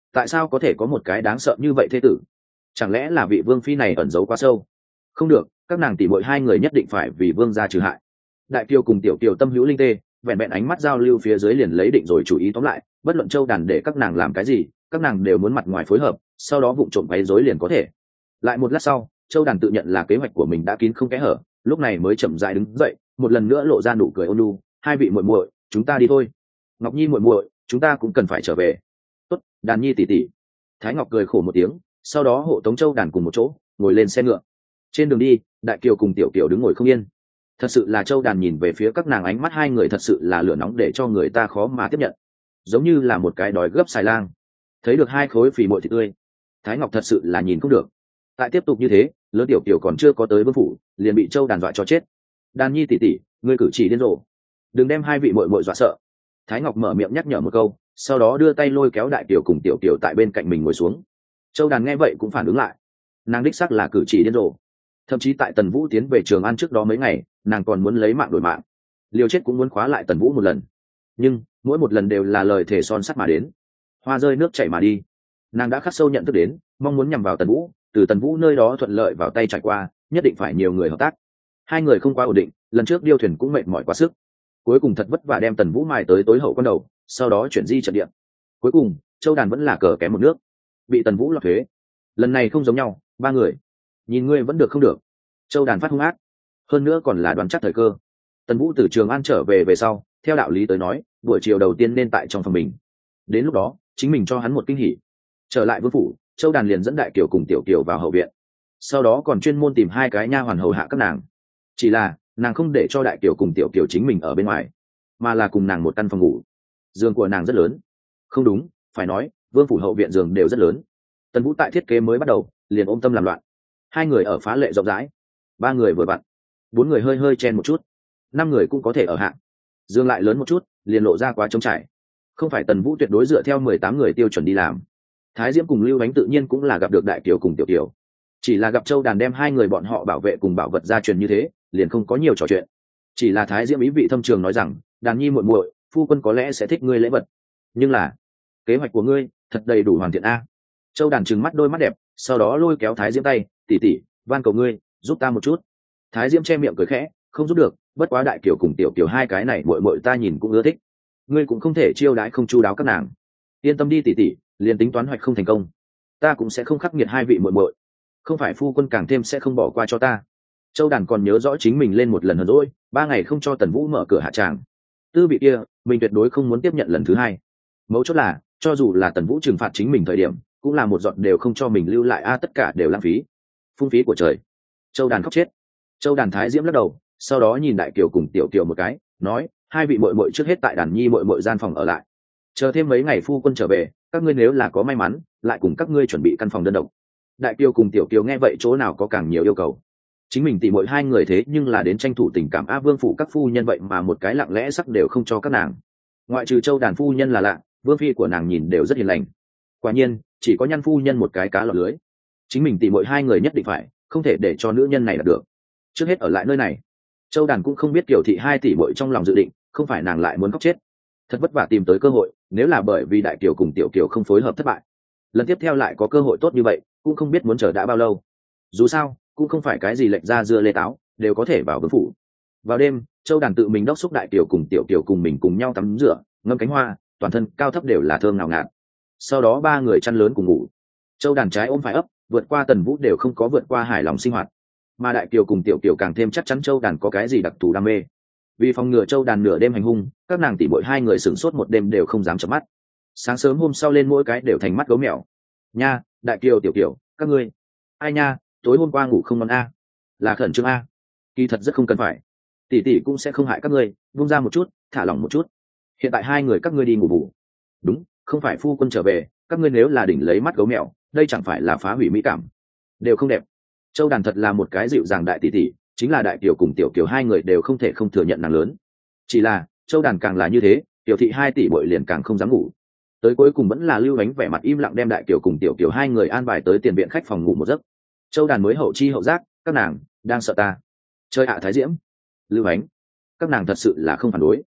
tại sao có thể có một cái đáng sợ như vậy thế tử? Chẳng lẽ là vị vương phi này ẩn giấu quá sâu? Không được, các nàng tỉ muội hai người nhất định phải vì vương gia trừ hại. Đại kiều cùng tiểu kiều tâm hữu linh tê, vẹn vẹn ánh mắt giao lưu phía dưới liền lấy định rồi chủ ý. Tóm lại, bất luận châu đàn để các nàng làm cái gì, các nàng đều muốn mặt ngoài phối hợp, sau đó vụng trộm quấy rối liền có thể. Lại một lát sau, châu đàn tự nhận là kế hoạch của mình đã kín không kẽ hở, lúc này mới chậm rãi đứng dậy, một lần nữa lộ ra nụ cười ôn nhu. Hai vị muội muội, chúng ta đi thôi. Ngọc Nhi muội muội, chúng ta cũng cần phải trở về. Tốt, Đàn Nhi tỷ tỷ. Thái Ngọc cười khổ một tiếng, sau đó hộ tống châu đàn cùng một chỗ ngồi lên xe ngựa. Trên đường đi, đại kiều cùng tiểu kiều đứng ngồi không yên. Thật sự là châu đàn nhìn về phía các nàng, ánh mắt hai người thật sự là lửa nóng để cho người ta khó mà tiếp nhận, giống như là một cái đói gấp xài lang thấy được hai khối phì mội thịt tươi. Thái Ngọc thật sự là nhìn không được, tại tiếp tục như thế, lớn tiểu kiều còn chưa có tới vương phủ liền bị châu đàn dọa cho chết. Đàn Nhi tỷ tỷ, ngươi cử chỉ điên rồ, đừng đem hai vị muội muội dọa sợ. Thái Ngọc mở miệng nhắc nhở một câu, sau đó đưa tay lôi kéo đại kiều cùng tiểu kiều tại bên cạnh mình ngồi xuống. Châu đàn nghe vậy cũng phản ứng lại, nàng đích xác là cử chỉ điên rồ. Thậm chí tại Tần Vũ tiến về Trường An trước đó mấy ngày, nàng còn muốn lấy mạng đổi mạng, liều chết cũng muốn khóa lại Tần Vũ một lần. Nhưng mỗi một lần đều là lời thề son sắt mà đến, hoa rơi nước chảy mà đi. Nàng đã khắc sâu nhận thức đến, mong muốn nhằm vào Tần Vũ, từ Tần Vũ nơi đó thuận lợi vào tay trải qua, nhất định phải nhiều người hợp tác. Hai người không quá ổn định, lần trước điêu thuyền cũng mệt mỏi quá sức, cuối cùng thật vất vả đem Tần Vũ mài tới tối hậu con đầu, sau đó chuyển di trận địa. Cuối cùng châu đàn vẫn là cờ kém một nước, bị Tần Vũ lọt thuế. Lần này không giống nhau, ba người nhìn ngươi vẫn được không được. Châu đàn phát hung ác, hơn nữa còn là đoán chắc thời cơ. Tần Vũ từ Trường An trở về về sau, theo đạo lý tới nói buổi chiều đầu tiên nên tại trong phòng mình, đến lúc đó chính mình cho hắn một kinh hỉ. Trở lại vương phủ, châu đàn liền dẫn đại kiều cùng tiểu kiều vào hậu viện, sau đó còn chuyên môn tìm hai cái nha hoàn hầu hạ các nàng. Chỉ là nàng không để cho đại kiều cùng tiểu kiều chính mình ở bên ngoài, mà là cùng nàng một căn phòng ngủ. Giường của nàng rất lớn, không đúng, phải nói vương phủ hậu viện giường đều rất lớn. Tần Vũ tại thiết kế mới bắt đầu liền ôm tâm làm loạn. Hai người ở phá lệ rộng rãi, ba người vừa vặn, bốn người hơi hơi chen một chút, năm người cũng có thể ở hạng. Dương lại lớn một chút liền lộ ra quá trống trải, không phải Tần Vũ tuyệt đối dựa theo mười tám người tiêu chuẩn đi làm. Thái Diễm cùng Lưu Ánh tự nhiên cũng là gặp được đại kiều cùng tiểu kiều, chỉ là gặp châu đàn đem hai người bọn họ bảo vệ cùng bảo vật gia truyền như thế, liền không có nhiều trò chuyện. Chỉ là Thái Diễm ý vị thâm trường nói rằng, Đàn Nhi muội muội, phu quân có lẽ sẽ thích ngươi lễ vật, nhưng là kế hoạch của ngươi thật đầy đủ hoàn thiện a. Châu đàn trừng mắt đôi mắt đẹp, sau đó lôi kéo Thái Diễm tay, tỷ tỷ, van cầu ngươi giúp ta một chút. Thái Diễm che miệng cười khẽ, không giúp được, bất quá đại kiều cùng tiểu kiều hai cái này muội muội ta nhìn cũng ưa thích, ngươi cũng không thể chiêu đãi không chu đáo các nàng. Yên tâm đi tỷ tỷ, liền tính toán hoạch không thành công, ta cũng sẽ không khắc nghiệt hai vị muội muội, không phải phu quân càng thêm sẽ không bỏ qua cho ta. Châu đàn còn nhớ rõ chính mình lên một lần hờn dỗi, ba ngày không cho Tần Vũ mở cửa hạ tràng, tư vị kia mình tuyệt đối không muốn tiếp nhận lần thứ hai. Mấu chốt là cho dù là Tần Vũ trừng phạt chính mình thời điểm, cũng là một giọt đều không cho mình lưu lại a, tất cả đều lãng phí, phung phí của trời. Châu đàn khóc chết. Châu đàn Thái Diễm lắc đầu, sau đó nhìn đại kiều cùng tiểu kiều một cái, nói, hai vị muội muội trước hết tại Đàn Nhi muội muội gian phòng ở lại, chờ thêm mấy ngày phu quân trở về, các ngươi nếu là có may mắn lại cùng các ngươi chuẩn bị căn phòng đơn độc. Đại kiều cùng tiểu kiều nghe vậy chỗ nào có càng nhiều yêu cầu, chính mình tỉ muội hai người thế nhưng là đến tranh thủ tình cảm a. Vương phủ các phu nhân vậy mà một cái lặng lẽ sắc đều không cho các nàng, ngoại trừ châu đàn phu nhân là lạ, vương phi của nàng nhìn đều rất hiền lành. Quả nhiên chỉ có Nhan phu nhân một cái cá lọt lưới, chính mình tỉ muội hai người nhất định phải không thể để cho nữ nhân này đạt được, trước hết ở lại nơi này. Châu đàn cũng không biết Kiều thị hai tỷ muội trong lòng dự định, không phải nàng lại muốn khóc chết, thật vất vả tìm tới cơ hội, nếu là bởi vì đại kiều cùng tiểu kiều không phối hợp thất bại, lần tiếp theo lại có cơ hội tốt như vậy cũng không biết muốn chờ đã bao lâu. Dù sao cũng không phải cái gì lệnh ra dưa lê táo đều có thể vào vương phủ. Vào đêm, châu đàn tự mình đốc xúc đại kiều cùng tiểu kiều cùng mình cùng nhau tắm rửa, ngâm cánh hoa, toàn thân cao thấp đều là thơm ngào ngạt. Sau đó ba người chăn lớn cùng ngủ, châu đàn trái ôm phải ấp, vượt qua Tần Vũ đều không có vượt qua hài lòng sinh hoạt. Mà đại kiều cùng tiểu kiều càng thêm chắc chắn châu đàn có cái gì đặc thù đam mê, vì phòng ngừa châu đàn nửa đêm hành hung, các nàng tỉ muội hai người sửng sốt một đêm đều không dám chợp mắt. Sáng sớm hôm sau lên mỗi cái đều thành mắt gấu mèo. Nha, đại kiều tiểu kiều, các ngươi ai nha, tối hôm qua ngủ không ngon a, là khẩn trương a. Kỳ thật rất không cần phải, tỷ tỷ cũng sẽ không hại các ngươi, buông ra một chút, thả lỏng một chút. Hiện tại hai người các ngươi đi ngủ bù. Đúng, không phải phu quân trở về, các ngươi nếu là đỉnh lấy mắt gấu mèo, đây chẳng phải là phá hủy mỹ cảm, đều không đẹp. Châu đàn thật là một cái dịu dàng đại tỷ tỷ, chính là đại kiều cùng tiểu kiều hai người đều không thể không thừa nhận nàng lớn. Chỉ là châu đàn càng là như thế, tiểu thị hai tỷ bội liền càng không dám ngủ. Tới cuối cùng vẫn là Lưu Ánh vẻ mặt im lặng đem đại kiều cùng tiểu kiều hai người an bài tới tiền viện khách phòng ngủ một giấc. Châu đàn mới hậu chi hậu giác, các nàng đang sợ ta. Chơi ạ. Thái Diễm, Lưu Ánh, các nàng thật sự là không phản đối.